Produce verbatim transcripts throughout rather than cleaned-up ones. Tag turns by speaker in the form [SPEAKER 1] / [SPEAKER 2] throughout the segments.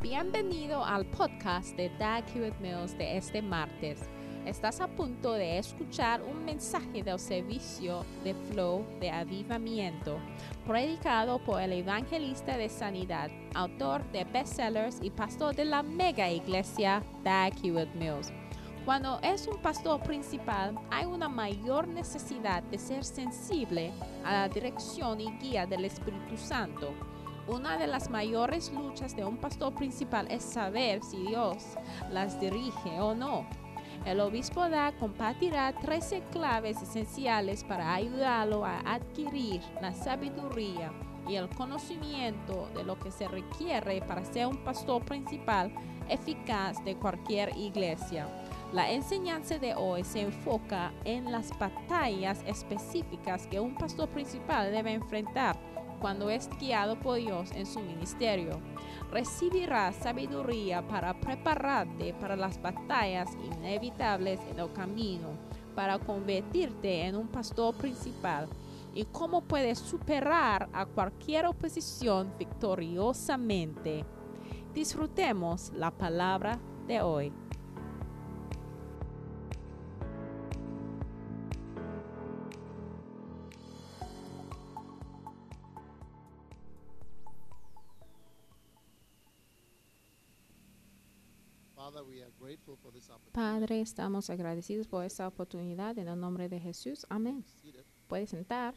[SPEAKER 1] Bienvenido al podcast de Dag Hewitt Mills de este martes. Estás a punto de escuchar un mensaje del servicio de Flow de Avivamiento, predicado por el evangelista de sanidad, autor de bestsellers y pastor de la mega iglesia Dag Hewitt Mills. Cuando es un pastor principal, hay una mayor necesidad de ser sensible a la dirección y guía del Espíritu Santo. Una de las mayores luchas de un pastor principal es saber si Dios las dirige o no. El obispo Dag compartirá trece claves esenciales para ayudarlo a adquirir la sabiduría y el conocimiento de lo que se requiere para ser un pastor principal eficaz de cualquier iglesia. La enseñanza de hoy se enfoca en las batallas específicas que un pastor principal debe enfrentar cuando es guiado por Dios en su ministerio. Recibirás sabiduría para prepararte para las batallas inevitables en el camino, para convertirte en un pastor principal y cómo puedes superar a cualquier oposición victoriosamente. Disfrutemos la palabra de hoy. Padre, estamos agradecidos por esta oportunidad en el nombre de Jesús. Amén. Puedes sentar.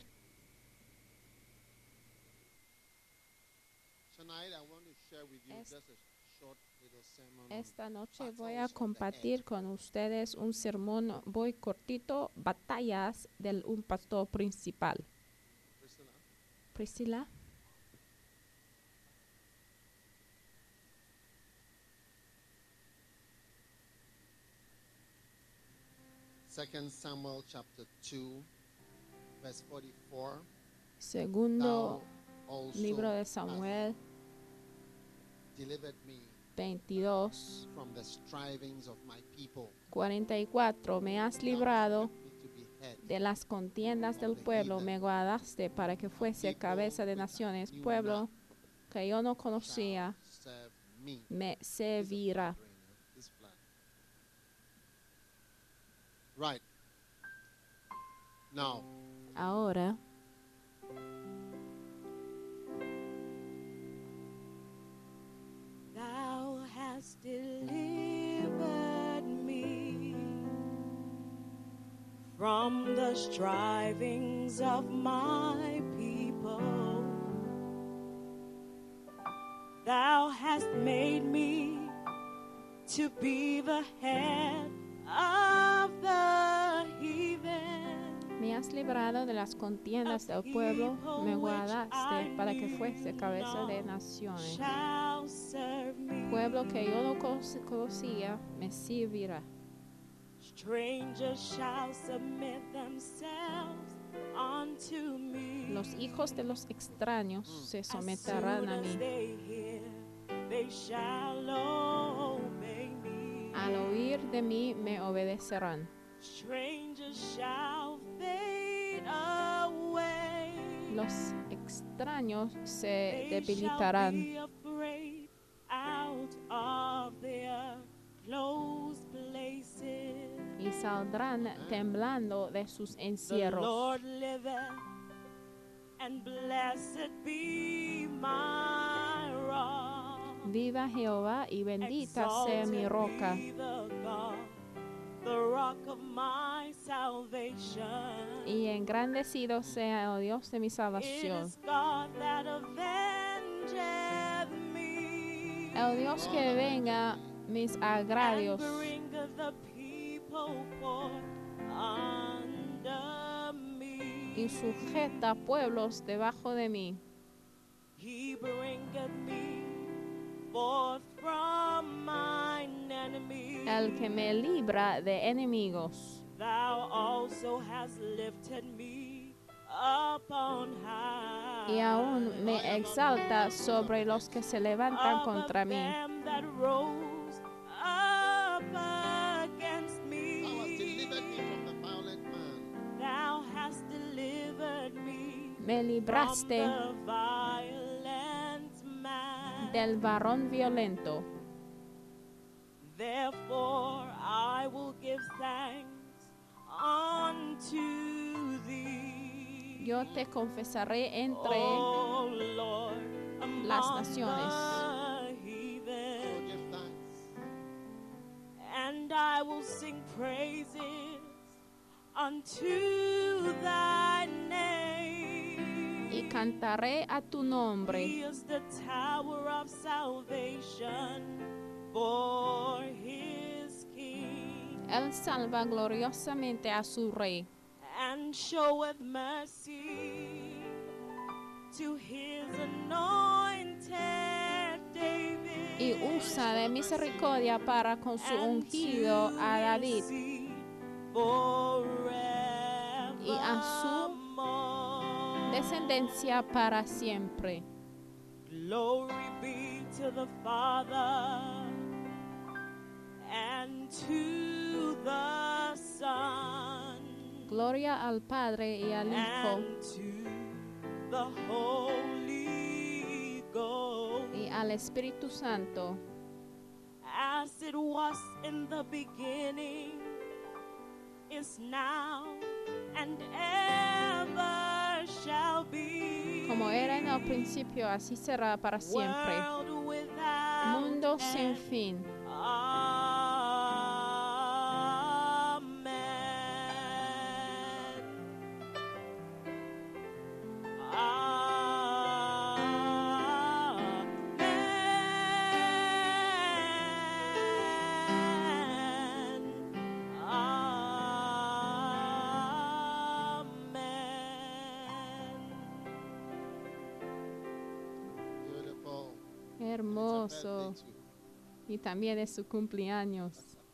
[SPEAKER 1] Esta noche voy a compartir con ustedes un sermón muy cortito, batallas de un pastor principal. Priscila.
[SPEAKER 2] Second Samuel chapter two, verse forty-four.
[SPEAKER 1] Segundo
[SPEAKER 2] Thou also
[SPEAKER 1] libro de
[SPEAKER 2] hast
[SPEAKER 1] Samuel
[SPEAKER 2] delivered me
[SPEAKER 1] veintidós,
[SPEAKER 2] from the strivings of my people.
[SPEAKER 1] cuarenta y cuatro. Me has
[SPEAKER 2] Thou
[SPEAKER 1] librado
[SPEAKER 2] hast made me to be head
[SPEAKER 1] de las contiendas del pueblo, me guardaste para que fuese cabeza de naciones. Pueblo que yo no conocía,
[SPEAKER 2] shall serve me.
[SPEAKER 1] me servirá.
[SPEAKER 2] This plan. Right. Now,
[SPEAKER 1] Ahora,
[SPEAKER 3] Thou hast delivered me from the strivings of my people. Thou hast made me to be the head of the heathen.
[SPEAKER 1] me has librado de las contiendas del pueblo, me guardaste para que fuese cabeza de naciones.
[SPEAKER 3] Shall serve me.
[SPEAKER 1] Pueblo que yo no conocía, me servirá.
[SPEAKER 3] Strangers shall submit themselves unto me.
[SPEAKER 1] Los hijos de los extraños se
[SPEAKER 3] As
[SPEAKER 1] someterán
[SPEAKER 3] soon
[SPEAKER 1] a
[SPEAKER 3] as
[SPEAKER 1] mí.
[SPEAKER 3] they hear, they shall obey me.
[SPEAKER 1] Al oír de mí me obedecerán.
[SPEAKER 3] Strangers shall fade away.
[SPEAKER 1] Los extraños se
[SPEAKER 3] They shall
[SPEAKER 1] debilitarán
[SPEAKER 3] be afraid out of their closed places.
[SPEAKER 1] y saldrán temblando de sus
[SPEAKER 3] The
[SPEAKER 1] encierros.
[SPEAKER 3] Lord liveth, and blessed be my rock.
[SPEAKER 1] Viva Jehová y bendita sea mi
[SPEAKER 3] Exalted
[SPEAKER 1] roca.
[SPEAKER 3] be the God, the rock of my salvation.
[SPEAKER 1] Y engrandecido sea el Dios de mi
[SPEAKER 3] It
[SPEAKER 1] salvación.
[SPEAKER 3] is God that avengeth me.
[SPEAKER 1] El Dios que venga mis agravios
[SPEAKER 3] And bringeth the people forth under me.
[SPEAKER 1] y sujeta pueblos debajo de mí.
[SPEAKER 3] He bringeth me forth from mine enemies.
[SPEAKER 1] El que me libra de enemigos.
[SPEAKER 3] Thou also hast lifted me up on high.
[SPEAKER 1] Y aún me exalta sobre los que se levantan
[SPEAKER 3] Above
[SPEAKER 1] contra mí.
[SPEAKER 3] them that rose up against me.
[SPEAKER 2] thou hast delivered me from the violent man.
[SPEAKER 3] Thou hast delivered me
[SPEAKER 1] Me
[SPEAKER 3] from
[SPEAKER 1] libraste
[SPEAKER 3] the violent man.
[SPEAKER 1] del varón violento.
[SPEAKER 3] Therefore I will give thanks unto thee.
[SPEAKER 1] Yo te confesaré entre
[SPEAKER 3] O Lord, among
[SPEAKER 1] las naciones.
[SPEAKER 3] the
[SPEAKER 2] So
[SPEAKER 3] heathen,
[SPEAKER 2] give thanks.
[SPEAKER 3] and I will sing praises unto thy name.
[SPEAKER 1] y cantaré a tu nombre.
[SPEAKER 3] He is the tower of salvation for his king,
[SPEAKER 1] Él salva gloriosamente a su rey
[SPEAKER 3] and showeth mercy to his anointed David.
[SPEAKER 1] y usa de misericordia para con su ungido a David y a su descendencia para siempre.
[SPEAKER 3] Glory be to the Father and to the Son
[SPEAKER 1] Gloria al Padre y al Hijo
[SPEAKER 3] and to the Holy Ghost,
[SPEAKER 1] y al Espíritu Santo,
[SPEAKER 3] as it was in the beginning, is now, and ever shall be.
[SPEAKER 1] como era en el principio, así será para siempre.
[SPEAKER 3] World without
[SPEAKER 1] Mundo sin
[SPEAKER 3] end.
[SPEAKER 1] fin.
[SPEAKER 3] Amen. Amen. Amen.
[SPEAKER 2] Beautiful.
[SPEAKER 1] Hermoso.
[SPEAKER 2] It's a birthday too.
[SPEAKER 1] Y también es su cumpleaños.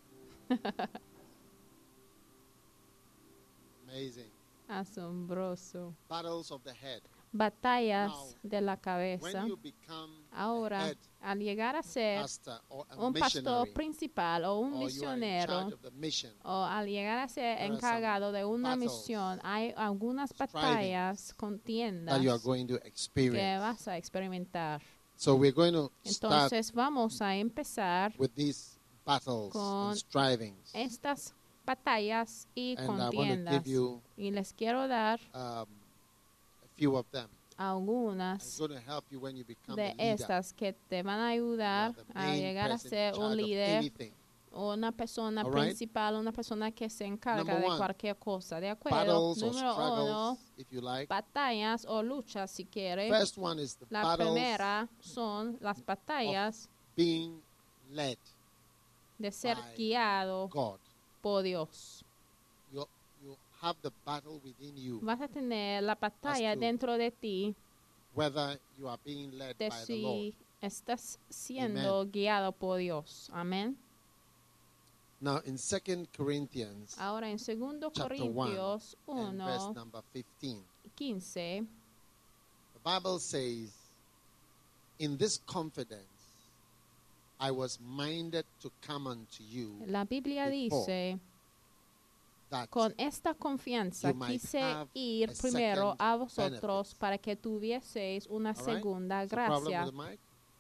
[SPEAKER 2] Amazing.
[SPEAKER 1] Asombroso.
[SPEAKER 2] Battles of the head.
[SPEAKER 1] Batallas
[SPEAKER 2] Now,
[SPEAKER 1] de la
[SPEAKER 2] When
[SPEAKER 1] cabeza.
[SPEAKER 2] you become
[SPEAKER 1] Ahora,
[SPEAKER 2] head
[SPEAKER 1] al llegar a ser
[SPEAKER 2] pastor or a
[SPEAKER 1] un pastor
[SPEAKER 2] missionary,
[SPEAKER 1] principal o un
[SPEAKER 2] or you are in
[SPEAKER 1] misionero,
[SPEAKER 2] charge of the mission,
[SPEAKER 1] o al llegar a ser
[SPEAKER 2] There are
[SPEAKER 1] encargado de una
[SPEAKER 2] battles,
[SPEAKER 1] misión, hay algunas
[SPEAKER 2] strivings
[SPEAKER 1] batallas, contiendas
[SPEAKER 2] that you are going to
[SPEAKER 1] que
[SPEAKER 2] experience.
[SPEAKER 1] vas a experimentar.
[SPEAKER 2] So we're going to start
[SPEAKER 1] Entonces vamos a empezar
[SPEAKER 2] with these battles
[SPEAKER 1] con
[SPEAKER 2] and strivings.
[SPEAKER 1] estas batallas y
[SPEAKER 2] And I want to
[SPEAKER 1] contiendas.
[SPEAKER 2] give you
[SPEAKER 1] Y les quiero dar
[SPEAKER 2] um, a few of them. It's
[SPEAKER 1] algunas
[SPEAKER 2] going to help you when you become
[SPEAKER 1] de
[SPEAKER 2] the leader.
[SPEAKER 1] estas que te van a
[SPEAKER 2] You are
[SPEAKER 1] ayudar
[SPEAKER 2] the
[SPEAKER 1] a
[SPEAKER 2] main
[SPEAKER 1] llegar a
[SPEAKER 2] person in
[SPEAKER 1] ser un
[SPEAKER 2] charge of
[SPEAKER 1] líder,
[SPEAKER 2] anything.
[SPEAKER 1] una persona
[SPEAKER 2] All right?
[SPEAKER 1] principal, una persona que se encarga
[SPEAKER 2] Number
[SPEAKER 1] de
[SPEAKER 2] one,
[SPEAKER 1] cualquier cosa. ¿De acuerdo?
[SPEAKER 2] Battles or
[SPEAKER 1] Número uno,
[SPEAKER 2] struggles, if you like.
[SPEAKER 1] batallas o luchas, si quiere.
[SPEAKER 2] First one is the
[SPEAKER 1] La
[SPEAKER 2] battles
[SPEAKER 1] primera son las batallas
[SPEAKER 2] being led
[SPEAKER 1] de ser
[SPEAKER 2] by
[SPEAKER 1] guiado
[SPEAKER 2] God.
[SPEAKER 1] por Dios.
[SPEAKER 2] You, you have the battle within you,
[SPEAKER 1] Vas a tener la batalla
[SPEAKER 2] to
[SPEAKER 1] dentro de ti
[SPEAKER 2] whether you are being led
[SPEAKER 1] de
[SPEAKER 2] by the Lord.
[SPEAKER 1] si estás siendo guiado por Dios. Amén.
[SPEAKER 2] Now in Second Corinthians
[SPEAKER 1] Ahora en segundo
[SPEAKER 2] chapter
[SPEAKER 1] Corintios
[SPEAKER 2] and verse
[SPEAKER 1] uno,
[SPEAKER 2] number fifteen,
[SPEAKER 1] quince,
[SPEAKER 2] the Bible says, "In this confidence I was minded to come unto you,
[SPEAKER 1] la Biblia
[SPEAKER 2] before
[SPEAKER 1] dice,
[SPEAKER 2] that
[SPEAKER 1] con esta confianza
[SPEAKER 2] you might
[SPEAKER 1] quise
[SPEAKER 2] have
[SPEAKER 1] ir
[SPEAKER 2] a
[SPEAKER 1] primero
[SPEAKER 2] second
[SPEAKER 1] a vosotros
[SPEAKER 2] benefit."
[SPEAKER 1] para que tuvieseis una
[SPEAKER 2] All right?
[SPEAKER 1] segunda
[SPEAKER 2] Is there a problem
[SPEAKER 1] gracia.
[SPEAKER 2] with the mic?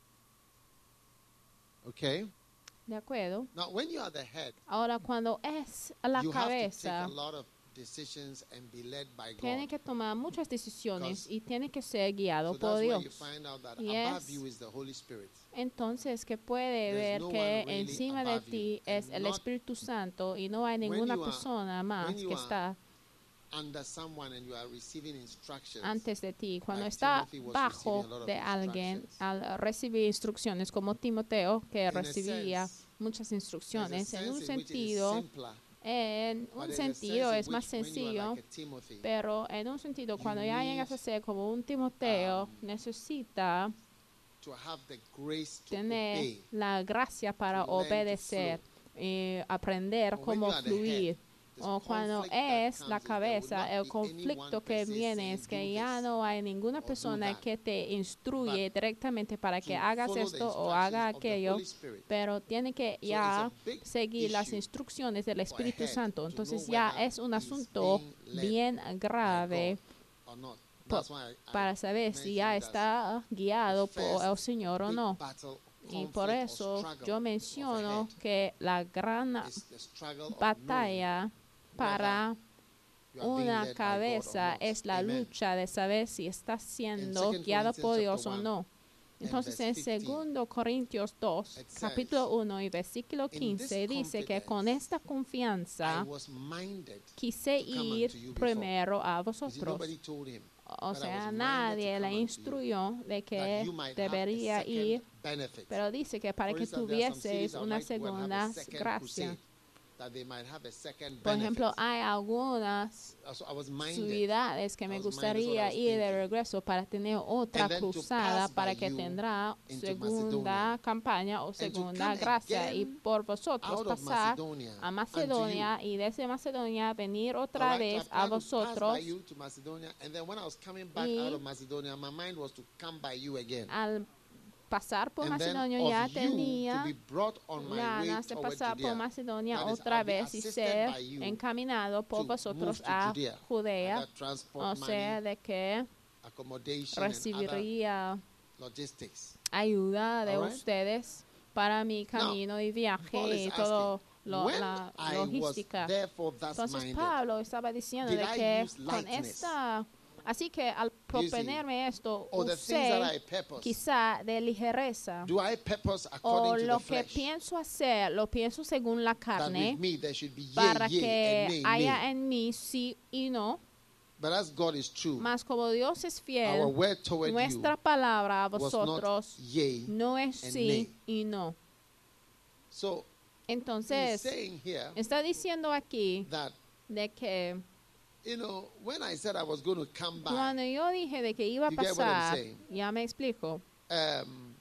[SPEAKER 2] Okay.
[SPEAKER 1] ¿De acuerdo?
[SPEAKER 2] Now when you are the head,
[SPEAKER 1] Ahora cuando es la
[SPEAKER 2] you have to take
[SPEAKER 1] cabeza,
[SPEAKER 2] a lot of decisions and be led by
[SPEAKER 1] tiene
[SPEAKER 2] God.
[SPEAKER 1] que tomar muchas decisiones
[SPEAKER 2] Because-
[SPEAKER 1] y tiene que ser guiado
[SPEAKER 2] So
[SPEAKER 1] por
[SPEAKER 2] that's why you
[SPEAKER 1] Dios.
[SPEAKER 2] find out that
[SPEAKER 1] Yes.
[SPEAKER 2] above you is the Holy Spirit.
[SPEAKER 1] Entonces que puede
[SPEAKER 2] There's
[SPEAKER 1] ver
[SPEAKER 2] no
[SPEAKER 1] que
[SPEAKER 2] one really
[SPEAKER 1] encima de
[SPEAKER 2] above you,
[SPEAKER 1] ti
[SPEAKER 2] and
[SPEAKER 1] es el
[SPEAKER 2] not-
[SPEAKER 1] Espíritu Santo y no hay
[SPEAKER 2] When
[SPEAKER 1] ninguna
[SPEAKER 2] you are-
[SPEAKER 1] persona más
[SPEAKER 2] when you
[SPEAKER 1] que
[SPEAKER 2] are
[SPEAKER 1] está
[SPEAKER 2] Under someone and you are receiving instructions.
[SPEAKER 1] antes de ti. Cuando
[SPEAKER 2] like
[SPEAKER 1] está
[SPEAKER 2] Timothy was
[SPEAKER 1] bajo
[SPEAKER 2] receiving a lot of
[SPEAKER 1] de alguien
[SPEAKER 2] instructions.
[SPEAKER 1] al recibir instrucciones, como Timoteo, que
[SPEAKER 2] In a
[SPEAKER 1] recibía
[SPEAKER 2] sense,
[SPEAKER 1] muchas
[SPEAKER 2] there's a
[SPEAKER 1] instrucciones, en un
[SPEAKER 2] sense in which it is
[SPEAKER 1] sentido,
[SPEAKER 2] simpler,
[SPEAKER 1] en
[SPEAKER 2] but
[SPEAKER 1] un
[SPEAKER 2] there's a
[SPEAKER 1] sentido
[SPEAKER 2] sense in
[SPEAKER 1] es más
[SPEAKER 2] which when you are
[SPEAKER 1] sencillo,
[SPEAKER 2] like a Timothy,
[SPEAKER 1] pero en un sentido,
[SPEAKER 2] you
[SPEAKER 1] cuando ya
[SPEAKER 2] need,
[SPEAKER 1] llegas a ser como un Timoteo,
[SPEAKER 2] um,
[SPEAKER 1] necesita
[SPEAKER 2] to have the grace to
[SPEAKER 1] tener
[SPEAKER 2] obey.
[SPEAKER 1] la gracia para
[SPEAKER 2] to learn to
[SPEAKER 1] obedecer,
[SPEAKER 2] flow.
[SPEAKER 1] y aprender
[SPEAKER 2] But when
[SPEAKER 1] cómo
[SPEAKER 2] you are the
[SPEAKER 1] fluir.
[SPEAKER 2] head, this
[SPEAKER 1] O cuando
[SPEAKER 2] conflict that
[SPEAKER 1] es
[SPEAKER 2] comes
[SPEAKER 1] la
[SPEAKER 2] is there will
[SPEAKER 1] cabeza,
[SPEAKER 2] not
[SPEAKER 1] el
[SPEAKER 2] be
[SPEAKER 1] conflicto
[SPEAKER 2] anyone
[SPEAKER 1] que
[SPEAKER 2] per se
[SPEAKER 1] viene
[SPEAKER 2] saying,
[SPEAKER 1] es que
[SPEAKER 2] "Do
[SPEAKER 1] ya
[SPEAKER 2] this
[SPEAKER 1] no hay ninguna
[SPEAKER 2] or do
[SPEAKER 1] persona
[SPEAKER 2] that."
[SPEAKER 1] que te instruye
[SPEAKER 2] But
[SPEAKER 1] directamente para que
[SPEAKER 2] to
[SPEAKER 1] hagas
[SPEAKER 2] follow the
[SPEAKER 1] esto o
[SPEAKER 2] instructions
[SPEAKER 1] haga
[SPEAKER 2] of the
[SPEAKER 1] aquello,
[SPEAKER 2] Holy Spirit.
[SPEAKER 1] pero tiene que
[SPEAKER 2] So
[SPEAKER 1] ya
[SPEAKER 2] it's a big
[SPEAKER 1] seguir las
[SPEAKER 2] issue
[SPEAKER 1] instrucciones del
[SPEAKER 2] for a
[SPEAKER 1] Espíritu
[SPEAKER 2] head
[SPEAKER 1] Santo.
[SPEAKER 2] to
[SPEAKER 1] Entonces
[SPEAKER 2] know
[SPEAKER 1] ya
[SPEAKER 2] whether
[SPEAKER 1] es un
[SPEAKER 2] he's
[SPEAKER 1] asunto
[SPEAKER 2] being led
[SPEAKER 1] bien
[SPEAKER 2] by
[SPEAKER 1] grave
[SPEAKER 2] God or not. That's why I
[SPEAKER 1] para saber si ya
[SPEAKER 2] mentioned
[SPEAKER 1] está guiado
[SPEAKER 2] the
[SPEAKER 1] por el
[SPEAKER 2] first
[SPEAKER 1] Señor o
[SPEAKER 2] big
[SPEAKER 1] no.
[SPEAKER 2] battle,
[SPEAKER 1] Y por
[SPEAKER 2] conflict, or
[SPEAKER 1] eso
[SPEAKER 2] struggle
[SPEAKER 1] yo
[SPEAKER 2] of a
[SPEAKER 1] menciono
[SPEAKER 2] head
[SPEAKER 1] que la gran
[SPEAKER 2] is the struggle of knowing
[SPEAKER 1] batalla para
[SPEAKER 2] you are being
[SPEAKER 1] una
[SPEAKER 2] led by God or
[SPEAKER 1] cabeza
[SPEAKER 2] not.
[SPEAKER 1] es la
[SPEAKER 2] Amen.
[SPEAKER 1] lucha de saber si está siendo
[SPEAKER 2] Second
[SPEAKER 1] guiado
[SPEAKER 2] Corinthians
[SPEAKER 1] por
[SPEAKER 2] chapter
[SPEAKER 1] Dios o
[SPEAKER 2] one
[SPEAKER 1] no. Entonces
[SPEAKER 2] verse
[SPEAKER 1] en
[SPEAKER 2] fifteen,
[SPEAKER 1] segundo Corintios dos,
[SPEAKER 2] it says,
[SPEAKER 1] capítulo uno y versículo
[SPEAKER 2] "In
[SPEAKER 1] quince,
[SPEAKER 2] this
[SPEAKER 1] dice que con
[SPEAKER 2] confidence,
[SPEAKER 1] esta confianza
[SPEAKER 2] I was minded
[SPEAKER 1] quise
[SPEAKER 2] to come
[SPEAKER 1] ir
[SPEAKER 2] unto you before."
[SPEAKER 1] primero a
[SPEAKER 2] You see,
[SPEAKER 1] vosotros.
[SPEAKER 2] nobody told him
[SPEAKER 1] O
[SPEAKER 2] that I
[SPEAKER 1] sea,
[SPEAKER 2] was minded
[SPEAKER 1] nadie
[SPEAKER 2] to
[SPEAKER 1] le
[SPEAKER 2] come unto you,
[SPEAKER 1] instruyó de
[SPEAKER 2] that
[SPEAKER 1] que
[SPEAKER 2] you might have a
[SPEAKER 1] debería
[SPEAKER 2] second
[SPEAKER 1] ir,
[SPEAKER 2] benefit.
[SPEAKER 1] pero dice que para
[SPEAKER 2] For
[SPEAKER 1] que
[SPEAKER 2] instance, there are some
[SPEAKER 1] tuvieses
[SPEAKER 2] cities I would
[SPEAKER 1] una
[SPEAKER 2] like to go and have
[SPEAKER 1] segunda
[SPEAKER 2] a second
[SPEAKER 1] gracia.
[SPEAKER 2] crusade, that they might have a second
[SPEAKER 1] Por ejemplo,
[SPEAKER 2] benefit.
[SPEAKER 1] hay algunas
[SPEAKER 2] So I was minded.
[SPEAKER 1] ciudades que
[SPEAKER 2] I
[SPEAKER 1] me
[SPEAKER 2] was minded, that's what I
[SPEAKER 1] gustaría
[SPEAKER 2] was
[SPEAKER 1] ir de
[SPEAKER 2] thinking.
[SPEAKER 1] regreso para tener otra
[SPEAKER 2] And then to
[SPEAKER 1] cruzada
[SPEAKER 2] pass
[SPEAKER 1] para
[SPEAKER 2] by
[SPEAKER 1] que
[SPEAKER 2] you
[SPEAKER 1] tendrá
[SPEAKER 2] into
[SPEAKER 1] segunda
[SPEAKER 2] Macedonia.
[SPEAKER 1] campaña o
[SPEAKER 2] And to
[SPEAKER 1] segunda
[SPEAKER 2] come
[SPEAKER 1] gracia y
[SPEAKER 2] again
[SPEAKER 1] por vosotros
[SPEAKER 2] out of
[SPEAKER 1] pasar
[SPEAKER 2] Macedonia
[SPEAKER 1] a
[SPEAKER 2] unto
[SPEAKER 1] Macedonia y desde Macedonia venir
[SPEAKER 2] All
[SPEAKER 1] otra
[SPEAKER 2] right, so I
[SPEAKER 1] vez a
[SPEAKER 2] planned to pass
[SPEAKER 1] vosotros.
[SPEAKER 2] by you to Macedonia, and then when I was coming back
[SPEAKER 1] Y
[SPEAKER 2] out of Macedonia, my mind was to come by you again.
[SPEAKER 1] Al pasar por
[SPEAKER 2] And then
[SPEAKER 1] Macedonia
[SPEAKER 2] of
[SPEAKER 1] ya
[SPEAKER 2] you
[SPEAKER 1] tenía
[SPEAKER 2] to be brought on my way
[SPEAKER 1] ganas de
[SPEAKER 2] toward
[SPEAKER 1] pasar por
[SPEAKER 2] Judea.
[SPEAKER 1] Macedonia
[SPEAKER 2] That is,
[SPEAKER 1] otra
[SPEAKER 2] I'll be
[SPEAKER 1] vez y
[SPEAKER 2] assisted
[SPEAKER 1] ser
[SPEAKER 2] by you
[SPEAKER 1] encaminado por
[SPEAKER 2] to
[SPEAKER 1] vosotros
[SPEAKER 2] move to
[SPEAKER 1] a
[SPEAKER 2] Judea. I
[SPEAKER 1] Judea,
[SPEAKER 2] got transport
[SPEAKER 1] o sea,
[SPEAKER 2] money,
[SPEAKER 1] de que
[SPEAKER 2] accommodation, and other
[SPEAKER 1] recibiría
[SPEAKER 2] logistics.
[SPEAKER 1] ayuda de
[SPEAKER 2] All right.
[SPEAKER 1] ustedes para mi camino y
[SPEAKER 2] Paul
[SPEAKER 1] viaje
[SPEAKER 2] is
[SPEAKER 1] y todo
[SPEAKER 2] asking,
[SPEAKER 1] lo,
[SPEAKER 2] when
[SPEAKER 1] la
[SPEAKER 2] I was
[SPEAKER 1] logística.
[SPEAKER 2] therefore thus
[SPEAKER 1] Entonces
[SPEAKER 2] minded,
[SPEAKER 1] Pablo estaba diciendo
[SPEAKER 2] did
[SPEAKER 1] de
[SPEAKER 2] I
[SPEAKER 1] que
[SPEAKER 2] use
[SPEAKER 1] con
[SPEAKER 2] lightness?
[SPEAKER 1] esta, así que al proponerme esto,
[SPEAKER 2] or the things that I
[SPEAKER 1] usé
[SPEAKER 2] purpose?
[SPEAKER 1] quizá de ligereza,
[SPEAKER 2] Do I purpose
[SPEAKER 1] o
[SPEAKER 2] according to
[SPEAKER 1] lo
[SPEAKER 2] the
[SPEAKER 1] que
[SPEAKER 2] flesh?
[SPEAKER 1] pienso hacer, lo pienso según la
[SPEAKER 2] That
[SPEAKER 1] carne,
[SPEAKER 2] with me there should be yea,
[SPEAKER 1] para
[SPEAKER 2] yea,
[SPEAKER 1] que
[SPEAKER 2] and nay,
[SPEAKER 1] haya
[SPEAKER 2] nay.
[SPEAKER 1] en mí sí y no.
[SPEAKER 2] But as God is true,
[SPEAKER 1] Mas como Dios es
[SPEAKER 2] our
[SPEAKER 1] fiel,
[SPEAKER 2] word toward
[SPEAKER 1] nuestra
[SPEAKER 2] you
[SPEAKER 1] palabra a
[SPEAKER 2] was not
[SPEAKER 1] vosotros
[SPEAKER 2] yea
[SPEAKER 1] no es
[SPEAKER 2] and
[SPEAKER 1] sí
[SPEAKER 2] nay.
[SPEAKER 1] y no.
[SPEAKER 2] So he's
[SPEAKER 1] Entonces,
[SPEAKER 2] saying here
[SPEAKER 1] está diciendo aquí
[SPEAKER 2] that,
[SPEAKER 1] de que
[SPEAKER 2] you know, when I said I was going to come by,
[SPEAKER 1] cuando yo dije de que iba a
[SPEAKER 2] You get what I'm
[SPEAKER 1] pasar,
[SPEAKER 2] saying?
[SPEAKER 1] ya me explico,
[SPEAKER 2] um,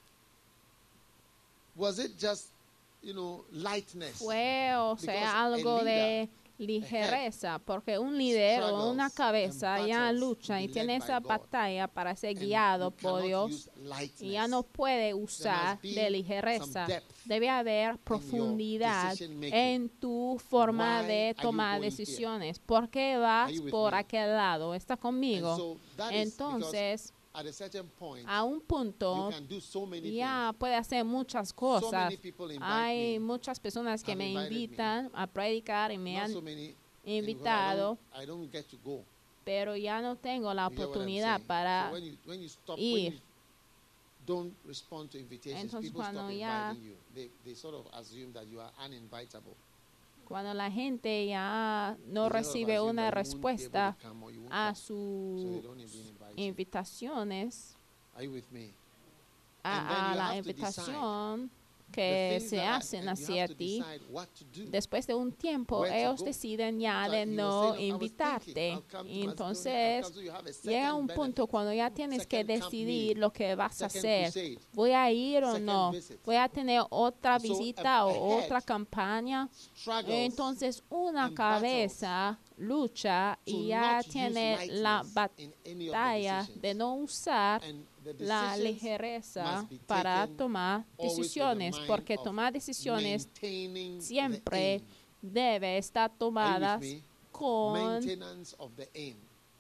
[SPEAKER 2] was it just, you know, lightness?
[SPEAKER 1] fue o
[SPEAKER 2] Because
[SPEAKER 1] sea
[SPEAKER 2] a
[SPEAKER 1] algo
[SPEAKER 2] leader,
[SPEAKER 1] de ligereza, porque un líder o una
[SPEAKER 2] struggles
[SPEAKER 1] cabeza
[SPEAKER 2] and
[SPEAKER 1] ya
[SPEAKER 2] battles to
[SPEAKER 1] lucha
[SPEAKER 2] be
[SPEAKER 1] y
[SPEAKER 2] led
[SPEAKER 1] tiene
[SPEAKER 2] by
[SPEAKER 1] esa
[SPEAKER 2] God.
[SPEAKER 1] batalla para ser
[SPEAKER 2] And
[SPEAKER 1] guiado
[SPEAKER 2] you
[SPEAKER 1] por
[SPEAKER 2] cannot
[SPEAKER 1] Dios
[SPEAKER 2] use lightness.
[SPEAKER 1] y ya no puede usar
[SPEAKER 2] be
[SPEAKER 1] de ligereza.
[SPEAKER 2] some depth
[SPEAKER 1] Debe haber profundidad
[SPEAKER 2] decision making.
[SPEAKER 1] en tu forma
[SPEAKER 2] Why
[SPEAKER 1] de
[SPEAKER 2] are you
[SPEAKER 1] tomar
[SPEAKER 2] going
[SPEAKER 1] decisiones. ¿Por qué vas
[SPEAKER 2] you with
[SPEAKER 1] por
[SPEAKER 2] me?
[SPEAKER 1] aquel lado? ¿Está
[SPEAKER 2] And
[SPEAKER 1] conmigo?
[SPEAKER 2] so that is because
[SPEAKER 1] Entonces,
[SPEAKER 2] at a certain point,
[SPEAKER 1] a un punto,
[SPEAKER 2] you can do so many
[SPEAKER 1] ya puede hacer muchas
[SPEAKER 2] So
[SPEAKER 1] cosas.
[SPEAKER 2] many people invite
[SPEAKER 1] Hay
[SPEAKER 2] me,
[SPEAKER 1] muchas personas que
[SPEAKER 2] have
[SPEAKER 1] me
[SPEAKER 2] invited me.
[SPEAKER 1] invitan a predicar y me
[SPEAKER 2] Not
[SPEAKER 1] han
[SPEAKER 2] so many,
[SPEAKER 1] invitado,
[SPEAKER 2] and I don't, I don't get to go.
[SPEAKER 1] pero ya no tengo la
[SPEAKER 2] You get what I'm
[SPEAKER 1] oportunidad
[SPEAKER 2] saying?
[SPEAKER 1] para
[SPEAKER 2] So when you, when you stop,
[SPEAKER 1] ir.
[SPEAKER 2] when you don't respond to invitations,
[SPEAKER 1] Entonces,
[SPEAKER 2] people stop
[SPEAKER 1] cuando ya-
[SPEAKER 2] inviting you. They, they sort of assume that you are uninvitable.
[SPEAKER 1] cuando la gente ya
[SPEAKER 2] They
[SPEAKER 1] no
[SPEAKER 2] sort of
[SPEAKER 1] recibe
[SPEAKER 2] assume
[SPEAKER 1] una
[SPEAKER 2] that you won't be able
[SPEAKER 1] respuesta
[SPEAKER 2] to come or you won't
[SPEAKER 1] a
[SPEAKER 2] come. So they
[SPEAKER 1] sus
[SPEAKER 2] don't even invite you.
[SPEAKER 1] invitaciones,
[SPEAKER 2] Are you with me? And then
[SPEAKER 1] a, a
[SPEAKER 2] you
[SPEAKER 1] la
[SPEAKER 2] have to
[SPEAKER 1] invitación
[SPEAKER 2] The
[SPEAKER 1] que
[SPEAKER 2] things
[SPEAKER 1] se
[SPEAKER 2] that are-
[SPEAKER 1] hacen
[SPEAKER 2] and you
[SPEAKER 1] hacia
[SPEAKER 2] have to
[SPEAKER 1] ti,
[SPEAKER 2] decide what to do.
[SPEAKER 1] después de un tiempo
[SPEAKER 2] Where to
[SPEAKER 1] ellos
[SPEAKER 2] go.
[SPEAKER 1] deciden ya
[SPEAKER 2] So
[SPEAKER 1] de
[SPEAKER 2] he was
[SPEAKER 1] no
[SPEAKER 2] saying, I was
[SPEAKER 1] invitarte.
[SPEAKER 2] thinking, I'll come to
[SPEAKER 1] Y
[SPEAKER 2] Macedonia, I'll
[SPEAKER 1] entonces
[SPEAKER 2] come, so you have a
[SPEAKER 1] llega
[SPEAKER 2] second
[SPEAKER 1] un punto
[SPEAKER 2] benefit,
[SPEAKER 1] cuando ya tienes que
[SPEAKER 2] second camp
[SPEAKER 1] decidir
[SPEAKER 2] meeting,
[SPEAKER 1] lo que vas a
[SPEAKER 2] second
[SPEAKER 1] hacer.
[SPEAKER 2] crusade.
[SPEAKER 1] ¿Voy a ir o
[SPEAKER 2] second
[SPEAKER 1] no?
[SPEAKER 2] visit.
[SPEAKER 1] ¿Voy a tener otra
[SPEAKER 2] So,
[SPEAKER 1] visita
[SPEAKER 2] a-
[SPEAKER 1] o
[SPEAKER 2] ahead
[SPEAKER 1] otra campaña?
[SPEAKER 2] Struggles
[SPEAKER 1] Entonces una
[SPEAKER 2] and
[SPEAKER 1] cabeza lucha
[SPEAKER 2] to
[SPEAKER 1] y ya
[SPEAKER 2] not use
[SPEAKER 1] tiene la
[SPEAKER 2] lightness in any of the
[SPEAKER 1] batalla
[SPEAKER 2] decisions.
[SPEAKER 1] de no usar
[SPEAKER 2] And the
[SPEAKER 1] la
[SPEAKER 2] decisions
[SPEAKER 1] ligereza
[SPEAKER 2] must be
[SPEAKER 1] para
[SPEAKER 2] taken
[SPEAKER 1] tomar
[SPEAKER 2] always with the
[SPEAKER 1] decisiones,
[SPEAKER 2] mind
[SPEAKER 1] porque
[SPEAKER 2] of
[SPEAKER 1] tomar decisiones
[SPEAKER 2] maintaining the
[SPEAKER 1] siempre
[SPEAKER 2] aim.
[SPEAKER 1] debe estar
[SPEAKER 2] Are you with
[SPEAKER 1] tomadas
[SPEAKER 2] me?
[SPEAKER 1] con
[SPEAKER 2] Maintenance of the aim.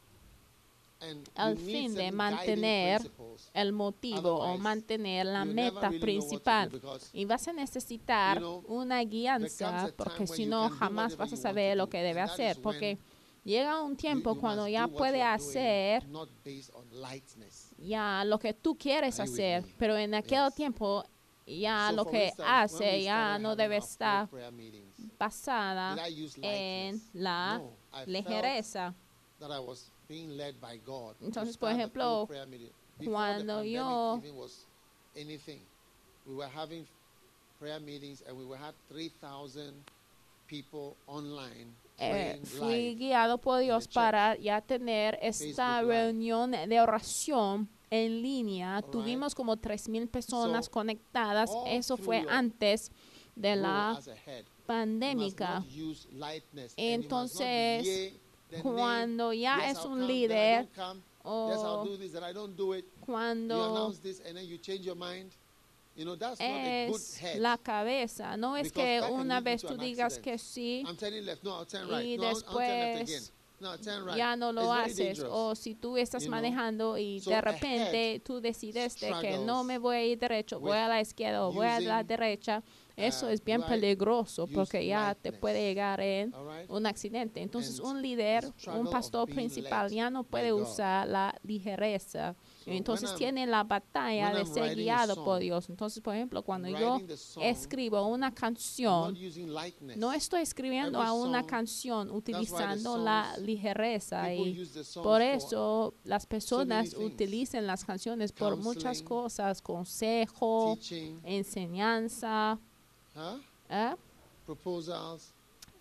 [SPEAKER 2] And
[SPEAKER 1] el
[SPEAKER 2] you need
[SPEAKER 1] fin de
[SPEAKER 2] certain
[SPEAKER 1] mantener
[SPEAKER 2] guiding principles.
[SPEAKER 1] el motivo o
[SPEAKER 2] Otherwise,
[SPEAKER 1] mantener la
[SPEAKER 2] you
[SPEAKER 1] meta
[SPEAKER 2] never really know what to do
[SPEAKER 1] principal.
[SPEAKER 2] because,
[SPEAKER 1] Y vas a necesitar
[SPEAKER 2] you know,
[SPEAKER 1] una
[SPEAKER 2] there comes
[SPEAKER 1] guianza,
[SPEAKER 2] a
[SPEAKER 1] porque
[SPEAKER 2] time
[SPEAKER 1] si
[SPEAKER 2] when you
[SPEAKER 1] no
[SPEAKER 2] can do
[SPEAKER 1] jamás
[SPEAKER 2] whatever
[SPEAKER 1] vas a
[SPEAKER 2] you want
[SPEAKER 1] saber
[SPEAKER 2] to
[SPEAKER 1] lo
[SPEAKER 2] do,
[SPEAKER 1] que debe
[SPEAKER 2] and that
[SPEAKER 1] hacer,
[SPEAKER 2] is
[SPEAKER 1] porque
[SPEAKER 2] when
[SPEAKER 1] llega un
[SPEAKER 2] you-
[SPEAKER 1] tiempo
[SPEAKER 2] you
[SPEAKER 1] cuando
[SPEAKER 2] must
[SPEAKER 1] ya
[SPEAKER 2] do what
[SPEAKER 1] puede
[SPEAKER 2] you are doing,
[SPEAKER 1] hacer
[SPEAKER 2] not based on lightness.
[SPEAKER 1] ya lo que tú quieres
[SPEAKER 2] Are you with
[SPEAKER 1] hacer,
[SPEAKER 2] me?
[SPEAKER 1] pero en aquel
[SPEAKER 2] Yes.
[SPEAKER 1] tiempo ya
[SPEAKER 2] So
[SPEAKER 1] lo
[SPEAKER 2] for
[SPEAKER 1] que
[SPEAKER 2] instance, when
[SPEAKER 1] hace
[SPEAKER 2] we
[SPEAKER 1] ya
[SPEAKER 2] started
[SPEAKER 1] no
[SPEAKER 2] having
[SPEAKER 1] debe
[SPEAKER 2] our full
[SPEAKER 1] estar
[SPEAKER 2] prayer meetings,
[SPEAKER 1] basada
[SPEAKER 2] did I use
[SPEAKER 1] en
[SPEAKER 2] lightness?
[SPEAKER 1] la
[SPEAKER 2] No, I felt
[SPEAKER 1] ligereza.
[SPEAKER 2] that I was being led by God to
[SPEAKER 1] Entonces, por
[SPEAKER 2] start the
[SPEAKER 1] ejemplo,
[SPEAKER 2] full prayer meeting. Before
[SPEAKER 1] cuando
[SPEAKER 2] the pandemic
[SPEAKER 1] yo-
[SPEAKER 2] even was anything, we were having prayer meetings and we were had three thousand people online
[SPEAKER 1] Eh,
[SPEAKER 2] praying
[SPEAKER 1] fui
[SPEAKER 2] live.
[SPEAKER 1] guiado por Dios
[SPEAKER 2] church.
[SPEAKER 1] para ya tener esta
[SPEAKER 2] Facebook Live.
[SPEAKER 1] reunión de oración en línea.
[SPEAKER 2] All right.
[SPEAKER 1] Tuvimos como tres mil personas
[SPEAKER 2] So,
[SPEAKER 1] conectadas.
[SPEAKER 2] all
[SPEAKER 1] Eso
[SPEAKER 2] through
[SPEAKER 1] fue
[SPEAKER 2] your
[SPEAKER 1] antes de
[SPEAKER 2] Grow
[SPEAKER 1] la
[SPEAKER 2] as a head. You must
[SPEAKER 1] pandémica.
[SPEAKER 2] not use lightness, and you must not
[SPEAKER 1] Entonces,
[SPEAKER 2] yea, then nay.
[SPEAKER 1] cuando ya
[SPEAKER 2] Yes,
[SPEAKER 1] es
[SPEAKER 2] I'll
[SPEAKER 1] un
[SPEAKER 2] come, then I
[SPEAKER 1] líder
[SPEAKER 2] don't come. Yes, I'll
[SPEAKER 1] o
[SPEAKER 2] do this, and I don't do it. You
[SPEAKER 1] cuando
[SPEAKER 2] announce this, and then you change your mind. You know, that's not a good
[SPEAKER 1] es
[SPEAKER 2] head.
[SPEAKER 1] la cabeza. No es
[SPEAKER 2] Because
[SPEAKER 1] que
[SPEAKER 2] that can
[SPEAKER 1] una
[SPEAKER 2] lead you
[SPEAKER 1] vez
[SPEAKER 2] to
[SPEAKER 1] tú
[SPEAKER 2] an
[SPEAKER 1] digas
[SPEAKER 2] accident.
[SPEAKER 1] que sí
[SPEAKER 2] I'm turning left. No, I'll turn
[SPEAKER 1] y
[SPEAKER 2] right. No, I'll, I'll turn left again.
[SPEAKER 1] después
[SPEAKER 2] No, turn right.
[SPEAKER 1] ya no lo
[SPEAKER 2] It's very
[SPEAKER 1] haces.
[SPEAKER 2] dangerous.
[SPEAKER 1] O si tú estás
[SPEAKER 2] You know?
[SPEAKER 1] manejando y
[SPEAKER 2] So
[SPEAKER 1] de
[SPEAKER 2] a
[SPEAKER 1] repente
[SPEAKER 2] head
[SPEAKER 1] tú decides de que
[SPEAKER 2] struggles
[SPEAKER 1] no me voy a ir derecho, voy
[SPEAKER 2] with
[SPEAKER 1] a la izquierda o voy a la
[SPEAKER 2] using,
[SPEAKER 1] derecha, eso
[SPEAKER 2] uh,
[SPEAKER 1] es bien
[SPEAKER 2] do I
[SPEAKER 1] peligroso
[SPEAKER 2] use
[SPEAKER 1] porque ya te
[SPEAKER 2] lightness?
[SPEAKER 1] puede llegar en
[SPEAKER 2] All right?
[SPEAKER 1] un accidente. Entonces
[SPEAKER 2] And
[SPEAKER 1] un
[SPEAKER 2] the
[SPEAKER 1] líder,
[SPEAKER 2] struggle
[SPEAKER 1] un
[SPEAKER 2] of
[SPEAKER 1] pastor
[SPEAKER 2] being
[SPEAKER 1] principal
[SPEAKER 2] led
[SPEAKER 1] ya no
[SPEAKER 2] by
[SPEAKER 1] puede
[SPEAKER 2] God.
[SPEAKER 1] usar la ligereza.
[SPEAKER 2] So
[SPEAKER 1] Entonces
[SPEAKER 2] when I'm-
[SPEAKER 1] tiene la batalla
[SPEAKER 2] when
[SPEAKER 1] de
[SPEAKER 2] I'm
[SPEAKER 1] ser
[SPEAKER 2] writing a
[SPEAKER 1] guiado por
[SPEAKER 2] song,
[SPEAKER 1] Dios. Entonces, por ejemplo, cuando
[SPEAKER 2] I'm
[SPEAKER 1] yo
[SPEAKER 2] writing the song,
[SPEAKER 1] escribo una
[SPEAKER 2] I'm
[SPEAKER 1] canción,
[SPEAKER 2] not using lightness.
[SPEAKER 1] no estoy escribiendo
[SPEAKER 2] Every
[SPEAKER 1] a una
[SPEAKER 2] song-
[SPEAKER 1] canción
[SPEAKER 2] why the
[SPEAKER 1] utilizando la
[SPEAKER 2] songs-
[SPEAKER 1] ligereza
[SPEAKER 2] people
[SPEAKER 1] y
[SPEAKER 2] use the songs
[SPEAKER 1] por
[SPEAKER 2] for
[SPEAKER 1] eso las personas
[SPEAKER 2] things.
[SPEAKER 1] utilizan las canciones por muchas
[SPEAKER 2] Counseling,
[SPEAKER 1] cosas, consejo,
[SPEAKER 2] teaching,
[SPEAKER 1] enseñanza,
[SPEAKER 2] huh?
[SPEAKER 1] ¿eh?
[SPEAKER 2] proposals,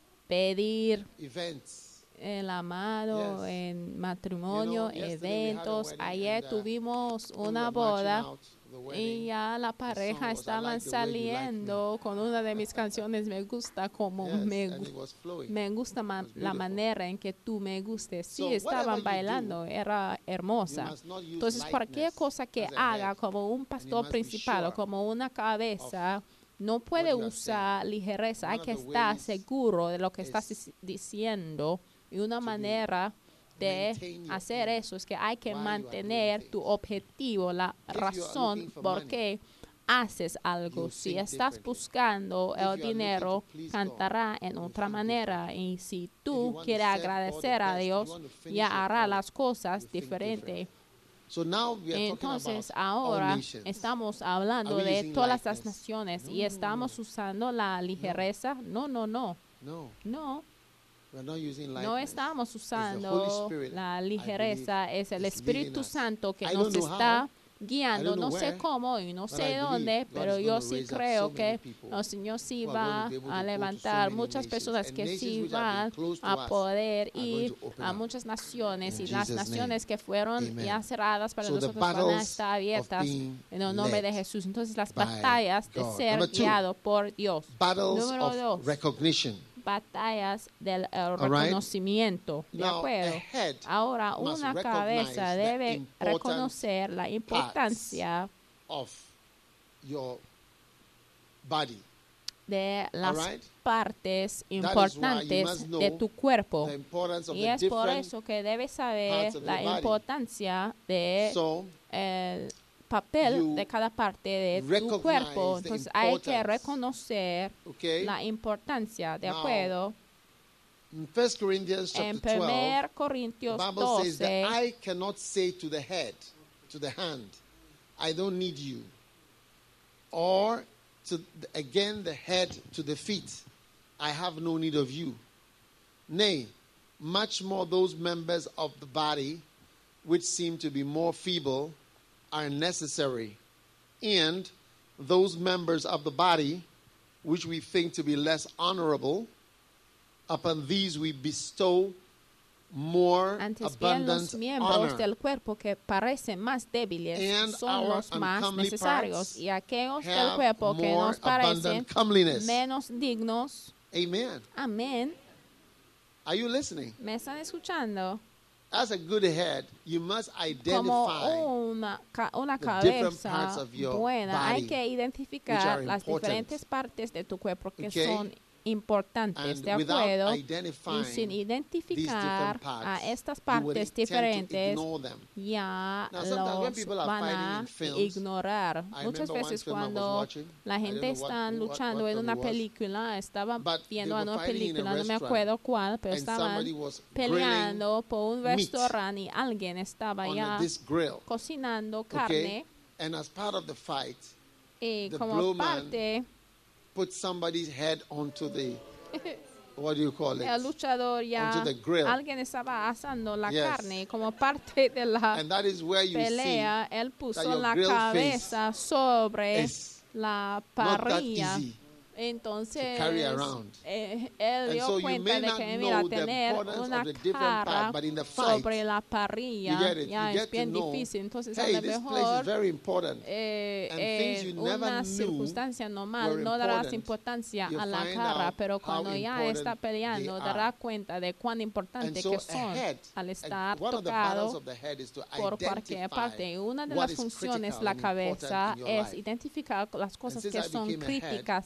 [SPEAKER 1] pedir
[SPEAKER 2] events.
[SPEAKER 1] el amado
[SPEAKER 2] Yes.
[SPEAKER 1] en matrimonio,
[SPEAKER 2] You know, yesterday we had a
[SPEAKER 1] eventos.
[SPEAKER 2] wedding
[SPEAKER 1] Ayer
[SPEAKER 2] and, uh,
[SPEAKER 1] tuvimos
[SPEAKER 2] People
[SPEAKER 1] una
[SPEAKER 2] were marching
[SPEAKER 1] boda
[SPEAKER 2] out to the
[SPEAKER 1] y
[SPEAKER 2] wedding.
[SPEAKER 1] ya la pareja
[SPEAKER 2] was, "I
[SPEAKER 1] estaban
[SPEAKER 2] like the way you like me."
[SPEAKER 1] saliendo con una de mis canciones. Me gusta como
[SPEAKER 2] Yes,
[SPEAKER 1] me,
[SPEAKER 2] and
[SPEAKER 1] gu-
[SPEAKER 2] it was flowing.
[SPEAKER 1] me gusta ma-
[SPEAKER 2] It was
[SPEAKER 1] la
[SPEAKER 2] beautiful.
[SPEAKER 1] manera en que tú me gustes. Sí,
[SPEAKER 2] So, whatever
[SPEAKER 1] estaban
[SPEAKER 2] you
[SPEAKER 1] bailando, era
[SPEAKER 2] You
[SPEAKER 1] hermosa.
[SPEAKER 2] must not use
[SPEAKER 1] Entonces, cualquier
[SPEAKER 2] lightness
[SPEAKER 1] cosa que
[SPEAKER 2] as a
[SPEAKER 1] haga
[SPEAKER 2] head.
[SPEAKER 1] como un pastor
[SPEAKER 2] must be
[SPEAKER 1] principal o
[SPEAKER 2] sure
[SPEAKER 1] como una cabeza, no puede
[SPEAKER 2] you are
[SPEAKER 1] usar ligereza.
[SPEAKER 2] One
[SPEAKER 1] Hay
[SPEAKER 2] of
[SPEAKER 1] que
[SPEAKER 2] the
[SPEAKER 1] estar
[SPEAKER 2] ways
[SPEAKER 1] seguro de lo que estás
[SPEAKER 2] is
[SPEAKER 1] dic- diciendo. Y una
[SPEAKER 2] to be-
[SPEAKER 1] manera de
[SPEAKER 2] maintain your
[SPEAKER 1] hacer
[SPEAKER 2] aim
[SPEAKER 1] eso es que hay que
[SPEAKER 2] while you are doing
[SPEAKER 1] mantener tu
[SPEAKER 2] things.
[SPEAKER 1] objetivo, la
[SPEAKER 2] If you are
[SPEAKER 1] razón
[SPEAKER 2] looking for
[SPEAKER 1] por
[SPEAKER 2] money,
[SPEAKER 1] qué haces algo.
[SPEAKER 2] you'll
[SPEAKER 1] Si
[SPEAKER 2] think
[SPEAKER 1] estás
[SPEAKER 2] differently.
[SPEAKER 1] buscando
[SPEAKER 2] If you are
[SPEAKER 1] el
[SPEAKER 2] looking
[SPEAKER 1] dinero,
[SPEAKER 2] to please God,
[SPEAKER 1] cantará en
[SPEAKER 2] you'll
[SPEAKER 1] otra
[SPEAKER 2] think
[SPEAKER 1] manera. Y si
[SPEAKER 2] If you
[SPEAKER 1] tú
[SPEAKER 2] want to
[SPEAKER 1] quieres
[SPEAKER 2] serve God the
[SPEAKER 1] agradecer a
[SPEAKER 2] best, you
[SPEAKER 1] Dios,
[SPEAKER 2] want to finish
[SPEAKER 1] ya
[SPEAKER 2] your
[SPEAKER 1] hará
[SPEAKER 2] product,
[SPEAKER 1] las cosas
[SPEAKER 2] you think
[SPEAKER 1] diferentes.
[SPEAKER 2] different. So now we are talking
[SPEAKER 1] Entonces
[SPEAKER 2] about
[SPEAKER 1] ahora
[SPEAKER 2] all nations.
[SPEAKER 1] estamos hablando
[SPEAKER 2] Are we
[SPEAKER 1] de
[SPEAKER 2] using
[SPEAKER 1] todas las
[SPEAKER 2] lightness?
[SPEAKER 1] naciones
[SPEAKER 2] No,
[SPEAKER 1] y
[SPEAKER 2] no,
[SPEAKER 1] estamos
[SPEAKER 2] no.
[SPEAKER 1] usando la ligereza. No, no, no,
[SPEAKER 2] No,
[SPEAKER 1] no.
[SPEAKER 2] we're not using lightness.
[SPEAKER 1] No estamos
[SPEAKER 2] Holy
[SPEAKER 1] usando
[SPEAKER 2] Spirit,
[SPEAKER 1] la
[SPEAKER 2] I
[SPEAKER 1] ligereza, es el
[SPEAKER 2] is
[SPEAKER 1] Espíritu
[SPEAKER 2] leading us.
[SPEAKER 1] Santo que
[SPEAKER 2] I
[SPEAKER 1] nos
[SPEAKER 2] don't know
[SPEAKER 1] está
[SPEAKER 2] how,
[SPEAKER 1] guiando,
[SPEAKER 2] I don't
[SPEAKER 1] no
[SPEAKER 2] know
[SPEAKER 1] sé
[SPEAKER 2] where,
[SPEAKER 1] cómo y no
[SPEAKER 2] but I
[SPEAKER 1] sé
[SPEAKER 2] believe
[SPEAKER 1] dónde,
[SPEAKER 2] God
[SPEAKER 1] pero
[SPEAKER 2] is
[SPEAKER 1] yo
[SPEAKER 2] gonna
[SPEAKER 1] sí
[SPEAKER 2] raise up
[SPEAKER 1] creo
[SPEAKER 2] so
[SPEAKER 1] que
[SPEAKER 2] many people
[SPEAKER 1] el Señor sí
[SPEAKER 2] who are
[SPEAKER 1] va
[SPEAKER 2] going to be able to
[SPEAKER 1] a
[SPEAKER 2] go to so
[SPEAKER 1] levantar
[SPEAKER 2] many
[SPEAKER 1] muchas
[SPEAKER 2] nations,
[SPEAKER 1] personas
[SPEAKER 2] and
[SPEAKER 1] que
[SPEAKER 2] nations
[SPEAKER 1] sí
[SPEAKER 2] which have
[SPEAKER 1] van
[SPEAKER 2] been closed to
[SPEAKER 1] a
[SPEAKER 2] us
[SPEAKER 1] poder
[SPEAKER 2] are going
[SPEAKER 1] ir
[SPEAKER 2] to open
[SPEAKER 1] a
[SPEAKER 2] up.
[SPEAKER 1] muchas naciones
[SPEAKER 2] In
[SPEAKER 1] y las
[SPEAKER 2] Jesus'
[SPEAKER 1] naciones
[SPEAKER 2] name.
[SPEAKER 1] que fueron
[SPEAKER 2] Amen.
[SPEAKER 1] ya cerradas para
[SPEAKER 2] So the
[SPEAKER 1] nosotros van a
[SPEAKER 2] battles
[SPEAKER 1] estar
[SPEAKER 2] of
[SPEAKER 1] abiertas
[SPEAKER 2] being
[SPEAKER 1] en el nombre de
[SPEAKER 2] led
[SPEAKER 1] Jesús. Entonces las
[SPEAKER 2] by
[SPEAKER 1] batallas de
[SPEAKER 2] God.
[SPEAKER 1] ser
[SPEAKER 2] Number two,
[SPEAKER 1] guiado por Dios.
[SPEAKER 2] Battles
[SPEAKER 1] Número
[SPEAKER 2] of
[SPEAKER 1] dos.
[SPEAKER 2] recognition.
[SPEAKER 1] Batallas del eh,
[SPEAKER 2] right.
[SPEAKER 1] reconocimiento. ¿De
[SPEAKER 2] Now, a
[SPEAKER 1] acuerdo?
[SPEAKER 2] head
[SPEAKER 1] Ahora,
[SPEAKER 2] must
[SPEAKER 1] una
[SPEAKER 2] recognize
[SPEAKER 1] cabeza
[SPEAKER 2] the
[SPEAKER 1] debe
[SPEAKER 2] important
[SPEAKER 1] reconocer la importancia
[SPEAKER 2] of your body.
[SPEAKER 1] de las
[SPEAKER 2] right.
[SPEAKER 1] partes
[SPEAKER 2] why you
[SPEAKER 1] importantes
[SPEAKER 2] must know
[SPEAKER 1] de tu cuerpo.
[SPEAKER 2] The importance of
[SPEAKER 1] Y
[SPEAKER 2] the
[SPEAKER 1] es por
[SPEAKER 2] different
[SPEAKER 1] eso que debes saber
[SPEAKER 2] parts of
[SPEAKER 1] la
[SPEAKER 2] your body.
[SPEAKER 1] importancia de
[SPEAKER 2] So
[SPEAKER 1] el papel
[SPEAKER 2] you
[SPEAKER 1] de cada parte de tu
[SPEAKER 2] recognize
[SPEAKER 1] cuerpo.
[SPEAKER 2] the
[SPEAKER 1] Entonces hay que
[SPEAKER 2] importance.
[SPEAKER 1] reconocer
[SPEAKER 2] okay.
[SPEAKER 1] la importancia, ¿de
[SPEAKER 2] Now,
[SPEAKER 1] acuerdo?
[SPEAKER 2] In First Corinthians
[SPEAKER 1] En
[SPEAKER 2] chapter twelve,
[SPEAKER 1] primer
[SPEAKER 2] the
[SPEAKER 1] Corintios
[SPEAKER 2] Bible says that
[SPEAKER 1] doce,
[SPEAKER 2] I cannot say to the head, to the hand, I don't need you. Or to the, again the head to the feet, I have no need of you. Nay, much more those members of the body which seem to be more feeble are necessary, and those members of the body which we think to be less honorable, upon these we bestow more
[SPEAKER 1] antes bien
[SPEAKER 2] abundant
[SPEAKER 1] los miembros
[SPEAKER 2] honor.
[SPEAKER 1] del cuerpo que parecen más débiles
[SPEAKER 2] And
[SPEAKER 1] son
[SPEAKER 2] our
[SPEAKER 1] los más
[SPEAKER 2] uncomely
[SPEAKER 1] necesarios
[SPEAKER 2] parts
[SPEAKER 1] y aquellos del
[SPEAKER 2] have
[SPEAKER 1] cuerpo que
[SPEAKER 2] more
[SPEAKER 1] nos parecen
[SPEAKER 2] abundant comeliness.
[SPEAKER 1] menos dignos.
[SPEAKER 2] Amen.
[SPEAKER 1] Amén.
[SPEAKER 2] Are you listening?
[SPEAKER 1] ¿Me están escuchando?
[SPEAKER 2] As a good head, you must
[SPEAKER 1] Como
[SPEAKER 2] identify
[SPEAKER 1] una, ca- una
[SPEAKER 2] the different
[SPEAKER 1] cabeza
[SPEAKER 2] parts of your
[SPEAKER 1] buena, hay
[SPEAKER 2] body
[SPEAKER 1] que
[SPEAKER 2] which
[SPEAKER 1] identificar
[SPEAKER 2] are
[SPEAKER 1] las
[SPEAKER 2] important.
[SPEAKER 1] diferentes partes de tu cuerpo que
[SPEAKER 2] Okay?
[SPEAKER 1] son importantes,
[SPEAKER 2] and
[SPEAKER 1] ¿de
[SPEAKER 2] without
[SPEAKER 1] acuerdo?
[SPEAKER 2] identifying
[SPEAKER 1] Y sin
[SPEAKER 2] these
[SPEAKER 1] identificar
[SPEAKER 2] different parts,
[SPEAKER 1] a estas
[SPEAKER 2] you would
[SPEAKER 1] partes
[SPEAKER 2] tend to
[SPEAKER 1] diferentes,
[SPEAKER 2] ignore them.
[SPEAKER 1] ya
[SPEAKER 2] Now, sometimes when
[SPEAKER 1] los
[SPEAKER 2] people are
[SPEAKER 1] van
[SPEAKER 2] fighting
[SPEAKER 1] a
[SPEAKER 2] in films,
[SPEAKER 1] ignorar.
[SPEAKER 2] I
[SPEAKER 1] Muchas
[SPEAKER 2] remember one
[SPEAKER 1] veces
[SPEAKER 2] film I was
[SPEAKER 1] cuando
[SPEAKER 2] watching,
[SPEAKER 1] la
[SPEAKER 2] I don't
[SPEAKER 1] gente
[SPEAKER 2] know what-
[SPEAKER 1] está
[SPEAKER 2] what-
[SPEAKER 1] luchando
[SPEAKER 2] what
[SPEAKER 1] en
[SPEAKER 2] film
[SPEAKER 1] una
[SPEAKER 2] it was,
[SPEAKER 1] película, estaba
[SPEAKER 2] but
[SPEAKER 1] viendo
[SPEAKER 2] they
[SPEAKER 1] a
[SPEAKER 2] were
[SPEAKER 1] una
[SPEAKER 2] fighting in a
[SPEAKER 1] película, no me
[SPEAKER 2] restaurant,
[SPEAKER 1] acuerdo cuál, pero
[SPEAKER 2] and
[SPEAKER 1] estaban
[SPEAKER 2] somebody was
[SPEAKER 1] peleando por un
[SPEAKER 2] meat
[SPEAKER 1] restaurante y alguien estaba
[SPEAKER 2] on
[SPEAKER 1] ya
[SPEAKER 2] this grill.
[SPEAKER 1] cocinando
[SPEAKER 2] Okay?
[SPEAKER 1] carne
[SPEAKER 2] And as part of the fight,
[SPEAKER 1] y
[SPEAKER 2] the
[SPEAKER 1] como
[SPEAKER 2] blowman
[SPEAKER 1] parte
[SPEAKER 2] put somebody's head onto the, what do you call
[SPEAKER 1] el
[SPEAKER 2] it?
[SPEAKER 1] luchador ya
[SPEAKER 2] Onto the grill.
[SPEAKER 1] alguien estaba asando la
[SPEAKER 2] Yes.
[SPEAKER 1] carne y como parte de la
[SPEAKER 2] And that is where you
[SPEAKER 1] pelea él
[SPEAKER 2] that
[SPEAKER 1] puso
[SPEAKER 2] your
[SPEAKER 1] la
[SPEAKER 2] grill
[SPEAKER 1] cabeza sobre
[SPEAKER 2] is
[SPEAKER 1] la
[SPEAKER 2] not that
[SPEAKER 1] parrilla.
[SPEAKER 2] easy.
[SPEAKER 1] Entonces,
[SPEAKER 2] to carry around.
[SPEAKER 1] eh, él
[SPEAKER 2] And
[SPEAKER 1] dio
[SPEAKER 2] so you
[SPEAKER 1] cuenta
[SPEAKER 2] may
[SPEAKER 1] de
[SPEAKER 2] not
[SPEAKER 1] que, mira,
[SPEAKER 2] know the
[SPEAKER 1] tener
[SPEAKER 2] importance
[SPEAKER 1] una
[SPEAKER 2] of the different
[SPEAKER 1] cara
[SPEAKER 2] part, but in the fight,
[SPEAKER 1] sobre la parrilla
[SPEAKER 2] you get it.
[SPEAKER 1] ya
[SPEAKER 2] You
[SPEAKER 1] es
[SPEAKER 2] get
[SPEAKER 1] bien
[SPEAKER 2] to know,
[SPEAKER 1] difícil. Entonces,
[SPEAKER 2] hey,
[SPEAKER 1] a lo
[SPEAKER 2] this place is
[SPEAKER 1] mejor
[SPEAKER 2] very important.
[SPEAKER 1] eh,
[SPEAKER 2] And things
[SPEAKER 1] en
[SPEAKER 2] you never
[SPEAKER 1] una
[SPEAKER 2] knew
[SPEAKER 1] circunstancia normal
[SPEAKER 2] were
[SPEAKER 1] no darás
[SPEAKER 2] important.
[SPEAKER 1] importancia
[SPEAKER 2] You
[SPEAKER 1] a la
[SPEAKER 2] find
[SPEAKER 1] cara,
[SPEAKER 2] out
[SPEAKER 1] pero
[SPEAKER 2] how
[SPEAKER 1] cuando ya
[SPEAKER 2] important
[SPEAKER 1] está peleando,
[SPEAKER 2] they
[SPEAKER 1] darás
[SPEAKER 2] are.
[SPEAKER 1] cuenta de cuán
[SPEAKER 2] And
[SPEAKER 1] importante
[SPEAKER 2] so
[SPEAKER 1] que
[SPEAKER 2] a
[SPEAKER 1] son
[SPEAKER 2] head,
[SPEAKER 1] al
[SPEAKER 2] a-
[SPEAKER 1] estar
[SPEAKER 2] one of the battles
[SPEAKER 1] tocado
[SPEAKER 2] of the head is to
[SPEAKER 1] por cualquier
[SPEAKER 2] identify
[SPEAKER 1] parte. Y una de
[SPEAKER 2] what
[SPEAKER 1] las
[SPEAKER 2] is
[SPEAKER 1] funciones
[SPEAKER 2] critical
[SPEAKER 1] la
[SPEAKER 2] and important
[SPEAKER 1] cabeza
[SPEAKER 2] in your
[SPEAKER 1] es
[SPEAKER 2] life.
[SPEAKER 1] identificar las cosas
[SPEAKER 2] since
[SPEAKER 1] que
[SPEAKER 2] I
[SPEAKER 1] son
[SPEAKER 2] became a head,
[SPEAKER 1] críticas y
[SPEAKER 2] I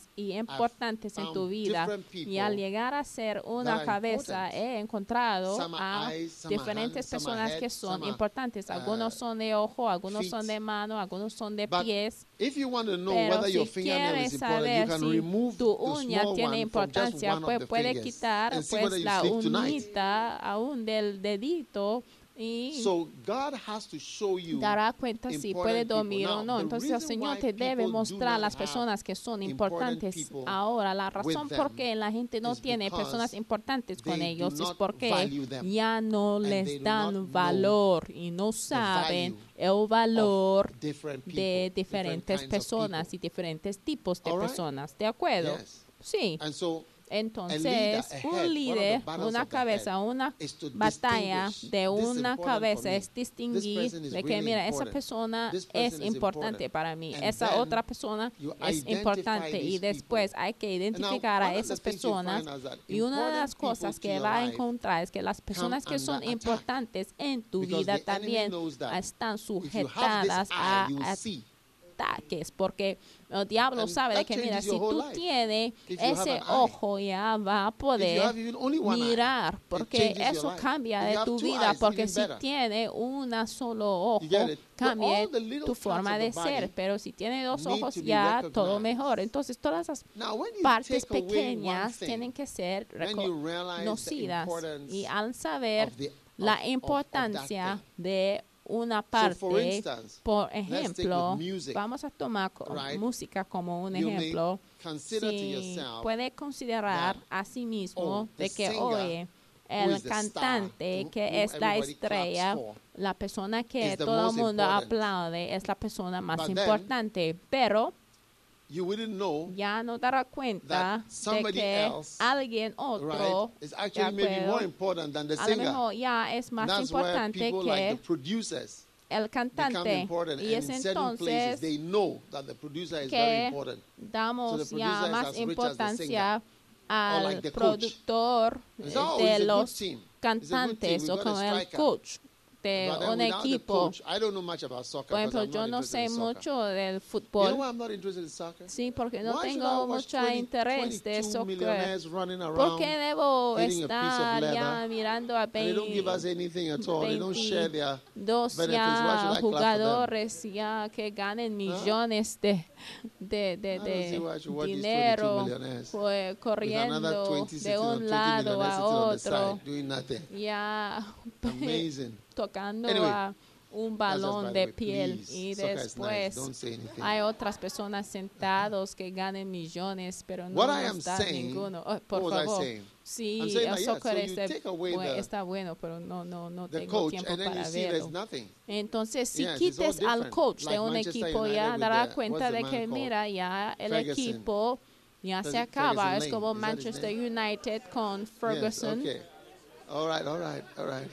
[SPEAKER 1] importantes en tu
[SPEAKER 2] found
[SPEAKER 1] vida.
[SPEAKER 2] different people
[SPEAKER 1] Y al llegar a ser una
[SPEAKER 2] are
[SPEAKER 1] cabeza,
[SPEAKER 2] important.
[SPEAKER 1] he encontrado
[SPEAKER 2] Some are
[SPEAKER 1] a
[SPEAKER 2] eyes, some are
[SPEAKER 1] diferentes
[SPEAKER 2] hands, some are
[SPEAKER 1] personas
[SPEAKER 2] head,
[SPEAKER 1] que son
[SPEAKER 2] some are,
[SPEAKER 1] importantes.
[SPEAKER 2] uh,
[SPEAKER 1] Algunos son de ojo, algunos son
[SPEAKER 2] feet.
[SPEAKER 1] de mano, algunos son de
[SPEAKER 2] But
[SPEAKER 1] pies.
[SPEAKER 2] if you want to know
[SPEAKER 1] Pero
[SPEAKER 2] whether
[SPEAKER 1] si
[SPEAKER 2] your fingernail
[SPEAKER 1] quieres
[SPEAKER 2] is important, you
[SPEAKER 1] saber
[SPEAKER 2] can
[SPEAKER 1] si
[SPEAKER 2] remove
[SPEAKER 1] tu
[SPEAKER 2] the
[SPEAKER 1] uña
[SPEAKER 2] small
[SPEAKER 1] tiene
[SPEAKER 2] one from just
[SPEAKER 1] importancia,
[SPEAKER 2] one
[SPEAKER 1] pues
[SPEAKER 2] of the
[SPEAKER 1] puede
[SPEAKER 2] fingers
[SPEAKER 1] quitar
[SPEAKER 2] and see
[SPEAKER 1] pues
[SPEAKER 2] whether you
[SPEAKER 1] la
[SPEAKER 2] sleep tonight.
[SPEAKER 1] uñita aún del dedito y
[SPEAKER 2] So God has to show you
[SPEAKER 1] dará cuenta si puede
[SPEAKER 2] important
[SPEAKER 1] dormir
[SPEAKER 2] people.
[SPEAKER 1] o
[SPEAKER 2] Now,
[SPEAKER 1] no.
[SPEAKER 2] the
[SPEAKER 1] Entonces el
[SPEAKER 2] reason
[SPEAKER 1] Señor
[SPEAKER 2] why
[SPEAKER 1] te debe
[SPEAKER 2] people do
[SPEAKER 1] mostrar
[SPEAKER 2] not
[SPEAKER 1] las
[SPEAKER 2] have
[SPEAKER 1] personas que son
[SPEAKER 2] important
[SPEAKER 1] importantes.
[SPEAKER 2] people
[SPEAKER 1] Ahora, la razón
[SPEAKER 2] with
[SPEAKER 1] por
[SPEAKER 2] them
[SPEAKER 1] qué la gente no
[SPEAKER 2] is
[SPEAKER 1] tiene
[SPEAKER 2] because
[SPEAKER 1] personas importantes con
[SPEAKER 2] they do
[SPEAKER 1] ellos es
[SPEAKER 2] not
[SPEAKER 1] porque
[SPEAKER 2] value them.
[SPEAKER 1] ya no
[SPEAKER 2] And they
[SPEAKER 1] les
[SPEAKER 2] do
[SPEAKER 1] dan
[SPEAKER 2] not
[SPEAKER 1] valor y no saben
[SPEAKER 2] value
[SPEAKER 1] el valor
[SPEAKER 2] of different people,
[SPEAKER 1] de
[SPEAKER 2] different
[SPEAKER 1] diferentes
[SPEAKER 2] kinds of
[SPEAKER 1] personas
[SPEAKER 2] people.
[SPEAKER 1] y diferentes tipos de
[SPEAKER 2] All right?
[SPEAKER 1] personas. ¿De acuerdo?
[SPEAKER 2] Yes.
[SPEAKER 1] Sí.
[SPEAKER 2] And so
[SPEAKER 1] Entonces,
[SPEAKER 2] a leader, a head, one of
[SPEAKER 1] un
[SPEAKER 2] the
[SPEAKER 1] líder,
[SPEAKER 2] battles
[SPEAKER 1] una
[SPEAKER 2] of the
[SPEAKER 1] cabeza,
[SPEAKER 2] head
[SPEAKER 1] una
[SPEAKER 2] is to
[SPEAKER 1] batalla
[SPEAKER 2] distinguish.
[SPEAKER 1] de
[SPEAKER 2] This is
[SPEAKER 1] una
[SPEAKER 2] important for
[SPEAKER 1] cabeza
[SPEAKER 2] me.
[SPEAKER 1] es
[SPEAKER 2] This
[SPEAKER 1] distinguir
[SPEAKER 2] person is
[SPEAKER 1] de que,
[SPEAKER 2] really
[SPEAKER 1] mira, esa
[SPEAKER 2] important.
[SPEAKER 1] persona
[SPEAKER 2] This
[SPEAKER 1] es
[SPEAKER 2] person is
[SPEAKER 1] importante
[SPEAKER 2] important.
[SPEAKER 1] para mí,
[SPEAKER 2] And
[SPEAKER 1] esa
[SPEAKER 2] then
[SPEAKER 1] otra persona
[SPEAKER 2] you
[SPEAKER 1] es
[SPEAKER 2] identify
[SPEAKER 1] importante y
[SPEAKER 2] these
[SPEAKER 1] después
[SPEAKER 2] people.
[SPEAKER 1] hay que
[SPEAKER 2] And now,
[SPEAKER 1] identificar a
[SPEAKER 2] one of the
[SPEAKER 1] esas
[SPEAKER 2] things you
[SPEAKER 1] personas
[SPEAKER 2] find is that
[SPEAKER 1] y una de
[SPEAKER 2] important
[SPEAKER 1] las cosas
[SPEAKER 2] people
[SPEAKER 1] que
[SPEAKER 2] to
[SPEAKER 1] va a
[SPEAKER 2] your life
[SPEAKER 1] encontrar es que las personas que
[SPEAKER 2] come
[SPEAKER 1] son
[SPEAKER 2] under attack.
[SPEAKER 1] importantes en tu
[SPEAKER 2] Because
[SPEAKER 1] vida
[SPEAKER 2] the enemy
[SPEAKER 1] también
[SPEAKER 2] knows that
[SPEAKER 1] están
[SPEAKER 2] if you have this
[SPEAKER 1] sujetadas
[SPEAKER 2] eye,
[SPEAKER 1] a,
[SPEAKER 2] you will
[SPEAKER 1] a
[SPEAKER 2] see.
[SPEAKER 1] ataques, porque el diablo
[SPEAKER 2] And
[SPEAKER 1] sabe de
[SPEAKER 2] that
[SPEAKER 1] que, mira,
[SPEAKER 2] changes your
[SPEAKER 1] si
[SPEAKER 2] whole
[SPEAKER 1] tú
[SPEAKER 2] life.
[SPEAKER 1] tienes
[SPEAKER 2] If you have
[SPEAKER 1] ese
[SPEAKER 2] an eye.
[SPEAKER 1] ojo, ya va a
[SPEAKER 2] If you
[SPEAKER 1] poder
[SPEAKER 2] have even only one eye,
[SPEAKER 1] mirar,
[SPEAKER 2] it
[SPEAKER 1] porque
[SPEAKER 2] changes your
[SPEAKER 1] eso
[SPEAKER 2] life.
[SPEAKER 1] cambia
[SPEAKER 2] If
[SPEAKER 1] de
[SPEAKER 2] you have
[SPEAKER 1] tu
[SPEAKER 2] two
[SPEAKER 1] vida,
[SPEAKER 2] eyes,
[SPEAKER 1] porque
[SPEAKER 2] even
[SPEAKER 1] si
[SPEAKER 2] better.
[SPEAKER 1] tiene una solo
[SPEAKER 2] You get
[SPEAKER 1] ojo,
[SPEAKER 2] it? But
[SPEAKER 1] cambia
[SPEAKER 2] all the little
[SPEAKER 1] tu
[SPEAKER 2] parts
[SPEAKER 1] forma
[SPEAKER 2] of
[SPEAKER 1] de
[SPEAKER 2] the body
[SPEAKER 1] ser, pero si tiene dos
[SPEAKER 2] need
[SPEAKER 1] ojos,
[SPEAKER 2] to be
[SPEAKER 1] ya todo
[SPEAKER 2] recognized.
[SPEAKER 1] mejor. Entonces, todas las
[SPEAKER 2] Now, when you
[SPEAKER 1] partes
[SPEAKER 2] take away one
[SPEAKER 1] pequeñas
[SPEAKER 2] thing,
[SPEAKER 1] tienen que ser
[SPEAKER 2] then you realize the
[SPEAKER 1] reconocidas,
[SPEAKER 2] importance
[SPEAKER 1] y al saber
[SPEAKER 2] of the- of-
[SPEAKER 1] la
[SPEAKER 2] of- of that
[SPEAKER 1] importancia
[SPEAKER 2] thing.
[SPEAKER 1] de una
[SPEAKER 2] So,
[SPEAKER 1] parte,
[SPEAKER 2] for instance,
[SPEAKER 1] por
[SPEAKER 2] let's take
[SPEAKER 1] ejemplo,
[SPEAKER 2] with music,
[SPEAKER 1] vamos a tomar co-
[SPEAKER 2] right?
[SPEAKER 1] música como un
[SPEAKER 2] You may
[SPEAKER 1] ejemplo.
[SPEAKER 2] consider to
[SPEAKER 1] Si
[SPEAKER 2] yourself
[SPEAKER 1] puede considerar
[SPEAKER 2] that,
[SPEAKER 1] a sí mismo
[SPEAKER 2] oh, the
[SPEAKER 1] de que,
[SPEAKER 2] singer
[SPEAKER 1] oye,
[SPEAKER 2] who
[SPEAKER 1] el
[SPEAKER 2] is the star,
[SPEAKER 1] cantante
[SPEAKER 2] who-
[SPEAKER 1] que
[SPEAKER 2] whom
[SPEAKER 1] es la
[SPEAKER 2] everybody claps
[SPEAKER 1] estrella,
[SPEAKER 2] for,
[SPEAKER 1] la persona que
[SPEAKER 2] is the
[SPEAKER 1] todo el
[SPEAKER 2] most
[SPEAKER 1] mundo
[SPEAKER 2] important.
[SPEAKER 1] aplaude, es la persona más
[SPEAKER 2] But then,
[SPEAKER 1] importante. Pero
[SPEAKER 2] you wouldn't know
[SPEAKER 1] ya no dará cuenta
[SPEAKER 2] that
[SPEAKER 1] de
[SPEAKER 2] somebody
[SPEAKER 1] que
[SPEAKER 2] else,
[SPEAKER 1] alguien
[SPEAKER 2] right,
[SPEAKER 1] otro,
[SPEAKER 2] is
[SPEAKER 1] de
[SPEAKER 2] actually maybe
[SPEAKER 1] acuerdo,
[SPEAKER 2] more important than the
[SPEAKER 1] a lo
[SPEAKER 2] singer.
[SPEAKER 1] mejor ya es más
[SPEAKER 2] That's where
[SPEAKER 1] importante
[SPEAKER 2] people
[SPEAKER 1] que
[SPEAKER 2] like the producers
[SPEAKER 1] el
[SPEAKER 2] become
[SPEAKER 1] cantante.
[SPEAKER 2] important,
[SPEAKER 1] Y
[SPEAKER 2] and
[SPEAKER 1] es
[SPEAKER 2] in certain places
[SPEAKER 1] entonces
[SPEAKER 2] they know that the producer is very
[SPEAKER 1] que
[SPEAKER 2] important.
[SPEAKER 1] damos
[SPEAKER 2] So the
[SPEAKER 1] ya
[SPEAKER 2] producer is
[SPEAKER 1] más
[SPEAKER 2] as rich as the
[SPEAKER 1] importancia
[SPEAKER 2] Or like
[SPEAKER 1] al
[SPEAKER 2] the coach.
[SPEAKER 1] productor
[SPEAKER 2] It's, oh,
[SPEAKER 1] de
[SPEAKER 2] it's a good
[SPEAKER 1] los
[SPEAKER 2] team. It's a good team.
[SPEAKER 1] cantantes
[SPEAKER 2] We've
[SPEAKER 1] o
[SPEAKER 2] got a
[SPEAKER 1] como el
[SPEAKER 2] striker.
[SPEAKER 1] coach de
[SPEAKER 2] But then
[SPEAKER 1] un
[SPEAKER 2] without the
[SPEAKER 1] equipo.
[SPEAKER 2] coach, I don't know much about soccer
[SPEAKER 1] Por
[SPEAKER 2] because
[SPEAKER 1] ejemplo,
[SPEAKER 2] I'm
[SPEAKER 1] yo
[SPEAKER 2] not
[SPEAKER 1] no
[SPEAKER 2] interested
[SPEAKER 1] sé
[SPEAKER 2] in soccer.
[SPEAKER 1] mucho del
[SPEAKER 2] You know
[SPEAKER 1] fútbol.
[SPEAKER 2] why I'm not interested in soccer?
[SPEAKER 1] Sí, porque no
[SPEAKER 2] Why should I
[SPEAKER 1] tengo
[SPEAKER 2] watch
[SPEAKER 1] mucho
[SPEAKER 2] twenty,
[SPEAKER 1] interés de
[SPEAKER 2] twenty-two
[SPEAKER 1] soccer.
[SPEAKER 2] millionaires running
[SPEAKER 1] ¿Por
[SPEAKER 2] around
[SPEAKER 1] qué debo
[SPEAKER 2] eating a piece of
[SPEAKER 1] estar
[SPEAKER 2] leather?
[SPEAKER 1] ya mirando a
[SPEAKER 2] And they don't give us anything at all. They don't share their
[SPEAKER 1] dos
[SPEAKER 2] benefits. Why
[SPEAKER 1] ya
[SPEAKER 2] should I clap for them?
[SPEAKER 1] jugadores ya que ganen millones de, de, de,
[SPEAKER 2] I don't see
[SPEAKER 1] de
[SPEAKER 2] why I should watch these
[SPEAKER 1] dinero
[SPEAKER 2] twenty-two millionaires
[SPEAKER 1] fue
[SPEAKER 2] with another
[SPEAKER 1] corriendo
[SPEAKER 2] twenty
[SPEAKER 1] de
[SPEAKER 2] sitting on
[SPEAKER 1] un
[SPEAKER 2] twenty
[SPEAKER 1] lado
[SPEAKER 2] millionaires
[SPEAKER 1] a
[SPEAKER 2] sitting on the
[SPEAKER 1] otro,
[SPEAKER 2] side doing nothing.
[SPEAKER 1] ya
[SPEAKER 2] Amazing.
[SPEAKER 1] tocando
[SPEAKER 2] Anyway,
[SPEAKER 1] a un
[SPEAKER 2] That's just
[SPEAKER 1] balón
[SPEAKER 2] by the
[SPEAKER 1] de
[SPEAKER 2] way.
[SPEAKER 1] piel.
[SPEAKER 2] Please,
[SPEAKER 1] Y
[SPEAKER 2] soccer is nice.
[SPEAKER 1] después
[SPEAKER 2] Don't say anything.
[SPEAKER 1] hay otras personas sentados que ganen millones, pero no
[SPEAKER 2] What I am
[SPEAKER 1] nos dan
[SPEAKER 2] saying,
[SPEAKER 1] ninguno. Oh, por
[SPEAKER 2] what was I
[SPEAKER 1] favor.
[SPEAKER 2] saying?
[SPEAKER 1] Sí,
[SPEAKER 2] I'm saying
[SPEAKER 1] el
[SPEAKER 2] that, yeah,
[SPEAKER 1] soccer
[SPEAKER 2] so you
[SPEAKER 1] este-
[SPEAKER 2] take away
[SPEAKER 1] bue-
[SPEAKER 2] the-
[SPEAKER 1] está bueno, pero no, no, no
[SPEAKER 2] The
[SPEAKER 1] tengo
[SPEAKER 2] coach,
[SPEAKER 1] tiempo
[SPEAKER 2] and then you
[SPEAKER 1] para
[SPEAKER 2] see there's
[SPEAKER 1] verlo.
[SPEAKER 2] nothing.
[SPEAKER 1] Entonces, si
[SPEAKER 2] Yes, it's all
[SPEAKER 1] quites al
[SPEAKER 2] different.
[SPEAKER 1] coach
[SPEAKER 2] Like
[SPEAKER 1] de un
[SPEAKER 2] Manchester
[SPEAKER 1] equipo,
[SPEAKER 2] United
[SPEAKER 1] ya
[SPEAKER 2] with
[SPEAKER 1] dará
[SPEAKER 2] the-
[SPEAKER 1] cuenta
[SPEAKER 2] what's the
[SPEAKER 1] de
[SPEAKER 2] man
[SPEAKER 1] que,
[SPEAKER 2] called?
[SPEAKER 1] mira, ya el
[SPEAKER 2] Ferguson.
[SPEAKER 1] equipo ya se
[SPEAKER 2] Ferguson
[SPEAKER 1] acaba. Es
[SPEAKER 2] Lane.
[SPEAKER 1] como
[SPEAKER 2] Is that his
[SPEAKER 1] Manchester
[SPEAKER 2] name?
[SPEAKER 1] United con
[SPEAKER 2] Yes,
[SPEAKER 1] Ferguson.
[SPEAKER 2] okay. All right, all right, all right.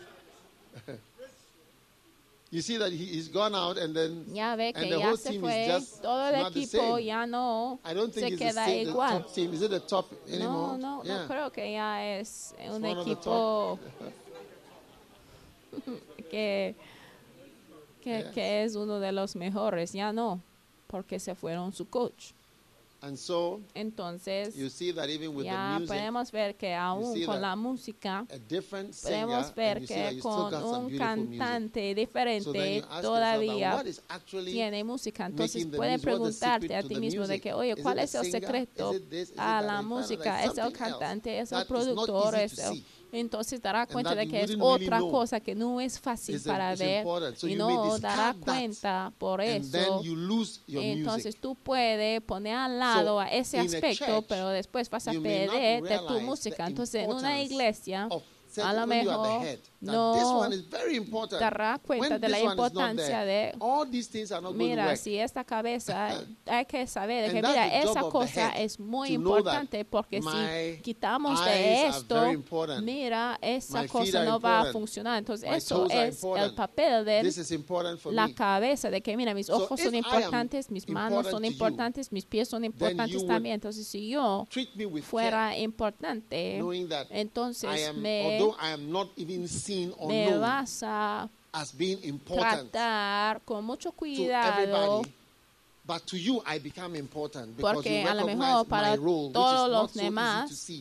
[SPEAKER 2] You see that he, he's gone out and then
[SPEAKER 1] Ya ve
[SPEAKER 2] and
[SPEAKER 1] que
[SPEAKER 2] the
[SPEAKER 1] ya
[SPEAKER 2] whole
[SPEAKER 1] se
[SPEAKER 2] team
[SPEAKER 1] fue.
[SPEAKER 2] is just
[SPEAKER 1] Todo el
[SPEAKER 2] not the
[SPEAKER 1] equipo
[SPEAKER 2] same.
[SPEAKER 1] ya no
[SPEAKER 2] I don't think
[SPEAKER 1] se
[SPEAKER 2] it's the,
[SPEAKER 1] queda
[SPEAKER 2] same, the
[SPEAKER 1] igual.
[SPEAKER 2] top team. Is it the top
[SPEAKER 1] No,
[SPEAKER 2] anymore?
[SPEAKER 1] no,
[SPEAKER 2] yeah.
[SPEAKER 1] no creo que ya es un
[SPEAKER 2] one of the
[SPEAKER 1] equipo que, que,
[SPEAKER 2] Yes.
[SPEAKER 1] que es uno de los mejores. Ya no, porque se fueron su coach.
[SPEAKER 2] And so
[SPEAKER 1] Entonces,
[SPEAKER 2] you see that even with
[SPEAKER 1] ya
[SPEAKER 2] the music,
[SPEAKER 1] podemos ver que aún
[SPEAKER 2] see
[SPEAKER 1] con
[SPEAKER 2] that
[SPEAKER 1] la música,
[SPEAKER 2] a different singer,
[SPEAKER 1] podemos ver
[SPEAKER 2] and you see that
[SPEAKER 1] que
[SPEAKER 2] you still
[SPEAKER 1] con
[SPEAKER 2] got some
[SPEAKER 1] un
[SPEAKER 2] beautiful music.
[SPEAKER 1] cantante
[SPEAKER 2] So then
[SPEAKER 1] diferente
[SPEAKER 2] you ask yourself that
[SPEAKER 1] todavía
[SPEAKER 2] what is actually
[SPEAKER 1] tiene música. Entonces
[SPEAKER 2] making the
[SPEAKER 1] puedes
[SPEAKER 2] music? What's the
[SPEAKER 1] preguntarte
[SPEAKER 2] secret
[SPEAKER 1] a
[SPEAKER 2] to
[SPEAKER 1] ti
[SPEAKER 2] the
[SPEAKER 1] mismo de
[SPEAKER 2] music?
[SPEAKER 1] que, oye,
[SPEAKER 2] Is
[SPEAKER 1] ¿cuál
[SPEAKER 2] it
[SPEAKER 1] es
[SPEAKER 2] the
[SPEAKER 1] el
[SPEAKER 2] singer?
[SPEAKER 1] secreto
[SPEAKER 2] Is it this? Is it
[SPEAKER 1] a
[SPEAKER 2] that?
[SPEAKER 1] la
[SPEAKER 2] And you find out
[SPEAKER 1] música?
[SPEAKER 2] that
[SPEAKER 1] ¿Es el
[SPEAKER 2] something else
[SPEAKER 1] cantante? ¿Es el
[SPEAKER 2] that is not
[SPEAKER 1] productor?
[SPEAKER 2] easy
[SPEAKER 1] ¿Es
[SPEAKER 2] to
[SPEAKER 1] el-
[SPEAKER 2] see?
[SPEAKER 1] Entonces dará
[SPEAKER 2] And
[SPEAKER 1] cuenta
[SPEAKER 2] that
[SPEAKER 1] de
[SPEAKER 2] you
[SPEAKER 1] que es
[SPEAKER 2] wouldn't really
[SPEAKER 1] otra
[SPEAKER 2] know
[SPEAKER 1] cosa que no es fácil
[SPEAKER 2] is,
[SPEAKER 1] para
[SPEAKER 2] is
[SPEAKER 1] ver
[SPEAKER 2] important. So
[SPEAKER 1] y
[SPEAKER 2] you may
[SPEAKER 1] no dará
[SPEAKER 2] discard that,
[SPEAKER 1] cuenta por
[SPEAKER 2] and
[SPEAKER 1] eso.
[SPEAKER 2] then you lose your
[SPEAKER 1] Entonces
[SPEAKER 2] music.
[SPEAKER 1] tú puedes poner al lado a ese
[SPEAKER 2] in a
[SPEAKER 1] aspecto,
[SPEAKER 2] church,
[SPEAKER 1] pero después vas a
[SPEAKER 2] you may not
[SPEAKER 1] perder de tu
[SPEAKER 2] realize
[SPEAKER 1] música.
[SPEAKER 2] the
[SPEAKER 1] Entonces en una
[SPEAKER 2] importance
[SPEAKER 1] iglesia
[SPEAKER 2] of
[SPEAKER 1] a lo
[SPEAKER 2] when you are the
[SPEAKER 1] mejor
[SPEAKER 2] head, that
[SPEAKER 1] no
[SPEAKER 2] this one is very important.
[SPEAKER 1] dará cuenta
[SPEAKER 2] When
[SPEAKER 1] de la
[SPEAKER 2] this one is not
[SPEAKER 1] importancia
[SPEAKER 2] there,
[SPEAKER 1] de,
[SPEAKER 2] all these things are not going to
[SPEAKER 1] mira,
[SPEAKER 2] work.
[SPEAKER 1] si esta cabeza, hay que saber de
[SPEAKER 2] And
[SPEAKER 1] que,
[SPEAKER 2] that's
[SPEAKER 1] mira,
[SPEAKER 2] the job
[SPEAKER 1] esa
[SPEAKER 2] of the
[SPEAKER 1] cosa
[SPEAKER 2] head,
[SPEAKER 1] es muy
[SPEAKER 2] to know that
[SPEAKER 1] importante porque
[SPEAKER 2] my
[SPEAKER 1] si quitamos de
[SPEAKER 2] eyes are
[SPEAKER 1] esto,
[SPEAKER 2] very important.
[SPEAKER 1] mira, esa
[SPEAKER 2] My feet
[SPEAKER 1] cosa
[SPEAKER 2] are
[SPEAKER 1] no va a
[SPEAKER 2] important.
[SPEAKER 1] funcionar. Entonces,
[SPEAKER 2] My
[SPEAKER 1] eso
[SPEAKER 2] toes are
[SPEAKER 1] es el
[SPEAKER 2] important.
[SPEAKER 1] papel de
[SPEAKER 2] This is important for
[SPEAKER 1] la
[SPEAKER 2] me.
[SPEAKER 1] cabeza, de que, mira, mis
[SPEAKER 2] So
[SPEAKER 1] ojos
[SPEAKER 2] if
[SPEAKER 1] son
[SPEAKER 2] I am
[SPEAKER 1] importantes, mis manos
[SPEAKER 2] important
[SPEAKER 1] son
[SPEAKER 2] to you,
[SPEAKER 1] importantes, mis pies son importantes
[SPEAKER 2] would
[SPEAKER 1] también. Entonces, si yo
[SPEAKER 2] Treat me with care,
[SPEAKER 1] fuera importante,
[SPEAKER 2] knowing that I
[SPEAKER 1] entonces
[SPEAKER 2] am,
[SPEAKER 1] me,
[SPEAKER 2] although I am not even seen or
[SPEAKER 1] me
[SPEAKER 2] known
[SPEAKER 1] vas a
[SPEAKER 2] as being important
[SPEAKER 1] tratar con mucho
[SPEAKER 2] to
[SPEAKER 1] cuidado
[SPEAKER 2] everybody, But to you, I become important because
[SPEAKER 1] Porque
[SPEAKER 2] you
[SPEAKER 1] a lo
[SPEAKER 2] recognize
[SPEAKER 1] mejor para
[SPEAKER 2] my role, which is
[SPEAKER 1] todos
[SPEAKER 2] not
[SPEAKER 1] los
[SPEAKER 2] so easy
[SPEAKER 1] demás,
[SPEAKER 2] to see.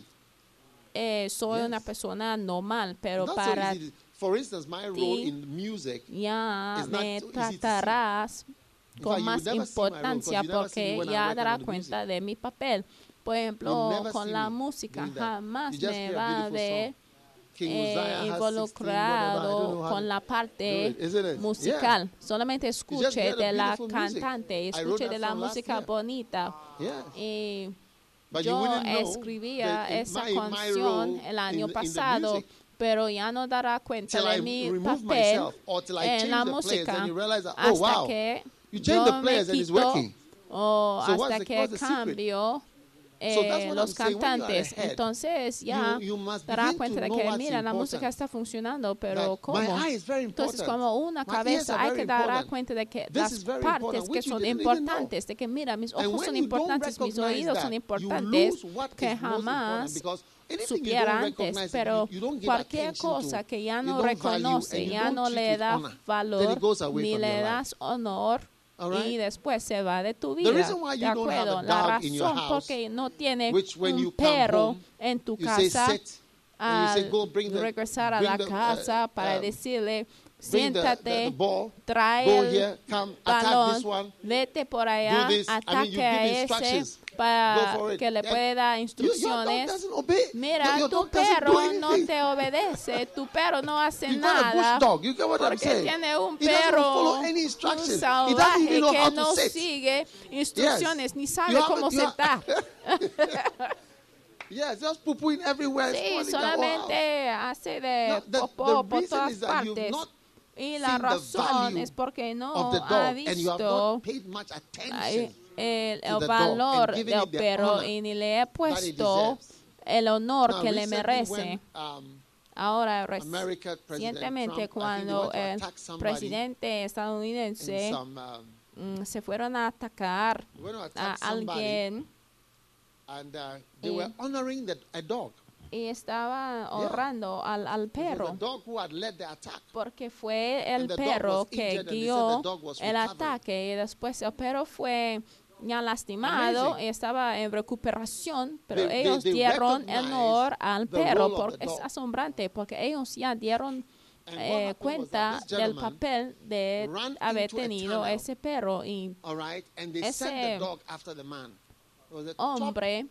[SPEAKER 1] eh, soy
[SPEAKER 2] Yes.
[SPEAKER 1] una persona normal, pero
[SPEAKER 2] Not
[SPEAKER 1] para
[SPEAKER 2] so easy. to- For instance, my role
[SPEAKER 1] ti
[SPEAKER 2] in music,
[SPEAKER 1] ya
[SPEAKER 2] It's not
[SPEAKER 1] me
[SPEAKER 2] so easy to see.
[SPEAKER 1] tratarás
[SPEAKER 2] In
[SPEAKER 1] con
[SPEAKER 2] fact, you
[SPEAKER 1] más
[SPEAKER 2] would never see my role, 'cause
[SPEAKER 1] importancia
[SPEAKER 2] you never see me
[SPEAKER 1] porque
[SPEAKER 2] when I'm
[SPEAKER 1] ya
[SPEAKER 2] working
[SPEAKER 1] dará
[SPEAKER 2] on the
[SPEAKER 1] cuenta
[SPEAKER 2] music.
[SPEAKER 1] de mi papel. Por
[SPEAKER 2] You'll
[SPEAKER 1] ejemplo,
[SPEAKER 2] never
[SPEAKER 1] con
[SPEAKER 2] see
[SPEAKER 1] la
[SPEAKER 2] me
[SPEAKER 1] música,
[SPEAKER 2] doing that.
[SPEAKER 1] jamás
[SPEAKER 2] You just
[SPEAKER 1] me
[SPEAKER 2] hear a
[SPEAKER 1] va a
[SPEAKER 2] beautiful
[SPEAKER 1] ver
[SPEAKER 2] song. King
[SPEAKER 1] eh,
[SPEAKER 2] Uzziah has sixteen, whatever. I don't
[SPEAKER 1] involucrado
[SPEAKER 2] know how
[SPEAKER 1] con
[SPEAKER 2] to
[SPEAKER 1] la
[SPEAKER 2] do
[SPEAKER 1] parte
[SPEAKER 2] it, isn't it?
[SPEAKER 1] musical. Solamente
[SPEAKER 2] just
[SPEAKER 1] escuche
[SPEAKER 2] hear the
[SPEAKER 1] de la
[SPEAKER 2] beautiful music.
[SPEAKER 1] cantante,
[SPEAKER 2] I wrote
[SPEAKER 1] escuche
[SPEAKER 2] that
[SPEAKER 1] de la
[SPEAKER 2] song last
[SPEAKER 1] música
[SPEAKER 2] year.
[SPEAKER 1] bonita.
[SPEAKER 2] Yeah.
[SPEAKER 1] Y
[SPEAKER 2] But you
[SPEAKER 1] yo
[SPEAKER 2] wouldn't know
[SPEAKER 1] escribía
[SPEAKER 2] that in
[SPEAKER 1] esa
[SPEAKER 2] my- my
[SPEAKER 1] canción
[SPEAKER 2] role
[SPEAKER 1] el año
[SPEAKER 2] in- in the
[SPEAKER 1] pasado,
[SPEAKER 2] music
[SPEAKER 1] pero ya no dará cuenta
[SPEAKER 2] till I
[SPEAKER 1] de mi
[SPEAKER 2] remove
[SPEAKER 1] papel
[SPEAKER 2] myself or till I
[SPEAKER 1] en
[SPEAKER 2] change
[SPEAKER 1] la
[SPEAKER 2] the players
[SPEAKER 1] música
[SPEAKER 2] and you realize that, oh
[SPEAKER 1] hasta
[SPEAKER 2] wow,
[SPEAKER 1] que
[SPEAKER 2] you change the
[SPEAKER 1] yo me
[SPEAKER 2] players and it's
[SPEAKER 1] quito
[SPEAKER 2] working.
[SPEAKER 1] o
[SPEAKER 2] So what's
[SPEAKER 1] hasta
[SPEAKER 2] the-
[SPEAKER 1] que
[SPEAKER 2] what's the secret?
[SPEAKER 1] cambio
[SPEAKER 2] So that's
[SPEAKER 1] eh,
[SPEAKER 2] what
[SPEAKER 1] los
[SPEAKER 2] I'm saying. When you are
[SPEAKER 1] cantantes.
[SPEAKER 2] ahead,
[SPEAKER 1] Entonces ya
[SPEAKER 2] you- you must
[SPEAKER 1] dará
[SPEAKER 2] begin
[SPEAKER 1] cuenta
[SPEAKER 2] to
[SPEAKER 1] de
[SPEAKER 2] know
[SPEAKER 1] que
[SPEAKER 2] what's
[SPEAKER 1] mira, la
[SPEAKER 2] important.
[SPEAKER 1] música está funcionando, pero
[SPEAKER 2] That
[SPEAKER 1] ¿cómo?
[SPEAKER 2] my eye is very
[SPEAKER 1] Entonces
[SPEAKER 2] important.
[SPEAKER 1] como una
[SPEAKER 2] My ears
[SPEAKER 1] cabeza
[SPEAKER 2] are
[SPEAKER 1] hay
[SPEAKER 2] very
[SPEAKER 1] que dar
[SPEAKER 2] important.
[SPEAKER 1] cuenta de que
[SPEAKER 2] This
[SPEAKER 1] las
[SPEAKER 2] is very
[SPEAKER 1] partes
[SPEAKER 2] important,
[SPEAKER 1] que
[SPEAKER 2] which you
[SPEAKER 1] son
[SPEAKER 2] didn't even know.
[SPEAKER 1] importantes, de que mira, mis
[SPEAKER 2] And
[SPEAKER 1] ojos
[SPEAKER 2] when
[SPEAKER 1] son
[SPEAKER 2] you don't
[SPEAKER 1] importantes, mis
[SPEAKER 2] recognize
[SPEAKER 1] oídos
[SPEAKER 2] that,
[SPEAKER 1] son
[SPEAKER 2] you
[SPEAKER 1] importantes,
[SPEAKER 2] lose what
[SPEAKER 1] que
[SPEAKER 2] is most important
[SPEAKER 1] jamás
[SPEAKER 2] because anything you
[SPEAKER 1] supiera
[SPEAKER 2] don't
[SPEAKER 1] antes,
[SPEAKER 2] recognize,
[SPEAKER 1] pero
[SPEAKER 2] you- you don't give
[SPEAKER 1] cualquier
[SPEAKER 2] attention to,
[SPEAKER 1] cosa que ya
[SPEAKER 2] you
[SPEAKER 1] no
[SPEAKER 2] don't value,
[SPEAKER 1] reconoce,
[SPEAKER 2] and you
[SPEAKER 1] ya
[SPEAKER 2] don't
[SPEAKER 1] no
[SPEAKER 2] treat
[SPEAKER 1] le
[SPEAKER 2] with
[SPEAKER 1] da
[SPEAKER 2] honor, then
[SPEAKER 1] valor,
[SPEAKER 2] it goes away
[SPEAKER 1] ni
[SPEAKER 2] from
[SPEAKER 1] le
[SPEAKER 2] your life.
[SPEAKER 1] das honor,
[SPEAKER 2] All right?
[SPEAKER 1] y después se va de tu
[SPEAKER 2] The
[SPEAKER 1] vida.
[SPEAKER 2] reason why
[SPEAKER 1] ¿De
[SPEAKER 2] you don't have
[SPEAKER 1] acuerdo?
[SPEAKER 2] a
[SPEAKER 1] La
[SPEAKER 2] dog in your
[SPEAKER 1] razón
[SPEAKER 2] house,
[SPEAKER 1] porque no tiene
[SPEAKER 2] which when
[SPEAKER 1] un
[SPEAKER 2] you come
[SPEAKER 1] perro
[SPEAKER 2] home,
[SPEAKER 1] en tu
[SPEAKER 2] you say
[SPEAKER 1] casa,
[SPEAKER 2] sit, and you say
[SPEAKER 1] al
[SPEAKER 2] go bring the,
[SPEAKER 1] regresar a
[SPEAKER 2] bring
[SPEAKER 1] la
[SPEAKER 2] the, uh,
[SPEAKER 1] casa para
[SPEAKER 2] um,
[SPEAKER 1] decirle,
[SPEAKER 2] bring the, the,
[SPEAKER 1] siéntate,
[SPEAKER 2] the ball,
[SPEAKER 1] trae
[SPEAKER 2] go
[SPEAKER 1] el
[SPEAKER 2] here, come, attack
[SPEAKER 1] balón,
[SPEAKER 2] this one,
[SPEAKER 1] vete por allá,
[SPEAKER 2] do this. I mean, you
[SPEAKER 1] ataque
[SPEAKER 2] give
[SPEAKER 1] a ese
[SPEAKER 2] instructions. Go
[SPEAKER 1] para
[SPEAKER 2] for it.
[SPEAKER 1] que le
[SPEAKER 2] And
[SPEAKER 1] pueda dar
[SPEAKER 2] You, your dog
[SPEAKER 1] instrucciones.
[SPEAKER 2] doesn't obey.
[SPEAKER 1] Mira,
[SPEAKER 2] your, your
[SPEAKER 1] tu
[SPEAKER 2] dog doesn't do
[SPEAKER 1] perro no
[SPEAKER 2] anything.
[SPEAKER 1] te obedece, tu perro no hace
[SPEAKER 2] You got a bush
[SPEAKER 1] nada
[SPEAKER 2] dog. You get what I'm
[SPEAKER 1] porque
[SPEAKER 2] saying?
[SPEAKER 1] tiene un
[SPEAKER 2] He doesn't
[SPEAKER 1] perro,
[SPEAKER 2] follow any
[SPEAKER 1] un
[SPEAKER 2] instructions. He doesn't
[SPEAKER 1] salvaje
[SPEAKER 2] even know
[SPEAKER 1] que
[SPEAKER 2] how to
[SPEAKER 1] no
[SPEAKER 2] sit.
[SPEAKER 1] sigue instrucciones, ni
[SPEAKER 2] You
[SPEAKER 1] sabe
[SPEAKER 2] have-
[SPEAKER 1] cómo
[SPEAKER 2] you have-
[SPEAKER 1] sentar.
[SPEAKER 2] Yes, just poo-pooing everywhere.
[SPEAKER 1] Sí,
[SPEAKER 2] falling down. Wow.
[SPEAKER 1] solamente hace de
[SPEAKER 2] No, the-
[SPEAKER 1] popó
[SPEAKER 2] the
[SPEAKER 1] por
[SPEAKER 2] reason
[SPEAKER 1] todas
[SPEAKER 2] is that you've
[SPEAKER 1] partes.
[SPEAKER 2] not
[SPEAKER 1] Y la
[SPEAKER 2] seen the
[SPEAKER 1] razón
[SPEAKER 2] value
[SPEAKER 1] es porque no
[SPEAKER 2] of the
[SPEAKER 1] ha
[SPEAKER 2] dog, and you have
[SPEAKER 1] visto
[SPEAKER 2] not paid much attention
[SPEAKER 1] ay, el,
[SPEAKER 2] to
[SPEAKER 1] el
[SPEAKER 2] the dog
[SPEAKER 1] valor
[SPEAKER 2] and given
[SPEAKER 1] del
[SPEAKER 2] it the
[SPEAKER 1] perro
[SPEAKER 2] honor
[SPEAKER 1] y ni le he
[SPEAKER 2] that it
[SPEAKER 1] puesto
[SPEAKER 2] deserves.
[SPEAKER 1] el honor
[SPEAKER 2] Now,
[SPEAKER 1] que le
[SPEAKER 2] recently
[SPEAKER 1] merece.
[SPEAKER 2] when, um,
[SPEAKER 1] Ahora,
[SPEAKER 2] America President
[SPEAKER 1] recientemente,
[SPEAKER 2] Trump, I think they
[SPEAKER 1] cuando
[SPEAKER 2] went to
[SPEAKER 1] el
[SPEAKER 2] attack somebody
[SPEAKER 1] presidente
[SPEAKER 2] in
[SPEAKER 1] estadounidense
[SPEAKER 2] some, um,
[SPEAKER 1] mm, se fueron a atacar
[SPEAKER 2] they went to
[SPEAKER 1] a
[SPEAKER 2] attack somebody,
[SPEAKER 1] alguien
[SPEAKER 2] and uh, they
[SPEAKER 1] Y-
[SPEAKER 2] were honoring the, a dog.
[SPEAKER 1] y estaba honrando al, al
[SPEAKER 2] It was
[SPEAKER 1] perro,
[SPEAKER 2] the dog who had led the attack.
[SPEAKER 1] porque fue el
[SPEAKER 2] And the dog
[SPEAKER 1] perro
[SPEAKER 2] was
[SPEAKER 1] que
[SPEAKER 2] injured and they said
[SPEAKER 1] guió
[SPEAKER 2] the dog was
[SPEAKER 1] el
[SPEAKER 2] recovering.
[SPEAKER 1] ataque, y después el perro fue ya lastimado
[SPEAKER 2] Amazing.
[SPEAKER 1] y estaba en recuperación, pero
[SPEAKER 2] They- they-
[SPEAKER 1] ellos
[SPEAKER 2] they
[SPEAKER 1] dieron
[SPEAKER 2] recognized
[SPEAKER 1] honor al
[SPEAKER 2] the
[SPEAKER 1] perro,
[SPEAKER 2] role of
[SPEAKER 1] porque
[SPEAKER 2] the
[SPEAKER 1] es
[SPEAKER 2] dog.
[SPEAKER 1] asombrante, porque ellos ya dieron
[SPEAKER 2] And what
[SPEAKER 1] eh,
[SPEAKER 2] happened was
[SPEAKER 1] cuenta
[SPEAKER 2] that this
[SPEAKER 1] del
[SPEAKER 2] gentleman
[SPEAKER 1] papel de
[SPEAKER 2] ran
[SPEAKER 1] haber
[SPEAKER 2] into a
[SPEAKER 1] tenido
[SPEAKER 2] tunnel.
[SPEAKER 1] ese perro, y
[SPEAKER 2] All right, and they
[SPEAKER 1] Ese
[SPEAKER 2] sent the dog after the man. It was a top,
[SPEAKER 1] hombre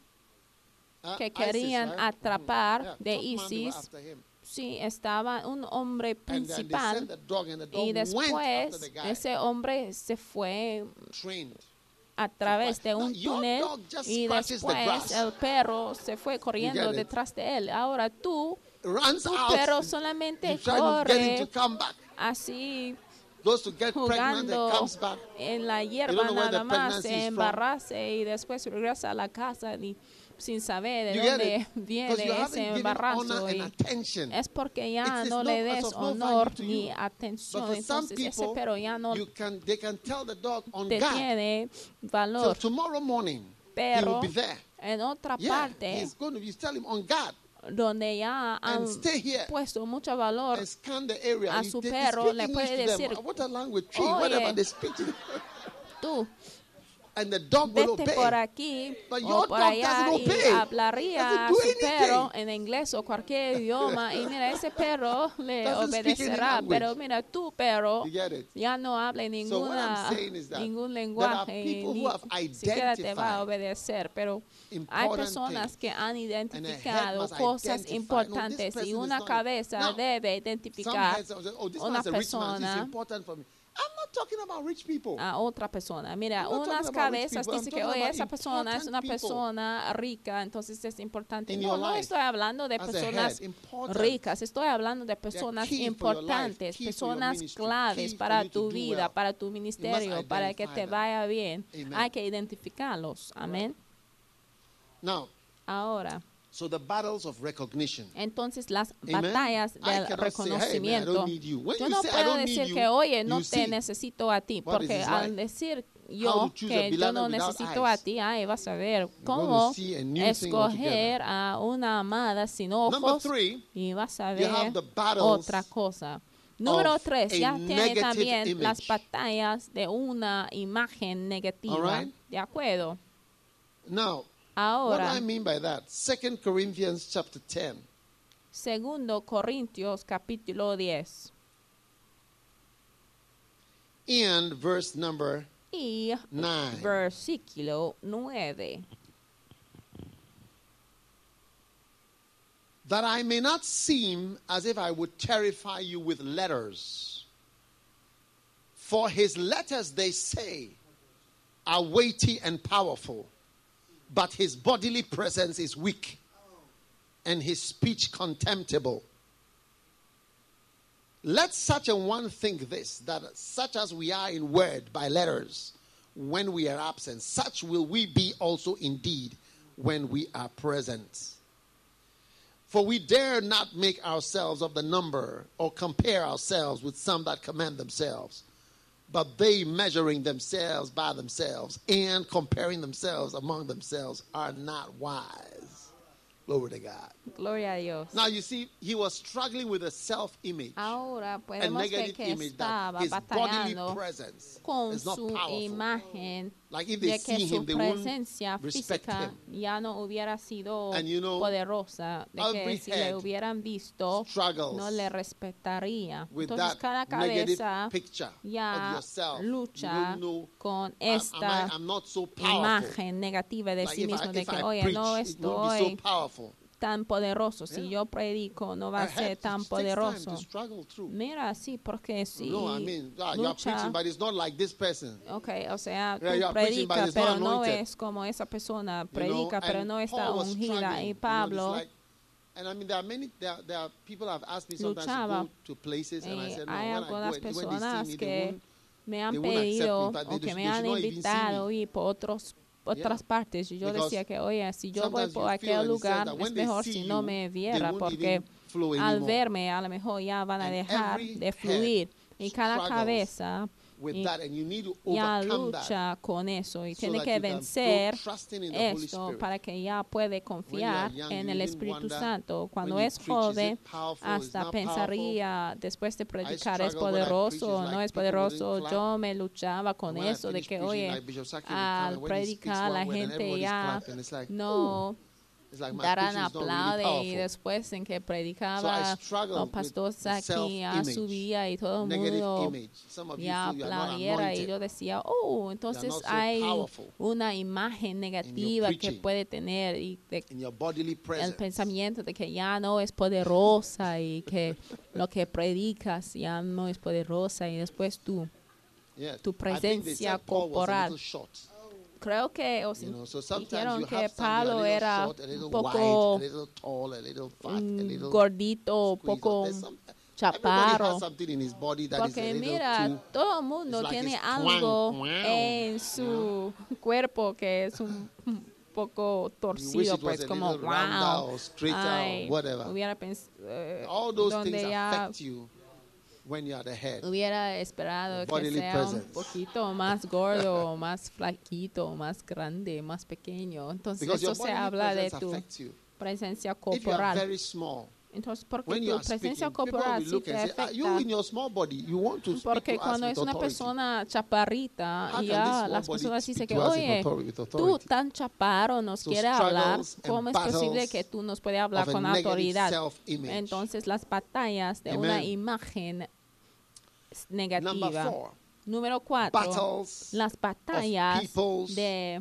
[SPEAKER 2] uh,
[SPEAKER 1] que
[SPEAKER 2] ISIS,
[SPEAKER 1] querían
[SPEAKER 2] right?
[SPEAKER 1] atrapar
[SPEAKER 2] Yeah,
[SPEAKER 1] de
[SPEAKER 2] top man, they were
[SPEAKER 1] ISIS,
[SPEAKER 2] after him.
[SPEAKER 1] sí, estaba un hombre
[SPEAKER 2] And then they
[SPEAKER 1] principal,
[SPEAKER 2] sent the dog, and the dog
[SPEAKER 1] y
[SPEAKER 2] went after
[SPEAKER 1] después
[SPEAKER 2] the guy,
[SPEAKER 1] ese hombre se fue
[SPEAKER 2] trained.
[SPEAKER 1] a través de
[SPEAKER 2] Now,
[SPEAKER 1] un
[SPEAKER 2] your
[SPEAKER 1] túnel
[SPEAKER 2] dog just
[SPEAKER 1] y
[SPEAKER 2] scratches the
[SPEAKER 1] después
[SPEAKER 2] grass.
[SPEAKER 1] el perro se fue corriendo
[SPEAKER 2] it?
[SPEAKER 1] detrás de él. Ahora tú,
[SPEAKER 2] Runs
[SPEAKER 1] tu
[SPEAKER 2] out.
[SPEAKER 1] perro
[SPEAKER 2] and
[SPEAKER 1] solamente
[SPEAKER 2] you try to get him to
[SPEAKER 1] corre
[SPEAKER 2] come back.
[SPEAKER 1] así
[SPEAKER 2] Goes to get pregnant
[SPEAKER 1] jugando
[SPEAKER 2] and comes back.
[SPEAKER 1] en la
[SPEAKER 2] don't
[SPEAKER 1] hierba
[SPEAKER 2] know where
[SPEAKER 1] nada
[SPEAKER 2] the
[SPEAKER 1] más,
[SPEAKER 2] pregnancy
[SPEAKER 1] se
[SPEAKER 2] is from.
[SPEAKER 1] embarrace y después regresa a la casa y sin saber de
[SPEAKER 2] You get
[SPEAKER 1] dónde
[SPEAKER 2] it? Because
[SPEAKER 1] viene
[SPEAKER 2] you
[SPEAKER 1] ese
[SPEAKER 2] haven't given
[SPEAKER 1] embarazo.
[SPEAKER 2] honor and
[SPEAKER 1] Y
[SPEAKER 2] attention.
[SPEAKER 1] es porque ya
[SPEAKER 2] It's- it's
[SPEAKER 1] no
[SPEAKER 2] no-
[SPEAKER 1] le
[SPEAKER 2] it's
[SPEAKER 1] des
[SPEAKER 2] of no
[SPEAKER 1] honor
[SPEAKER 2] value to
[SPEAKER 1] ni
[SPEAKER 2] you.
[SPEAKER 1] atención.
[SPEAKER 2] But for some
[SPEAKER 1] Entonces ese
[SPEAKER 2] people,
[SPEAKER 1] perro ya no
[SPEAKER 2] you can, they can tell the dog on
[SPEAKER 1] te
[SPEAKER 2] guard
[SPEAKER 1] tiene
[SPEAKER 2] till
[SPEAKER 1] valor.
[SPEAKER 2] tomorrow morning. He
[SPEAKER 1] Pero
[SPEAKER 2] will be there.
[SPEAKER 1] en otra
[SPEAKER 2] Yeah,
[SPEAKER 1] parte,
[SPEAKER 2] he's going to be tell him on guard
[SPEAKER 1] donde ya han
[SPEAKER 2] and stay here
[SPEAKER 1] puesto mucho valor
[SPEAKER 2] and scan the area.
[SPEAKER 1] a
[SPEAKER 2] You-
[SPEAKER 1] su
[SPEAKER 2] they- they
[SPEAKER 1] perro,
[SPEAKER 2] speak
[SPEAKER 1] le
[SPEAKER 2] English
[SPEAKER 1] puede
[SPEAKER 2] to them.
[SPEAKER 1] decir,
[SPEAKER 2] What a language, tree,
[SPEAKER 1] "Oye,
[SPEAKER 2] whatever they speak to them.
[SPEAKER 1] tú,
[SPEAKER 2] And the dog will
[SPEAKER 1] vete
[SPEAKER 2] obey.
[SPEAKER 1] por aquí
[SPEAKER 2] But
[SPEAKER 1] o
[SPEAKER 2] your
[SPEAKER 1] por
[SPEAKER 2] dog
[SPEAKER 1] allá
[SPEAKER 2] doesn't
[SPEAKER 1] y
[SPEAKER 2] obey.
[SPEAKER 1] hablaría
[SPEAKER 2] Doesn't
[SPEAKER 1] a
[SPEAKER 2] do
[SPEAKER 1] su
[SPEAKER 2] anything.
[SPEAKER 1] perro en inglés o cualquier idioma, y mira, ese perro le
[SPEAKER 2] Doesn't speak any
[SPEAKER 1] obedecerá,
[SPEAKER 2] language.
[SPEAKER 1] pero mira, tu perro
[SPEAKER 2] You get it?
[SPEAKER 1] ya no habla
[SPEAKER 2] So what
[SPEAKER 1] ninguna,
[SPEAKER 2] I'm saying is that
[SPEAKER 1] ningún
[SPEAKER 2] there are
[SPEAKER 1] lenguaje,
[SPEAKER 2] people
[SPEAKER 1] ni
[SPEAKER 2] who have
[SPEAKER 1] siquiera te va a
[SPEAKER 2] identified
[SPEAKER 1] obedecer, pero hay
[SPEAKER 2] important
[SPEAKER 1] personas
[SPEAKER 2] things.
[SPEAKER 1] que han
[SPEAKER 2] And a head
[SPEAKER 1] identificado
[SPEAKER 2] must
[SPEAKER 1] cosas
[SPEAKER 2] identify, no, this
[SPEAKER 1] importantes,
[SPEAKER 2] person
[SPEAKER 1] y
[SPEAKER 2] is
[SPEAKER 1] una
[SPEAKER 2] not-
[SPEAKER 1] cabeza
[SPEAKER 2] Now,
[SPEAKER 1] debe
[SPEAKER 2] Some
[SPEAKER 1] identificar
[SPEAKER 2] heads say, oh, this
[SPEAKER 1] una
[SPEAKER 2] man's a rich man. He's
[SPEAKER 1] persona
[SPEAKER 2] important for me. I'm not talking about rich people.
[SPEAKER 1] a otra persona. Mira,
[SPEAKER 2] I'm not
[SPEAKER 1] unas
[SPEAKER 2] talking about rich
[SPEAKER 1] cabezas
[SPEAKER 2] people. I'm
[SPEAKER 1] dicen que,
[SPEAKER 2] talking
[SPEAKER 1] oye,
[SPEAKER 2] about
[SPEAKER 1] esa persona es una
[SPEAKER 2] important people
[SPEAKER 1] persona rica, entonces es importante.
[SPEAKER 2] in
[SPEAKER 1] No,
[SPEAKER 2] your
[SPEAKER 1] no
[SPEAKER 2] life.
[SPEAKER 1] estoy hablando de
[SPEAKER 2] As a
[SPEAKER 1] personas
[SPEAKER 2] head, important.
[SPEAKER 1] ricas, estoy hablando de personas
[SPEAKER 2] key for your life,
[SPEAKER 1] importantes,
[SPEAKER 2] key for your
[SPEAKER 1] personas
[SPEAKER 2] ministry,
[SPEAKER 1] claves
[SPEAKER 2] key for
[SPEAKER 1] para
[SPEAKER 2] you to
[SPEAKER 1] tu
[SPEAKER 2] do
[SPEAKER 1] vida,
[SPEAKER 2] well.
[SPEAKER 1] para tu ministerio, para que
[SPEAKER 2] identify
[SPEAKER 1] te
[SPEAKER 2] them.
[SPEAKER 1] vaya bien.
[SPEAKER 2] Amen.
[SPEAKER 1] Hay que identificarlos. Amén.
[SPEAKER 2] Now,
[SPEAKER 1] Ahora,
[SPEAKER 2] so the battles of recognition.
[SPEAKER 1] entonces las
[SPEAKER 2] Amen.
[SPEAKER 1] batallas
[SPEAKER 2] I
[SPEAKER 1] del
[SPEAKER 2] cannot say, "Hey, man, I
[SPEAKER 1] reconocimiento.
[SPEAKER 2] don't need you." When
[SPEAKER 1] Yo
[SPEAKER 2] you
[SPEAKER 1] no
[SPEAKER 2] say, "I
[SPEAKER 1] puedo
[SPEAKER 2] don't need
[SPEAKER 1] decir
[SPEAKER 2] you",
[SPEAKER 1] que, oye,
[SPEAKER 2] you
[SPEAKER 1] no te
[SPEAKER 2] see
[SPEAKER 1] necesito a ti,
[SPEAKER 2] what is
[SPEAKER 1] porque
[SPEAKER 2] his
[SPEAKER 1] al
[SPEAKER 2] life.
[SPEAKER 1] decir
[SPEAKER 2] How
[SPEAKER 1] yo
[SPEAKER 2] to choose a
[SPEAKER 1] que yo
[SPEAKER 2] beloved
[SPEAKER 1] no
[SPEAKER 2] without
[SPEAKER 1] necesito a
[SPEAKER 2] eyes.
[SPEAKER 1] ti, ay, vas a ver
[SPEAKER 2] going
[SPEAKER 1] cómo
[SPEAKER 2] to see a new thing
[SPEAKER 1] escoger a una amada sin
[SPEAKER 2] Number
[SPEAKER 1] ojos,
[SPEAKER 2] three,
[SPEAKER 1] y vas a
[SPEAKER 2] you have
[SPEAKER 1] ver
[SPEAKER 2] the battles
[SPEAKER 1] otra cosa. Número
[SPEAKER 2] of
[SPEAKER 1] tres,
[SPEAKER 2] a
[SPEAKER 1] ya tiene
[SPEAKER 2] negative
[SPEAKER 1] también las
[SPEAKER 2] image.
[SPEAKER 1] batallas de una imagen negativa.
[SPEAKER 2] All right.
[SPEAKER 1] ¿De acuerdo?
[SPEAKER 2] Now, what do
[SPEAKER 1] Ahora,
[SPEAKER 2] I mean by that? Second Corinthians chapter ten.
[SPEAKER 1] segundo Corintios capítulo diez
[SPEAKER 2] And verse number
[SPEAKER 1] y
[SPEAKER 2] nine.
[SPEAKER 1] versículo nueve.
[SPEAKER 2] That I may not seem as if I would terrify you with letters. For his letters, they say, are weighty and powerful, but his bodily presence is weak, and his speech contemptible. Let such a one think this, that such as we are in word by letters, when we are absent, such will we be also indeed when we are present. For we dare not make ourselves of the number or compare ourselves with some that commend themselves. But they, measuring themselves by themselves and comparing themselves among themselves, are not wise. Glory to God.
[SPEAKER 1] Gloria a Dios.
[SPEAKER 2] Now you see, he was struggling with a self-image,
[SPEAKER 1] Ahora
[SPEAKER 2] a
[SPEAKER 1] podemos ver
[SPEAKER 2] negative
[SPEAKER 1] que
[SPEAKER 2] image that
[SPEAKER 1] estaba
[SPEAKER 2] his bodily
[SPEAKER 1] batallando
[SPEAKER 2] presence
[SPEAKER 1] con
[SPEAKER 2] is not
[SPEAKER 1] su
[SPEAKER 2] powerful.
[SPEAKER 1] imagen
[SPEAKER 2] Like if they
[SPEAKER 1] de que
[SPEAKER 2] see
[SPEAKER 1] su
[SPEAKER 2] him, they won't
[SPEAKER 1] presencia
[SPEAKER 2] respect
[SPEAKER 1] física
[SPEAKER 2] him.
[SPEAKER 1] ya no hubiera sido
[SPEAKER 2] And you know,
[SPEAKER 1] poderosa, de
[SPEAKER 2] every
[SPEAKER 1] que si le
[SPEAKER 2] head
[SPEAKER 1] hubieran visto
[SPEAKER 2] struggles
[SPEAKER 1] no le respetaría.
[SPEAKER 2] with
[SPEAKER 1] Entonces cada
[SPEAKER 2] that negative
[SPEAKER 1] cabeza
[SPEAKER 2] picture of
[SPEAKER 1] ya
[SPEAKER 2] yourself. You
[SPEAKER 1] lucha
[SPEAKER 2] don't know,
[SPEAKER 1] con
[SPEAKER 2] am, am
[SPEAKER 1] esta
[SPEAKER 2] I, I'm not so powerful.
[SPEAKER 1] imagen negativa de
[SPEAKER 2] Like
[SPEAKER 1] sí
[SPEAKER 2] if I,
[SPEAKER 1] mismo, de
[SPEAKER 2] if
[SPEAKER 1] que
[SPEAKER 2] I
[SPEAKER 1] oye,
[SPEAKER 2] preach,
[SPEAKER 1] no
[SPEAKER 2] it won't be
[SPEAKER 1] estoy
[SPEAKER 2] so powerful.
[SPEAKER 1] tan poderoso. Si
[SPEAKER 2] Yeah.
[SPEAKER 1] yo predico, no va
[SPEAKER 2] I
[SPEAKER 1] a ser
[SPEAKER 2] had-
[SPEAKER 1] tan
[SPEAKER 2] it takes time
[SPEAKER 1] poderoso.
[SPEAKER 2] to struggle through.
[SPEAKER 1] Mira, sí, porque si
[SPEAKER 2] No, I mean, ah, you are
[SPEAKER 1] lucha,
[SPEAKER 2] preaching, but it's not like this person.
[SPEAKER 1] ok, o sea, tú
[SPEAKER 2] Yeah, you are preaching, but
[SPEAKER 1] predicas,
[SPEAKER 2] it's not
[SPEAKER 1] pero no
[SPEAKER 2] anointed.
[SPEAKER 1] es como esa persona
[SPEAKER 2] You know,
[SPEAKER 1] predica, pero
[SPEAKER 2] and
[SPEAKER 1] no está
[SPEAKER 2] Paul was
[SPEAKER 1] ungida.
[SPEAKER 2] struggling,
[SPEAKER 1] Y
[SPEAKER 2] you know,
[SPEAKER 1] Pablo
[SPEAKER 2] it's like, and I mean, there are many, there, there are people have asked me sometimes
[SPEAKER 1] luchaba.
[SPEAKER 2] to go to places, and I
[SPEAKER 1] Eh,
[SPEAKER 2] said, no,
[SPEAKER 1] hay
[SPEAKER 2] when I go,
[SPEAKER 1] algunas
[SPEAKER 2] when they see
[SPEAKER 1] personas
[SPEAKER 2] me, they
[SPEAKER 1] que
[SPEAKER 2] won't,
[SPEAKER 1] me han
[SPEAKER 2] they won't accept me,
[SPEAKER 1] pedido
[SPEAKER 2] but they
[SPEAKER 1] o que
[SPEAKER 2] should-
[SPEAKER 1] me
[SPEAKER 2] they
[SPEAKER 1] han
[SPEAKER 2] should not even see
[SPEAKER 1] invitado
[SPEAKER 2] me.
[SPEAKER 1] y por otros otras
[SPEAKER 2] Yeah.
[SPEAKER 1] partes. Y yo
[SPEAKER 2] Because
[SPEAKER 1] decía que, oye, si yo voy
[SPEAKER 2] sometimes
[SPEAKER 1] por
[SPEAKER 2] you feel,
[SPEAKER 1] aquel
[SPEAKER 2] and it says
[SPEAKER 1] lugar,
[SPEAKER 2] that
[SPEAKER 1] es
[SPEAKER 2] when they
[SPEAKER 1] mejor
[SPEAKER 2] see
[SPEAKER 1] si no
[SPEAKER 2] you,
[SPEAKER 1] me
[SPEAKER 2] they
[SPEAKER 1] viera,
[SPEAKER 2] won't
[SPEAKER 1] porque
[SPEAKER 2] even flow
[SPEAKER 1] al
[SPEAKER 2] anymore.
[SPEAKER 1] verme a lo mejor ya van a
[SPEAKER 2] And
[SPEAKER 1] dejar
[SPEAKER 2] every
[SPEAKER 1] de
[SPEAKER 2] head
[SPEAKER 1] fluir. Y cada
[SPEAKER 2] struggles
[SPEAKER 1] cabeza
[SPEAKER 2] with
[SPEAKER 1] y
[SPEAKER 2] that, and you need to
[SPEAKER 1] ya
[SPEAKER 2] overcome that
[SPEAKER 1] lucha con eso y
[SPEAKER 2] so
[SPEAKER 1] tiene
[SPEAKER 2] that
[SPEAKER 1] que
[SPEAKER 2] you can flow
[SPEAKER 1] vencer
[SPEAKER 2] trusting in the Holy
[SPEAKER 1] esto
[SPEAKER 2] Spirit.
[SPEAKER 1] para que ya puede confiar
[SPEAKER 2] young,
[SPEAKER 1] en
[SPEAKER 2] you
[SPEAKER 1] el
[SPEAKER 2] even
[SPEAKER 1] Espíritu
[SPEAKER 2] wonder
[SPEAKER 1] Santo. Cuando
[SPEAKER 2] when you
[SPEAKER 1] es
[SPEAKER 2] preach, is
[SPEAKER 1] joven,
[SPEAKER 2] it powerful? It's
[SPEAKER 1] hasta
[SPEAKER 2] not
[SPEAKER 1] pensaría después de predicar, ¿es
[SPEAKER 2] struggle when I preach,
[SPEAKER 1] poderoso o
[SPEAKER 2] it's
[SPEAKER 1] no
[SPEAKER 2] like
[SPEAKER 1] es
[SPEAKER 2] people wouldn't
[SPEAKER 1] poderoso?
[SPEAKER 2] clap.
[SPEAKER 1] Yo me luchaba con
[SPEAKER 2] When I
[SPEAKER 1] eso, de
[SPEAKER 2] finish
[SPEAKER 1] que,
[SPEAKER 2] preaching,
[SPEAKER 1] oye,
[SPEAKER 2] like Bishop Saki will come,
[SPEAKER 1] al
[SPEAKER 2] and when he speaks
[SPEAKER 1] predicar la
[SPEAKER 2] one word and
[SPEAKER 1] gente
[SPEAKER 2] everybody's
[SPEAKER 1] ya
[SPEAKER 2] clapping, it's like,
[SPEAKER 1] no
[SPEAKER 2] it's like my
[SPEAKER 1] darán
[SPEAKER 2] preaching is not really
[SPEAKER 1] aplaude y
[SPEAKER 2] powerful.
[SPEAKER 1] después en que
[SPEAKER 2] So I
[SPEAKER 1] predicaba
[SPEAKER 2] struggled
[SPEAKER 1] el
[SPEAKER 2] with
[SPEAKER 1] pastor
[SPEAKER 2] the
[SPEAKER 1] Saki ya
[SPEAKER 2] self-image,
[SPEAKER 1] subía y todo el
[SPEAKER 2] negative
[SPEAKER 1] mundo
[SPEAKER 2] image. Some of you
[SPEAKER 1] ya
[SPEAKER 2] feel you are not
[SPEAKER 1] aplaudiera y
[SPEAKER 2] anointed.
[SPEAKER 1] yo decía, oh, entonces
[SPEAKER 2] not so
[SPEAKER 1] hay
[SPEAKER 2] powerful
[SPEAKER 1] una imagen negativa que
[SPEAKER 2] preaching,
[SPEAKER 1] puede tener y de-
[SPEAKER 2] in your bodily
[SPEAKER 1] el
[SPEAKER 2] presence.
[SPEAKER 1] pensamiento de que ya no es poderosa y que lo que predicas ya no es poderosa y después tú,
[SPEAKER 2] Yeah.
[SPEAKER 1] tu
[SPEAKER 2] I think they
[SPEAKER 1] presencia
[SPEAKER 2] said Paul was a
[SPEAKER 1] corporal.
[SPEAKER 2] little short.
[SPEAKER 1] creo que o
[SPEAKER 2] You know, so sometimes
[SPEAKER 1] dijeron
[SPEAKER 2] you
[SPEAKER 1] que
[SPEAKER 2] have somebody a
[SPEAKER 1] Pablo
[SPEAKER 2] little
[SPEAKER 1] era
[SPEAKER 2] short, a little
[SPEAKER 1] un
[SPEAKER 2] wide,
[SPEAKER 1] poco
[SPEAKER 2] a little tall, a little fat, a
[SPEAKER 1] un
[SPEAKER 2] little
[SPEAKER 1] gordito, un
[SPEAKER 2] squeezed out.
[SPEAKER 1] poco
[SPEAKER 2] There's some- Everybody
[SPEAKER 1] chaparro.
[SPEAKER 2] has something in his body that is a
[SPEAKER 1] Porque
[SPEAKER 2] little
[SPEAKER 1] mira,
[SPEAKER 2] too.
[SPEAKER 1] todo el mundo
[SPEAKER 2] it's like
[SPEAKER 1] tiene
[SPEAKER 2] it's
[SPEAKER 1] algo
[SPEAKER 2] twang, twang,
[SPEAKER 1] en su cuerpo que es un un poco
[SPEAKER 2] You wish
[SPEAKER 1] torcido,
[SPEAKER 2] it was
[SPEAKER 1] pues
[SPEAKER 2] a
[SPEAKER 1] como
[SPEAKER 2] little rounder
[SPEAKER 1] wow.
[SPEAKER 2] or straighter
[SPEAKER 1] Ay,
[SPEAKER 2] or whatever.
[SPEAKER 1] hubiera pens- eh,
[SPEAKER 2] All those
[SPEAKER 1] donde
[SPEAKER 2] things
[SPEAKER 1] ya
[SPEAKER 2] affect you when you are the head.
[SPEAKER 1] hubiera esperado
[SPEAKER 2] The
[SPEAKER 1] que
[SPEAKER 2] bodily
[SPEAKER 1] sea un
[SPEAKER 2] presence.
[SPEAKER 1] poquito más gordo, más flaquito, más grande, más pequeño. Entonces
[SPEAKER 2] Because your
[SPEAKER 1] eso se
[SPEAKER 2] bodily
[SPEAKER 1] habla de
[SPEAKER 2] presence
[SPEAKER 1] tu
[SPEAKER 2] affects you.
[SPEAKER 1] presencia
[SPEAKER 2] If you are
[SPEAKER 1] corporal.
[SPEAKER 2] very small,
[SPEAKER 1] Entonces, porque
[SPEAKER 2] when you
[SPEAKER 1] tu
[SPEAKER 2] are
[SPEAKER 1] presencia
[SPEAKER 2] speaking, people
[SPEAKER 1] corporal
[SPEAKER 2] will
[SPEAKER 1] sí
[SPEAKER 2] look
[SPEAKER 1] te
[SPEAKER 2] and say, ah, you
[SPEAKER 1] afecta.
[SPEAKER 2] in your small body, you want to speak
[SPEAKER 1] Porque
[SPEAKER 2] to us
[SPEAKER 1] cuando
[SPEAKER 2] with
[SPEAKER 1] es una
[SPEAKER 2] authority.
[SPEAKER 1] persona chaparrita,
[SPEAKER 2] How
[SPEAKER 1] y
[SPEAKER 2] can this
[SPEAKER 1] ya
[SPEAKER 2] small
[SPEAKER 1] las
[SPEAKER 2] body
[SPEAKER 1] personas
[SPEAKER 2] speak
[SPEAKER 1] dicen
[SPEAKER 2] to
[SPEAKER 1] que,
[SPEAKER 2] us with
[SPEAKER 1] oye,
[SPEAKER 2] authority- with
[SPEAKER 1] tú
[SPEAKER 2] authority?
[SPEAKER 1] tan chaparro nos
[SPEAKER 2] So
[SPEAKER 1] quieres hablar,
[SPEAKER 2] struggles and
[SPEAKER 1] ¿cómo es posible
[SPEAKER 2] battles
[SPEAKER 1] que tú nos puedes hablar
[SPEAKER 2] of a
[SPEAKER 1] con
[SPEAKER 2] negative
[SPEAKER 1] autoridad?
[SPEAKER 2] self-image.
[SPEAKER 1] Entonces, las batallas de una
[SPEAKER 2] Amen.
[SPEAKER 1] imagen
[SPEAKER 2] Number
[SPEAKER 1] negativa.
[SPEAKER 2] four,
[SPEAKER 1] Número cuatro,
[SPEAKER 2] battles
[SPEAKER 1] las batallas
[SPEAKER 2] people's
[SPEAKER 1] de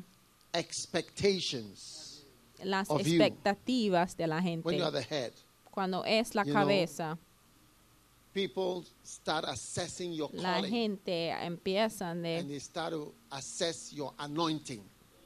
[SPEAKER 2] expectations
[SPEAKER 1] las
[SPEAKER 2] of you.
[SPEAKER 1] expectativas de la
[SPEAKER 2] when
[SPEAKER 1] gente.
[SPEAKER 2] you are the head.
[SPEAKER 1] Cuando es la
[SPEAKER 2] You know,
[SPEAKER 1] cabeza,
[SPEAKER 2] People start assessing your
[SPEAKER 1] la
[SPEAKER 2] calling
[SPEAKER 1] gente empiezan
[SPEAKER 2] and
[SPEAKER 1] de
[SPEAKER 2] they start to assess your anointing.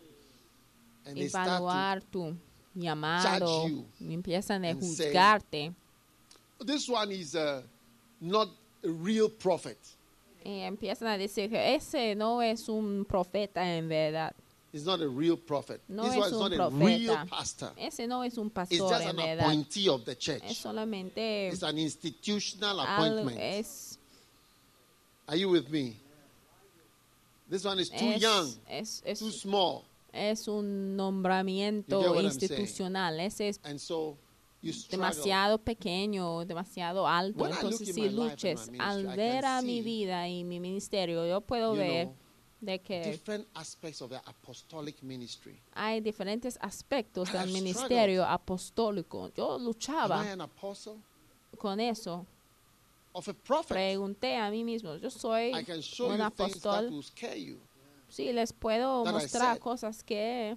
[SPEAKER 2] And they start
[SPEAKER 1] evaluar tu llamado,
[SPEAKER 2] judge you
[SPEAKER 1] y empiezan a
[SPEAKER 2] and say,
[SPEAKER 1] juzgarte.
[SPEAKER 2] to, this one is uh, not a real prophet.
[SPEAKER 1] Y empiezan a decir que ese no es un profeta en verdad.
[SPEAKER 2] He's not a real prophet.
[SPEAKER 1] No
[SPEAKER 2] this
[SPEAKER 1] es
[SPEAKER 2] one is
[SPEAKER 1] un
[SPEAKER 2] not a real
[SPEAKER 1] profeta.
[SPEAKER 2] pastor.
[SPEAKER 1] Ese no es un
[SPEAKER 2] It's
[SPEAKER 1] pastor
[SPEAKER 2] just
[SPEAKER 1] en
[SPEAKER 2] an
[SPEAKER 1] verdad.
[SPEAKER 2] appointee of the church.
[SPEAKER 1] Es solamente
[SPEAKER 2] It's an institutional
[SPEAKER 1] algo,
[SPEAKER 2] appointment.
[SPEAKER 1] es,
[SPEAKER 2] Are you with me? This one is too
[SPEAKER 1] es,
[SPEAKER 2] young,
[SPEAKER 1] es, es,
[SPEAKER 2] too small.
[SPEAKER 1] es un
[SPEAKER 2] You
[SPEAKER 1] nombramiento
[SPEAKER 2] get what I'm
[SPEAKER 1] institucional. Ese es
[SPEAKER 2] And so you struggle.
[SPEAKER 1] demasiado pequeño, demasiado alto.
[SPEAKER 2] When I look
[SPEAKER 1] Entonces,
[SPEAKER 2] in
[SPEAKER 1] si
[SPEAKER 2] my life and
[SPEAKER 1] luches,
[SPEAKER 2] my
[SPEAKER 1] al
[SPEAKER 2] ministry, I
[SPEAKER 1] ver
[SPEAKER 2] can
[SPEAKER 1] a mi
[SPEAKER 2] see,
[SPEAKER 1] vida y mi ministerio, yo puedo
[SPEAKER 2] you
[SPEAKER 1] ver
[SPEAKER 2] know,
[SPEAKER 1] de que
[SPEAKER 2] different aspects of the apostolic ministry.
[SPEAKER 1] hay diferentes aspectos
[SPEAKER 2] I
[SPEAKER 1] del
[SPEAKER 2] have
[SPEAKER 1] ministerio apostólico. Yo
[SPEAKER 2] Am
[SPEAKER 1] luchaba
[SPEAKER 2] I an apostle
[SPEAKER 1] con eso.
[SPEAKER 2] of a prophet?
[SPEAKER 1] Pregunté a mí mismo, yo soy
[SPEAKER 2] I can show
[SPEAKER 1] un
[SPEAKER 2] you things that
[SPEAKER 1] apóstol.
[SPEAKER 2] will scare you.
[SPEAKER 1] Sí, les puedo
[SPEAKER 2] that I
[SPEAKER 1] mostrar
[SPEAKER 2] said.
[SPEAKER 1] cosas que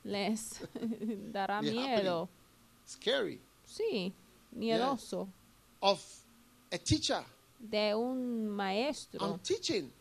[SPEAKER 1] les dará
[SPEAKER 2] They're
[SPEAKER 1] miedo.
[SPEAKER 2] Scary.
[SPEAKER 1] Sí, miedoso.
[SPEAKER 2] Of a teacher.
[SPEAKER 1] De un
[SPEAKER 2] I'm
[SPEAKER 1] maestro.
[SPEAKER 2] teaching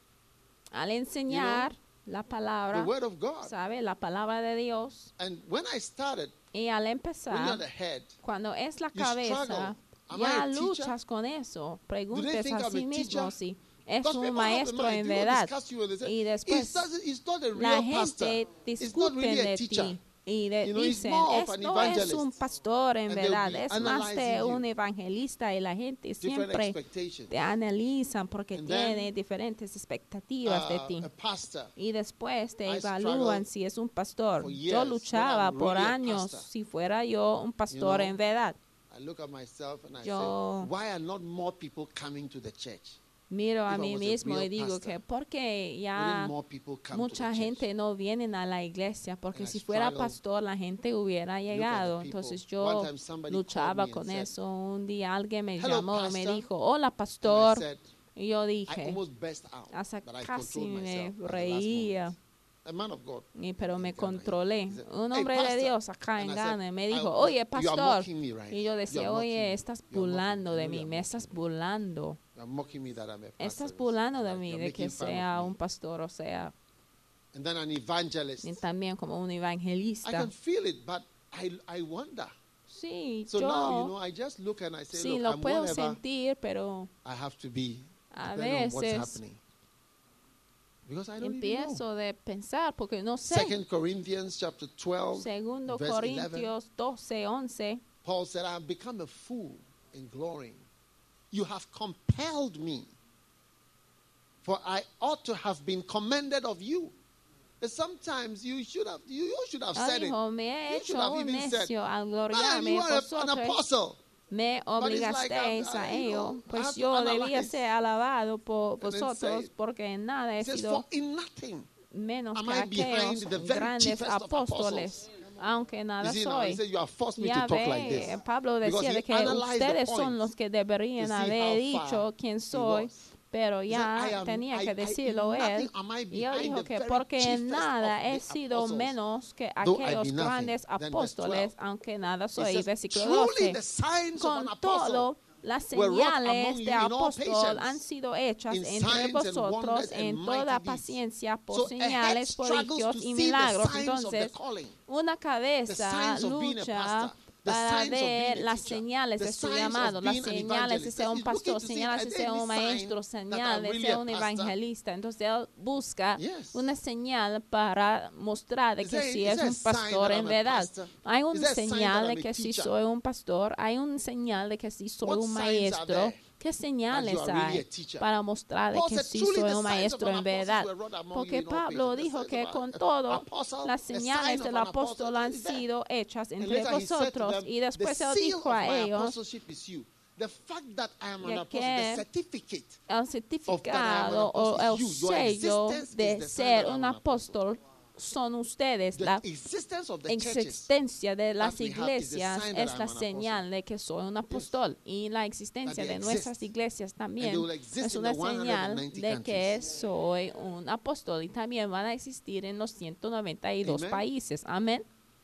[SPEAKER 1] Al enseñar la
[SPEAKER 2] the
[SPEAKER 1] palabra,
[SPEAKER 2] word of God.
[SPEAKER 1] ¿sabe? La palabra de Dios.
[SPEAKER 2] And when I started,
[SPEAKER 1] Y al
[SPEAKER 2] when you're
[SPEAKER 1] empezar,
[SPEAKER 2] the head,
[SPEAKER 1] cuando es la
[SPEAKER 2] you
[SPEAKER 1] cabeza,
[SPEAKER 2] struggle. Am I
[SPEAKER 1] ya
[SPEAKER 2] a teacher?
[SPEAKER 1] luchas con eso. Preguntes
[SPEAKER 2] think
[SPEAKER 1] a
[SPEAKER 2] I'm
[SPEAKER 1] sí
[SPEAKER 2] a
[SPEAKER 1] mismo
[SPEAKER 2] teacher?
[SPEAKER 1] si es
[SPEAKER 2] because
[SPEAKER 1] un
[SPEAKER 2] people have the
[SPEAKER 1] maestro
[SPEAKER 2] mind,
[SPEAKER 1] en
[SPEAKER 2] people
[SPEAKER 1] verdad.
[SPEAKER 2] discuss you and they say,
[SPEAKER 1] Y
[SPEAKER 2] "It's
[SPEAKER 1] después
[SPEAKER 2] not, it's not a
[SPEAKER 1] la
[SPEAKER 2] real pastor.
[SPEAKER 1] gente
[SPEAKER 2] It's not
[SPEAKER 1] discute
[SPEAKER 2] really a
[SPEAKER 1] de
[SPEAKER 2] teacher."
[SPEAKER 1] ti. Y de-
[SPEAKER 2] You know, he's
[SPEAKER 1] dicen,
[SPEAKER 2] more of an
[SPEAKER 1] esto es
[SPEAKER 2] evangelist.
[SPEAKER 1] un pastor en
[SPEAKER 2] And they'll
[SPEAKER 1] verdad,
[SPEAKER 2] be
[SPEAKER 1] es más de
[SPEAKER 2] analyzing
[SPEAKER 1] un
[SPEAKER 2] you.
[SPEAKER 1] evangelista y la gente
[SPEAKER 2] Different
[SPEAKER 1] siempre
[SPEAKER 2] expectations.
[SPEAKER 1] te analizan porque
[SPEAKER 2] And then,
[SPEAKER 1] tiene diferentes expectativas de
[SPEAKER 2] Uh,
[SPEAKER 1] ti.
[SPEAKER 2] a pastor.
[SPEAKER 1] Y después te
[SPEAKER 2] I
[SPEAKER 1] evalúan
[SPEAKER 2] struggled
[SPEAKER 1] si es un pastor.
[SPEAKER 2] for
[SPEAKER 1] Yo
[SPEAKER 2] years
[SPEAKER 1] luchaba
[SPEAKER 2] when I'm
[SPEAKER 1] por
[SPEAKER 2] really a
[SPEAKER 1] años
[SPEAKER 2] pastor.
[SPEAKER 1] si fuera yo un pastor
[SPEAKER 2] know,
[SPEAKER 1] en verdad.
[SPEAKER 2] I look at myself and I
[SPEAKER 1] Yo-
[SPEAKER 2] say, why are not more people coming to the church?
[SPEAKER 1] Miro a
[SPEAKER 2] If I
[SPEAKER 1] mí
[SPEAKER 2] was a
[SPEAKER 1] mismo
[SPEAKER 2] real
[SPEAKER 1] y digo
[SPEAKER 2] pastor,
[SPEAKER 1] que porque
[SPEAKER 2] Wouldn't
[SPEAKER 1] ya
[SPEAKER 2] more people come
[SPEAKER 1] mucha
[SPEAKER 2] to the
[SPEAKER 1] gente
[SPEAKER 2] church?
[SPEAKER 1] no viene a la iglesia, porque
[SPEAKER 2] And I
[SPEAKER 1] si fuera
[SPEAKER 2] struggled
[SPEAKER 1] pastor la gente hubiera
[SPEAKER 2] at the
[SPEAKER 1] llegado.
[SPEAKER 2] people.
[SPEAKER 1] Entonces
[SPEAKER 2] One
[SPEAKER 1] yo
[SPEAKER 2] time somebody
[SPEAKER 1] luchaba
[SPEAKER 2] called me
[SPEAKER 1] con
[SPEAKER 2] and said,
[SPEAKER 1] eso. Un día alguien me
[SPEAKER 2] "Hello,
[SPEAKER 1] llamó y me
[SPEAKER 2] pastor."
[SPEAKER 1] dijo, hola
[SPEAKER 2] And I
[SPEAKER 1] pastor.
[SPEAKER 2] said,
[SPEAKER 1] Y yo
[SPEAKER 2] I
[SPEAKER 1] dije,
[SPEAKER 2] almost burst out.
[SPEAKER 1] hasta
[SPEAKER 2] But I
[SPEAKER 1] casi
[SPEAKER 2] controlled
[SPEAKER 1] me
[SPEAKER 2] myself at the last
[SPEAKER 1] reía.
[SPEAKER 2] moment. A man of God.
[SPEAKER 1] Y, pero me
[SPEAKER 2] in Ghana, he-
[SPEAKER 1] controlé.
[SPEAKER 2] he said,
[SPEAKER 1] Un
[SPEAKER 2] "Hey,
[SPEAKER 1] hombre de
[SPEAKER 2] pastor."
[SPEAKER 1] Dios acá
[SPEAKER 2] And
[SPEAKER 1] en
[SPEAKER 2] I
[SPEAKER 1] Ghana
[SPEAKER 2] said,
[SPEAKER 1] me
[SPEAKER 2] "I-
[SPEAKER 1] dijo,
[SPEAKER 2] you-
[SPEAKER 1] oye
[SPEAKER 2] you are
[SPEAKER 1] pastor.
[SPEAKER 2] mocking me, right?
[SPEAKER 1] Y yo
[SPEAKER 2] You
[SPEAKER 1] decía,
[SPEAKER 2] are mocking
[SPEAKER 1] oye,
[SPEAKER 2] me.
[SPEAKER 1] estás
[SPEAKER 2] You are mocking
[SPEAKER 1] burlando
[SPEAKER 2] me.
[SPEAKER 1] de
[SPEAKER 2] You
[SPEAKER 1] mí,
[SPEAKER 2] are
[SPEAKER 1] me
[SPEAKER 2] mocking
[SPEAKER 1] estás
[SPEAKER 2] me.
[SPEAKER 1] burlando.
[SPEAKER 2] You are mocking me that I'm a pastor.
[SPEAKER 1] Estás burlando de
[SPEAKER 2] Like,
[SPEAKER 1] mí,
[SPEAKER 2] you're
[SPEAKER 1] de que
[SPEAKER 2] making fun of
[SPEAKER 1] sea
[SPEAKER 2] me.
[SPEAKER 1] un pastor, o sea,
[SPEAKER 2] And then an evangelist.
[SPEAKER 1] y también como un
[SPEAKER 2] I
[SPEAKER 1] evangelista.
[SPEAKER 2] can feel it, but I, I wonder.
[SPEAKER 1] Sí,
[SPEAKER 2] So now, you know,
[SPEAKER 1] yo
[SPEAKER 2] I just look and I say,
[SPEAKER 1] sí
[SPEAKER 2] look,
[SPEAKER 1] lo
[SPEAKER 2] I'm
[SPEAKER 1] puedo
[SPEAKER 2] whatever
[SPEAKER 1] sentir, pero
[SPEAKER 2] I have to be,
[SPEAKER 1] a
[SPEAKER 2] depending on what's
[SPEAKER 1] veces
[SPEAKER 2] happening. Because I don't even know.
[SPEAKER 1] empiezo de pensar, porque no sé.
[SPEAKER 2] Second Corinthians chapter twelve,
[SPEAKER 1] Segundo
[SPEAKER 2] verse
[SPEAKER 1] Corintios doce, once.
[SPEAKER 2] Paul said, I have become a fool in glorying. You have compelled me, for I ought to have been commended of you. But sometimes you should have, you, you should have
[SPEAKER 1] Ah,
[SPEAKER 2] said it.
[SPEAKER 1] dijo, me he
[SPEAKER 2] You should
[SPEAKER 1] hecho
[SPEAKER 2] have
[SPEAKER 1] un
[SPEAKER 2] even said,
[SPEAKER 1] necio al
[SPEAKER 2] Man,
[SPEAKER 1] gloriarme
[SPEAKER 2] you are a- an
[SPEAKER 1] vosotros.
[SPEAKER 2] apostle.
[SPEAKER 1] Me
[SPEAKER 2] But it's like,
[SPEAKER 1] obligasteis
[SPEAKER 2] uh,
[SPEAKER 1] a
[SPEAKER 2] you
[SPEAKER 1] ello,
[SPEAKER 2] know, I
[SPEAKER 1] pues
[SPEAKER 2] have to
[SPEAKER 1] yo debía
[SPEAKER 2] analyze.
[SPEAKER 1] ser alabado por
[SPEAKER 2] And then
[SPEAKER 1] vosotros,
[SPEAKER 2] say-
[SPEAKER 1] porque en nada he
[SPEAKER 2] He says,
[SPEAKER 1] sido
[SPEAKER 2] for in nothing.
[SPEAKER 1] menos
[SPEAKER 2] am
[SPEAKER 1] que
[SPEAKER 2] I behind
[SPEAKER 1] aquellos
[SPEAKER 2] the very
[SPEAKER 1] grandes
[SPEAKER 2] chiefest of
[SPEAKER 1] apóstoles, aunque
[SPEAKER 2] You
[SPEAKER 1] nada
[SPEAKER 2] see now, he
[SPEAKER 1] soy.
[SPEAKER 2] said, you have forced me
[SPEAKER 1] Ya
[SPEAKER 2] to talk like
[SPEAKER 1] ve,
[SPEAKER 2] this.
[SPEAKER 1] Pablo
[SPEAKER 2] Because
[SPEAKER 1] decía
[SPEAKER 2] he
[SPEAKER 1] de que
[SPEAKER 2] analyzed the
[SPEAKER 1] ustedes son
[SPEAKER 2] point
[SPEAKER 1] los que
[SPEAKER 2] to
[SPEAKER 1] deberían
[SPEAKER 2] see
[SPEAKER 1] haber
[SPEAKER 2] how
[SPEAKER 1] dicho
[SPEAKER 2] far
[SPEAKER 1] quién
[SPEAKER 2] he
[SPEAKER 1] soy,
[SPEAKER 2] was.
[SPEAKER 1] pero
[SPEAKER 2] He said, I
[SPEAKER 1] ya
[SPEAKER 2] am-
[SPEAKER 1] tenía
[SPEAKER 2] I-
[SPEAKER 1] que
[SPEAKER 2] I- in
[SPEAKER 1] decirlo él.
[SPEAKER 2] nothing am I
[SPEAKER 1] Y él
[SPEAKER 2] behind
[SPEAKER 1] dijo
[SPEAKER 2] the
[SPEAKER 1] que
[SPEAKER 2] very
[SPEAKER 1] porque en
[SPEAKER 2] chiefest
[SPEAKER 1] nada
[SPEAKER 2] of
[SPEAKER 1] he
[SPEAKER 2] the
[SPEAKER 1] sido
[SPEAKER 2] apostles,
[SPEAKER 1] menos que
[SPEAKER 2] though I be
[SPEAKER 1] aquellos
[SPEAKER 2] nothing.
[SPEAKER 1] grandes
[SPEAKER 2] Then verse
[SPEAKER 1] apóstoles,
[SPEAKER 2] twelve.
[SPEAKER 1] aunque nada
[SPEAKER 2] He
[SPEAKER 1] soy.
[SPEAKER 2] says,
[SPEAKER 1] Versículo
[SPEAKER 2] truly
[SPEAKER 1] doce.
[SPEAKER 2] the signs of an
[SPEAKER 1] Con
[SPEAKER 2] apostle
[SPEAKER 1] todo, las
[SPEAKER 2] were wrought among
[SPEAKER 1] señales
[SPEAKER 2] you
[SPEAKER 1] de
[SPEAKER 2] in all
[SPEAKER 1] apóstol
[SPEAKER 2] patience,
[SPEAKER 1] han sido hechas
[SPEAKER 2] in
[SPEAKER 1] entre
[SPEAKER 2] signs and
[SPEAKER 1] vosotros
[SPEAKER 2] wonders and
[SPEAKER 1] en
[SPEAKER 2] mighty
[SPEAKER 1] toda
[SPEAKER 2] deeds.
[SPEAKER 1] paciencia por
[SPEAKER 2] So a head
[SPEAKER 1] señales,
[SPEAKER 2] struggles
[SPEAKER 1] prodigios
[SPEAKER 2] to
[SPEAKER 1] y
[SPEAKER 2] see the
[SPEAKER 1] milagros.
[SPEAKER 2] signs of the
[SPEAKER 1] Entonces,
[SPEAKER 2] calling,
[SPEAKER 1] una
[SPEAKER 2] the
[SPEAKER 1] cabeza
[SPEAKER 2] signs of being a
[SPEAKER 1] lucha
[SPEAKER 2] pastor, the
[SPEAKER 1] para
[SPEAKER 2] signs of
[SPEAKER 1] ver
[SPEAKER 2] being a
[SPEAKER 1] las
[SPEAKER 2] teacher,
[SPEAKER 1] señales
[SPEAKER 2] the
[SPEAKER 1] de su
[SPEAKER 2] signs of
[SPEAKER 1] llamado, las
[SPEAKER 2] being an
[SPEAKER 1] señales de
[SPEAKER 2] evangelist.
[SPEAKER 1] ser un
[SPEAKER 2] He's looking
[SPEAKER 1] pastor,
[SPEAKER 2] to see,
[SPEAKER 1] señales
[SPEAKER 2] are
[SPEAKER 1] de
[SPEAKER 2] there
[SPEAKER 1] ser
[SPEAKER 2] any
[SPEAKER 1] un maestro,
[SPEAKER 2] sign that I'm
[SPEAKER 1] señales de
[SPEAKER 2] really
[SPEAKER 1] ser
[SPEAKER 2] a
[SPEAKER 1] un
[SPEAKER 2] pastor?
[SPEAKER 1] evangelista. Entonces él busca
[SPEAKER 2] Yes.
[SPEAKER 1] una señal para mostrar de
[SPEAKER 2] Is
[SPEAKER 1] que
[SPEAKER 2] there-
[SPEAKER 1] sí
[SPEAKER 2] is
[SPEAKER 1] es
[SPEAKER 2] there a
[SPEAKER 1] un
[SPEAKER 2] sign
[SPEAKER 1] pastor
[SPEAKER 2] that
[SPEAKER 1] en
[SPEAKER 2] I'm a
[SPEAKER 1] verdad.
[SPEAKER 2] pastor?
[SPEAKER 1] Hay
[SPEAKER 2] Is
[SPEAKER 1] una
[SPEAKER 2] there a sign
[SPEAKER 1] señal
[SPEAKER 2] that
[SPEAKER 1] de
[SPEAKER 2] I'm a
[SPEAKER 1] que sí
[SPEAKER 2] teacher?
[SPEAKER 1] soy un pastor, hay una señal de que sí soy
[SPEAKER 2] What
[SPEAKER 1] un
[SPEAKER 2] signs are
[SPEAKER 1] maestro.
[SPEAKER 2] there
[SPEAKER 1] ¿Qué señales
[SPEAKER 2] that you are really
[SPEAKER 1] hay
[SPEAKER 2] a teacher?
[SPEAKER 1] para mostrar de
[SPEAKER 2] Paul
[SPEAKER 1] que
[SPEAKER 2] said,
[SPEAKER 1] sí
[SPEAKER 2] "Truly
[SPEAKER 1] soy
[SPEAKER 2] the
[SPEAKER 1] un
[SPEAKER 2] signs of
[SPEAKER 1] maestro
[SPEAKER 2] an
[SPEAKER 1] en
[SPEAKER 2] apostle
[SPEAKER 1] verdad?
[SPEAKER 2] were wrought among you
[SPEAKER 1] Porque
[SPEAKER 2] in all
[SPEAKER 1] Pablo
[SPEAKER 2] patience."
[SPEAKER 1] dijo
[SPEAKER 2] The
[SPEAKER 1] que
[SPEAKER 2] signs
[SPEAKER 1] con
[SPEAKER 2] of an
[SPEAKER 1] todo
[SPEAKER 2] apostle,
[SPEAKER 1] las
[SPEAKER 2] the sign
[SPEAKER 1] señales
[SPEAKER 2] of
[SPEAKER 1] del
[SPEAKER 2] an apostle
[SPEAKER 1] apóstol han
[SPEAKER 2] is there.
[SPEAKER 1] sido hechas
[SPEAKER 2] And
[SPEAKER 1] entre
[SPEAKER 2] later he said to
[SPEAKER 1] vosotros.
[SPEAKER 2] them,
[SPEAKER 1] Y después
[SPEAKER 2] the
[SPEAKER 1] él
[SPEAKER 2] seal
[SPEAKER 1] dijo
[SPEAKER 2] of
[SPEAKER 1] a
[SPEAKER 2] my
[SPEAKER 1] ellos,
[SPEAKER 2] apostleship is you. The fact that I am an
[SPEAKER 1] Ya
[SPEAKER 2] apostle,
[SPEAKER 1] que
[SPEAKER 2] the certificate
[SPEAKER 1] el
[SPEAKER 2] of that I am an
[SPEAKER 1] certificado o
[SPEAKER 2] apostle
[SPEAKER 1] el
[SPEAKER 2] is you. Your
[SPEAKER 1] sello
[SPEAKER 2] existence is
[SPEAKER 1] de
[SPEAKER 2] the sign
[SPEAKER 1] ser
[SPEAKER 2] that I'm
[SPEAKER 1] un
[SPEAKER 2] an apostle.
[SPEAKER 1] apóstol son ustedes.
[SPEAKER 2] The
[SPEAKER 1] La
[SPEAKER 2] existence of the churches
[SPEAKER 1] existencia de las
[SPEAKER 2] that we have is the
[SPEAKER 1] iglesias
[SPEAKER 2] sign that
[SPEAKER 1] es
[SPEAKER 2] I'm
[SPEAKER 1] la
[SPEAKER 2] an apostle.
[SPEAKER 1] señal de que soy un apóstol. Y la existencia
[SPEAKER 2] That they
[SPEAKER 1] de nuestras
[SPEAKER 2] exist.
[SPEAKER 1] iglesias
[SPEAKER 2] And
[SPEAKER 1] también
[SPEAKER 2] they will exist
[SPEAKER 1] es
[SPEAKER 2] in
[SPEAKER 1] una
[SPEAKER 2] the one hundred
[SPEAKER 1] señal
[SPEAKER 2] ninety
[SPEAKER 1] de que
[SPEAKER 2] countries.
[SPEAKER 1] soy un apóstol. Y también van a existir en los ciento noventa y dos
[SPEAKER 2] Amen.
[SPEAKER 1] países. Amén.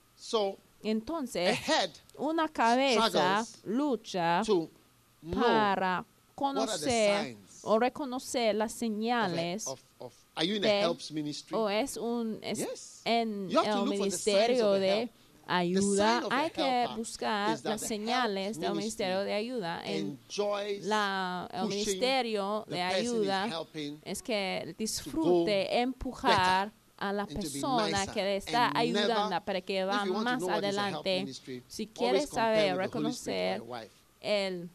[SPEAKER 2] So a
[SPEAKER 1] Entonces,
[SPEAKER 2] head
[SPEAKER 1] una cabeza
[SPEAKER 2] struggles
[SPEAKER 1] lucha
[SPEAKER 2] to know
[SPEAKER 1] para
[SPEAKER 2] what are the
[SPEAKER 1] conocer
[SPEAKER 2] signs
[SPEAKER 1] o reconocer las
[SPEAKER 2] of, a,
[SPEAKER 1] señales
[SPEAKER 2] of, of are you in
[SPEAKER 1] de-
[SPEAKER 2] a helps ministry?
[SPEAKER 1] o es un es
[SPEAKER 2] Yes.
[SPEAKER 1] en
[SPEAKER 2] You have to
[SPEAKER 1] el
[SPEAKER 2] look for the signs
[SPEAKER 1] ministerio
[SPEAKER 2] of a
[SPEAKER 1] de
[SPEAKER 2] help.
[SPEAKER 1] ayuda.
[SPEAKER 2] sign of a
[SPEAKER 1] Hay que
[SPEAKER 2] helper
[SPEAKER 1] buscar
[SPEAKER 2] is that
[SPEAKER 1] las
[SPEAKER 2] the
[SPEAKER 1] señales
[SPEAKER 2] help
[SPEAKER 1] del
[SPEAKER 2] ministry
[SPEAKER 1] ministerio de ayuda. En
[SPEAKER 2] Enjoys
[SPEAKER 1] la, el
[SPEAKER 2] pushing
[SPEAKER 1] ministerio
[SPEAKER 2] the
[SPEAKER 1] de
[SPEAKER 2] person is
[SPEAKER 1] ayuda
[SPEAKER 2] helping
[SPEAKER 1] es que disfrute empujar a la
[SPEAKER 2] and to be
[SPEAKER 1] persona
[SPEAKER 2] nicer.
[SPEAKER 1] que le está
[SPEAKER 2] And
[SPEAKER 1] ayudando
[SPEAKER 2] never-
[SPEAKER 1] para que
[SPEAKER 2] If
[SPEAKER 1] va
[SPEAKER 2] you want to
[SPEAKER 1] más
[SPEAKER 2] know what is a help
[SPEAKER 1] adelante.
[SPEAKER 2] ministry,
[SPEAKER 1] Si
[SPEAKER 2] always
[SPEAKER 1] quieres
[SPEAKER 2] compare
[SPEAKER 1] saber,
[SPEAKER 2] with the Holy Spirit
[SPEAKER 1] reconocer
[SPEAKER 2] or a wife,
[SPEAKER 1] el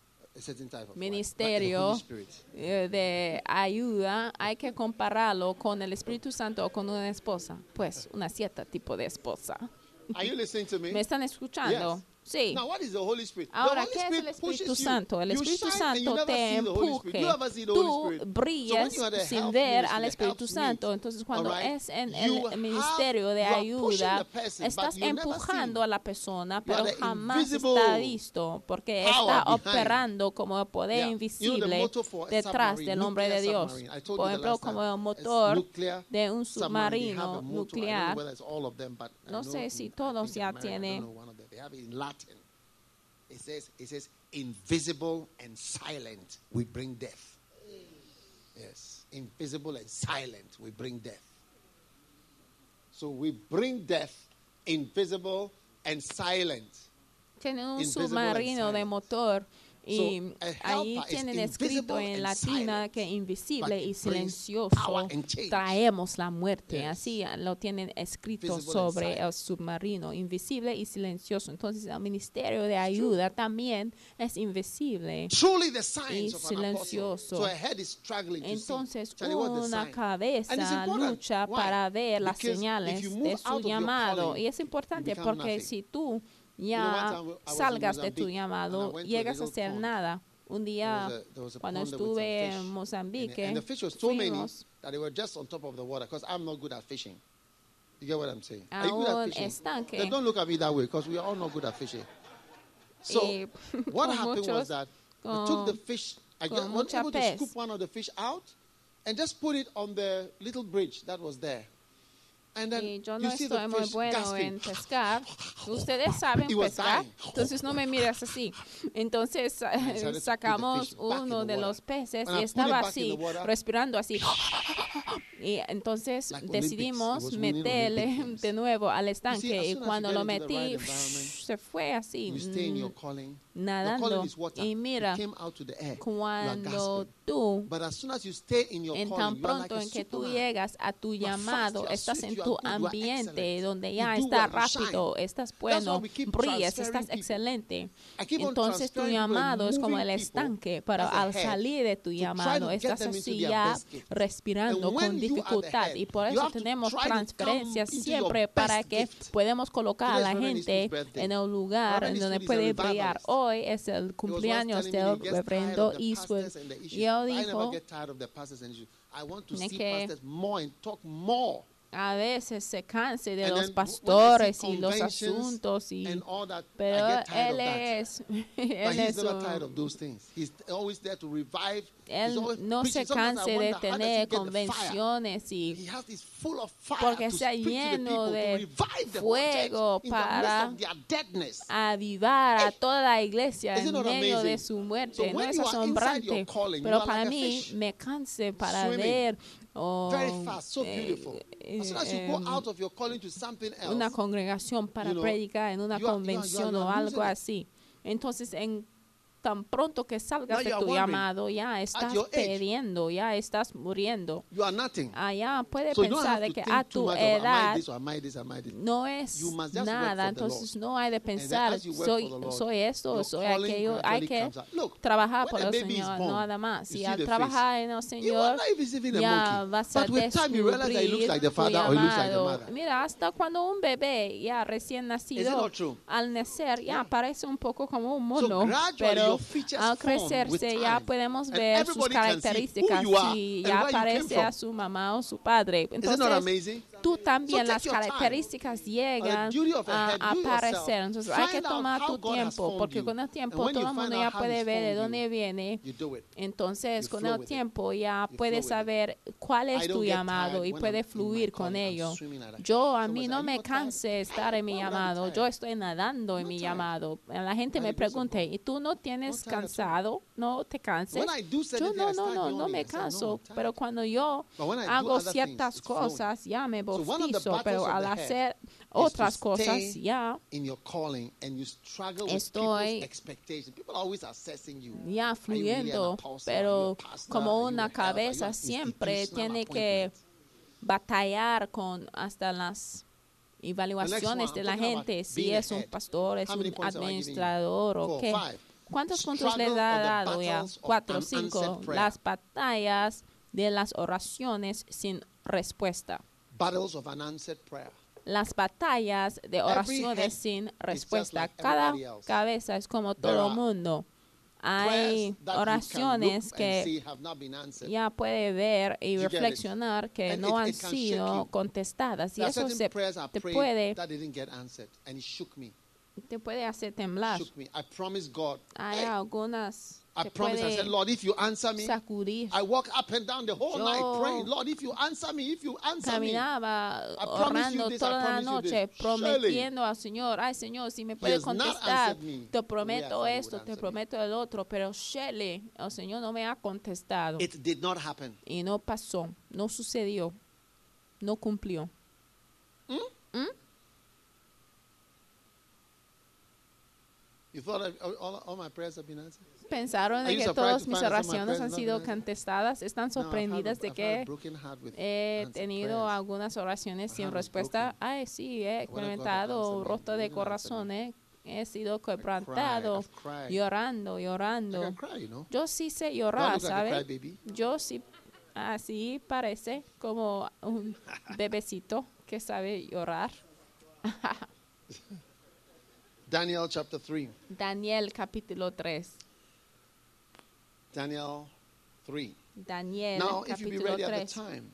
[SPEAKER 2] a certain type of wife, but the
[SPEAKER 1] ministerio
[SPEAKER 2] Holy Spirit.
[SPEAKER 1] eh, de ayuda, hay que compararlo con el Espíritu Santo o con una esposa. Pues, una cierta tipo de esposa.
[SPEAKER 2] Are you listening to me?
[SPEAKER 1] ¿Me están escuchando?
[SPEAKER 2] Yes.
[SPEAKER 1] Sí.
[SPEAKER 2] Now, what is the Holy Spirit?
[SPEAKER 1] Ahora,
[SPEAKER 2] the
[SPEAKER 1] ¿qué
[SPEAKER 2] Holy
[SPEAKER 1] es el
[SPEAKER 2] Spirit
[SPEAKER 1] Espíritu
[SPEAKER 2] pushes you.
[SPEAKER 1] Santo? El
[SPEAKER 2] You
[SPEAKER 1] Espíritu
[SPEAKER 2] shine and you
[SPEAKER 1] Santo
[SPEAKER 2] never
[SPEAKER 1] te
[SPEAKER 2] see the Holy Spirit.
[SPEAKER 1] empuje.
[SPEAKER 2] You never see the
[SPEAKER 1] Tú
[SPEAKER 2] Holy Spirit.
[SPEAKER 1] brillas
[SPEAKER 2] So when you are the
[SPEAKER 1] sin
[SPEAKER 2] help
[SPEAKER 1] ver
[SPEAKER 2] ministry,
[SPEAKER 1] al
[SPEAKER 2] the
[SPEAKER 1] Espíritu
[SPEAKER 2] helps
[SPEAKER 1] Santo.
[SPEAKER 2] meet,
[SPEAKER 1] Entonces, cuando
[SPEAKER 2] all right,
[SPEAKER 1] es en
[SPEAKER 2] you
[SPEAKER 1] el ministerio de
[SPEAKER 2] have- you are pushing
[SPEAKER 1] ayuda,
[SPEAKER 2] the person,
[SPEAKER 1] estás
[SPEAKER 2] but you never
[SPEAKER 1] empujando
[SPEAKER 2] see.
[SPEAKER 1] a la persona,
[SPEAKER 2] You
[SPEAKER 1] pero
[SPEAKER 2] are the
[SPEAKER 1] jamás
[SPEAKER 2] invisible
[SPEAKER 1] está visto porque
[SPEAKER 2] power
[SPEAKER 1] está
[SPEAKER 2] behind.
[SPEAKER 1] operando como poder
[SPEAKER 2] Yeah. You know the
[SPEAKER 1] invisible
[SPEAKER 2] motto for a
[SPEAKER 1] detrás
[SPEAKER 2] submarine,
[SPEAKER 1] del nombre de
[SPEAKER 2] nuclear
[SPEAKER 1] Dios.
[SPEAKER 2] submarine. I told
[SPEAKER 1] Por
[SPEAKER 2] you the
[SPEAKER 1] ejemplo,
[SPEAKER 2] last
[SPEAKER 1] como
[SPEAKER 2] time.
[SPEAKER 1] el
[SPEAKER 2] It's
[SPEAKER 1] motor
[SPEAKER 2] nuclear
[SPEAKER 1] de un
[SPEAKER 2] submarine. They have
[SPEAKER 1] submarino
[SPEAKER 2] a motto. I don't know
[SPEAKER 1] nuclear.
[SPEAKER 2] whether it's all of them, but I
[SPEAKER 1] No
[SPEAKER 2] know
[SPEAKER 1] sé
[SPEAKER 2] in-
[SPEAKER 1] si
[SPEAKER 2] I
[SPEAKER 1] todos
[SPEAKER 2] think in
[SPEAKER 1] ya
[SPEAKER 2] America, I don't
[SPEAKER 1] tienen.
[SPEAKER 2] know one of them. They have it in Latin. It says, it says, invisible and silent, we bring death. Yes, invisible and silent, we bring death. So we bring death, invisible and silent.
[SPEAKER 1] Tienen un
[SPEAKER 2] Invisible and
[SPEAKER 1] submarino de
[SPEAKER 2] silent.
[SPEAKER 1] motor y
[SPEAKER 2] So, a
[SPEAKER 1] ahí
[SPEAKER 2] helper is
[SPEAKER 1] tienen escrito
[SPEAKER 2] invisible
[SPEAKER 1] en
[SPEAKER 2] and
[SPEAKER 1] latina
[SPEAKER 2] silent,
[SPEAKER 1] que invisible
[SPEAKER 2] but
[SPEAKER 1] y
[SPEAKER 2] it brings
[SPEAKER 1] silencioso
[SPEAKER 2] power and change.
[SPEAKER 1] traemos la muerte.
[SPEAKER 2] Yes.
[SPEAKER 1] Así lo tienen escrito
[SPEAKER 2] Visible and
[SPEAKER 1] sobre
[SPEAKER 2] silent.
[SPEAKER 1] el submarino, invisible y silencioso. Entonces el ministerio de ayuda también es invisible.
[SPEAKER 2] Truly the signs
[SPEAKER 1] y
[SPEAKER 2] of an apostle.
[SPEAKER 1] silencioso.
[SPEAKER 2] So a head is struggling to
[SPEAKER 1] Entonces
[SPEAKER 2] see. Charlie, what's the
[SPEAKER 1] una
[SPEAKER 2] sign? And it's
[SPEAKER 1] cabeza
[SPEAKER 2] important.
[SPEAKER 1] lucha
[SPEAKER 2] Why?
[SPEAKER 1] para ver las
[SPEAKER 2] Because if
[SPEAKER 1] señales
[SPEAKER 2] you
[SPEAKER 1] de
[SPEAKER 2] move
[SPEAKER 1] su
[SPEAKER 2] out of your
[SPEAKER 1] llamado.
[SPEAKER 2] calling,
[SPEAKER 1] Y es importante
[SPEAKER 2] you become
[SPEAKER 1] porque
[SPEAKER 2] nothing.
[SPEAKER 1] si tú
[SPEAKER 2] You know, one
[SPEAKER 1] ya
[SPEAKER 2] time I was in
[SPEAKER 1] salgas de tu
[SPEAKER 2] Mozambique,
[SPEAKER 1] llamado,
[SPEAKER 2] and I went to a
[SPEAKER 1] llegas a
[SPEAKER 2] little
[SPEAKER 1] hacer
[SPEAKER 2] pond.
[SPEAKER 1] nada. Un
[SPEAKER 2] There
[SPEAKER 1] día,
[SPEAKER 2] was a- there was a
[SPEAKER 1] cuando
[SPEAKER 2] pond there with some
[SPEAKER 1] estuve
[SPEAKER 2] fish.
[SPEAKER 1] en
[SPEAKER 2] And,
[SPEAKER 1] Mozambique,
[SPEAKER 2] and the fish was so many
[SPEAKER 1] fuimos,
[SPEAKER 2] that they were just on top of the water because I'm not good at fishing. You get what I'm saying? Are you good
[SPEAKER 1] a un
[SPEAKER 2] at fishing?
[SPEAKER 1] estanque.
[SPEAKER 2] Then don't look at me that way because we are all not good at fishing. So
[SPEAKER 1] Y
[SPEAKER 2] what
[SPEAKER 1] con
[SPEAKER 2] happened
[SPEAKER 1] muchos-
[SPEAKER 2] was that we
[SPEAKER 1] con-
[SPEAKER 2] took the fish. I
[SPEAKER 1] con
[SPEAKER 2] just was
[SPEAKER 1] mucha
[SPEAKER 2] able to
[SPEAKER 1] pez.
[SPEAKER 2] scoop one of the fish out and just put it on the little bridge that was there. And then
[SPEAKER 1] y yo
[SPEAKER 2] you
[SPEAKER 1] no
[SPEAKER 2] see
[SPEAKER 1] estoy
[SPEAKER 2] the
[SPEAKER 1] muy
[SPEAKER 2] fish
[SPEAKER 1] bueno
[SPEAKER 2] gasping.
[SPEAKER 1] en pescar. Ustedes saben
[SPEAKER 2] He was
[SPEAKER 1] pescar,
[SPEAKER 2] dying.
[SPEAKER 1] entonces no me miras así. Entonces
[SPEAKER 2] I decided to put the
[SPEAKER 1] sacamos
[SPEAKER 2] fish back in
[SPEAKER 1] uno
[SPEAKER 2] the
[SPEAKER 1] de
[SPEAKER 2] water.
[SPEAKER 1] los peces
[SPEAKER 2] When I
[SPEAKER 1] y
[SPEAKER 2] put it
[SPEAKER 1] estaba
[SPEAKER 2] back in
[SPEAKER 1] así,
[SPEAKER 2] the water,
[SPEAKER 1] respirando así. Y entonces
[SPEAKER 2] Like Olympics,
[SPEAKER 1] decidimos
[SPEAKER 2] it was winning
[SPEAKER 1] meterle
[SPEAKER 2] Olympic Games.
[SPEAKER 1] de nuevo al
[SPEAKER 2] You see,
[SPEAKER 1] estanque
[SPEAKER 2] as
[SPEAKER 1] y
[SPEAKER 2] soon as
[SPEAKER 1] cuando
[SPEAKER 2] you
[SPEAKER 1] lo
[SPEAKER 2] get into the
[SPEAKER 1] metí,
[SPEAKER 2] right environment,
[SPEAKER 1] se fue así,
[SPEAKER 2] you stay in your
[SPEAKER 1] mm,
[SPEAKER 2] calling. Your
[SPEAKER 1] nadando.
[SPEAKER 2] calling is water.
[SPEAKER 1] Y mira,
[SPEAKER 2] It came out to the air. You are
[SPEAKER 1] cuando
[SPEAKER 2] gasping.
[SPEAKER 1] tú
[SPEAKER 2] But as soon as you stay in your
[SPEAKER 1] en
[SPEAKER 2] calling,
[SPEAKER 1] tan
[SPEAKER 2] you are like
[SPEAKER 1] pronto
[SPEAKER 2] a
[SPEAKER 1] en que tú
[SPEAKER 2] Superman.
[SPEAKER 1] llegas a tu
[SPEAKER 2] You are fast,
[SPEAKER 1] llamado,
[SPEAKER 2] you are
[SPEAKER 1] estás
[SPEAKER 2] swift,
[SPEAKER 1] en
[SPEAKER 2] you
[SPEAKER 1] tu
[SPEAKER 2] are good, you are
[SPEAKER 1] ambiente
[SPEAKER 2] excellent.
[SPEAKER 1] donde
[SPEAKER 2] You
[SPEAKER 1] ya
[SPEAKER 2] do
[SPEAKER 1] está
[SPEAKER 2] well, you shine.
[SPEAKER 1] rápido, estás
[SPEAKER 2] That's
[SPEAKER 1] bueno,
[SPEAKER 2] why we keep
[SPEAKER 1] brillas,
[SPEAKER 2] transferring
[SPEAKER 1] estás
[SPEAKER 2] people.
[SPEAKER 1] excelente.
[SPEAKER 2] I keep on
[SPEAKER 1] Entonces tu
[SPEAKER 2] transferring people and
[SPEAKER 1] llamado es como
[SPEAKER 2] moving
[SPEAKER 1] el
[SPEAKER 2] people
[SPEAKER 1] estanque, pero
[SPEAKER 2] as a
[SPEAKER 1] al
[SPEAKER 2] head
[SPEAKER 1] salir de tu
[SPEAKER 2] to try
[SPEAKER 1] llamado
[SPEAKER 2] to get
[SPEAKER 1] estás
[SPEAKER 2] them into
[SPEAKER 1] así
[SPEAKER 2] their
[SPEAKER 1] ya
[SPEAKER 2] best gift.
[SPEAKER 1] respirando
[SPEAKER 2] And when
[SPEAKER 1] con
[SPEAKER 2] you are the
[SPEAKER 1] dificultad
[SPEAKER 2] head,
[SPEAKER 1] y por
[SPEAKER 2] you
[SPEAKER 1] eso
[SPEAKER 2] have to
[SPEAKER 1] tenemos
[SPEAKER 2] try to come
[SPEAKER 1] transferencias
[SPEAKER 2] into
[SPEAKER 1] siempre
[SPEAKER 2] your
[SPEAKER 1] para
[SPEAKER 2] best
[SPEAKER 1] que
[SPEAKER 2] gift.
[SPEAKER 1] podemos colocar a
[SPEAKER 2] Today
[SPEAKER 1] la
[SPEAKER 2] is Reverend
[SPEAKER 1] gente
[SPEAKER 2] Eastwood's birthday.
[SPEAKER 1] en el lugar
[SPEAKER 2] Reverend
[SPEAKER 1] en donde
[SPEAKER 2] Eastwood is a
[SPEAKER 1] puede brillar.
[SPEAKER 2] revivalist.
[SPEAKER 1] Hoy es el
[SPEAKER 2] He was once
[SPEAKER 1] cumpleaños
[SPEAKER 2] telling me
[SPEAKER 1] del
[SPEAKER 2] he gets tired
[SPEAKER 1] reverendo
[SPEAKER 2] of the
[SPEAKER 1] Eastwood
[SPEAKER 2] pastors and the issues.
[SPEAKER 1] y él
[SPEAKER 2] I never
[SPEAKER 1] dijo
[SPEAKER 2] get tired of the pastors and issues. I want to
[SPEAKER 1] Tiene
[SPEAKER 2] see
[SPEAKER 1] que-
[SPEAKER 2] pastors more and talk more.
[SPEAKER 1] a veces se canse de
[SPEAKER 2] And
[SPEAKER 1] los
[SPEAKER 2] then
[SPEAKER 1] pastores
[SPEAKER 2] when I see
[SPEAKER 1] y los
[SPEAKER 2] conventions
[SPEAKER 1] asuntos y
[SPEAKER 2] and all that, I
[SPEAKER 1] pero
[SPEAKER 2] get tired
[SPEAKER 1] él
[SPEAKER 2] of that.
[SPEAKER 1] es
[SPEAKER 2] But
[SPEAKER 1] él
[SPEAKER 2] he's
[SPEAKER 1] es
[SPEAKER 2] never
[SPEAKER 1] un-
[SPEAKER 2] tired of those things. He's always there to revive. He's
[SPEAKER 1] él
[SPEAKER 2] always
[SPEAKER 1] no se
[SPEAKER 2] preaching. Sometimes I
[SPEAKER 1] canse de
[SPEAKER 2] wonder, how does he
[SPEAKER 1] tener
[SPEAKER 2] get the fire?
[SPEAKER 1] convenciones y
[SPEAKER 2] He has this full of fire
[SPEAKER 1] porque
[SPEAKER 2] to
[SPEAKER 1] está
[SPEAKER 2] speak to the
[SPEAKER 1] lleno
[SPEAKER 2] people, to
[SPEAKER 1] de
[SPEAKER 2] revive the
[SPEAKER 1] fuego
[SPEAKER 2] whole church in the midst
[SPEAKER 1] para
[SPEAKER 2] of their deadness.
[SPEAKER 1] avivar a toda la iglesia
[SPEAKER 2] Isn't
[SPEAKER 1] en
[SPEAKER 2] it
[SPEAKER 1] medio
[SPEAKER 2] amazing?
[SPEAKER 1] de su muerte.
[SPEAKER 2] So
[SPEAKER 1] No
[SPEAKER 2] when
[SPEAKER 1] es
[SPEAKER 2] you are inside
[SPEAKER 1] asombrante,
[SPEAKER 2] your calling, you
[SPEAKER 1] pero
[SPEAKER 2] are
[SPEAKER 1] para
[SPEAKER 2] like a
[SPEAKER 1] mí
[SPEAKER 2] fish,
[SPEAKER 1] me canse para
[SPEAKER 2] swimming
[SPEAKER 1] ver oh,
[SPEAKER 2] Very fast, so
[SPEAKER 1] eh,
[SPEAKER 2] beautiful.
[SPEAKER 1] eh,
[SPEAKER 2] As soon as you go
[SPEAKER 1] em,
[SPEAKER 2] out of your calling to something else,
[SPEAKER 1] una congregación para
[SPEAKER 2] you know,
[SPEAKER 1] predicar en una
[SPEAKER 2] you are- you are-
[SPEAKER 1] convención
[SPEAKER 2] you are
[SPEAKER 1] o algo
[SPEAKER 2] losing it.
[SPEAKER 1] así. Entonces, en tan pronto que salgas
[SPEAKER 2] Now
[SPEAKER 1] de
[SPEAKER 2] you are
[SPEAKER 1] tu
[SPEAKER 2] wondering,
[SPEAKER 1] llamado, ya estás
[SPEAKER 2] your age,
[SPEAKER 1] perdiendo, ya estás muriendo.
[SPEAKER 2] you are nothing.
[SPEAKER 1] Allá puede
[SPEAKER 2] So you don't
[SPEAKER 1] pensar
[SPEAKER 2] have
[SPEAKER 1] de
[SPEAKER 2] to
[SPEAKER 1] que
[SPEAKER 2] think
[SPEAKER 1] a
[SPEAKER 2] too
[SPEAKER 1] tu
[SPEAKER 2] much of, am I
[SPEAKER 1] edad
[SPEAKER 2] this or am I this, am I this?
[SPEAKER 1] no es
[SPEAKER 2] You must just work
[SPEAKER 1] nada,
[SPEAKER 2] for the
[SPEAKER 1] entonces
[SPEAKER 2] Lord.
[SPEAKER 1] no hay de
[SPEAKER 2] And then
[SPEAKER 1] pensar,
[SPEAKER 2] as you work
[SPEAKER 1] soy,
[SPEAKER 2] for the Lord,
[SPEAKER 1] soy esto,
[SPEAKER 2] your
[SPEAKER 1] soy
[SPEAKER 2] calling
[SPEAKER 1] aquello, hay
[SPEAKER 2] gradually
[SPEAKER 1] que
[SPEAKER 2] comes out. Look,
[SPEAKER 1] trabajar
[SPEAKER 2] when
[SPEAKER 1] por
[SPEAKER 2] a
[SPEAKER 1] el
[SPEAKER 2] baby is
[SPEAKER 1] Señor,
[SPEAKER 2] born,
[SPEAKER 1] no nada más.
[SPEAKER 2] you
[SPEAKER 1] Y
[SPEAKER 2] see
[SPEAKER 1] al
[SPEAKER 2] the
[SPEAKER 1] trabajar en el
[SPEAKER 2] You
[SPEAKER 1] Señor,
[SPEAKER 2] wonder if it's even a
[SPEAKER 1] ya
[SPEAKER 2] monkey.
[SPEAKER 1] vas a
[SPEAKER 2] But with time you realize that he looks like the
[SPEAKER 1] descubrir tu
[SPEAKER 2] father or he looks like the
[SPEAKER 1] llamado.
[SPEAKER 2] mother.
[SPEAKER 1] Mira, hasta cuando un bebé ya recién
[SPEAKER 2] Is it
[SPEAKER 1] nacido,
[SPEAKER 2] not true?
[SPEAKER 1] al nacer, ya
[SPEAKER 2] Yeah.
[SPEAKER 1] parece un poco como un
[SPEAKER 2] So
[SPEAKER 1] mono,
[SPEAKER 2] gradually
[SPEAKER 1] pero
[SPEAKER 2] your features
[SPEAKER 1] al
[SPEAKER 2] form with
[SPEAKER 1] crecerse ya
[SPEAKER 2] time.
[SPEAKER 1] podemos
[SPEAKER 2] And
[SPEAKER 1] ver sus
[SPEAKER 2] everybody can see
[SPEAKER 1] características
[SPEAKER 2] who you are
[SPEAKER 1] y
[SPEAKER 2] and
[SPEAKER 1] ya
[SPEAKER 2] where you came
[SPEAKER 1] parece a
[SPEAKER 2] from.
[SPEAKER 1] su mamá o su padre.
[SPEAKER 2] Is it not
[SPEAKER 1] Entonces,
[SPEAKER 2] amazing?
[SPEAKER 1] tú también
[SPEAKER 2] So
[SPEAKER 1] las
[SPEAKER 2] take your time.
[SPEAKER 1] características llegan
[SPEAKER 2] duty of a
[SPEAKER 1] a
[SPEAKER 2] head, you
[SPEAKER 1] aparecer.
[SPEAKER 2] yourself,
[SPEAKER 1] Entonces hay que
[SPEAKER 2] find out
[SPEAKER 1] tomar
[SPEAKER 2] how
[SPEAKER 1] tu
[SPEAKER 2] God has
[SPEAKER 1] tiempo,
[SPEAKER 2] formed
[SPEAKER 1] porque
[SPEAKER 2] you.
[SPEAKER 1] con el
[SPEAKER 2] And
[SPEAKER 1] tiempo
[SPEAKER 2] when
[SPEAKER 1] todo
[SPEAKER 2] you
[SPEAKER 1] el mundo
[SPEAKER 2] find
[SPEAKER 1] ya
[SPEAKER 2] out how
[SPEAKER 1] puede
[SPEAKER 2] He's
[SPEAKER 1] ver de
[SPEAKER 2] formed
[SPEAKER 1] dónde
[SPEAKER 2] you,
[SPEAKER 1] viene.
[SPEAKER 2] You do it.
[SPEAKER 1] Entonces,
[SPEAKER 2] You
[SPEAKER 1] con
[SPEAKER 2] flow
[SPEAKER 1] el
[SPEAKER 2] with it.
[SPEAKER 1] tiempo ya
[SPEAKER 2] You
[SPEAKER 1] puedes
[SPEAKER 2] flow with it.
[SPEAKER 1] saber cuál
[SPEAKER 2] I
[SPEAKER 1] es tu
[SPEAKER 2] don't get
[SPEAKER 1] llamado
[SPEAKER 2] tired
[SPEAKER 1] y
[SPEAKER 2] when
[SPEAKER 1] puedes
[SPEAKER 2] I'm in my
[SPEAKER 1] fluir con
[SPEAKER 2] calling. I'm
[SPEAKER 1] ello.
[SPEAKER 2] swimming like that.
[SPEAKER 1] Yo, a
[SPEAKER 2] Someone
[SPEAKER 1] mí
[SPEAKER 2] said,
[SPEAKER 1] no
[SPEAKER 2] "Are you
[SPEAKER 1] me
[SPEAKER 2] not tired?"
[SPEAKER 1] canse estar en mi
[SPEAKER 2] Why would I be
[SPEAKER 1] llamado.
[SPEAKER 2] tired?
[SPEAKER 1] Yo estoy nadando en
[SPEAKER 2] Not
[SPEAKER 1] mi
[SPEAKER 2] tired.
[SPEAKER 1] llamado. La gente
[SPEAKER 2] By
[SPEAKER 1] me
[SPEAKER 2] the grace of
[SPEAKER 1] pregunta,
[SPEAKER 2] God.
[SPEAKER 1] ¿y tú no tienes
[SPEAKER 2] Not tired at all.
[SPEAKER 1] cansado? ¿No te canses?
[SPEAKER 2] When I do certain
[SPEAKER 1] Yo
[SPEAKER 2] things,
[SPEAKER 1] no,
[SPEAKER 2] I
[SPEAKER 1] no,
[SPEAKER 2] start
[SPEAKER 1] no, no
[SPEAKER 2] yawning.
[SPEAKER 1] me
[SPEAKER 2] I say, "No,
[SPEAKER 1] canso.
[SPEAKER 2] I'm tired."
[SPEAKER 1] Pero cuando yo
[SPEAKER 2] But when I do
[SPEAKER 1] hago
[SPEAKER 2] other things,
[SPEAKER 1] ciertas
[SPEAKER 2] it's flowing.
[SPEAKER 1] cosas, ya me
[SPEAKER 2] So one of the
[SPEAKER 1] bostizo.
[SPEAKER 2] battles
[SPEAKER 1] Pero
[SPEAKER 2] of
[SPEAKER 1] al
[SPEAKER 2] the head
[SPEAKER 1] hacer
[SPEAKER 2] is
[SPEAKER 1] otras
[SPEAKER 2] to
[SPEAKER 1] cosas,
[SPEAKER 2] stay
[SPEAKER 1] ya
[SPEAKER 2] in your calling and you struggle with
[SPEAKER 1] Estoy-
[SPEAKER 2] people's expectations. People are always assessing you.
[SPEAKER 1] ya
[SPEAKER 2] Are you really an
[SPEAKER 1] fluyendo,
[SPEAKER 2] apostle? Are you
[SPEAKER 1] pero
[SPEAKER 2] a pastor?
[SPEAKER 1] como
[SPEAKER 2] Are you
[SPEAKER 1] una
[SPEAKER 2] a helper? Are you
[SPEAKER 1] cabeza
[SPEAKER 2] an
[SPEAKER 1] siempre
[SPEAKER 2] institutional
[SPEAKER 1] tiene que
[SPEAKER 2] appointment?
[SPEAKER 1] batallar con hasta las evaluaciones
[SPEAKER 2] one,
[SPEAKER 1] de
[SPEAKER 2] I'm
[SPEAKER 1] la
[SPEAKER 2] talking about
[SPEAKER 1] gente, si
[SPEAKER 2] being a
[SPEAKER 1] es un
[SPEAKER 2] head.
[SPEAKER 1] pastor, es
[SPEAKER 2] How many
[SPEAKER 1] un
[SPEAKER 2] points am I giving you?
[SPEAKER 1] administrador o
[SPEAKER 2] Four,
[SPEAKER 1] qué.
[SPEAKER 2] five.
[SPEAKER 1] ¿Cuántos puntos les
[SPEAKER 2] Struggle
[SPEAKER 1] ha
[SPEAKER 2] of the
[SPEAKER 1] dado ya?
[SPEAKER 2] battles of
[SPEAKER 1] Cuatro, cinco.
[SPEAKER 2] unanswered prayer.
[SPEAKER 1] Las batallas de las oraciones sin respuesta.
[SPEAKER 2] Battles of unanswered prayer.
[SPEAKER 1] las batallas de oraciones
[SPEAKER 2] head
[SPEAKER 1] sin
[SPEAKER 2] is just
[SPEAKER 1] respuesta.
[SPEAKER 2] like
[SPEAKER 1] Cada
[SPEAKER 2] everybody else.
[SPEAKER 1] cabeza es como
[SPEAKER 2] There
[SPEAKER 1] todo
[SPEAKER 2] are
[SPEAKER 1] mundo.
[SPEAKER 2] Prayers
[SPEAKER 1] Hay
[SPEAKER 2] that you can
[SPEAKER 1] oraciones
[SPEAKER 2] look and
[SPEAKER 1] que
[SPEAKER 2] see have not been answered.
[SPEAKER 1] ya puede ver y
[SPEAKER 2] You get it?
[SPEAKER 1] reflexionar que
[SPEAKER 2] And
[SPEAKER 1] no
[SPEAKER 2] it-
[SPEAKER 1] han
[SPEAKER 2] it can shake
[SPEAKER 1] sido
[SPEAKER 2] you.
[SPEAKER 1] contestadas. Y
[SPEAKER 2] There are
[SPEAKER 1] eso
[SPEAKER 2] certain
[SPEAKER 1] se,
[SPEAKER 2] prayers I
[SPEAKER 1] te
[SPEAKER 2] prayed
[SPEAKER 1] puede,
[SPEAKER 2] that didn't get answered, and it shook me.
[SPEAKER 1] te puede hacer temblar.
[SPEAKER 2] Shook me. I promised God.
[SPEAKER 1] Hay
[SPEAKER 2] Hey,
[SPEAKER 1] algunas
[SPEAKER 2] I
[SPEAKER 1] que
[SPEAKER 2] promised. I said,
[SPEAKER 1] puede
[SPEAKER 2] Lord, if you answer me,
[SPEAKER 1] sacudir.
[SPEAKER 2] I walk up and down the whole
[SPEAKER 1] Yo
[SPEAKER 2] night praying. Lord, if you answer me, if you answer me,
[SPEAKER 1] Caminaba
[SPEAKER 2] I promise you
[SPEAKER 1] orando
[SPEAKER 2] this, I
[SPEAKER 1] toda la
[SPEAKER 2] promise you
[SPEAKER 1] noche,
[SPEAKER 2] this.
[SPEAKER 1] prometiendo al Señor, ay Señor, si me puede
[SPEAKER 2] has not
[SPEAKER 1] contestar,
[SPEAKER 2] answered me
[SPEAKER 1] te
[SPEAKER 2] the way I
[SPEAKER 1] prometo
[SPEAKER 2] thought he would
[SPEAKER 1] esto, te
[SPEAKER 2] answer me.
[SPEAKER 1] prometo el otro, pero Shelley, el Señor no me ha contestado.
[SPEAKER 2] it did not happen.
[SPEAKER 1] Y no pasó, no sucedió, no cumplió.
[SPEAKER 2] You thought I, all, all my prayers have been answered?
[SPEAKER 1] Pensaron
[SPEAKER 2] Are
[SPEAKER 1] de
[SPEAKER 2] you
[SPEAKER 1] que
[SPEAKER 2] surprised
[SPEAKER 1] todas
[SPEAKER 2] to
[SPEAKER 1] mis
[SPEAKER 2] find that some of my
[SPEAKER 1] oraciones
[SPEAKER 2] prayers
[SPEAKER 1] han
[SPEAKER 2] have not
[SPEAKER 1] sido
[SPEAKER 2] been answered?
[SPEAKER 1] contestadas. Están
[SPEAKER 2] No, I've had a-
[SPEAKER 1] sorprendidas de
[SPEAKER 2] I've had a
[SPEAKER 1] que
[SPEAKER 2] broken heart with
[SPEAKER 1] he
[SPEAKER 2] answered
[SPEAKER 1] tenido
[SPEAKER 2] prayers.
[SPEAKER 1] algunas oraciones
[SPEAKER 2] My
[SPEAKER 1] sin
[SPEAKER 2] heart was
[SPEAKER 1] respuesta.
[SPEAKER 2] broken.
[SPEAKER 1] Ay, sí, he
[SPEAKER 2] When I got the
[SPEAKER 1] experimentado
[SPEAKER 2] answer, man,
[SPEAKER 1] roto
[SPEAKER 2] they
[SPEAKER 1] de
[SPEAKER 2] wouldn't answer me.
[SPEAKER 1] corazones. He sido
[SPEAKER 2] cried,
[SPEAKER 1] quebrantado,
[SPEAKER 2] I've cried.
[SPEAKER 1] llorando,
[SPEAKER 2] I
[SPEAKER 1] llorando.
[SPEAKER 2] can cry, you know.
[SPEAKER 1] Yo sí sé
[SPEAKER 2] Do I
[SPEAKER 1] llorar,
[SPEAKER 2] look like a
[SPEAKER 1] ¿sabe?
[SPEAKER 2] crybaby?
[SPEAKER 1] Yo sí, así parece como un bebecito que sabe llorar.
[SPEAKER 2] Daniel chapter three.
[SPEAKER 1] Daniel capítulo tres.
[SPEAKER 2] Daniel three.
[SPEAKER 1] Daniel
[SPEAKER 2] Now, if you be
[SPEAKER 1] capítulo
[SPEAKER 2] ready at the
[SPEAKER 1] tres.
[SPEAKER 2] time,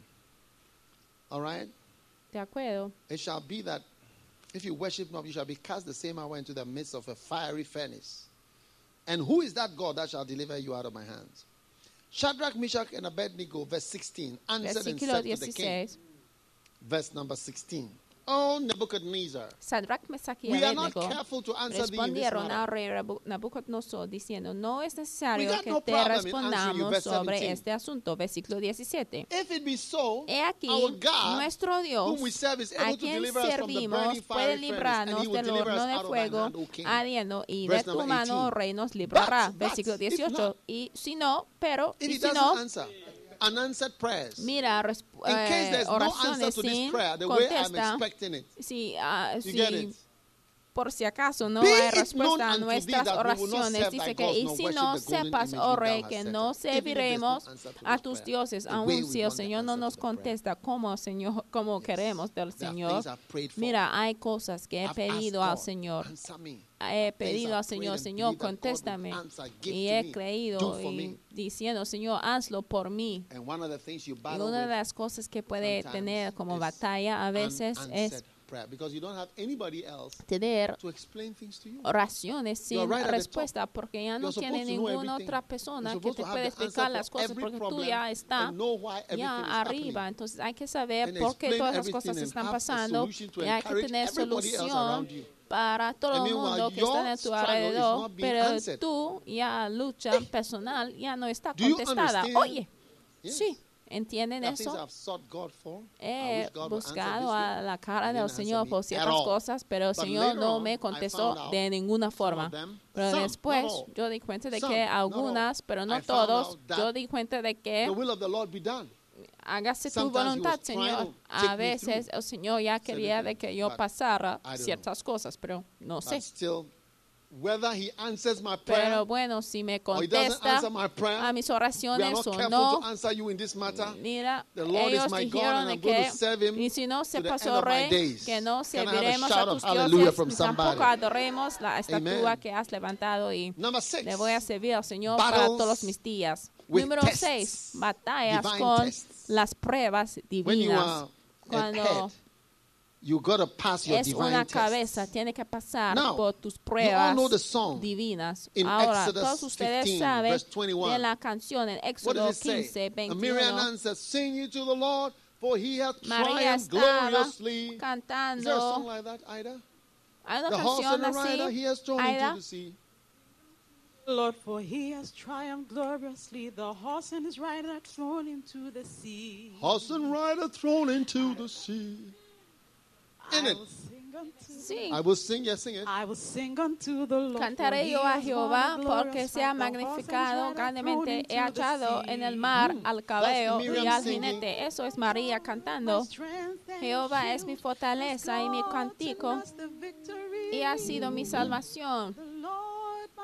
[SPEAKER 2] all right,
[SPEAKER 1] ¿De acuerdo?
[SPEAKER 2] it shall be that if you worship not, you shall be cast the same hour into the midst of a fiery furnace. And who is that God that shall deliver you out of my hands? Shadrach, Meshach, and Abednego, verse sixteen, answered and
[SPEAKER 1] Versículo
[SPEAKER 2] said to the king,
[SPEAKER 1] dieciséis.
[SPEAKER 2] verse number sixteen, Oh, Nebuchadnezzar,
[SPEAKER 1] Sadrach, Mesach y
[SPEAKER 2] we are not
[SPEAKER 1] Abednego
[SPEAKER 2] careful to answer thee in this
[SPEAKER 1] respondieron al
[SPEAKER 2] matter.
[SPEAKER 1] rey Rabu- Nabucodonosor diciendo, no es
[SPEAKER 2] We
[SPEAKER 1] necesario
[SPEAKER 2] got
[SPEAKER 1] que
[SPEAKER 2] no
[SPEAKER 1] te
[SPEAKER 2] problem in answering you,
[SPEAKER 1] respondamos
[SPEAKER 2] verse
[SPEAKER 1] sobre
[SPEAKER 2] seventeen.
[SPEAKER 1] este asunto. Versículo diecisiete.
[SPEAKER 2] If it be so,
[SPEAKER 1] He aquí,
[SPEAKER 2] our God,
[SPEAKER 1] nuestro Dios,
[SPEAKER 2] whom we serve, is
[SPEAKER 1] a
[SPEAKER 2] able to
[SPEAKER 1] quien
[SPEAKER 2] deliver us from the
[SPEAKER 1] servimos,
[SPEAKER 2] burning
[SPEAKER 1] puede
[SPEAKER 2] fiery furnace, and he
[SPEAKER 1] librarnos
[SPEAKER 2] will
[SPEAKER 1] del
[SPEAKER 2] deliver us
[SPEAKER 1] horno de
[SPEAKER 2] out of thy
[SPEAKER 1] fuego
[SPEAKER 2] hand, O king.
[SPEAKER 1] ardiendo, y de
[SPEAKER 2] Verse
[SPEAKER 1] tu
[SPEAKER 2] number
[SPEAKER 1] mano,
[SPEAKER 2] eighteen.
[SPEAKER 1] rey, nos librará.
[SPEAKER 2] But,
[SPEAKER 1] Versículo
[SPEAKER 2] but, if
[SPEAKER 1] dieciocho.
[SPEAKER 2] not,
[SPEAKER 1] Y si no, pero,
[SPEAKER 2] If
[SPEAKER 1] y
[SPEAKER 2] he
[SPEAKER 1] si
[SPEAKER 2] doesn't
[SPEAKER 1] no,
[SPEAKER 2] answer, unanswered prayers.
[SPEAKER 1] mira, resp-
[SPEAKER 2] In case
[SPEAKER 1] eh,
[SPEAKER 2] there's no answer
[SPEAKER 1] oraciones
[SPEAKER 2] to this
[SPEAKER 1] sin
[SPEAKER 2] prayer, the way I'm
[SPEAKER 1] contesta,
[SPEAKER 2] expecting it,
[SPEAKER 1] si, ah,
[SPEAKER 2] you get
[SPEAKER 1] si
[SPEAKER 2] it?
[SPEAKER 1] por si acaso no
[SPEAKER 2] Be
[SPEAKER 1] hay
[SPEAKER 2] it
[SPEAKER 1] respuesta a
[SPEAKER 2] known unto thee
[SPEAKER 1] nuestras
[SPEAKER 2] that we will not
[SPEAKER 1] oraciones,
[SPEAKER 2] serve thy
[SPEAKER 1] dice que,
[SPEAKER 2] gods
[SPEAKER 1] y
[SPEAKER 2] nor
[SPEAKER 1] si
[SPEAKER 2] worship
[SPEAKER 1] no
[SPEAKER 2] the golden
[SPEAKER 1] sepas,
[SPEAKER 2] image
[SPEAKER 1] oh
[SPEAKER 2] which
[SPEAKER 1] rey,
[SPEAKER 2] thou
[SPEAKER 1] que
[SPEAKER 2] hast
[SPEAKER 1] no
[SPEAKER 2] set up. Even if there's no
[SPEAKER 1] serviremos
[SPEAKER 2] answer to
[SPEAKER 1] a
[SPEAKER 2] this
[SPEAKER 1] tus
[SPEAKER 2] prayer,
[SPEAKER 1] dioses,
[SPEAKER 2] the way
[SPEAKER 1] aun
[SPEAKER 2] we
[SPEAKER 1] si el
[SPEAKER 2] want the
[SPEAKER 1] Señor no
[SPEAKER 2] answer
[SPEAKER 1] nos
[SPEAKER 2] to the prayer.
[SPEAKER 1] contesta como, Señor, como queremos del
[SPEAKER 2] There are
[SPEAKER 1] Señor.
[SPEAKER 2] things I've prayed for.
[SPEAKER 1] Mira, hay cosas que he
[SPEAKER 2] I've
[SPEAKER 1] pedido
[SPEAKER 2] asked
[SPEAKER 1] al
[SPEAKER 2] God,
[SPEAKER 1] Señor.
[SPEAKER 2] answer me.
[SPEAKER 1] He
[SPEAKER 2] Things
[SPEAKER 1] pedido
[SPEAKER 2] I've
[SPEAKER 1] al
[SPEAKER 2] prayed
[SPEAKER 1] Señor,
[SPEAKER 2] and
[SPEAKER 1] Señor,
[SPEAKER 2] believed that God would
[SPEAKER 1] contéstame.
[SPEAKER 2] answer. Give
[SPEAKER 1] Y
[SPEAKER 2] to
[SPEAKER 1] he
[SPEAKER 2] me.
[SPEAKER 1] creído
[SPEAKER 2] Do for
[SPEAKER 1] y
[SPEAKER 2] me.
[SPEAKER 1] diciendo, Señor, hazlo por mí.
[SPEAKER 2] And one of the things you
[SPEAKER 1] Y
[SPEAKER 2] battle
[SPEAKER 1] una de
[SPEAKER 2] with
[SPEAKER 1] las cosas que puede
[SPEAKER 2] sometimes
[SPEAKER 1] tener como
[SPEAKER 2] is
[SPEAKER 1] batalla a veces es
[SPEAKER 2] unanswered prayer, because you don't have anybody else
[SPEAKER 1] tener
[SPEAKER 2] to explain things to you.
[SPEAKER 1] oraciones sin
[SPEAKER 2] You're right at the
[SPEAKER 1] respuesta porque ya no
[SPEAKER 2] You're
[SPEAKER 1] tiene
[SPEAKER 2] supposed to know
[SPEAKER 1] ninguna
[SPEAKER 2] everything.
[SPEAKER 1] otra persona
[SPEAKER 2] You're
[SPEAKER 1] que
[SPEAKER 2] supposed
[SPEAKER 1] te
[SPEAKER 2] to have
[SPEAKER 1] puede
[SPEAKER 2] the answer
[SPEAKER 1] explicar
[SPEAKER 2] for
[SPEAKER 1] las cosas
[SPEAKER 2] every
[SPEAKER 1] porque tú
[SPEAKER 2] problem
[SPEAKER 1] ya está
[SPEAKER 2] and know why everything
[SPEAKER 1] ya
[SPEAKER 2] is
[SPEAKER 1] arriba.
[SPEAKER 2] happening.
[SPEAKER 1] Entonces hay que saber
[SPEAKER 2] And
[SPEAKER 1] por qué
[SPEAKER 2] explain
[SPEAKER 1] todas las
[SPEAKER 2] everything
[SPEAKER 1] cosas
[SPEAKER 2] and
[SPEAKER 1] están
[SPEAKER 2] have a
[SPEAKER 1] pasando
[SPEAKER 2] solution to
[SPEAKER 1] y hay que
[SPEAKER 2] encourage
[SPEAKER 1] tener
[SPEAKER 2] everybody else around you.
[SPEAKER 1] solución para todo
[SPEAKER 2] And
[SPEAKER 1] el
[SPEAKER 2] meanwhile,
[SPEAKER 1] mundo que
[SPEAKER 2] your
[SPEAKER 1] está a tu
[SPEAKER 2] struggle is
[SPEAKER 1] alrededor,
[SPEAKER 2] not being
[SPEAKER 1] pero
[SPEAKER 2] answered.
[SPEAKER 1] tú ya lucha personal ya no está
[SPEAKER 2] Do you
[SPEAKER 1] contestada.
[SPEAKER 2] understand?
[SPEAKER 1] Oye,
[SPEAKER 2] Yes.
[SPEAKER 1] sí, ¿entienden
[SPEAKER 2] There are things
[SPEAKER 1] eso?
[SPEAKER 2] I've sought God for. I
[SPEAKER 1] He
[SPEAKER 2] wish God would answer
[SPEAKER 1] buscado
[SPEAKER 2] this
[SPEAKER 1] a
[SPEAKER 2] way.
[SPEAKER 1] la cara
[SPEAKER 2] He
[SPEAKER 1] del
[SPEAKER 2] didn't answer
[SPEAKER 1] Señor
[SPEAKER 2] me
[SPEAKER 1] por
[SPEAKER 2] at
[SPEAKER 1] ciertas
[SPEAKER 2] all.
[SPEAKER 1] cosas, pero el
[SPEAKER 2] But
[SPEAKER 1] Señor
[SPEAKER 2] later
[SPEAKER 1] no
[SPEAKER 2] on,
[SPEAKER 1] me
[SPEAKER 2] I
[SPEAKER 1] contestó
[SPEAKER 2] found out
[SPEAKER 1] de ninguna
[SPEAKER 2] some
[SPEAKER 1] forma.
[SPEAKER 2] of them,
[SPEAKER 1] Pero
[SPEAKER 2] some,
[SPEAKER 1] después
[SPEAKER 2] not all.
[SPEAKER 1] yo di cuenta de
[SPEAKER 2] Some,
[SPEAKER 1] que
[SPEAKER 2] not all.
[SPEAKER 1] algunas, pero no
[SPEAKER 2] I found
[SPEAKER 1] todos,
[SPEAKER 2] out that
[SPEAKER 1] yo di cuenta de
[SPEAKER 2] The
[SPEAKER 1] que
[SPEAKER 2] will of the Lord be done.
[SPEAKER 1] hágase tu
[SPEAKER 2] Sometimes he
[SPEAKER 1] voluntad,
[SPEAKER 2] was trying
[SPEAKER 1] Señor.
[SPEAKER 2] to take
[SPEAKER 1] A
[SPEAKER 2] me
[SPEAKER 1] veces
[SPEAKER 2] through
[SPEAKER 1] el Señor ya quería de que yo
[SPEAKER 2] but
[SPEAKER 1] pasara
[SPEAKER 2] I don't
[SPEAKER 1] ciertas cosas, pero no sé.
[SPEAKER 2] But still, whether he answers my
[SPEAKER 1] Pero
[SPEAKER 2] prayer
[SPEAKER 1] bueno, si me
[SPEAKER 2] or he doesn't
[SPEAKER 1] contesta
[SPEAKER 2] answer my prayer,
[SPEAKER 1] a mis
[SPEAKER 2] we are
[SPEAKER 1] oraciones
[SPEAKER 2] not
[SPEAKER 1] o
[SPEAKER 2] careful
[SPEAKER 1] no,
[SPEAKER 2] to answer you in this matter.
[SPEAKER 1] mira,
[SPEAKER 2] The Lord is
[SPEAKER 1] ellos
[SPEAKER 2] my God,
[SPEAKER 1] dijeron
[SPEAKER 2] and
[SPEAKER 1] de
[SPEAKER 2] I'm going
[SPEAKER 1] que,
[SPEAKER 2] to serve him
[SPEAKER 1] y si no
[SPEAKER 2] to
[SPEAKER 1] se
[SPEAKER 2] the
[SPEAKER 1] pasó,
[SPEAKER 2] end of my
[SPEAKER 1] rey,
[SPEAKER 2] days.
[SPEAKER 1] que no
[SPEAKER 2] Can I have a
[SPEAKER 1] serviremos a
[SPEAKER 2] shout
[SPEAKER 1] tus
[SPEAKER 2] of hallelujah
[SPEAKER 1] dioses,
[SPEAKER 2] from
[SPEAKER 1] ni tampoco
[SPEAKER 2] somebody?
[SPEAKER 1] adoremos la estatua
[SPEAKER 2] Amen.
[SPEAKER 1] que has levantado y
[SPEAKER 2] Number six,
[SPEAKER 1] le voy a servir al Señor
[SPEAKER 2] battles
[SPEAKER 1] para todos mis días.
[SPEAKER 2] with
[SPEAKER 1] Número
[SPEAKER 2] tests,
[SPEAKER 1] seis, batallas
[SPEAKER 2] divine
[SPEAKER 1] con
[SPEAKER 2] tests.
[SPEAKER 1] las pruebas
[SPEAKER 2] when you
[SPEAKER 1] divinas.
[SPEAKER 2] are
[SPEAKER 1] Cuando
[SPEAKER 2] a head, you got to pass your
[SPEAKER 1] es
[SPEAKER 2] divine
[SPEAKER 1] una
[SPEAKER 2] tests.
[SPEAKER 1] cabeza, tiene que pasar
[SPEAKER 2] Now,
[SPEAKER 1] por tus
[SPEAKER 2] you all
[SPEAKER 1] pruebas
[SPEAKER 2] know the song
[SPEAKER 1] divinas.
[SPEAKER 2] in
[SPEAKER 1] Ahora,
[SPEAKER 2] Exodus
[SPEAKER 1] todos ustedes
[SPEAKER 2] fifteen,
[SPEAKER 1] saben
[SPEAKER 2] verse twenty-one.
[SPEAKER 1] de la canción en
[SPEAKER 2] What
[SPEAKER 1] Éxodo
[SPEAKER 2] does it say?
[SPEAKER 1] quince,
[SPEAKER 2] And Miriam
[SPEAKER 1] veintiuno.
[SPEAKER 2] answered, sing ye to the Lord, for he hath
[SPEAKER 1] María
[SPEAKER 2] triumphed
[SPEAKER 1] estaba
[SPEAKER 2] gloriously. Is there a song
[SPEAKER 1] cantando.
[SPEAKER 2] like that, Ida?
[SPEAKER 1] Hay una
[SPEAKER 2] The horse
[SPEAKER 1] canción
[SPEAKER 2] and the rider he
[SPEAKER 1] así,
[SPEAKER 2] has thrown
[SPEAKER 1] Aida.
[SPEAKER 2] into the sea.
[SPEAKER 3] Lord, for he has triumphed gloriously. The horse and his rider are thrown into the sea.
[SPEAKER 2] Horse and rider thrown into the sea. In
[SPEAKER 3] I
[SPEAKER 2] it.
[SPEAKER 3] will sing unto
[SPEAKER 1] Sí.
[SPEAKER 2] I will sing, yes, sing it.
[SPEAKER 3] I will sing unto the Lord.
[SPEAKER 1] Cantaré
[SPEAKER 3] for he
[SPEAKER 1] yo a
[SPEAKER 3] has
[SPEAKER 1] Jehová
[SPEAKER 3] won a
[SPEAKER 1] porque
[SPEAKER 3] glorious
[SPEAKER 1] se ha
[SPEAKER 3] fight. The horse and his
[SPEAKER 1] magnificado
[SPEAKER 3] rider are
[SPEAKER 1] grandemente.
[SPEAKER 3] thrown
[SPEAKER 1] He
[SPEAKER 3] into the
[SPEAKER 1] hallado en el
[SPEAKER 3] sea.
[SPEAKER 1] mar
[SPEAKER 2] Mm.
[SPEAKER 1] al cabello
[SPEAKER 2] That's
[SPEAKER 1] y
[SPEAKER 2] Miriam
[SPEAKER 1] al
[SPEAKER 2] singing.
[SPEAKER 1] jinete. Eso es María
[SPEAKER 3] My
[SPEAKER 1] cantando.
[SPEAKER 3] strength and
[SPEAKER 1] Jehová es
[SPEAKER 3] shield
[SPEAKER 1] mi
[SPEAKER 3] has
[SPEAKER 1] fortaleza y mi
[SPEAKER 3] gotten
[SPEAKER 1] cántico
[SPEAKER 3] us the victory.
[SPEAKER 1] y ha sido mi salvación.
[SPEAKER 3] The Lord my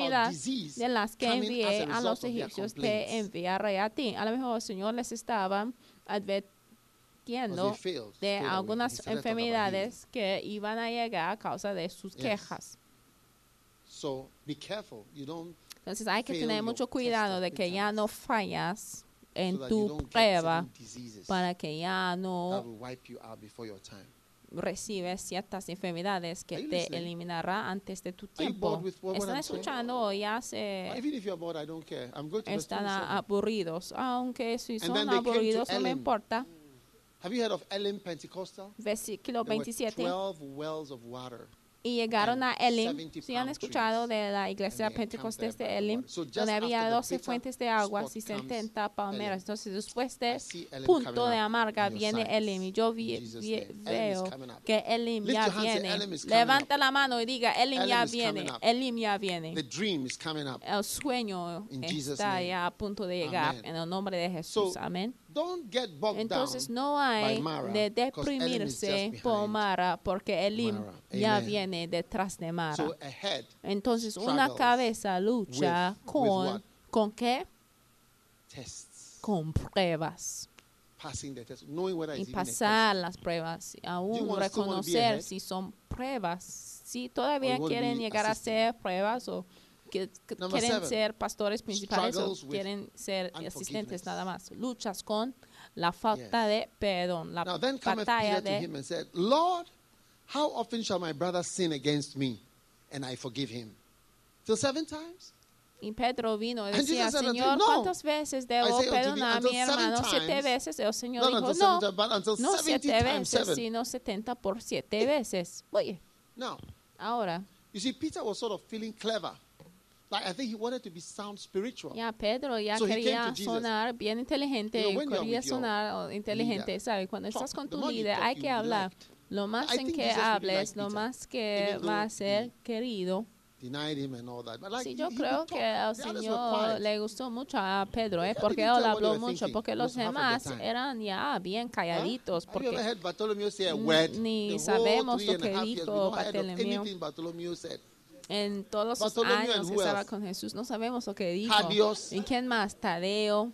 [SPEAKER 1] enfermedad
[SPEAKER 2] disease
[SPEAKER 1] de las que
[SPEAKER 2] coming as
[SPEAKER 1] envié
[SPEAKER 2] a
[SPEAKER 1] a
[SPEAKER 2] result
[SPEAKER 1] los
[SPEAKER 2] of their
[SPEAKER 1] egipcios te
[SPEAKER 2] complaints.
[SPEAKER 1] enviaré a ti. A lo mejor el Señor les estaba advirtiendo advirtiendo
[SPEAKER 2] failed,
[SPEAKER 1] de
[SPEAKER 2] straight away. He
[SPEAKER 1] algunas
[SPEAKER 2] started talking about
[SPEAKER 1] enfermedades que iban a llegar a causa de sus
[SPEAKER 2] Yes.
[SPEAKER 1] quejas.
[SPEAKER 2] So be careful. You don't
[SPEAKER 1] Entonces hay que
[SPEAKER 2] fail
[SPEAKER 1] tener
[SPEAKER 2] your
[SPEAKER 1] mucho
[SPEAKER 2] test
[SPEAKER 1] cuidado
[SPEAKER 2] of
[SPEAKER 1] de que ya
[SPEAKER 2] bitterness
[SPEAKER 1] no fallas en
[SPEAKER 2] so that you
[SPEAKER 1] tu
[SPEAKER 2] don't get
[SPEAKER 1] prueba
[SPEAKER 2] certain diseases
[SPEAKER 1] para que ya
[SPEAKER 2] that
[SPEAKER 1] no
[SPEAKER 2] will wipe you out before your time.
[SPEAKER 1] recibes ciertas enfermedades que
[SPEAKER 2] Are you
[SPEAKER 1] te
[SPEAKER 2] listening?
[SPEAKER 1] eliminará antes de tu
[SPEAKER 2] Are you
[SPEAKER 1] tiempo.
[SPEAKER 2] bored with what- what
[SPEAKER 1] ¿Están
[SPEAKER 2] I'm saying?
[SPEAKER 1] escuchando o ya
[SPEAKER 2] But
[SPEAKER 1] se
[SPEAKER 2] even if you're bored, I don't care. I'm going to verse
[SPEAKER 1] están a-
[SPEAKER 2] twenty-seven.
[SPEAKER 1] aburridos? Aunque si
[SPEAKER 2] And
[SPEAKER 1] son
[SPEAKER 2] then they came to
[SPEAKER 1] aburridos no me
[SPEAKER 2] Elim.
[SPEAKER 1] importa.
[SPEAKER 2] Have you heard of Elim Pentecostal?
[SPEAKER 1] Versículo
[SPEAKER 2] There were
[SPEAKER 1] veintisiete.
[SPEAKER 2] twelve wells of water.
[SPEAKER 1] Y llegaron a
[SPEAKER 2] and
[SPEAKER 1] Elim,
[SPEAKER 2] seventy
[SPEAKER 1] si han
[SPEAKER 2] palm
[SPEAKER 1] escuchado
[SPEAKER 2] trees,
[SPEAKER 1] de la iglesia
[SPEAKER 2] and they
[SPEAKER 1] Pentecostés
[SPEAKER 2] encamped there
[SPEAKER 1] de
[SPEAKER 2] by the
[SPEAKER 1] Elim,
[SPEAKER 2] water. So just
[SPEAKER 1] donde había
[SPEAKER 2] after the
[SPEAKER 1] doce
[SPEAKER 2] bitter
[SPEAKER 1] fuentes de aguas
[SPEAKER 2] spot
[SPEAKER 1] y
[SPEAKER 2] comes
[SPEAKER 1] setenta palmeras.
[SPEAKER 2] Elim.
[SPEAKER 1] Entonces después de
[SPEAKER 2] I see Elim
[SPEAKER 1] punto
[SPEAKER 2] coming
[SPEAKER 1] de
[SPEAKER 2] up
[SPEAKER 1] amarga
[SPEAKER 2] in your
[SPEAKER 1] viene
[SPEAKER 2] sights.
[SPEAKER 1] Elim. Y yo vi-
[SPEAKER 2] In Jesus'
[SPEAKER 1] vi-
[SPEAKER 2] name. Elim is
[SPEAKER 1] veo
[SPEAKER 2] coming up.
[SPEAKER 1] que Elim
[SPEAKER 2] Lift
[SPEAKER 1] ya
[SPEAKER 2] your hand, say,
[SPEAKER 1] viene.
[SPEAKER 2] Elim is coming
[SPEAKER 1] Levanta
[SPEAKER 2] up.
[SPEAKER 1] la mano y diga, Elim
[SPEAKER 2] Elim
[SPEAKER 1] ya
[SPEAKER 2] is
[SPEAKER 1] viene.
[SPEAKER 2] coming up.
[SPEAKER 1] Elim ya viene.
[SPEAKER 2] The dream is coming up.
[SPEAKER 1] El sueño
[SPEAKER 2] In Jesus'
[SPEAKER 1] está
[SPEAKER 2] name.
[SPEAKER 1] ya a punto de llegar
[SPEAKER 2] Amen.
[SPEAKER 1] en el nombre de Jesús.
[SPEAKER 2] So,
[SPEAKER 1] Amén.
[SPEAKER 2] Don't get bogged
[SPEAKER 1] Entonces
[SPEAKER 2] down.
[SPEAKER 1] no hay
[SPEAKER 2] by Mara,
[SPEAKER 1] de
[SPEAKER 2] 'cause Elim is
[SPEAKER 1] deprimirse
[SPEAKER 2] just
[SPEAKER 1] por
[SPEAKER 2] behind
[SPEAKER 1] Mara, porque Elim
[SPEAKER 2] Mara.
[SPEAKER 1] ya
[SPEAKER 2] Amen.
[SPEAKER 1] viene detrás de Mara.
[SPEAKER 2] So a head
[SPEAKER 1] Entonces una
[SPEAKER 2] struggles
[SPEAKER 1] cabeza lucha
[SPEAKER 2] with- with
[SPEAKER 1] con,
[SPEAKER 2] what?
[SPEAKER 1] ¿con qué?
[SPEAKER 2] tests,
[SPEAKER 1] Con pruebas.
[SPEAKER 2] passing the test, knowing whether
[SPEAKER 1] Y
[SPEAKER 2] it's even a
[SPEAKER 1] pasar las pruebas. Y
[SPEAKER 2] Do you
[SPEAKER 1] aún
[SPEAKER 2] want- still wanna be
[SPEAKER 1] reconocer
[SPEAKER 2] ahead?
[SPEAKER 1] si son pruebas. Si todavía
[SPEAKER 2] Or you wanna
[SPEAKER 1] quieren
[SPEAKER 2] be
[SPEAKER 1] llegar a
[SPEAKER 2] assistant?
[SPEAKER 1] ser pruebas o que, que
[SPEAKER 2] Number
[SPEAKER 1] quieren
[SPEAKER 2] seven,
[SPEAKER 1] ser pastores principales o
[SPEAKER 2] struggles with
[SPEAKER 1] quieren ser
[SPEAKER 2] unforgiveness.
[SPEAKER 1] asistentes nada más. Luchas con la falta
[SPEAKER 2] Yes.
[SPEAKER 1] de perdón, la
[SPEAKER 2] Now then cometh
[SPEAKER 1] batalla
[SPEAKER 2] Peter to
[SPEAKER 1] de
[SPEAKER 2] him and said, Lord, how often shall my brother sin against me and I forgive him? Till seven times?
[SPEAKER 1] Y Pedro vino y
[SPEAKER 2] And
[SPEAKER 1] decía,
[SPEAKER 2] Jesus said unto him,
[SPEAKER 1] Señor,
[SPEAKER 2] "No.
[SPEAKER 1] ¿cuántas veces debo
[SPEAKER 2] I say unto thee,
[SPEAKER 1] perdonar a
[SPEAKER 2] until
[SPEAKER 1] mi
[SPEAKER 2] seven
[SPEAKER 1] hermano? Siete
[SPEAKER 2] times.
[SPEAKER 1] veces. El Señor
[SPEAKER 2] Not
[SPEAKER 1] dijo,
[SPEAKER 2] until
[SPEAKER 1] no,
[SPEAKER 2] seven times, but until
[SPEAKER 1] no
[SPEAKER 2] seventy
[SPEAKER 1] siete
[SPEAKER 2] times
[SPEAKER 1] veces,
[SPEAKER 2] seven."
[SPEAKER 1] sino setenta por siete veces. Oye,
[SPEAKER 2] Now,
[SPEAKER 1] ahora,
[SPEAKER 2] you see, Peter was sort of feeling clever. Like, I think he wanted to be sound spiritual.
[SPEAKER 1] ya Pedro ya
[SPEAKER 2] So he came
[SPEAKER 1] quería
[SPEAKER 2] to Jesus.
[SPEAKER 1] sonar bien inteligente,
[SPEAKER 2] You know, when you're
[SPEAKER 1] quería
[SPEAKER 2] with your
[SPEAKER 1] sonar oh, inteligente,
[SPEAKER 2] leader,
[SPEAKER 1] ¿sabes? Cuando
[SPEAKER 2] talk.
[SPEAKER 1] estás con
[SPEAKER 2] The
[SPEAKER 1] tu
[SPEAKER 2] more you
[SPEAKER 1] líder
[SPEAKER 2] talk,
[SPEAKER 1] hay
[SPEAKER 2] you'll
[SPEAKER 1] que
[SPEAKER 2] be
[SPEAKER 1] hablar.
[SPEAKER 2] liked.
[SPEAKER 1] Lo más
[SPEAKER 2] I
[SPEAKER 1] en
[SPEAKER 2] think
[SPEAKER 1] que
[SPEAKER 2] Jesus really
[SPEAKER 1] hables,
[SPEAKER 2] liked
[SPEAKER 1] lo
[SPEAKER 2] Peter,
[SPEAKER 1] más que
[SPEAKER 2] even though
[SPEAKER 1] va a ser
[SPEAKER 2] he-
[SPEAKER 1] querido.
[SPEAKER 2] Denied him and all that. But like,
[SPEAKER 1] Sí,
[SPEAKER 2] he-
[SPEAKER 1] yo
[SPEAKER 2] he
[SPEAKER 1] creo
[SPEAKER 2] would talk.
[SPEAKER 1] que al
[SPEAKER 2] The others were
[SPEAKER 1] Señor
[SPEAKER 2] quiet.
[SPEAKER 1] le gustó mucho a Pedro, ¿eh?
[SPEAKER 2] They
[SPEAKER 1] Porque
[SPEAKER 2] didn't
[SPEAKER 1] él
[SPEAKER 2] tell what they
[SPEAKER 1] habló
[SPEAKER 2] were
[SPEAKER 1] mucho,
[SPEAKER 2] thinking
[SPEAKER 1] porque los
[SPEAKER 2] most half of the
[SPEAKER 1] demás
[SPEAKER 2] time.
[SPEAKER 1] eran ya bien
[SPEAKER 2] Huh?
[SPEAKER 1] calladitos,
[SPEAKER 2] Have you ever
[SPEAKER 1] porque
[SPEAKER 2] heard Bartholomew say a
[SPEAKER 1] mm,
[SPEAKER 2] word?
[SPEAKER 1] ni
[SPEAKER 2] The whole
[SPEAKER 1] sabemos
[SPEAKER 2] three
[SPEAKER 1] lo
[SPEAKER 2] and a
[SPEAKER 1] que
[SPEAKER 2] half years,
[SPEAKER 1] dijo
[SPEAKER 2] we've not heard of
[SPEAKER 1] Bartolomeo.
[SPEAKER 2] anything Bartholomew said.
[SPEAKER 1] en todos los
[SPEAKER 2] Bartholomew and
[SPEAKER 1] años que
[SPEAKER 2] who
[SPEAKER 1] estaba
[SPEAKER 2] else?
[SPEAKER 1] con Jesús, no sabemos lo que dijo.
[SPEAKER 2] Thaddeus.
[SPEAKER 1] ¿Y quién más? Tadeo.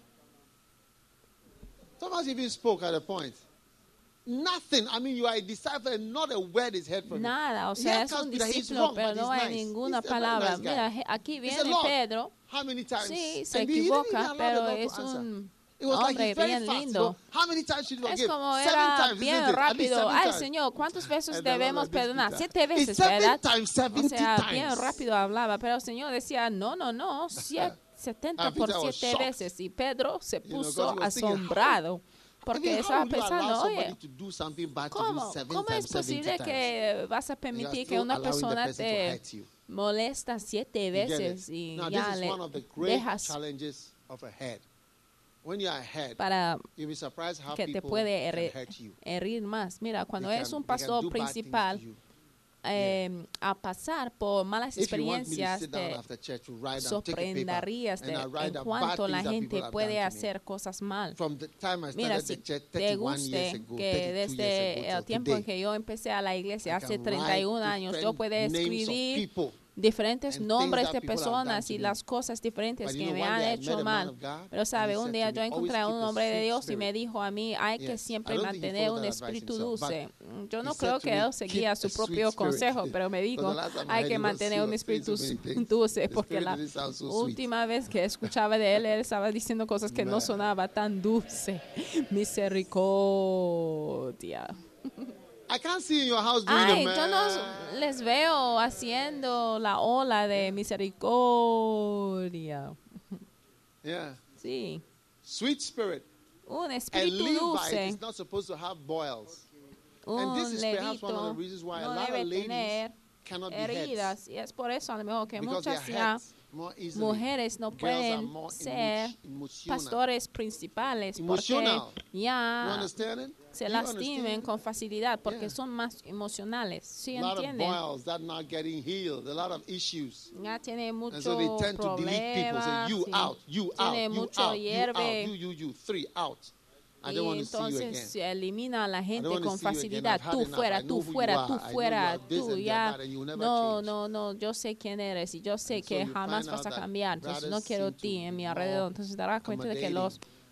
[SPEAKER 2] Thomas even spoke at a point. Nothing. I mean, you are a disciple and not a word is heard from you.
[SPEAKER 1] Nada, o
[SPEAKER 2] Here
[SPEAKER 1] sea, es
[SPEAKER 2] comes
[SPEAKER 1] un
[SPEAKER 2] Peter. He's
[SPEAKER 1] discípulo,
[SPEAKER 2] wrong,
[SPEAKER 1] pero
[SPEAKER 2] but
[SPEAKER 1] no
[SPEAKER 2] he's
[SPEAKER 1] hay
[SPEAKER 2] nice.
[SPEAKER 1] ninguna
[SPEAKER 2] He's a very
[SPEAKER 1] palabra.
[SPEAKER 2] nice guy.
[SPEAKER 1] Mira, je- aquí
[SPEAKER 2] He
[SPEAKER 1] viene
[SPEAKER 2] said, Lord,
[SPEAKER 1] Pedro.
[SPEAKER 2] how many times?
[SPEAKER 1] Sí, se
[SPEAKER 2] And he didn't
[SPEAKER 1] equivoca,
[SPEAKER 2] even allow the
[SPEAKER 1] pero
[SPEAKER 2] Lord to
[SPEAKER 1] es
[SPEAKER 2] answer.
[SPEAKER 1] un
[SPEAKER 2] It was like
[SPEAKER 1] hombre
[SPEAKER 2] he's very
[SPEAKER 1] bien
[SPEAKER 2] fast.
[SPEAKER 1] lindo.
[SPEAKER 2] So, how many times should we
[SPEAKER 1] Es
[SPEAKER 2] forgive?
[SPEAKER 1] como
[SPEAKER 2] Seven
[SPEAKER 1] era
[SPEAKER 2] times,
[SPEAKER 1] bien
[SPEAKER 2] isn't it? At least
[SPEAKER 1] rápido.
[SPEAKER 2] seven
[SPEAKER 1] Ay,
[SPEAKER 2] times.
[SPEAKER 1] Señor, ¿cuántas veces
[SPEAKER 2] And the Lord
[SPEAKER 1] debemos
[SPEAKER 2] like this,
[SPEAKER 1] perdonar?
[SPEAKER 2] Peter.
[SPEAKER 1] Siete veces,
[SPEAKER 2] It's seven
[SPEAKER 1] ¿verdad?
[SPEAKER 2] times,
[SPEAKER 1] O
[SPEAKER 2] seventy
[SPEAKER 1] sea, bien
[SPEAKER 2] times.
[SPEAKER 1] rápido hablaba, pero el Señor decía, no, no, no, siete, setenta
[SPEAKER 2] And
[SPEAKER 1] por
[SPEAKER 2] Peter was
[SPEAKER 1] siete
[SPEAKER 2] shocked.
[SPEAKER 1] veces. Y Pedro se
[SPEAKER 2] You know,
[SPEAKER 1] puso
[SPEAKER 2] 'cause he was thinking, how-
[SPEAKER 1] asombrado,
[SPEAKER 2] I
[SPEAKER 1] porque
[SPEAKER 2] mean,
[SPEAKER 1] estaba
[SPEAKER 2] how would you allow
[SPEAKER 1] pensando,
[SPEAKER 2] somebody
[SPEAKER 1] oye,
[SPEAKER 2] to do something bad to you
[SPEAKER 1] ¿cómo,
[SPEAKER 2] seven
[SPEAKER 1] ¿cómo
[SPEAKER 2] times,
[SPEAKER 1] es posible
[SPEAKER 2] seventy times?
[SPEAKER 1] que vas a
[SPEAKER 2] And you are
[SPEAKER 1] permitir que
[SPEAKER 2] still
[SPEAKER 1] una
[SPEAKER 2] allowing the
[SPEAKER 1] persona
[SPEAKER 2] person to
[SPEAKER 1] te
[SPEAKER 2] hurt you?
[SPEAKER 1] molesta siete
[SPEAKER 2] You get
[SPEAKER 1] veces
[SPEAKER 2] it?
[SPEAKER 1] y
[SPEAKER 2] Now,
[SPEAKER 1] ya
[SPEAKER 2] this is
[SPEAKER 1] le
[SPEAKER 2] one of the great
[SPEAKER 1] dejas
[SPEAKER 2] challenges of a head. When you are ahead,
[SPEAKER 1] para
[SPEAKER 2] you'll be surprised how
[SPEAKER 1] que te
[SPEAKER 2] people
[SPEAKER 1] puede
[SPEAKER 2] can
[SPEAKER 1] herir,
[SPEAKER 2] hurt you.
[SPEAKER 1] herir más? Mira, cuando
[SPEAKER 2] They
[SPEAKER 1] eres
[SPEAKER 2] can-
[SPEAKER 1] un
[SPEAKER 2] they can
[SPEAKER 1] pastor
[SPEAKER 2] do bad things to
[SPEAKER 1] principal,
[SPEAKER 2] you.
[SPEAKER 1] eh, a pasar por malas
[SPEAKER 2] If you want me to
[SPEAKER 1] experiencias,
[SPEAKER 2] sit down
[SPEAKER 1] te
[SPEAKER 2] after church to write down, take a paper,
[SPEAKER 1] sorprenderías
[SPEAKER 2] and
[SPEAKER 1] de
[SPEAKER 2] I write
[SPEAKER 1] en
[SPEAKER 2] down
[SPEAKER 1] cuanto
[SPEAKER 2] bad
[SPEAKER 1] la
[SPEAKER 2] things that
[SPEAKER 1] gente
[SPEAKER 2] people have
[SPEAKER 1] puede
[SPEAKER 2] done to me.
[SPEAKER 1] hacer cosas mal.
[SPEAKER 2] From the time I
[SPEAKER 1] Mira,
[SPEAKER 2] started
[SPEAKER 1] si
[SPEAKER 2] the church
[SPEAKER 1] te
[SPEAKER 2] thirty-one years
[SPEAKER 1] guste
[SPEAKER 2] ago,
[SPEAKER 1] que
[SPEAKER 2] thirty-two years
[SPEAKER 1] desde
[SPEAKER 2] ago
[SPEAKER 1] el
[SPEAKER 2] till
[SPEAKER 1] tiempo en
[SPEAKER 2] today,
[SPEAKER 1] que yo empecé a la iglesia,
[SPEAKER 2] I
[SPEAKER 1] hace
[SPEAKER 2] can
[SPEAKER 1] treinta y un
[SPEAKER 2] write
[SPEAKER 1] años, yo
[SPEAKER 2] different
[SPEAKER 1] puedo
[SPEAKER 2] names of
[SPEAKER 1] escribir
[SPEAKER 2] people
[SPEAKER 1] diferentes
[SPEAKER 2] and
[SPEAKER 1] nombres
[SPEAKER 2] things
[SPEAKER 1] de
[SPEAKER 2] that people have
[SPEAKER 1] personas
[SPEAKER 2] done
[SPEAKER 1] y
[SPEAKER 2] to
[SPEAKER 1] las
[SPEAKER 2] me.
[SPEAKER 1] cosas diferentes
[SPEAKER 2] But you
[SPEAKER 1] que
[SPEAKER 2] know,
[SPEAKER 1] me
[SPEAKER 2] one
[SPEAKER 1] han
[SPEAKER 2] day I met
[SPEAKER 1] hecho
[SPEAKER 2] a man
[SPEAKER 1] mal.
[SPEAKER 2] of God,
[SPEAKER 1] Pero
[SPEAKER 2] and
[SPEAKER 1] sabe,
[SPEAKER 2] he
[SPEAKER 1] un
[SPEAKER 2] said
[SPEAKER 1] día
[SPEAKER 2] to
[SPEAKER 1] yo
[SPEAKER 2] me,
[SPEAKER 1] encontré a
[SPEAKER 2] "Always
[SPEAKER 1] un
[SPEAKER 2] keep a
[SPEAKER 1] hombre de
[SPEAKER 2] sweet
[SPEAKER 1] Dios y
[SPEAKER 2] spirit."
[SPEAKER 1] me dijo a mí, hay que
[SPEAKER 2] Yes.
[SPEAKER 1] siempre
[SPEAKER 2] I don't think he
[SPEAKER 1] mantener
[SPEAKER 2] followed
[SPEAKER 1] un
[SPEAKER 2] that advice
[SPEAKER 1] espíritu
[SPEAKER 2] himself, but
[SPEAKER 1] dulce. Mm, Yo
[SPEAKER 2] he
[SPEAKER 1] no
[SPEAKER 2] said
[SPEAKER 1] creo
[SPEAKER 2] to
[SPEAKER 1] que
[SPEAKER 2] me,
[SPEAKER 1] él seguía
[SPEAKER 2] "Keep
[SPEAKER 1] su
[SPEAKER 2] a sweet
[SPEAKER 1] propio
[SPEAKER 2] spirit."
[SPEAKER 1] consejo, pero me dijo,
[SPEAKER 2] Because the last time I
[SPEAKER 1] hay
[SPEAKER 2] heard
[SPEAKER 1] que
[SPEAKER 2] he was-
[SPEAKER 1] mantener
[SPEAKER 2] he
[SPEAKER 1] un
[SPEAKER 2] was saying
[SPEAKER 1] espíritu
[SPEAKER 2] so many things.
[SPEAKER 1] dulce,
[SPEAKER 2] The
[SPEAKER 1] porque
[SPEAKER 2] spirit
[SPEAKER 1] la
[SPEAKER 2] didn't sound so sweet.
[SPEAKER 1] última vez que escuchaba de él, él estaba diciendo cosas que no
[SPEAKER 2] Man.
[SPEAKER 1] sonaba tan dulce. Misericordia.
[SPEAKER 2] I can't see in your house doing
[SPEAKER 1] Ay,
[SPEAKER 2] it,
[SPEAKER 1] yo
[SPEAKER 2] man.
[SPEAKER 1] no les veo haciendo la ola de misericordia.
[SPEAKER 2] Yeah.
[SPEAKER 1] Sí,
[SPEAKER 2] Sweet spirit.
[SPEAKER 1] un
[SPEAKER 2] A
[SPEAKER 1] espíritu
[SPEAKER 2] Levite
[SPEAKER 1] dulce,
[SPEAKER 2] is not supposed to have boils. And this
[SPEAKER 1] un
[SPEAKER 2] is perhaps one of
[SPEAKER 1] levito
[SPEAKER 2] the reasons why a
[SPEAKER 1] no
[SPEAKER 2] lot
[SPEAKER 1] debe
[SPEAKER 2] of ladies
[SPEAKER 1] tener
[SPEAKER 2] cannot be heads.
[SPEAKER 1] heridas y es por eso a lo mejor que
[SPEAKER 2] Because their
[SPEAKER 1] muchas ya
[SPEAKER 2] heads more easily.
[SPEAKER 1] mujeres no
[SPEAKER 2] Girls are
[SPEAKER 1] pueden
[SPEAKER 2] more
[SPEAKER 1] ser
[SPEAKER 2] emo- emotional.
[SPEAKER 1] pastores principales porque
[SPEAKER 2] Emotional. You
[SPEAKER 1] ya
[SPEAKER 2] understand it?
[SPEAKER 1] se
[SPEAKER 2] You
[SPEAKER 1] lastimen
[SPEAKER 2] understand?
[SPEAKER 1] con facilidad porque
[SPEAKER 2] Yeah.
[SPEAKER 1] son más emocionales. ¿Sí
[SPEAKER 2] A lot of
[SPEAKER 1] entienden?
[SPEAKER 2] boils that not getting healed, a lot of issues.
[SPEAKER 1] Ya tiene
[SPEAKER 2] And
[SPEAKER 1] mucho
[SPEAKER 2] so they tend to delete people, say,
[SPEAKER 1] problemas,
[SPEAKER 2] you
[SPEAKER 1] sí.
[SPEAKER 2] out, you out,
[SPEAKER 1] Tiene
[SPEAKER 2] you
[SPEAKER 1] mucho
[SPEAKER 2] out, you
[SPEAKER 1] hierve.
[SPEAKER 2] out, you, you, you, three out. I
[SPEAKER 1] Y
[SPEAKER 2] don't want to see you
[SPEAKER 1] entonces
[SPEAKER 2] again.
[SPEAKER 1] se elimina a la gente
[SPEAKER 2] wanna
[SPEAKER 1] con
[SPEAKER 2] see you again.
[SPEAKER 1] facilidad.
[SPEAKER 2] I've had
[SPEAKER 1] Tú
[SPEAKER 2] enough.
[SPEAKER 1] fuera,
[SPEAKER 2] I know
[SPEAKER 1] tú
[SPEAKER 2] who you
[SPEAKER 1] fuera,
[SPEAKER 2] are.
[SPEAKER 1] tú
[SPEAKER 2] I know
[SPEAKER 1] fuera,
[SPEAKER 2] you are this
[SPEAKER 1] tú
[SPEAKER 2] and
[SPEAKER 1] ya.
[SPEAKER 2] that, and you will never
[SPEAKER 1] No,
[SPEAKER 2] change.
[SPEAKER 1] no, no, yo sé quién eres y yo sé
[SPEAKER 2] And so
[SPEAKER 1] que
[SPEAKER 2] you
[SPEAKER 1] jamás
[SPEAKER 2] find
[SPEAKER 1] vas a
[SPEAKER 2] out that
[SPEAKER 1] cambiar. Entonces no
[SPEAKER 2] brothers
[SPEAKER 1] quiero
[SPEAKER 2] seem to
[SPEAKER 1] ti en
[SPEAKER 2] be
[SPEAKER 1] mi
[SPEAKER 2] more
[SPEAKER 1] alrededor. Entonces te darás cuenta de que los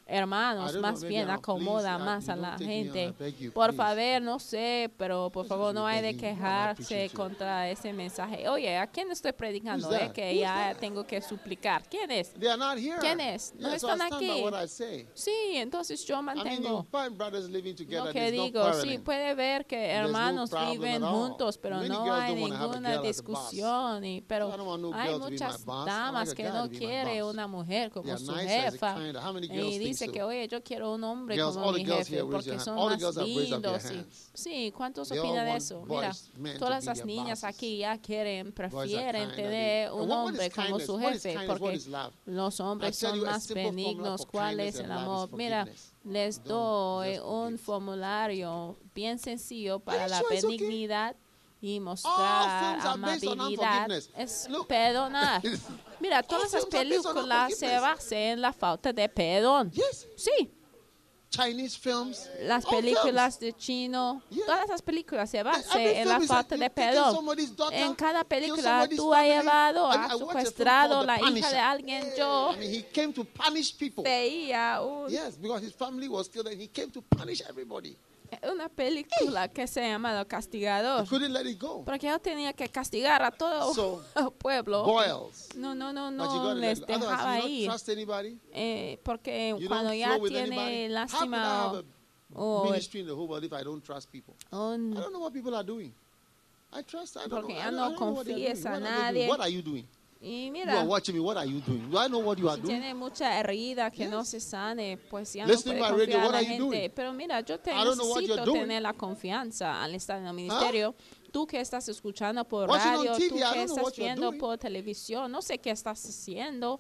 [SPEAKER 1] hermanos,
[SPEAKER 2] I don't
[SPEAKER 1] más
[SPEAKER 2] know, maybe
[SPEAKER 1] bien
[SPEAKER 2] I'm-
[SPEAKER 1] acomoda
[SPEAKER 2] please, uh,
[SPEAKER 1] más
[SPEAKER 2] you
[SPEAKER 1] a
[SPEAKER 2] don't
[SPEAKER 1] la
[SPEAKER 2] take me on, I
[SPEAKER 1] gente.
[SPEAKER 2] beg you,
[SPEAKER 1] Por
[SPEAKER 2] please.
[SPEAKER 1] favor, no sé, pero por
[SPEAKER 2] This
[SPEAKER 1] favor
[SPEAKER 2] is
[SPEAKER 1] no hay de
[SPEAKER 2] begging. I
[SPEAKER 1] quejarse
[SPEAKER 2] appreciate you.
[SPEAKER 1] contra ese mensaje. Oye, ¿a quién estoy predicando?
[SPEAKER 2] Who's
[SPEAKER 1] Eh?
[SPEAKER 2] that?
[SPEAKER 1] Que
[SPEAKER 2] Who's
[SPEAKER 1] ya
[SPEAKER 2] that?
[SPEAKER 1] tengo que suplicar. ¿Quién es?
[SPEAKER 2] They are not here.
[SPEAKER 1] ¿Quién es? No
[SPEAKER 2] Yeah, so
[SPEAKER 1] están
[SPEAKER 2] I stand by
[SPEAKER 1] aquí.
[SPEAKER 2] what I say.
[SPEAKER 1] Sí, entonces yo
[SPEAKER 2] I mean, you
[SPEAKER 1] mantengo
[SPEAKER 2] find brothers living together.
[SPEAKER 1] lo que
[SPEAKER 2] There's no
[SPEAKER 1] digo. Sí,
[SPEAKER 2] quarreling.
[SPEAKER 1] puede ver que
[SPEAKER 2] There's no
[SPEAKER 1] hermanos
[SPEAKER 2] problem
[SPEAKER 1] viven
[SPEAKER 2] at all.
[SPEAKER 1] juntos, pero
[SPEAKER 2] Many
[SPEAKER 1] no
[SPEAKER 2] girls
[SPEAKER 1] hay
[SPEAKER 2] don't wanna have a
[SPEAKER 1] ninguna
[SPEAKER 2] girl as a
[SPEAKER 1] discusión. Y, pero
[SPEAKER 2] So I don't want no
[SPEAKER 1] hay
[SPEAKER 2] girl to be my
[SPEAKER 1] muchas
[SPEAKER 2] boss. I
[SPEAKER 1] damas
[SPEAKER 2] like a
[SPEAKER 1] que
[SPEAKER 2] guy
[SPEAKER 1] no
[SPEAKER 2] to be my
[SPEAKER 1] quiere
[SPEAKER 2] boss.
[SPEAKER 1] una mujer
[SPEAKER 2] They
[SPEAKER 1] como
[SPEAKER 2] are
[SPEAKER 1] su
[SPEAKER 2] nice as a
[SPEAKER 1] jefa.
[SPEAKER 2] kind. How many girls
[SPEAKER 1] Y
[SPEAKER 2] think
[SPEAKER 1] dice
[SPEAKER 2] so?
[SPEAKER 1] que, oye, yo quiero un hombre
[SPEAKER 2] Girls,
[SPEAKER 1] como
[SPEAKER 2] all
[SPEAKER 1] mi
[SPEAKER 2] the girls
[SPEAKER 1] jefe
[SPEAKER 2] here, raise
[SPEAKER 1] porque
[SPEAKER 2] your hand.
[SPEAKER 1] son
[SPEAKER 2] All the
[SPEAKER 1] más
[SPEAKER 2] girls have raised up their
[SPEAKER 1] lindos. Y,
[SPEAKER 2] hands.
[SPEAKER 1] sí, ¿cuántos
[SPEAKER 2] They all
[SPEAKER 1] opinan de
[SPEAKER 2] want
[SPEAKER 1] eso?
[SPEAKER 2] boys,
[SPEAKER 1] Mira,
[SPEAKER 2] men to
[SPEAKER 1] todas
[SPEAKER 2] be
[SPEAKER 1] las
[SPEAKER 2] their
[SPEAKER 1] niñas
[SPEAKER 2] bosses.
[SPEAKER 1] aquí ya quieren,
[SPEAKER 2] Boys are
[SPEAKER 1] prefieren
[SPEAKER 2] kind,
[SPEAKER 1] tener
[SPEAKER 2] they-
[SPEAKER 1] un
[SPEAKER 2] And what- what
[SPEAKER 1] hombre
[SPEAKER 2] is
[SPEAKER 1] como
[SPEAKER 2] kindness?
[SPEAKER 1] su
[SPEAKER 2] What is
[SPEAKER 1] jefe
[SPEAKER 2] kindness? What
[SPEAKER 1] porque
[SPEAKER 2] is love?
[SPEAKER 1] los hombres
[SPEAKER 2] I tell
[SPEAKER 1] son
[SPEAKER 2] you, a
[SPEAKER 1] más
[SPEAKER 2] simple formula
[SPEAKER 1] benignos.
[SPEAKER 2] for
[SPEAKER 1] ¿Cuál
[SPEAKER 2] kindness
[SPEAKER 1] es el
[SPEAKER 2] and love is
[SPEAKER 1] amor? Mira,
[SPEAKER 2] forgiveness.
[SPEAKER 1] les
[SPEAKER 2] Don't
[SPEAKER 1] doy
[SPEAKER 2] just
[SPEAKER 1] un
[SPEAKER 2] forgive.
[SPEAKER 1] formulario bien sencillo para
[SPEAKER 2] you
[SPEAKER 1] la
[SPEAKER 2] sure it's okay?
[SPEAKER 1] benignidad y
[SPEAKER 2] All
[SPEAKER 1] mostrar
[SPEAKER 2] films are based on
[SPEAKER 1] amabilidad.
[SPEAKER 2] unforgiveness.
[SPEAKER 1] Es
[SPEAKER 2] Look.
[SPEAKER 1] perdonar. Mira, todas
[SPEAKER 2] All
[SPEAKER 1] esas
[SPEAKER 2] films are based on
[SPEAKER 1] películas se
[SPEAKER 2] unforgiveness.
[SPEAKER 1] basan en la falta de perdón.
[SPEAKER 2] Yes.
[SPEAKER 1] Sí,
[SPEAKER 2] Chinese films.
[SPEAKER 1] las
[SPEAKER 2] all
[SPEAKER 1] películas
[SPEAKER 2] films.
[SPEAKER 1] de chino,
[SPEAKER 2] Yeah.
[SPEAKER 1] todas esas películas se
[SPEAKER 2] Every
[SPEAKER 1] basan en la
[SPEAKER 2] film is like
[SPEAKER 1] falta de
[SPEAKER 2] you've taken
[SPEAKER 1] perdón.
[SPEAKER 2] somebody's daughter,
[SPEAKER 1] En cada
[SPEAKER 2] killed
[SPEAKER 1] película
[SPEAKER 2] somebody's
[SPEAKER 1] tú has
[SPEAKER 2] family.
[SPEAKER 1] llevado,
[SPEAKER 2] I- I
[SPEAKER 1] has
[SPEAKER 2] watched a film
[SPEAKER 1] secuestrado
[SPEAKER 2] called
[SPEAKER 1] la
[SPEAKER 2] The
[SPEAKER 1] hija de
[SPEAKER 2] Punisher.
[SPEAKER 1] alguien. Yo
[SPEAKER 2] I mean, he came to punish people.
[SPEAKER 1] veía un-
[SPEAKER 2] Yes, because his family was killed and he came to punish everybody.
[SPEAKER 1] una película que se llama El Castigador.
[SPEAKER 2] He couldn't let it go.
[SPEAKER 1] Porque yo tenía que castigar a todo
[SPEAKER 2] So,
[SPEAKER 1] el pueblo.
[SPEAKER 2] Boils.
[SPEAKER 1] No, no, no,
[SPEAKER 2] But you
[SPEAKER 1] no
[SPEAKER 2] gotta
[SPEAKER 1] les
[SPEAKER 2] let go.
[SPEAKER 1] dejaba
[SPEAKER 2] Otherwise, you
[SPEAKER 1] ir.
[SPEAKER 2] don't trust anybody.
[SPEAKER 1] Eh, porque
[SPEAKER 2] You
[SPEAKER 1] cuando
[SPEAKER 2] don't
[SPEAKER 1] ya
[SPEAKER 2] flow with
[SPEAKER 1] tiene
[SPEAKER 2] anybody. How could I
[SPEAKER 1] lástima
[SPEAKER 2] have a
[SPEAKER 1] o, o
[SPEAKER 2] ministry in the whole world if I don't trust people? I
[SPEAKER 1] un-
[SPEAKER 2] don't know what people are doing. I trust. I don't
[SPEAKER 1] Porque
[SPEAKER 2] know.
[SPEAKER 1] ya
[SPEAKER 2] I don't,
[SPEAKER 1] no
[SPEAKER 2] I don't know what they're doing.
[SPEAKER 1] confíes a
[SPEAKER 2] What are they doing?
[SPEAKER 1] nadie.
[SPEAKER 2] What are you doing?
[SPEAKER 1] y
[SPEAKER 2] You
[SPEAKER 1] mira,
[SPEAKER 2] are watching me. What are you doing? Do I know what you are
[SPEAKER 1] si
[SPEAKER 2] doing?
[SPEAKER 1] tiene mucha herida que no
[SPEAKER 2] Yes.
[SPEAKER 1] se sane, pues ya
[SPEAKER 2] Listening
[SPEAKER 1] no
[SPEAKER 2] by
[SPEAKER 1] puede
[SPEAKER 2] radio,
[SPEAKER 1] confiar a
[SPEAKER 2] what
[SPEAKER 1] la
[SPEAKER 2] are you
[SPEAKER 1] gente.
[SPEAKER 2] doing?
[SPEAKER 1] Pero mira, yo te
[SPEAKER 2] I don't know what you're
[SPEAKER 1] necesito
[SPEAKER 2] doing.
[SPEAKER 1] tener la confianza al estar en el ministerio. Tú que estás escuchando por
[SPEAKER 2] Watching on
[SPEAKER 1] radio,
[SPEAKER 2] T V,
[SPEAKER 1] tú
[SPEAKER 2] I
[SPEAKER 1] que
[SPEAKER 2] don't know
[SPEAKER 1] estás
[SPEAKER 2] what you're
[SPEAKER 1] viendo
[SPEAKER 2] doing.
[SPEAKER 1] por televisión, no sé qué estás haciendo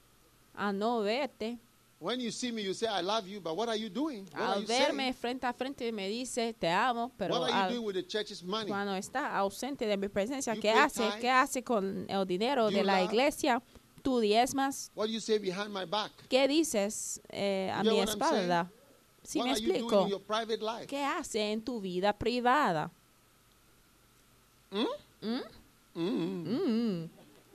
[SPEAKER 1] a no verte.
[SPEAKER 2] When you see me, you say, I love you, but what are you doing? What are
[SPEAKER 1] Al
[SPEAKER 2] you
[SPEAKER 1] verme
[SPEAKER 2] saying?
[SPEAKER 1] frente a frente me dice te amo, pero
[SPEAKER 2] What are you
[SPEAKER 1] al-
[SPEAKER 2] doing with the church's money?
[SPEAKER 1] cuando está ausente de mi presencia,
[SPEAKER 2] You
[SPEAKER 1] ¿qué
[SPEAKER 2] pay
[SPEAKER 1] hace?
[SPEAKER 2] tithes?
[SPEAKER 1] ¿Qué hace con el dinero
[SPEAKER 2] You
[SPEAKER 1] de la
[SPEAKER 2] love?
[SPEAKER 1] iglesia? ¿Tú diezmas?
[SPEAKER 2] What do you say behind my back?
[SPEAKER 1] ¿Qué dices eh, a
[SPEAKER 2] You
[SPEAKER 1] mi
[SPEAKER 2] get what I'm
[SPEAKER 1] espalda? Si
[SPEAKER 2] what
[SPEAKER 1] me
[SPEAKER 2] are you doing
[SPEAKER 1] explico,
[SPEAKER 2] in your private life?
[SPEAKER 1] ¿qué hace en tu vida privada?
[SPEAKER 2] Mm?
[SPEAKER 1] ¿Mm?
[SPEAKER 2] Mm.
[SPEAKER 1] Mm.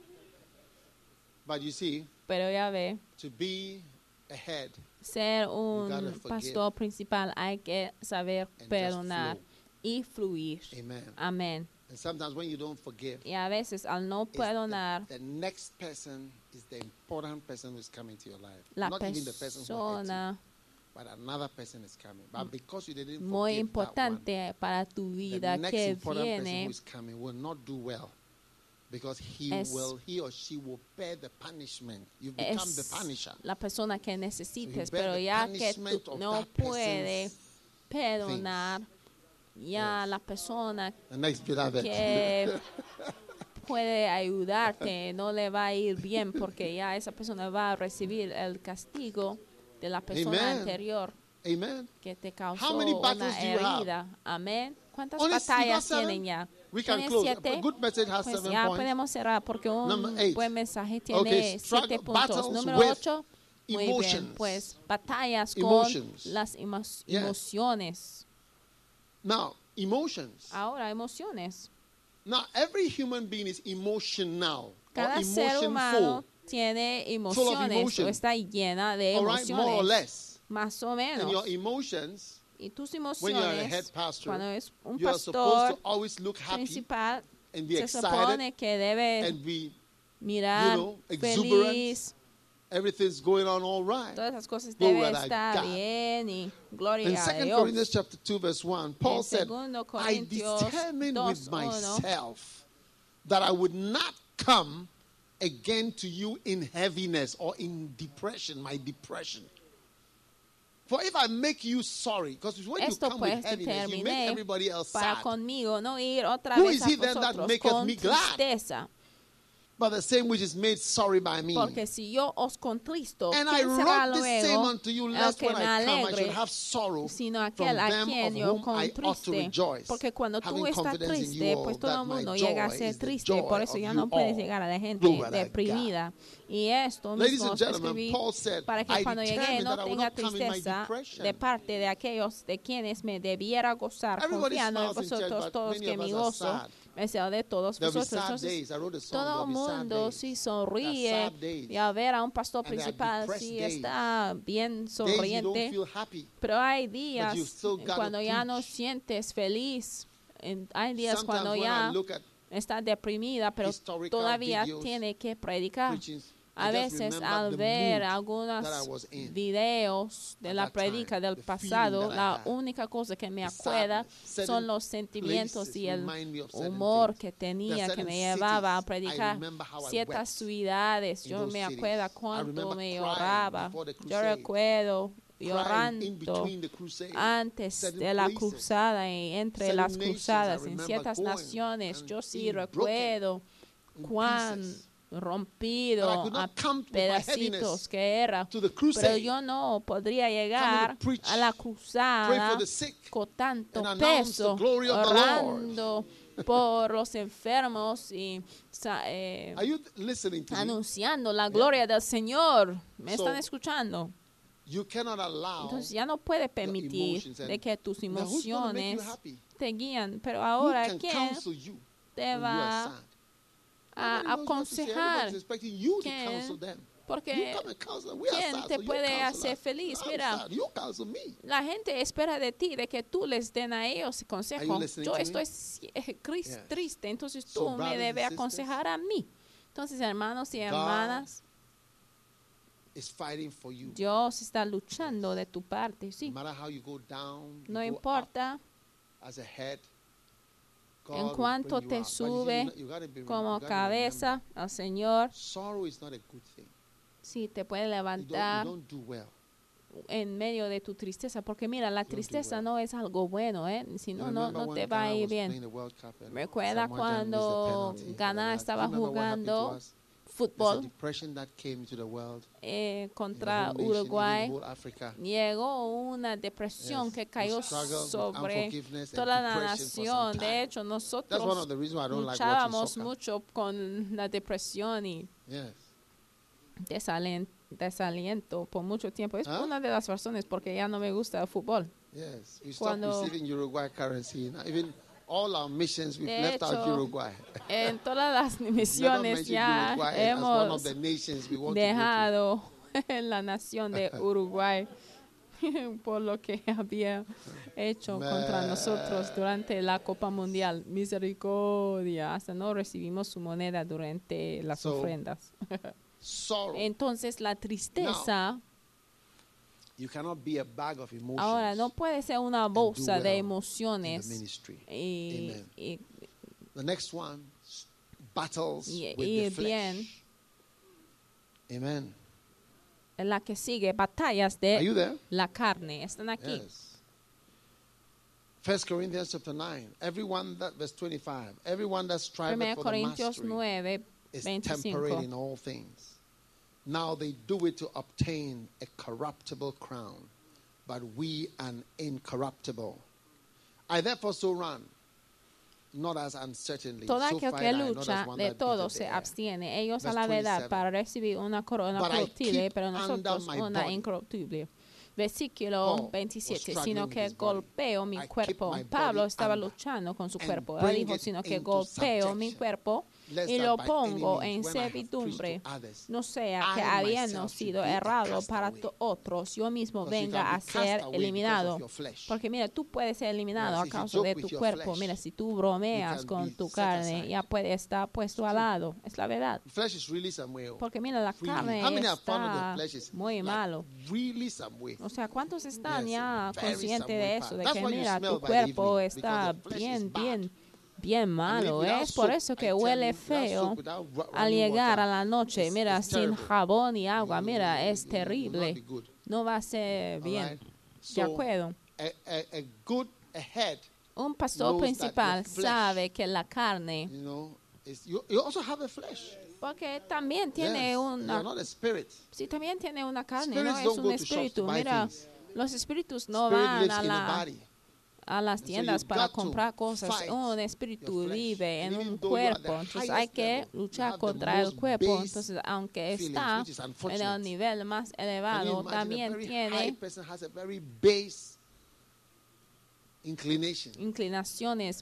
[SPEAKER 2] But you see,
[SPEAKER 1] Pero ya ve,
[SPEAKER 2] to be ahead
[SPEAKER 1] ser
[SPEAKER 2] gotta
[SPEAKER 1] un
[SPEAKER 2] forgive
[SPEAKER 1] pastor principal hay que saber
[SPEAKER 2] just
[SPEAKER 1] perdonar
[SPEAKER 2] flow.
[SPEAKER 1] y fluir.
[SPEAKER 2] Amen.
[SPEAKER 1] Amén.
[SPEAKER 2] And sometimes when you don't forgive,
[SPEAKER 1] Y a veces al no
[SPEAKER 2] it's the-
[SPEAKER 1] perdonar,
[SPEAKER 2] the, next person is the important person who's coming to your life.
[SPEAKER 1] la
[SPEAKER 2] Not even the person who hurt you,
[SPEAKER 1] persona
[SPEAKER 2] but another person is coming. But because you didn't
[SPEAKER 1] muy
[SPEAKER 2] forgive that one,
[SPEAKER 1] importante para tu
[SPEAKER 2] the
[SPEAKER 1] vida
[SPEAKER 2] next
[SPEAKER 1] que
[SPEAKER 2] important person
[SPEAKER 1] viene
[SPEAKER 2] who is coming will not do well. Because he
[SPEAKER 1] Es-
[SPEAKER 2] will, he or she will bear the punishment. You've become the
[SPEAKER 1] es
[SPEAKER 2] punisher.
[SPEAKER 1] la persona que
[SPEAKER 2] So you
[SPEAKER 1] necesites,
[SPEAKER 2] bear
[SPEAKER 1] pero
[SPEAKER 2] the
[SPEAKER 1] ya que
[SPEAKER 2] punishment
[SPEAKER 1] tú
[SPEAKER 2] of
[SPEAKER 1] no
[SPEAKER 2] that
[SPEAKER 1] puedes
[SPEAKER 2] person's
[SPEAKER 1] perdonar, ya
[SPEAKER 2] Yes.
[SPEAKER 1] la persona
[SPEAKER 2] The next bit of it.
[SPEAKER 1] que puede ayudarte no le va a ir bien porque ya esa persona va a recibir el castigo de la persona
[SPEAKER 2] Amen.
[SPEAKER 1] anterior
[SPEAKER 2] Amen.
[SPEAKER 1] que te causó
[SPEAKER 2] many
[SPEAKER 1] una
[SPEAKER 2] battles do you have?
[SPEAKER 1] herida. Amén. ¿Cuántas
[SPEAKER 2] Only- you
[SPEAKER 1] batallas
[SPEAKER 2] got seven?
[SPEAKER 1] tienen ya?
[SPEAKER 2] We can
[SPEAKER 1] ¿Tienes
[SPEAKER 2] close.
[SPEAKER 1] siete?
[SPEAKER 2] A good message has
[SPEAKER 1] Pues
[SPEAKER 2] seven
[SPEAKER 1] ya
[SPEAKER 2] points.
[SPEAKER 1] podemos cerrar porque un
[SPEAKER 2] Number eight.
[SPEAKER 1] buen mensaje tiene
[SPEAKER 2] Okay,
[SPEAKER 1] siete
[SPEAKER 2] struggle-
[SPEAKER 1] puntos.
[SPEAKER 2] battles
[SPEAKER 1] Número
[SPEAKER 2] with
[SPEAKER 1] ocho, muy bien,
[SPEAKER 2] emotions.
[SPEAKER 1] pues batallas con
[SPEAKER 2] Emotions.
[SPEAKER 1] las emo-
[SPEAKER 2] Yes.
[SPEAKER 1] emociones.
[SPEAKER 2] Now, emotions.
[SPEAKER 1] Ahora, emociones.
[SPEAKER 2] Now, every human being is emotional
[SPEAKER 1] Cada
[SPEAKER 2] or
[SPEAKER 1] ser humano
[SPEAKER 2] emotionful.
[SPEAKER 1] tiene
[SPEAKER 2] full of
[SPEAKER 1] emociones
[SPEAKER 2] emotion.
[SPEAKER 1] o está llena de
[SPEAKER 2] All right, more or
[SPEAKER 1] emociones.
[SPEAKER 2] less.
[SPEAKER 1] Más o
[SPEAKER 2] And
[SPEAKER 1] menos.
[SPEAKER 2] your emotions,
[SPEAKER 1] Y tus
[SPEAKER 2] when you're a head
[SPEAKER 1] emociones,
[SPEAKER 2] pastor,
[SPEAKER 1] cuando es un
[SPEAKER 2] you are supposed
[SPEAKER 1] pastor
[SPEAKER 2] to always look happy
[SPEAKER 1] principal,
[SPEAKER 2] and be
[SPEAKER 1] se
[SPEAKER 2] excited
[SPEAKER 1] supone que debe
[SPEAKER 2] and be,
[SPEAKER 1] mirar
[SPEAKER 2] you know, exuberant.
[SPEAKER 1] feliz.
[SPEAKER 2] everything's going on all right.
[SPEAKER 1] Todas esas cosas
[SPEAKER 2] Glory
[SPEAKER 1] deben
[SPEAKER 2] to
[SPEAKER 1] estar
[SPEAKER 2] God.
[SPEAKER 1] bien y gloria
[SPEAKER 2] In
[SPEAKER 1] a
[SPEAKER 2] Second
[SPEAKER 1] Dios.
[SPEAKER 2] Corinthians chapter two, verse one, Paul
[SPEAKER 1] En
[SPEAKER 2] said,
[SPEAKER 1] segundo
[SPEAKER 2] I
[SPEAKER 1] Corintios
[SPEAKER 2] determined
[SPEAKER 1] dos,
[SPEAKER 2] with
[SPEAKER 1] uno,
[SPEAKER 2] myself that I would not come again to you in heaviness or in depression, my depression. For if I make you sorry, because when you
[SPEAKER 1] Esto
[SPEAKER 2] come
[SPEAKER 1] pues
[SPEAKER 2] with heaviness, you make
[SPEAKER 1] determiné
[SPEAKER 2] everybody else
[SPEAKER 1] para
[SPEAKER 2] sad.
[SPEAKER 1] conmigo no ir otra
[SPEAKER 2] Who
[SPEAKER 1] vez
[SPEAKER 2] is
[SPEAKER 1] a
[SPEAKER 2] he then that
[SPEAKER 1] vosotros
[SPEAKER 2] maketh
[SPEAKER 1] con
[SPEAKER 2] me glad?
[SPEAKER 1] tristeza.
[SPEAKER 2] But the same which is made sorry by me.
[SPEAKER 1] Porque si yo os contristo,
[SPEAKER 2] And I
[SPEAKER 1] ¿quién será
[SPEAKER 2] wrote this same
[SPEAKER 1] luego
[SPEAKER 2] unto you,
[SPEAKER 1] el
[SPEAKER 2] lest
[SPEAKER 1] que
[SPEAKER 2] when
[SPEAKER 1] me
[SPEAKER 2] I come I
[SPEAKER 1] alegre,
[SPEAKER 2] should have sorrow
[SPEAKER 1] sino
[SPEAKER 2] from
[SPEAKER 1] aquel a
[SPEAKER 2] them
[SPEAKER 1] quien
[SPEAKER 2] of
[SPEAKER 1] yo
[SPEAKER 2] whom I ought to
[SPEAKER 1] contriste?
[SPEAKER 2] rejoice?
[SPEAKER 1] Porque cuando tú
[SPEAKER 2] Having
[SPEAKER 1] estás
[SPEAKER 2] confidence in you
[SPEAKER 1] triste,
[SPEAKER 2] all,
[SPEAKER 1] pues todo
[SPEAKER 2] that
[SPEAKER 1] el
[SPEAKER 2] my
[SPEAKER 1] mundo
[SPEAKER 2] joy
[SPEAKER 1] llega a ser
[SPEAKER 2] is the
[SPEAKER 1] triste,
[SPEAKER 2] joy
[SPEAKER 1] por eso
[SPEAKER 2] of
[SPEAKER 1] ya
[SPEAKER 2] you
[SPEAKER 1] no puedes
[SPEAKER 2] all.
[SPEAKER 1] llegar a la gente
[SPEAKER 2] Glory to
[SPEAKER 1] deprimida. Y esto
[SPEAKER 2] Ladies
[SPEAKER 1] mismo
[SPEAKER 2] and gentlemen,
[SPEAKER 1] escribí
[SPEAKER 2] Paul said,
[SPEAKER 1] para que
[SPEAKER 2] I
[SPEAKER 1] cuando llegue
[SPEAKER 2] determined
[SPEAKER 1] no
[SPEAKER 2] that I would
[SPEAKER 1] tenga
[SPEAKER 2] not come in my
[SPEAKER 1] tristeza
[SPEAKER 2] depression.
[SPEAKER 1] de parte de aquellos de quienes me debiera gozar,
[SPEAKER 2] Everybody
[SPEAKER 1] confiando en
[SPEAKER 2] smiles in church,
[SPEAKER 1] vosotros
[SPEAKER 2] but
[SPEAKER 1] todos
[SPEAKER 2] many
[SPEAKER 1] que
[SPEAKER 2] of
[SPEAKER 1] mi
[SPEAKER 2] us are
[SPEAKER 1] gozo.
[SPEAKER 2] sad.
[SPEAKER 1] Es el de todos
[SPEAKER 2] There'll be
[SPEAKER 1] vosotros.
[SPEAKER 2] sad
[SPEAKER 1] Entonces,
[SPEAKER 2] days. I wrote a song.
[SPEAKER 1] todo
[SPEAKER 2] There'll
[SPEAKER 1] el
[SPEAKER 2] be sad
[SPEAKER 1] mundo
[SPEAKER 2] days.
[SPEAKER 1] sí
[SPEAKER 2] There
[SPEAKER 1] sonríe
[SPEAKER 2] are sad days.
[SPEAKER 1] y a ver a un pastor
[SPEAKER 2] And there are
[SPEAKER 1] principal
[SPEAKER 2] depressed
[SPEAKER 1] sí
[SPEAKER 2] days.
[SPEAKER 1] está bien
[SPEAKER 2] Days you don't
[SPEAKER 1] sonriente,
[SPEAKER 2] feel happy.
[SPEAKER 1] pero hay días
[SPEAKER 2] you've still gotta
[SPEAKER 1] cuando ya no
[SPEAKER 2] preach.
[SPEAKER 1] sientes feliz. En- Hay días
[SPEAKER 2] Sometimes
[SPEAKER 1] cuando
[SPEAKER 2] when I
[SPEAKER 1] ya
[SPEAKER 2] look at
[SPEAKER 1] está deprimida, pero
[SPEAKER 2] historical
[SPEAKER 1] todavía
[SPEAKER 2] videos,
[SPEAKER 1] tiene que predicar.
[SPEAKER 2] preaching,
[SPEAKER 1] A
[SPEAKER 2] I just
[SPEAKER 1] veces
[SPEAKER 2] remember
[SPEAKER 1] al
[SPEAKER 2] the
[SPEAKER 1] ver
[SPEAKER 2] mood
[SPEAKER 1] algunos
[SPEAKER 2] that I was in
[SPEAKER 1] videos de
[SPEAKER 2] at
[SPEAKER 1] la
[SPEAKER 2] that time,
[SPEAKER 1] predica del
[SPEAKER 2] the feeling
[SPEAKER 1] pasado,
[SPEAKER 2] that I
[SPEAKER 1] la
[SPEAKER 2] had,
[SPEAKER 1] única cosa que me
[SPEAKER 2] the
[SPEAKER 1] acuerda
[SPEAKER 2] sadness, certain
[SPEAKER 1] son los sentimientos
[SPEAKER 2] places
[SPEAKER 1] y el
[SPEAKER 2] remind me of certain
[SPEAKER 1] humor
[SPEAKER 2] things.
[SPEAKER 1] que
[SPEAKER 2] There are
[SPEAKER 1] tenía, que
[SPEAKER 2] certain
[SPEAKER 1] me llevaba a
[SPEAKER 2] cities, I
[SPEAKER 1] predicar
[SPEAKER 2] remember how I
[SPEAKER 1] ciertas
[SPEAKER 2] wept
[SPEAKER 1] ciudades.
[SPEAKER 2] in
[SPEAKER 1] Yo
[SPEAKER 2] those
[SPEAKER 1] me
[SPEAKER 2] cities.
[SPEAKER 1] acuerdo
[SPEAKER 2] I
[SPEAKER 1] cuánto
[SPEAKER 2] remember
[SPEAKER 1] me
[SPEAKER 2] crying
[SPEAKER 1] lloraba.
[SPEAKER 2] before the
[SPEAKER 1] Yo
[SPEAKER 2] crusade,
[SPEAKER 1] recuerdo
[SPEAKER 2] crying in
[SPEAKER 1] llorando
[SPEAKER 2] between the crusades.
[SPEAKER 1] antes
[SPEAKER 2] Certain
[SPEAKER 1] de la
[SPEAKER 2] places,
[SPEAKER 1] cruzada y entre
[SPEAKER 2] certain
[SPEAKER 1] las
[SPEAKER 2] nations, I
[SPEAKER 1] cruzadas en
[SPEAKER 2] remember
[SPEAKER 1] ciertas
[SPEAKER 2] going
[SPEAKER 1] naciones.
[SPEAKER 2] and
[SPEAKER 1] Yo sí
[SPEAKER 2] being broken
[SPEAKER 1] recuerdo
[SPEAKER 2] in
[SPEAKER 1] cuán
[SPEAKER 2] pieces.
[SPEAKER 1] rompido
[SPEAKER 2] And I could
[SPEAKER 1] a
[SPEAKER 2] not come with my
[SPEAKER 1] pedacitos
[SPEAKER 2] heaviness
[SPEAKER 1] que era,
[SPEAKER 2] to the
[SPEAKER 1] pero
[SPEAKER 2] crusade,
[SPEAKER 1] yo no podría llegar
[SPEAKER 2] preach,
[SPEAKER 1] a la
[SPEAKER 2] pray for
[SPEAKER 1] cruzada
[SPEAKER 2] the sick,
[SPEAKER 1] con tanto
[SPEAKER 2] and announce
[SPEAKER 1] peso,
[SPEAKER 2] the glory of the
[SPEAKER 1] orando por los enfermos y sa- eh,
[SPEAKER 2] Are you listening to me?
[SPEAKER 1] anunciando la gloria del Señor. ¿Me
[SPEAKER 2] So,
[SPEAKER 1] están escuchando?
[SPEAKER 2] You cannot allow
[SPEAKER 1] Entonces ya no puede permitir
[SPEAKER 2] emotions and-
[SPEAKER 1] de que tus
[SPEAKER 2] Now, who's gonna make you
[SPEAKER 1] emociones
[SPEAKER 2] happy?
[SPEAKER 1] te guían. Pero
[SPEAKER 2] Who
[SPEAKER 1] ahora,
[SPEAKER 2] can
[SPEAKER 1] ¿quién
[SPEAKER 2] counsel you
[SPEAKER 1] te
[SPEAKER 2] when you are
[SPEAKER 1] va
[SPEAKER 2] sad?
[SPEAKER 1] a
[SPEAKER 2] Nobody knows what to say.
[SPEAKER 1] aconsejar?
[SPEAKER 2] Everybody's expecting you to
[SPEAKER 1] ¿Quién?
[SPEAKER 2] counsel them.
[SPEAKER 1] Porque
[SPEAKER 2] You come and counsel. We are
[SPEAKER 1] ¿quién
[SPEAKER 2] sad,
[SPEAKER 1] te
[SPEAKER 2] so you
[SPEAKER 1] puede
[SPEAKER 2] counsel
[SPEAKER 1] hacer
[SPEAKER 2] us.
[SPEAKER 1] feliz?
[SPEAKER 2] I'm
[SPEAKER 1] Mira,
[SPEAKER 2] sad, you counsel me.
[SPEAKER 1] la gente espera de ti de que tú les den a ellos
[SPEAKER 2] Are
[SPEAKER 1] consejo.
[SPEAKER 2] you listening
[SPEAKER 1] Yo
[SPEAKER 2] to me?
[SPEAKER 1] estoy si- eh, cris-
[SPEAKER 2] Yes.
[SPEAKER 1] triste, entonces
[SPEAKER 2] So,
[SPEAKER 1] tú me
[SPEAKER 2] brothers and
[SPEAKER 1] debes
[SPEAKER 2] sisters,
[SPEAKER 1] aconsejar a mí. Entonces, hermanos y hermanas,
[SPEAKER 2] It's fighting for you.
[SPEAKER 1] Dios está luchando de tu parte, sí.
[SPEAKER 2] No matter how you go down, you
[SPEAKER 1] No
[SPEAKER 2] go
[SPEAKER 1] importa
[SPEAKER 2] up as a head. God
[SPEAKER 1] en
[SPEAKER 2] will
[SPEAKER 1] cuanto
[SPEAKER 2] bring you
[SPEAKER 1] te
[SPEAKER 2] up. But you see,
[SPEAKER 1] sube
[SPEAKER 2] you know- you gotta be- you
[SPEAKER 1] como
[SPEAKER 2] gotta
[SPEAKER 1] cabeza
[SPEAKER 2] remember,
[SPEAKER 1] al Señor,
[SPEAKER 2] sorrow is not a good thing.
[SPEAKER 1] sí te puede
[SPEAKER 2] You don't, you
[SPEAKER 1] levantar
[SPEAKER 2] don't do well.
[SPEAKER 1] en medio de tu tristeza. Porque mira, la
[SPEAKER 2] Don't do
[SPEAKER 1] tristeza
[SPEAKER 2] well.
[SPEAKER 1] no es algo bueno, ¿eh? Si
[SPEAKER 2] You
[SPEAKER 1] no, no,
[SPEAKER 2] remember
[SPEAKER 1] no
[SPEAKER 2] one
[SPEAKER 1] te
[SPEAKER 2] time
[SPEAKER 1] va a
[SPEAKER 2] I
[SPEAKER 1] ir
[SPEAKER 2] was
[SPEAKER 1] bien.
[SPEAKER 2] playing the World Cup and
[SPEAKER 1] Recuerda
[SPEAKER 2] Samoa Jan missed the
[SPEAKER 1] cuando
[SPEAKER 2] penalty.
[SPEAKER 1] Ghana
[SPEAKER 2] Do you
[SPEAKER 1] estaba
[SPEAKER 2] remember what happened to
[SPEAKER 1] jugando
[SPEAKER 2] us? There's a
[SPEAKER 1] fútbol
[SPEAKER 2] depression that came to the world,
[SPEAKER 1] eh,
[SPEAKER 2] in the
[SPEAKER 1] contra
[SPEAKER 2] whole nation,
[SPEAKER 1] Uruguay.
[SPEAKER 2] even whole Africa.
[SPEAKER 1] Llegó una depresión
[SPEAKER 2] Yes,
[SPEAKER 1] que
[SPEAKER 2] we
[SPEAKER 1] cayó
[SPEAKER 2] struggled with
[SPEAKER 1] sobre
[SPEAKER 2] unforgiveness and
[SPEAKER 1] toda la
[SPEAKER 2] depression for some
[SPEAKER 1] nación. De
[SPEAKER 2] time.
[SPEAKER 1] hecho,
[SPEAKER 2] That's one
[SPEAKER 1] nosotros
[SPEAKER 2] of the reasons why I don't like watching
[SPEAKER 1] luchábamos
[SPEAKER 2] soccer.
[SPEAKER 1] mucho con la depresión y
[SPEAKER 2] Yes.
[SPEAKER 1] desalen- desaliento por mucho tiempo. Es
[SPEAKER 2] ¿Ah?
[SPEAKER 1] una de las razones porque ya no me gusta el fútbol.
[SPEAKER 2] Yes, we stopped
[SPEAKER 1] Cuando-
[SPEAKER 2] receiving Uruguay currency. Now, even all our missions, we've
[SPEAKER 1] De
[SPEAKER 2] left out
[SPEAKER 1] hecho,
[SPEAKER 2] Uruguay.
[SPEAKER 1] En todas las
[SPEAKER 2] Never
[SPEAKER 1] misiones
[SPEAKER 2] mentioned
[SPEAKER 1] ya
[SPEAKER 2] Uruguay as one of
[SPEAKER 1] hemos
[SPEAKER 2] the nations we want to go to.
[SPEAKER 1] dejado la nación de Uruguay por lo que había hecho contra nosotros durante la Copa Mundial. Misericordia, hasta no recibimos su moneda durante las
[SPEAKER 2] So,
[SPEAKER 1] ofrendas.
[SPEAKER 2] Sorrow.
[SPEAKER 1] Entonces la tristeza
[SPEAKER 2] You cannot be a bag of emotions
[SPEAKER 1] ahora no puede ser una bolsa
[SPEAKER 2] well
[SPEAKER 1] de
[SPEAKER 2] in the
[SPEAKER 1] emociones
[SPEAKER 2] ministry.
[SPEAKER 1] y,
[SPEAKER 2] Amen.
[SPEAKER 1] y-
[SPEAKER 2] The next one, s- battles
[SPEAKER 1] y
[SPEAKER 2] with
[SPEAKER 1] ir
[SPEAKER 2] the
[SPEAKER 1] bien.
[SPEAKER 2] flesh. Amen.
[SPEAKER 1] en la que sigue batallas
[SPEAKER 2] Are you
[SPEAKER 1] de
[SPEAKER 2] there?
[SPEAKER 1] la carne. Están aquí.
[SPEAKER 2] Yes. First Corinthians chapter nine. Everyone that verse twenty-five. Everyone that striveth
[SPEAKER 1] Primera
[SPEAKER 2] for the
[SPEAKER 1] Corintios
[SPEAKER 2] mastery
[SPEAKER 1] nueve,
[SPEAKER 2] is temperate
[SPEAKER 1] veinticinco.
[SPEAKER 2] in all things. Now they do it to obtain a corruptible crown, but we an incorruptible. I therefore so run, not as uncertainly.
[SPEAKER 1] Todo
[SPEAKER 2] so
[SPEAKER 1] aquel
[SPEAKER 2] fight
[SPEAKER 1] que
[SPEAKER 2] I, not
[SPEAKER 1] lucha
[SPEAKER 2] as one
[SPEAKER 1] de
[SPEAKER 2] that
[SPEAKER 1] todo
[SPEAKER 2] beateth
[SPEAKER 1] se
[SPEAKER 2] the air.
[SPEAKER 1] abstiene. Ellos a
[SPEAKER 2] Verse
[SPEAKER 1] la verdad
[SPEAKER 2] twenty-seven.
[SPEAKER 1] para recibir una corona
[SPEAKER 2] But I
[SPEAKER 1] corruptible,
[SPEAKER 2] keep
[SPEAKER 1] pero
[SPEAKER 2] under
[SPEAKER 1] nosotros
[SPEAKER 2] my
[SPEAKER 1] una
[SPEAKER 2] body.
[SPEAKER 1] incorruptible. Versículo
[SPEAKER 2] Paul
[SPEAKER 1] veintisiete.
[SPEAKER 2] was
[SPEAKER 1] Sino
[SPEAKER 2] struggling
[SPEAKER 1] que
[SPEAKER 2] with his body.
[SPEAKER 1] golpeo mi
[SPEAKER 2] I keep
[SPEAKER 1] cuerpo.
[SPEAKER 2] my
[SPEAKER 1] Pablo
[SPEAKER 2] body
[SPEAKER 1] estaba
[SPEAKER 2] under
[SPEAKER 1] luchando con su
[SPEAKER 2] and
[SPEAKER 1] cuerpo. Él
[SPEAKER 2] bring
[SPEAKER 1] dijo,
[SPEAKER 2] it
[SPEAKER 1] sino que
[SPEAKER 2] into
[SPEAKER 1] golpeo mi
[SPEAKER 2] subjection,
[SPEAKER 1] cuerpo
[SPEAKER 2] lest
[SPEAKER 1] y
[SPEAKER 2] that
[SPEAKER 1] lo
[SPEAKER 2] by
[SPEAKER 1] pongo
[SPEAKER 2] any
[SPEAKER 1] en
[SPEAKER 2] means, when I have
[SPEAKER 1] servidumbre.
[SPEAKER 2] preached to others,
[SPEAKER 1] No sea que
[SPEAKER 2] I
[SPEAKER 1] habiendo
[SPEAKER 2] myself should
[SPEAKER 1] sido
[SPEAKER 2] be a
[SPEAKER 1] errado para
[SPEAKER 2] castaway.
[SPEAKER 1] to- otros, yo mismo
[SPEAKER 2] Because you
[SPEAKER 1] venga
[SPEAKER 2] can
[SPEAKER 1] a
[SPEAKER 2] be cast
[SPEAKER 1] ser
[SPEAKER 2] away because
[SPEAKER 1] eliminado.
[SPEAKER 2] of your flesh.
[SPEAKER 1] Porque mira, tú puedes ser eliminado
[SPEAKER 2] Yes,
[SPEAKER 1] a
[SPEAKER 2] if you
[SPEAKER 1] causa
[SPEAKER 2] joke
[SPEAKER 1] de
[SPEAKER 2] with
[SPEAKER 1] tu
[SPEAKER 2] your
[SPEAKER 1] cuerpo.
[SPEAKER 2] flesh,
[SPEAKER 1] Mira, si tú bromeas
[SPEAKER 2] you can
[SPEAKER 1] con
[SPEAKER 2] be
[SPEAKER 1] tu
[SPEAKER 2] set
[SPEAKER 1] carne,
[SPEAKER 2] aside.
[SPEAKER 1] ya puede estar puesto al lado. Es la verdad.
[SPEAKER 2] The flesh is really some way.
[SPEAKER 1] Porque mira, la
[SPEAKER 2] Freely.
[SPEAKER 1] carne
[SPEAKER 2] How many have found out
[SPEAKER 1] está
[SPEAKER 2] the flesh is
[SPEAKER 1] muy
[SPEAKER 2] like
[SPEAKER 1] malo.
[SPEAKER 2] really some way?
[SPEAKER 1] O sea, ¿cuántos están
[SPEAKER 2] Yes,
[SPEAKER 1] ya
[SPEAKER 2] very
[SPEAKER 1] conscientes
[SPEAKER 2] some
[SPEAKER 1] de
[SPEAKER 2] way
[SPEAKER 1] eso?
[SPEAKER 2] bad.
[SPEAKER 1] De
[SPEAKER 2] That's
[SPEAKER 1] que
[SPEAKER 2] why you
[SPEAKER 1] mira,
[SPEAKER 2] smell
[SPEAKER 1] tu
[SPEAKER 2] by the
[SPEAKER 1] cuerpo
[SPEAKER 2] evening,
[SPEAKER 1] está
[SPEAKER 2] because the flesh
[SPEAKER 1] bien,
[SPEAKER 2] is bad.
[SPEAKER 1] bien, bien malo.
[SPEAKER 2] without
[SPEAKER 1] Es por
[SPEAKER 2] soap,
[SPEAKER 1] eso
[SPEAKER 2] I
[SPEAKER 1] que
[SPEAKER 2] tell
[SPEAKER 1] huele
[SPEAKER 2] you, without
[SPEAKER 1] feo
[SPEAKER 2] soap, without ru-
[SPEAKER 1] al
[SPEAKER 2] running
[SPEAKER 1] llegar
[SPEAKER 2] water,
[SPEAKER 1] a la noche.
[SPEAKER 2] it's-
[SPEAKER 1] Mira,
[SPEAKER 2] it's
[SPEAKER 1] sin
[SPEAKER 2] terrible.
[SPEAKER 1] jabón y agua,
[SPEAKER 2] You-
[SPEAKER 1] mira,
[SPEAKER 2] you-
[SPEAKER 1] es
[SPEAKER 2] you will not
[SPEAKER 1] terrible.
[SPEAKER 2] be good.
[SPEAKER 1] No va a ser
[SPEAKER 2] All
[SPEAKER 1] bien.
[SPEAKER 2] right?
[SPEAKER 1] ¿De
[SPEAKER 2] So,
[SPEAKER 1] acuerdo?
[SPEAKER 2] a, a, a good a head,
[SPEAKER 1] Un pastor
[SPEAKER 2] knows that
[SPEAKER 1] principal
[SPEAKER 2] the flesh,
[SPEAKER 1] sabe que la carne,
[SPEAKER 2] you know, is you, you also have a flesh.
[SPEAKER 1] porque también tiene
[SPEAKER 2] Yes, you're
[SPEAKER 1] una,
[SPEAKER 2] not a spirit.
[SPEAKER 1] sí, también tiene una carne,
[SPEAKER 2] Spirits
[SPEAKER 1] no es
[SPEAKER 2] don't
[SPEAKER 1] un
[SPEAKER 2] go to shops to
[SPEAKER 1] espíritu.
[SPEAKER 2] buy
[SPEAKER 1] Mira,
[SPEAKER 2] things.
[SPEAKER 1] los espíritus no
[SPEAKER 2] Spirit
[SPEAKER 1] van
[SPEAKER 2] lives
[SPEAKER 1] a
[SPEAKER 2] in the
[SPEAKER 1] la
[SPEAKER 2] body.
[SPEAKER 1] a las
[SPEAKER 2] so
[SPEAKER 1] tiendas
[SPEAKER 2] you've
[SPEAKER 1] para
[SPEAKER 2] got to
[SPEAKER 1] comprar cosas.
[SPEAKER 2] fight
[SPEAKER 1] Un espíritu
[SPEAKER 2] your flesh.
[SPEAKER 1] vive en
[SPEAKER 2] And
[SPEAKER 1] un
[SPEAKER 2] even though you are
[SPEAKER 1] cuerpo.
[SPEAKER 2] the
[SPEAKER 1] Entonces
[SPEAKER 2] highest
[SPEAKER 1] hay que
[SPEAKER 2] level, you
[SPEAKER 1] luchar
[SPEAKER 2] have the
[SPEAKER 1] contra el
[SPEAKER 2] most
[SPEAKER 1] cuerpo.
[SPEAKER 2] base
[SPEAKER 1] Entonces, aunque
[SPEAKER 2] feelings,
[SPEAKER 1] está
[SPEAKER 2] which is
[SPEAKER 1] en el
[SPEAKER 2] unfortunate.
[SPEAKER 1] nivel más
[SPEAKER 2] Can you
[SPEAKER 1] elevado,
[SPEAKER 2] imagine a
[SPEAKER 1] también
[SPEAKER 2] very high
[SPEAKER 1] tiene
[SPEAKER 2] person has a very base inclination.
[SPEAKER 1] inclinaciones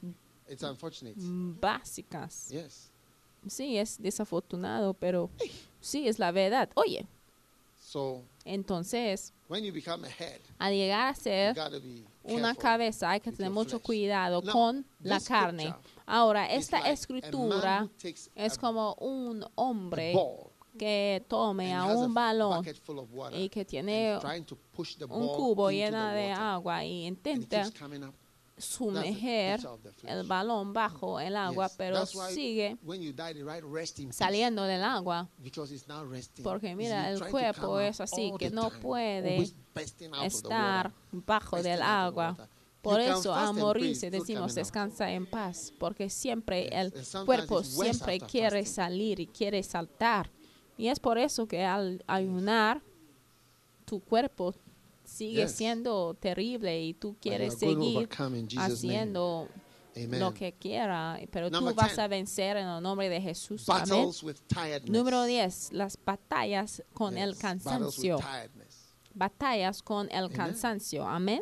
[SPEAKER 2] It's unfortunate.
[SPEAKER 1] básicas.
[SPEAKER 2] Yes.
[SPEAKER 1] Sí, es desafortunado, pero sí es la verdad. Oye,
[SPEAKER 2] So
[SPEAKER 1] entonces,
[SPEAKER 2] when you become a head,
[SPEAKER 1] al llegar a
[SPEAKER 2] you
[SPEAKER 1] ser
[SPEAKER 2] got to be
[SPEAKER 1] una
[SPEAKER 2] careful
[SPEAKER 1] cabeza, hay que
[SPEAKER 2] with
[SPEAKER 1] tener
[SPEAKER 2] your
[SPEAKER 1] mucho
[SPEAKER 2] flesh.
[SPEAKER 1] cuidado
[SPEAKER 2] Now,
[SPEAKER 1] con la
[SPEAKER 2] this
[SPEAKER 1] carne.
[SPEAKER 2] scripture
[SPEAKER 1] Ahora,
[SPEAKER 2] is
[SPEAKER 1] esta
[SPEAKER 2] like a man
[SPEAKER 1] escritura
[SPEAKER 2] who takes
[SPEAKER 1] es
[SPEAKER 2] a-
[SPEAKER 1] como un
[SPEAKER 2] a
[SPEAKER 1] hombre
[SPEAKER 2] ball
[SPEAKER 1] que tome
[SPEAKER 2] and
[SPEAKER 1] a
[SPEAKER 2] has a
[SPEAKER 1] un balón
[SPEAKER 2] bucket full of water
[SPEAKER 1] y que
[SPEAKER 2] and
[SPEAKER 1] tiene
[SPEAKER 2] is trying to push the
[SPEAKER 1] un
[SPEAKER 2] ball
[SPEAKER 1] cubo
[SPEAKER 2] into
[SPEAKER 1] lleno
[SPEAKER 2] the
[SPEAKER 1] de
[SPEAKER 2] water,
[SPEAKER 1] agua y
[SPEAKER 2] and it
[SPEAKER 1] intenta
[SPEAKER 2] keeps coming up.
[SPEAKER 1] sumerger
[SPEAKER 2] picture of the flesh.
[SPEAKER 1] el balón bajo el agua,
[SPEAKER 2] Yes.
[SPEAKER 1] pero
[SPEAKER 2] That's why
[SPEAKER 1] sigue
[SPEAKER 2] when you die, the right rest in peace,
[SPEAKER 1] saliendo del agua.
[SPEAKER 2] because it's now resting.
[SPEAKER 1] Porque
[SPEAKER 2] It's
[SPEAKER 1] mira, el
[SPEAKER 2] trying to
[SPEAKER 1] cuerpo
[SPEAKER 2] come
[SPEAKER 1] es
[SPEAKER 2] up
[SPEAKER 1] así,
[SPEAKER 2] all
[SPEAKER 1] que
[SPEAKER 2] the
[SPEAKER 1] no
[SPEAKER 2] time,
[SPEAKER 1] puede
[SPEAKER 2] always bursting out of the
[SPEAKER 1] estar
[SPEAKER 2] water,
[SPEAKER 1] bajo
[SPEAKER 2] bursting
[SPEAKER 1] del
[SPEAKER 2] out of the
[SPEAKER 1] agua.
[SPEAKER 2] water.
[SPEAKER 1] Por
[SPEAKER 2] You can
[SPEAKER 1] eso, a
[SPEAKER 2] fast and pray,
[SPEAKER 1] morirse
[SPEAKER 2] it's still
[SPEAKER 1] decimos
[SPEAKER 2] coming out.
[SPEAKER 1] descansa en paz, porque siempre
[SPEAKER 2] Yes.
[SPEAKER 1] el
[SPEAKER 2] And sometimes
[SPEAKER 1] cuerpo
[SPEAKER 2] it's worse
[SPEAKER 1] siempre
[SPEAKER 2] after
[SPEAKER 1] quiere
[SPEAKER 2] fasting.
[SPEAKER 1] salir y quiere saltar. Y es por eso que al ayunar, tu cuerpo sigue
[SPEAKER 2] Yes.
[SPEAKER 1] siendo terrible y tú
[SPEAKER 2] But you
[SPEAKER 1] quieres
[SPEAKER 2] are going to
[SPEAKER 1] seguir
[SPEAKER 2] overcome in Jesus' name.
[SPEAKER 1] haciendo
[SPEAKER 2] Amen.
[SPEAKER 1] lo que quiera, pero
[SPEAKER 2] Number
[SPEAKER 1] tú vas
[SPEAKER 2] ten.
[SPEAKER 1] a vencer en el nombre de Jesús. Amén.
[SPEAKER 2] Battles with tiredness.
[SPEAKER 1] Número diez, las batallas con el
[SPEAKER 2] Yes, battles with
[SPEAKER 1] cansancio.
[SPEAKER 2] tiredness.
[SPEAKER 1] Batallas con el
[SPEAKER 2] Amen.
[SPEAKER 1] cansancio. Amén.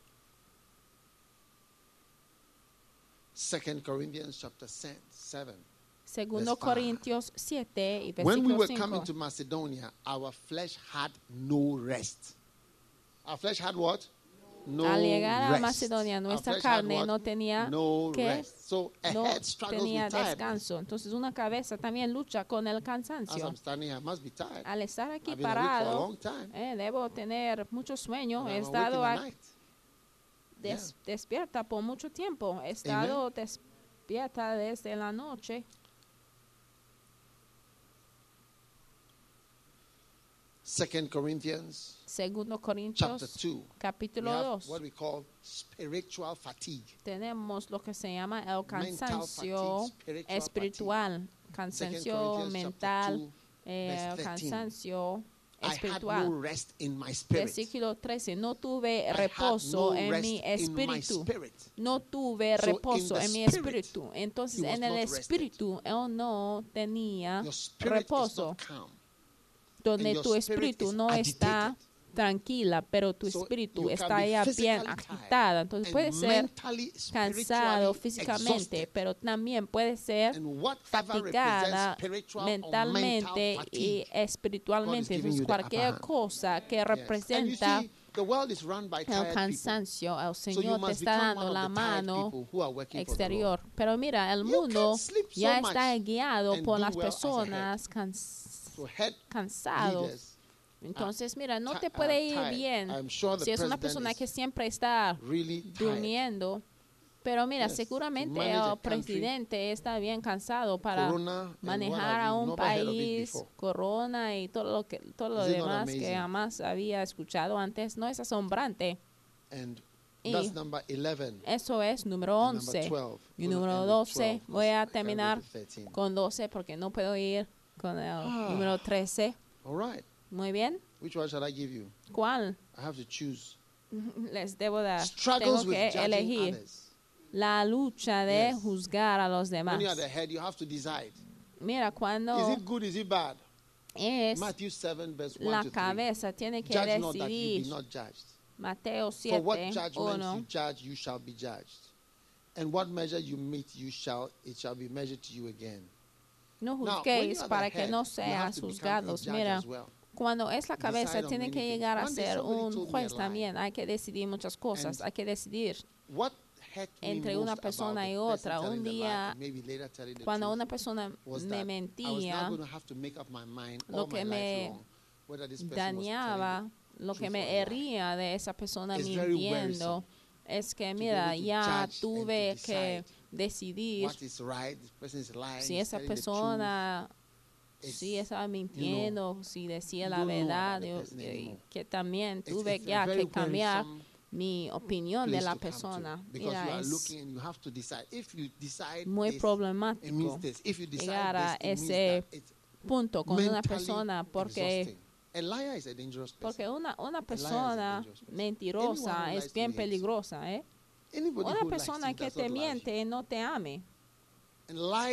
[SPEAKER 2] Second Corinthians chapter seven.
[SPEAKER 1] Segundo
[SPEAKER 2] Verse five.
[SPEAKER 1] Corintios siete y
[SPEAKER 2] When we
[SPEAKER 1] versículo
[SPEAKER 2] were
[SPEAKER 1] cinco.
[SPEAKER 2] coming to Macedonia, our flesh had no rest. Our flesh had what? No
[SPEAKER 1] Al llegar a
[SPEAKER 2] rest.
[SPEAKER 1] Macedonia,
[SPEAKER 2] Our
[SPEAKER 1] nuestra
[SPEAKER 2] flesh had
[SPEAKER 1] carne
[SPEAKER 2] what?
[SPEAKER 1] no tenía
[SPEAKER 2] no
[SPEAKER 1] que
[SPEAKER 2] rest. So a
[SPEAKER 1] no
[SPEAKER 2] head struggles
[SPEAKER 1] tenía
[SPEAKER 2] with tiredness.
[SPEAKER 1] descanso. Entonces una cabeza también lucha con el
[SPEAKER 2] As
[SPEAKER 1] cansancio.
[SPEAKER 2] I'm standing here, I must be tired.
[SPEAKER 1] Al estar aquí
[SPEAKER 2] I've been awake for a
[SPEAKER 1] parado,
[SPEAKER 2] long time.
[SPEAKER 1] eh, debo tener mucho sueño.
[SPEAKER 2] And
[SPEAKER 1] He
[SPEAKER 2] I'm awake in
[SPEAKER 1] estado
[SPEAKER 2] the
[SPEAKER 1] a-
[SPEAKER 2] night.
[SPEAKER 1] des- despierta por mucho tiempo. He estado despierta desde la noche.
[SPEAKER 2] Second Corinthians
[SPEAKER 1] Segundo
[SPEAKER 2] chapter
[SPEAKER 1] Corintios,
[SPEAKER 2] two. We
[SPEAKER 1] capítulo
[SPEAKER 2] have
[SPEAKER 1] dos.
[SPEAKER 2] what we call spiritual fatigue.
[SPEAKER 1] Tenemos lo que se llama el
[SPEAKER 2] Mental
[SPEAKER 1] cansancio
[SPEAKER 2] fatigue, spiritual
[SPEAKER 1] espiritual,
[SPEAKER 2] Second
[SPEAKER 1] cansancio
[SPEAKER 2] Corinthians
[SPEAKER 1] mental,
[SPEAKER 2] chapter two,
[SPEAKER 1] eh,
[SPEAKER 2] verse
[SPEAKER 1] el
[SPEAKER 2] thirteen.
[SPEAKER 1] cansancio
[SPEAKER 2] I had no
[SPEAKER 1] espiritual.
[SPEAKER 2] rest in my spirit.
[SPEAKER 1] Versículo trece, no tuve
[SPEAKER 2] I had
[SPEAKER 1] reposo
[SPEAKER 2] no
[SPEAKER 1] en
[SPEAKER 2] rest
[SPEAKER 1] mi
[SPEAKER 2] in my
[SPEAKER 1] espíritu.
[SPEAKER 2] spirit.
[SPEAKER 1] No tuve
[SPEAKER 2] So in
[SPEAKER 1] reposo
[SPEAKER 2] the
[SPEAKER 1] en mi
[SPEAKER 2] spirit,
[SPEAKER 1] espíritu. Entonces
[SPEAKER 2] he was
[SPEAKER 1] en el
[SPEAKER 2] not rested.
[SPEAKER 1] espíritu él no tenía
[SPEAKER 2] Your spirit is
[SPEAKER 1] reposo.
[SPEAKER 2] not calm.
[SPEAKER 1] Donde
[SPEAKER 2] and your
[SPEAKER 1] tu
[SPEAKER 2] spirit
[SPEAKER 1] espíritu
[SPEAKER 2] is
[SPEAKER 1] no está
[SPEAKER 2] agitated.
[SPEAKER 1] tranquila, pero tu
[SPEAKER 2] So
[SPEAKER 1] espíritu
[SPEAKER 2] you can
[SPEAKER 1] está
[SPEAKER 2] be
[SPEAKER 1] ya bien
[SPEAKER 2] physically
[SPEAKER 1] agitada. Entonces
[SPEAKER 2] and
[SPEAKER 1] puede ser
[SPEAKER 2] mentally,
[SPEAKER 1] cansado
[SPEAKER 2] spiritually
[SPEAKER 1] físicamente,
[SPEAKER 2] exhausted.
[SPEAKER 1] pero también puede ser
[SPEAKER 2] And whatever
[SPEAKER 1] fatigada
[SPEAKER 2] represents spiritual or
[SPEAKER 1] mentalmente
[SPEAKER 2] mental
[SPEAKER 1] y
[SPEAKER 2] fatigue, God is
[SPEAKER 1] espiritualmente.
[SPEAKER 2] giving
[SPEAKER 1] Entonces
[SPEAKER 2] you the upper
[SPEAKER 1] cualquier
[SPEAKER 2] hand.
[SPEAKER 1] cosa que
[SPEAKER 2] Yes. And you
[SPEAKER 1] representa
[SPEAKER 2] see, the world is run by
[SPEAKER 1] el
[SPEAKER 2] tired people.
[SPEAKER 1] cansancio, el
[SPEAKER 2] So you
[SPEAKER 1] Señor te
[SPEAKER 2] must
[SPEAKER 1] está
[SPEAKER 2] become
[SPEAKER 1] dando
[SPEAKER 2] one of
[SPEAKER 1] la
[SPEAKER 2] the tired
[SPEAKER 1] mano
[SPEAKER 2] people who are working for the Lord.
[SPEAKER 1] exterior. Pero mira, el
[SPEAKER 2] You
[SPEAKER 1] mundo
[SPEAKER 2] can't sleep so
[SPEAKER 1] ya
[SPEAKER 2] much
[SPEAKER 1] está guiado
[SPEAKER 2] and
[SPEAKER 1] por
[SPEAKER 2] do
[SPEAKER 1] las
[SPEAKER 2] well as a
[SPEAKER 1] personas cans-
[SPEAKER 2] So head
[SPEAKER 1] cansados.
[SPEAKER 2] leaders,
[SPEAKER 1] Entonces, mira, no
[SPEAKER 2] ti-
[SPEAKER 1] te
[SPEAKER 2] are
[SPEAKER 1] puede ir
[SPEAKER 2] tired.
[SPEAKER 1] bien
[SPEAKER 2] I'm sure the
[SPEAKER 1] si es una
[SPEAKER 2] president
[SPEAKER 1] persona
[SPEAKER 2] is
[SPEAKER 1] que siempre está
[SPEAKER 2] really tired.
[SPEAKER 1] durmiendo. Pero mira,
[SPEAKER 2] Yes, to
[SPEAKER 1] seguramente
[SPEAKER 2] manage a
[SPEAKER 1] el
[SPEAKER 2] country,
[SPEAKER 1] presidente está bien cansado para
[SPEAKER 2] Corona and what
[SPEAKER 1] manejar
[SPEAKER 2] have
[SPEAKER 1] a
[SPEAKER 2] you,
[SPEAKER 1] un
[SPEAKER 2] never heard of it
[SPEAKER 1] país,
[SPEAKER 2] before.
[SPEAKER 1] corona y todo lo que todo lo
[SPEAKER 2] Is it not
[SPEAKER 1] demás que
[SPEAKER 2] amazing?
[SPEAKER 1] jamás había escuchado antes. No es asombrante.
[SPEAKER 2] And
[SPEAKER 1] Y
[SPEAKER 2] that's number eleven.
[SPEAKER 1] Eso es número
[SPEAKER 2] And number
[SPEAKER 1] once.
[SPEAKER 2] twelve.
[SPEAKER 1] Y
[SPEAKER 2] We'll
[SPEAKER 1] número
[SPEAKER 2] end with
[SPEAKER 1] doce.
[SPEAKER 2] twelve,
[SPEAKER 1] Voy a
[SPEAKER 2] because I can't go
[SPEAKER 1] terminar
[SPEAKER 2] to thirteen.
[SPEAKER 1] con doce porque no puedo ir con el
[SPEAKER 2] Ah.
[SPEAKER 1] número trece.
[SPEAKER 2] All right.
[SPEAKER 1] Muy bien.
[SPEAKER 2] Which one shall I give you?
[SPEAKER 1] ¿Cuál
[SPEAKER 2] I have to choose.
[SPEAKER 1] les debo dar?
[SPEAKER 2] Struggles
[SPEAKER 1] Tengo
[SPEAKER 2] with
[SPEAKER 1] que
[SPEAKER 2] judging
[SPEAKER 1] elegir
[SPEAKER 2] others.
[SPEAKER 1] la lucha de
[SPEAKER 2] Yes.
[SPEAKER 1] juzgar a los demás.
[SPEAKER 2] When you are the head, you have to decide.
[SPEAKER 1] Mira,
[SPEAKER 2] Is
[SPEAKER 1] cuando
[SPEAKER 2] it good? Is it bad?
[SPEAKER 1] es
[SPEAKER 2] Matthew seven, verse one
[SPEAKER 1] la
[SPEAKER 2] to three.
[SPEAKER 1] cabeza, tiene que
[SPEAKER 2] Judge not that you be
[SPEAKER 1] decidir.
[SPEAKER 2] not judged.
[SPEAKER 1] Mateo
[SPEAKER 2] For what
[SPEAKER 1] siete,
[SPEAKER 2] judgment
[SPEAKER 1] uno.
[SPEAKER 2] you judge, you shall be judged. And what measure you meet, you shall it shall be measured to you again.
[SPEAKER 1] No
[SPEAKER 2] Now, when you
[SPEAKER 1] juzguéis
[SPEAKER 2] are the
[SPEAKER 1] para que
[SPEAKER 2] head,
[SPEAKER 1] no
[SPEAKER 2] you have
[SPEAKER 1] seas
[SPEAKER 2] to become a
[SPEAKER 1] juzgados.
[SPEAKER 2] judge
[SPEAKER 1] Mira,
[SPEAKER 2] as well.
[SPEAKER 1] cuando es la cabeza,
[SPEAKER 2] Decide on
[SPEAKER 1] tiene
[SPEAKER 2] many
[SPEAKER 1] que
[SPEAKER 2] things.
[SPEAKER 1] llegar a
[SPEAKER 2] One day
[SPEAKER 1] ser
[SPEAKER 2] somebody
[SPEAKER 1] un
[SPEAKER 2] told me
[SPEAKER 1] juez
[SPEAKER 2] a lie.
[SPEAKER 1] también. Hay que decidir muchas cosas.
[SPEAKER 2] And
[SPEAKER 1] Hay que decidir
[SPEAKER 2] What hurt me
[SPEAKER 1] entre
[SPEAKER 2] most
[SPEAKER 1] una
[SPEAKER 2] about
[SPEAKER 1] persona
[SPEAKER 2] the
[SPEAKER 1] y
[SPEAKER 2] person
[SPEAKER 1] otra.
[SPEAKER 2] telling
[SPEAKER 1] Un
[SPEAKER 2] the lie
[SPEAKER 1] día,
[SPEAKER 2] and maybe later telling the
[SPEAKER 1] cuando
[SPEAKER 2] truth
[SPEAKER 1] una persona
[SPEAKER 2] was
[SPEAKER 1] me
[SPEAKER 2] that I was now
[SPEAKER 1] mentía,
[SPEAKER 2] going to have to make up my mind
[SPEAKER 1] lo
[SPEAKER 2] all
[SPEAKER 1] que
[SPEAKER 2] my
[SPEAKER 1] me
[SPEAKER 2] life long whether this person was
[SPEAKER 1] dañaba,
[SPEAKER 2] telling
[SPEAKER 1] lo que
[SPEAKER 2] truth
[SPEAKER 1] me
[SPEAKER 2] or a lie.
[SPEAKER 1] hería de esa persona
[SPEAKER 2] It's very
[SPEAKER 1] mintiendo, es que
[SPEAKER 2] be
[SPEAKER 1] mira,
[SPEAKER 2] able to
[SPEAKER 1] ya
[SPEAKER 2] judge and to
[SPEAKER 1] tuve que
[SPEAKER 2] decide
[SPEAKER 1] decidir
[SPEAKER 2] what is right, this person is lying,
[SPEAKER 1] si
[SPEAKER 2] he's
[SPEAKER 1] esa
[SPEAKER 2] telling the
[SPEAKER 1] persona
[SPEAKER 2] It's,
[SPEAKER 1] si estaba mintiendo, si decía
[SPEAKER 2] you
[SPEAKER 1] la
[SPEAKER 2] don't know
[SPEAKER 1] verdad,
[SPEAKER 2] about the
[SPEAKER 1] y-
[SPEAKER 2] person
[SPEAKER 1] y
[SPEAKER 2] anymore.
[SPEAKER 1] que también
[SPEAKER 2] truth.
[SPEAKER 1] tuve
[SPEAKER 2] It's, it's
[SPEAKER 1] ya
[SPEAKER 2] a very
[SPEAKER 1] que cambiar
[SPEAKER 2] wearisome
[SPEAKER 1] mi opinión de
[SPEAKER 2] place
[SPEAKER 1] la
[SPEAKER 2] to come to,
[SPEAKER 1] persona.
[SPEAKER 2] because
[SPEAKER 1] Mira,
[SPEAKER 2] you are
[SPEAKER 1] es
[SPEAKER 2] looking and you have to decide. If you decide
[SPEAKER 1] muy
[SPEAKER 2] this, it
[SPEAKER 1] problemático
[SPEAKER 2] means this. If you decide
[SPEAKER 1] llegar a
[SPEAKER 2] this, it means
[SPEAKER 1] ese
[SPEAKER 2] that. It's
[SPEAKER 1] punto con una
[SPEAKER 2] mentally
[SPEAKER 1] persona porque
[SPEAKER 2] exhausting. A liar is a dangerous person.
[SPEAKER 1] porque una, una
[SPEAKER 2] is a
[SPEAKER 1] persona
[SPEAKER 2] dangerous person.
[SPEAKER 1] mentirosa
[SPEAKER 2] Anyone who
[SPEAKER 1] es
[SPEAKER 2] lies to
[SPEAKER 1] bien
[SPEAKER 2] you hates you.
[SPEAKER 1] peligrosa, ¿eh?
[SPEAKER 2] Anybody
[SPEAKER 1] Una
[SPEAKER 2] who lies to
[SPEAKER 1] persona
[SPEAKER 2] you
[SPEAKER 1] que
[SPEAKER 2] does
[SPEAKER 1] te
[SPEAKER 2] not love you.
[SPEAKER 1] miente no te ame.
[SPEAKER 2] And lies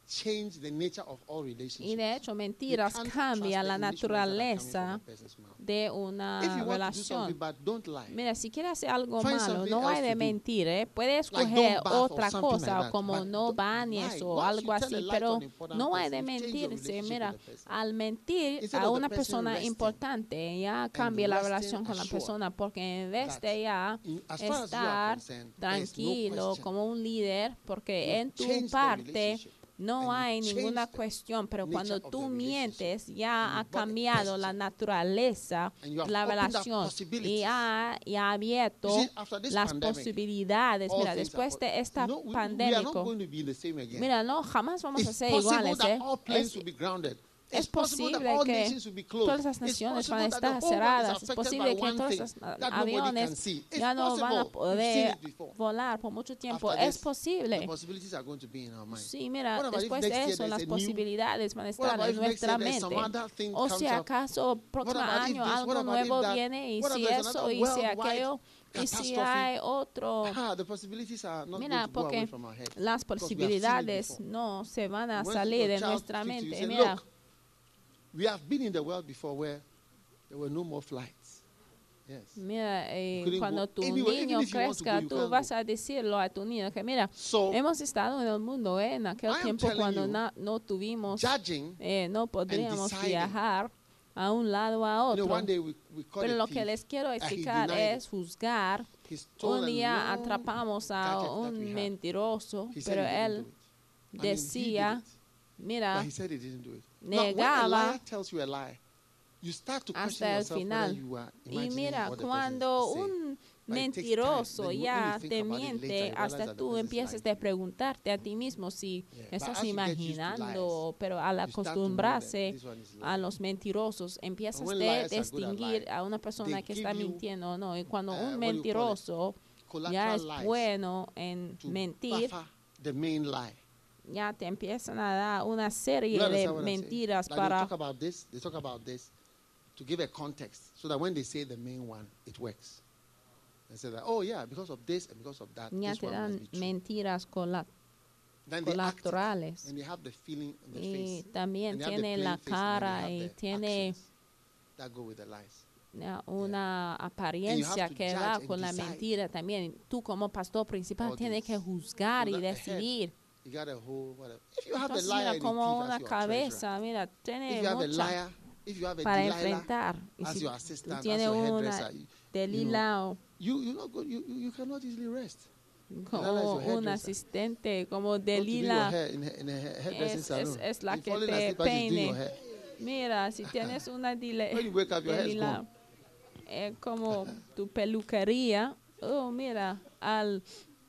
[SPEAKER 2] change the nature of all
[SPEAKER 1] Y
[SPEAKER 2] relationships.
[SPEAKER 1] de hecho,
[SPEAKER 2] You
[SPEAKER 1] mentiras
[SPEAKER 2] can't
[SPEAKER 1] cambia
[SPEAKER 2] trust
[SPEAKER 1] la
[SPEAKER 2] the English words that are coming from
[SPEAKER 1] naturaleza
[SPEAKER 2] a person's mouth.
[SPEAKER 1] de
[SPEAKER 2] If
[SPEAKER 1] una
[SPEAKER 2] you want to do
[SPEAKER 1] relación.
[SPEAKER 2] something bad, don't lie.
[SPEAKER 1] Mira, si quieres hacer algo
[SPEAKER 2] Find
[SPEAKER 1] malo,
[SPEAKER 2] something
[SPEAKER 1] no hay
[SPEAKER 2] else
[SPEAKER 1] de
[SPEAKER 2] to do.
[SPEAKER 1] mentir, ¿eh? Puedes
[SPEAKER 2] Like
[SPEAKER 1] escoger
[SPEAKER 2] don't bath or
[SPEAKER 1] otra
[SPEAKER 2] something like
[SPEAKER 1] cosa
[SPEAKER 2] that,
[SPEAKER 1] como
[SPEAKER 2] but
[SPEAKER 1] no
[SPEAKER 2] don't
[SPEAKER 1] bañes
[SPEAKER 2] lie.
[SPEAKER 1] o
[SPEAKER 2] Once
[SPEAKER 1] algo
[SPEAKER 2] you tell a
[SPEAKER 1] así,
[SPEAKER 2] lie to
[SPEAKER 1] pero
[SPEAKER 2] an important
[SPEAKER 1] no hay
[SPEAKER 2] person,
[SPEAKER 1] de
[SPEAKER 2] you've changed your
[SPEAKER 1] mentirse.
[SPEAKER 2] relationship
[SPEAKER 1] Mira,
[SPEAKER 2] with the person.
[SPEAKER 1] al mentir
[SPEAKER 2] Instead
[SPEAKER 1] a
[SPEAKER 2] of the
[SPEAKER 1] una
[SPEAKER 2] person
[SPEAKER 1] persona
[SPEAKER 2] resting
[SPEAKER 1] importante, ya cambia la
[SPEAKER 2] resting
[SPEAKER 1] relación con la
[SPEAKER 2] assured
[SPEAKER 1] persona, porque en vez
[SPEAKER 2] that
[SPEAKER 1] de ya
[SPEAKER 2] in- as far as you are
[SPEAKER 1] estar
[SPEAKER 2] concerned, there is no
[SPEAKER 1] tranquilo
[SPEAKER 2] question.
[SPEAKER 1] como un líder, porque
[SPEAKER 2] You've
[SPEAKER 1] en tu
[SPEAKER 2] changed the
[SPEAKER 1] parte
[SPEAKER 2] relationship,
[SPEAKER 1] no
[SPEAKER 2] and
[SPEAKER 1] hay
[SPEAKER 2] you've
[SPEAKER 1] ninguna
[SPEAKER 2] changed the
[SPEAKER 1] cuestión, pero
[SPEAKER 2] nature
[SPEAKER 1] cuando
[SPEAKER 2] of the
[SPEAKER 1] tú
[SPEAKER 2] relationship,
[SPEAKER 1] mientes
[SPEAKER 2] and
[SPEAKER 1] ya
[SPEAKER 2] you
[SPEAKER 1] ha
[SPEAKER 2] brought a
[SPEAKER 1] cambiado la
[SPEAKER 2] question,
[SPEAKER 1] naturaleza
[SPEAKER 2] and you have
[SPEAKER 1] de la
[SPEAKER 2] opened up
[SPEAKER 1] relación y
[SPEAKER 2] possibilities.
[SPEAKER 1] ha, y ha abierto
[SPEAKER 2] You see, after this
[SPEAKER 1] las
[SPEAKER 2] pandemic,
[SPEAKER 1] posibilidades.
[SPEAKER 2] all
[SPEAKER 1] Mira,
[SPEAKER 2] things are
[SPEAKER 1] después
[SPEAKER 2] po-
[SPEAKER 1] de esta
[SPEAKER 2] no, we, we are not
[SPEAKER 1] pandémico,
[SPEAKER 2] going to be the same again.
[SPEAKER 1] mira, no, jamás vamos a
[SPEAKER 2] It's
[SPEAKER 1] ser
[SPEAKER 2] possible
[SPEAKER 1] iguales.
[SPEAKER 2] that
[SPEAKER 1] ¿eh?
[SPEAKER 2] all planes
[SPEAKER 1] Es,
[SPEAKER 2] will be grounded.
[SPEAKER 1] es
[SPEAKER 2] It's possible that
[SPEAKER 1] posible
[SPEAKER 2] all
[SPEAKER 1] que
[SPEAKER 2] nations will be closed.
[SPEAKER 1] todas las
[SPEAKER 2] It's
[SPEAKER 1] naciones van a
[SPEAKER 2] possible that the
[SPEAKER 1] estar
[SPEAKER 2] whole world is
[SPEAKER 1] cerradas. Es
[SPEAKER 2] affected
[SPEAKER 1] posible
[SPEAKER 2] by
[SPEAKER 1] que
[SPEAKER 2] one
[SPEAKER 1] todos
[SPEAKER 2] thing
[SPEAKER 1] los
[SPEAKER 2] that nobody can
[SPEAKER 1] aviones
[SPEAKER 2] see. It's
[SPEAKER 1] ya no van a
[SPEAKER 2] possible. We've seen
[SPEAKER 1] poder
[SPEAKER 2] it before.
[SPEAKER 1] volar por mucho tiempo.
[SPEAKER 2] After
[SPEAKER 1] Es
[SPEAKER 2] this,
[SPEAKER 1] posible.
[SPEAKER 2] the possibilities are going to be in our mind.
[SPEAKER 1] Sí, mira,
[SPEAKER 2] What about if
[SPEAKER 1] después
[SPEAKER 2] next
[SPEAKER 1] de
[SPEAKER 2] year
[SPEAKER 1] eso
[SPEAKER 2] there's
[SPEAKER 1] las
[SPEAKER 2] a new-
[SPEAKER 1] posibilidades van a
[SPEAKER 2] What
[SPEAKER 1] estar
[SPEAKER 2] about
[SPEAKER 1] en
[SPEAKER 2] if next
[SPEAKER 1] nuestra
[SPEAKER 2] year there's
[SPEAKER 1] mente.
[SPEAKER 2] some other thing
[SPEAKER 1] O
[SPEAKER 2] comes
[SPEAKER 1] si
[SPEAKER 2] up?
[SPEAKER 1] acaso próximo
[SPEAKER 2] about if
[SPEAKER 1] año
[SPEAKER 2] this?
[SPEAKER 1] algo
[SPEAKER 2] What about if
[SPEAKER 1] nuevo
[SPEAKER 2] that?
[SPEAKER 1] viene y
[SPEAKER 2] What
[SPEAKER 1] si
[SPEAKER 2] if there's
[SPEAKER 1] eso
[SPEAKER 2] another
[SPEAKER 1] y si
[SPEAKER 2] worldwide
[SPEAKER 1] aquello y si
[SPEAKER 2] catastrophe?
[SPEAKER 1] hay otro.
[SPEAKER 2] Ah, the possibilities are not
[SPEAKER 1] Mira,
[SPEAKER 2] going to go away
[SPEAKER 1] porque
[SPEAKER 2] from our heads.
[SPEAKER 1] las
[SPEAKER 2] because we have seen it
[SPEAKER 1] posibilidades
[SPEAKER 2] before.
[SPEAKER 1] no se van a
[SPEAKER 2] When
[SPEAKER 1] salir
[SPEAKER 2] your
[SPEAKER 1] de
[SPEAKER 2] child
[SPEAKER 1] nuestra
[SPEAKER 2] speaks to you,
[SPEAKER 1] mente.
[SPEAKER 2] say,
[SPEAKER 1] Mira,
[SPEAKER 2] look, we have been in the world before where there were no more flights. Yes.
[SPEAKER 1] mira, eh,
[SPEAKER 2] couldn't
[SPEAKER 1] cuando
[SPEAKER 2] go
[SPEAKER 1] tu
[SPEAKER 2] anywhere. Even
[SPEAKER 1] niño
[SPEAKER 2] if you want to go,
[SPEAKER 1] crezca,
[SPEAKER 2] you
[SPEAKER 1] tú
[SPEAKER 2] can't
[SPEAKER 1] vas
[SPEAKER 2] go.
[SPEAKER 1] a decirlo a tu niño que mira,
[SPEAKER 2] So,
[SPEAKER 1] hemos estado en el mundo, ¿eh? En aquel
[SPEAKER 2] I am
[SPEAKER 1] tiempo
[SPEAKER 2] telling
[SPEAKER 1] cuando
[SPEAKER 2] you,
[SPEAKER 1] na- no tuvimos,
[SPEAKER 2] judging,
[SPEAKER 1] eh, no podríamos
[SPEAKER 2] deciding.
[SPEAKER 1] viajar a un lado a
[SPEAKER 2] you know,
[SPEAKER 1] otro.
[SPEAKER 2] one day we, we caught
[SPEAKER 1] Pero
[SPEAKER 2] a
[SPEAKER 1] lo
[SPEAKER 2] thief.
[SPEAKER 1] que les quiero
[SPEAKER 2] he
[SPEAKER 1] explicar
[SPEAKER 2] denied
[SPEAKER 1] es juzgar.
[SPEAKER 2] He stole
[SPEAKER 1] Un
[SPEAKER 2] a
[SPEAKER 1] día
[SPEAKER 2] long
[SPEAKER 1] atrapamos a
[SPEAKER 2] gadget that we
[SPEAKER 1] un
[SPEAKER 2] had.
[SPEAKER 1] mentiroso,
[SPEAKER 2] He said
[SPEAKER 1] pero
[SPEAKER 2] he didn't
[SPEAKER 1] él
[SPEAKER 2] do it. I mean, he
[SPEAKER 1] decía,
[SPEAKER 2] did it,
[SPEAKER 1] mira,
[SPEAKER 2] but he said he didn't do it. Now, when a
[SPEAKER 1] negaba
[SPEAKER 2] liar tells you a lie, you start to question
[SPEAKER 1] hasta el
[SPEAKER 2] yourself
[SPEAKER 1] final.
[SPEAKER 2] whether you are
[SPEAKER 1] Y
[SPEAKER 2] imagining
[SPEAKER 1] mira,
[SPEAKER 2] what the person
[SPEAKER 1] cuando
[SPEAKER 2] is saying.
[SPEAKER 1] un
[SPEAKER 2] But it takes time.
[SPEAKER 1] mentiroso
[SPEAKER 2] Then you- when
[SPEAKER 1] ya
[SPEAKER 2] you think
[SPEAKER 1] te
[SPEAKER 2] about it later,
[SPEAKER 1] miente,
[SPEAKER 2] you realize
[SPEAKER 1] hasta
[SPEAKER 2] that the
[SPEAKER 1] tú
[SPEAKER 2] person is
[SPEAKER 1] empiezas
[SPEAKER 2] lying
[SPEAKER 1] de
[SPEAKER 2] to you.
[SPEAKER 1] preguntarte a ti mismo si
[SPEAKER 2] Yeah, but
[SPEAKER 1] estás
[SPEAKER 2] as you get used to
[SPEAKER 1] imaginando,
[SPEAKER 2] lies,
[SPEAKER 1] pero al
[SPEAKER 2] you start to know that
[SPEAKER 1] acostumbrarse
[SPEAKER 2] this one is
[SPEAKER 1] a
[SPEAKER 2] lying.
[SPEAKER 1] los mentirosos, empiezas
[SPEAKER 2] when
[SPEAKER 1] de
[SPEAKER 2] liars are good at
[SPEAKER 1] distinguir
[SPEAKER 2] lying,
[SPEAKER 1] a una persona
[SPEAKER 2] they
[SPEAKER 1] que
[SPEAKER 2] give
[SPEAKER 1] está
[SPEAKER 2] you,
[SPEAKER 1] mintiendo o no. Y cuando
[SPEAKER 2] uh,
[SPEAKER 1] un
[SPEAKER 2] what do you call it?
[SPEAKER 1] mentiroso ya
[SPEAKER 2] Collateral
[SPEAKER 1] es
[SPEAKER 2] lies
[SPEAKER 1] bueno en
[SPEAKER 2] to
[SPEAKER 1] mentir,
[SPEAKER 2] buffer the main lie.
[SPEAKER 1] ya te empiezan a dar una serie
[SPEAKER 2] You
[SPEAKER 1] de
[SPEAKER 2] understand what I'm saying?
[SPEAKER 1] mentiras
[SPEAKER 2] Like they
[SPEAKER 1] para
[SPEAKER 2] talk about this, they talk about this to give a context so that when they say the main one, it works. They say that, oh yeah, because of this and because of that,
[SPEAKER 1] ya
[SPEAKER 2] this
[SPEAKER 1] te
[SPEAKER 2] one
[SPEAKER 1] dan
[SPEAKER 2] must be true.
[SPEAKER 1] mentiras cola-
[SPEAKER 2] Then they act it,
[SPEAKER 1] colaterales.
[SPEAKER 2] and they have the feeling in the
[SPEAKER 1] Y
[SPEAKER 2] face.
[SPEAKER 1] también
[SPEAKER 2] and they have the
[SPEAKER 1] tiene
[SPEAKER 2] plain
[SPEAKER 1] la
[SPEAKER 2] face, and then they
[SPEAKER 1] cara
[SPEAKER 2] have
[SPEAKER 1] y
[SPEAKER 2] the
[SPEAKER 1] tiene
[SPEAKER 2] actions that go with the lies.
[SPEAKER 1] ya, una apariencia
[SPEAKER 2] to
[SPEAKER 1] que
[SPEAKER 2] judge
[SPEAKER 1] va
[SPEAKER 2] and
[SPEAKER 1] con la
[SPEAKER 2] decide.
[SPEAKER 1] mentira también. Tú como pastor principal
[SPEAKER 2] All
[SPEAKER 1] tienes que
[SPEAKER 2] this.
[SPEAKER 1] juzgar
[SPEAKER 2] So
[SPEAKER 1] y
[SPEAKER 2] that ahead,
[SPEAKER 1] decidir.
[SPEAKER 2] You got a whole whatever. If you have a
[SPEAKER 1] Entonces
[SPEAKER 2] liar
[SPEAKER 1] mira
[SPEAKER 2] and a
[SPEAKER 1] como
[SPEAKER 2] thief
[SPEAKER 1] una
[SPEAKER 2] as your treasurer,
[SPEAKER 1] cabeza, mira,
[SPEAKER 2] if
[SPEAKER 1] tiene
[SPEAKER 2] you have a
[SPEAKER 1] mucha
[SPEAKER 2] liar, if you have a
[SPEAKER 1] para
[SPEAKER 2] Delilah
[SPEAKER 1] enfrentar. Y
[SPEAKER 2] as
[SPEAKER 1] si
[SPEAKER 2] your
[SPEAKER 1] tú
[SPEAKER 2] assistant, as
[SPEAKER 1] tienes
[SPEAKER 2] your
[SPEAKER 1] una
[SPEAKER 2] hairdresser, you,
[SPEAKER 1] Delila o
[SPEAKER 2] you you're not good. You, you you cannot easily rest.
[SPEAKER 1] como
[SPEAKER 2] Delila is your
[SPEAKER 1] un
[SPEAKER 2] hairdresser.
[SPEAKER 1] asistente, como
[SPEAKER 2] Go to do your
[SPEAKER 1] Delila.
[SPEAKER 2] hair in, a- in a hair- hairdressing
[SPEAKER 1] Es, es,
[SPEAKER 2] salon.
[SPEAKER 1] es la
[SPEAKER 2] You're
[SPEAKER 1] que
[SPEAKER 2] falling
[SPEAKER 1] te
[SPEAKER 2] asleep as she's doing your
[SPEAKER 1] peine.
[SPEAKER 2] hair.
[SPEAKER 1] Mira, si tienes una dile,
[SPEAKER 2] When you wake up, your hair is
[SPEAKER 1] Delila,
[SPEAKER 2] gone.
[SPEAKER 1] es como tu peluquería. Oh, mira, al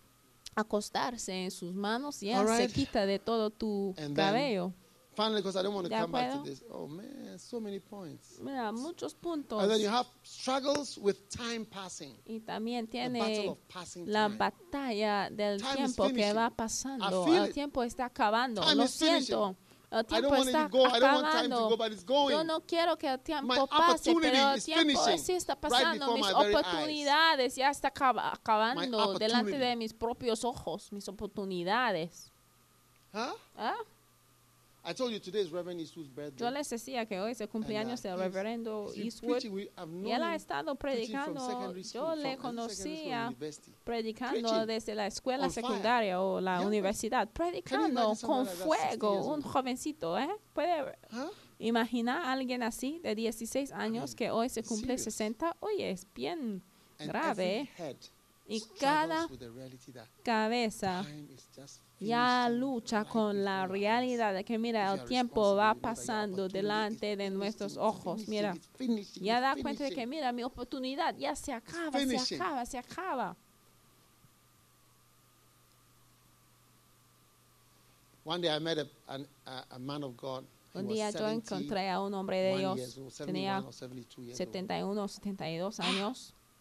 [SPEAKER 1] acostarse en sus manos ya
[SPEAKER 2] All
[SPEAKER 1] se
[SPEAKER 2] right.
[SPEAKER 1] quita de todo tu
[SPEAKER 2] And then-
[SPEAKER 1] cabello.
[SPEAKER 2] Finally, because I don't want to
[SPEAKER 1] ¿De
[SPEAKER 2] come back to
[SPEAKER 1] acuerdo?
[SPEAKER 2] this. Oh man, so many points.
[SPEAKER 1] Mira, muchos puntos.
[SPEAKER 2] And then you have struggles with time passing.
[SPEAKER 1] Y también
[SPEAKER 2] The battle
[SPEAKER 1] tiene
[SPEAKER 2] of passing
[SPEAKER 1] la
[SPEAKER 2] time.
[SPEAKER 1] batalla del
[SPEAKER 2] Time is
[SPEAKER 1] tiempo que
[SPEAKER 2] finishing.
[SPEAKER 1] va
[SPEAKER 2] I
[SPEAKER 1] pasando.
[SPEAKER 2] feel
[SPEAKER 1] El
[SPEAKER 2] it.
[SPEAKER 1] tiempo está acabando.
[SPEAKER 2] Time
[SPEAKER 1] Lo
[SPEAKER 2] is finishing.
[SPEAKER 1] siento. El
[SPEAKER 2] I don't
[SPEAKER 1] tiempo
[SPEAKER 2] want it
[SPEAKER 1] está
[SPEAKER 2] to go. I don't want time to
[SPEAKER 1] acabando.
[SPEAKER 2] go, but it's going.
[SPEAKER 1] Yo no quiero que el tiempo
[SPEAKER 2] My
[SPEAKER 1] pase,
[SPEAKER 2] opportunity
[SPEAKER 1] pero el
[SPEAKER 2] is
[SPEAKER 1] tiempo
[SPEAKER 2] finishing
[SPEAKER 1] sí está
[SPEAKER 2] right
[SPEAKER 1] pasando.
[SPEAKER 2] before
[SPEAKER 1] Mis
[SPEAKER 2] my very
[SPEAKER 1] oportunidades ya está acaba- acabando
[SPEAKER 2] My
[SPEAKER 1] delante de
[SPEAKER 2] opportunity.
[SPEAKER 1] mis propios ojos. Mis oportunidades.
[SPEAKER 2] Huh?
[SPEAKER 1] ¿Ah?
[SPEAKER 2] I told you today is Reverend Eastwood's birthday.
[SPEAKER 1] Yo les decía que hoy es el cumpleaños
[SPEAKER 2] And, uh,
[SPEAKER 1] del
[SPEAKER 2] he's-
[SPEAKER 1] reverendo
[SPEAKER 2] he's been
[SPEAKER 1] Eastwood.
[SPEAKER 2] preaching. We have known
[SPEAKER 1] Y él ha
[SPEAKER 2] him
[SPEAKER 1] estado
[SPEAKER 2] preaching from
[SPEAKER 1] predicando.
[SPEAKER 2] secondary school,
[SPEAKER 1] Yo
[SPEAKER 2] from,
[SPEAKER 1] le
[SPEAKER 2] uh, secondary school or
[SPEAKER 1] conocía
[SPEAKER 2] university.
[SPEAKER 1] predicando
[SPEAKER 2] Preaching
[SPEAKER 1] desde la escuela
[SPEAKER 2] on fire.
[SPEAKER 1] secundaria o la
[SPEAKER 2] Yeah.
[SPEAKER 1] universidad, predicando
[SPEAKER 2] imagine
[SPEAKER 1] con
[SPEAKER 2] someone like that, sixty
[SPEAKER 1] fuego,
[SPEAKER 2] years
[SPEAKER 1] un
[SPEAKER 2] old?
[SPEAKER 1] jovencito, ¿eh? Puede
[SPEAKER 2] Huh?
[SPEAKER 1] imaginar a alguien así de dieciséis años
[SPEAKER 2] mean,
[SPEAKER 1] que hoy se cumple
[SPEAKER 2] serious.
[SPEAKER 1] sesenta. Oye, es bien
[SPEAKER 2] And
[SPEAKER 1] grave.
[SPEAKER 2] every head
[SPEAKER 1] Y
[SPEAKER 2] struggles
[SPEAKER 1] cada
[SPEAKER 2] with the reality that
[SPEAKER 1] cabeza
[SPEAKER 2] time is just
[SPEAKER 1] ya
[SPEAKER 2] finishing
[SPEAKER 1] lucha
[SPEAKER 2] right
[SPEAKER 1] con la
[SPEAKER 2] before our eyes.
[SPEAKER 1] realidad de que, mira,
[SPEAKER 2] If you
[SPEAKER 1] el
[SPEAKER 2] are
[SPEAKER 1] tiempo
[SPEAKER 2] responsible,
[SPEAKER 1] va
[SPEAKER 2] you know that your
[SPEAKER 1] pasando
[SPEAKER 2] opportunity
[SPEAKER 1] delante
[SPEAKER 2] is
[SPEAKER 1] de
[SPEAKER 2] finishing,
[SPEAKER 1] nuestros
[SPEAKER 2] it's
[SPEAKER 1] ojos.
[SPEAKER 2] finishing,
[SPEAKER 1] Mira,
[SPEAKER 2] it's finishing,
[SPEAKER 1] ya
[SPEAKER 2] it's
[SPEAKER 1] da cuenta de que,
[SPEAKER 2] finishing.
[SPEAKER 1] mira, mi oportunidad ya se acaba, se
[SPEAKER 2] finishing.
[SPEAKER 1] acaba, se acaba.
[SPEAKER 2] One day I met a, an, a, a man of God. He
[SPEAKER 1] Un
[SPEAKER 2] was
[SPEAKER 1] día yo
[SPEAKER 2] seventy-one
[SPEAKER 1] encontré a un hombre de
[SPEAKER 2] years
[SPEAKER 1] Dios,
[SPEAKER 2] old,
[SPEAKER 1] tenía
[SPEAKER 2] seventy-one or seventy-two years old.
[SPEAKER 1] setenta y uno o setenta y dos años.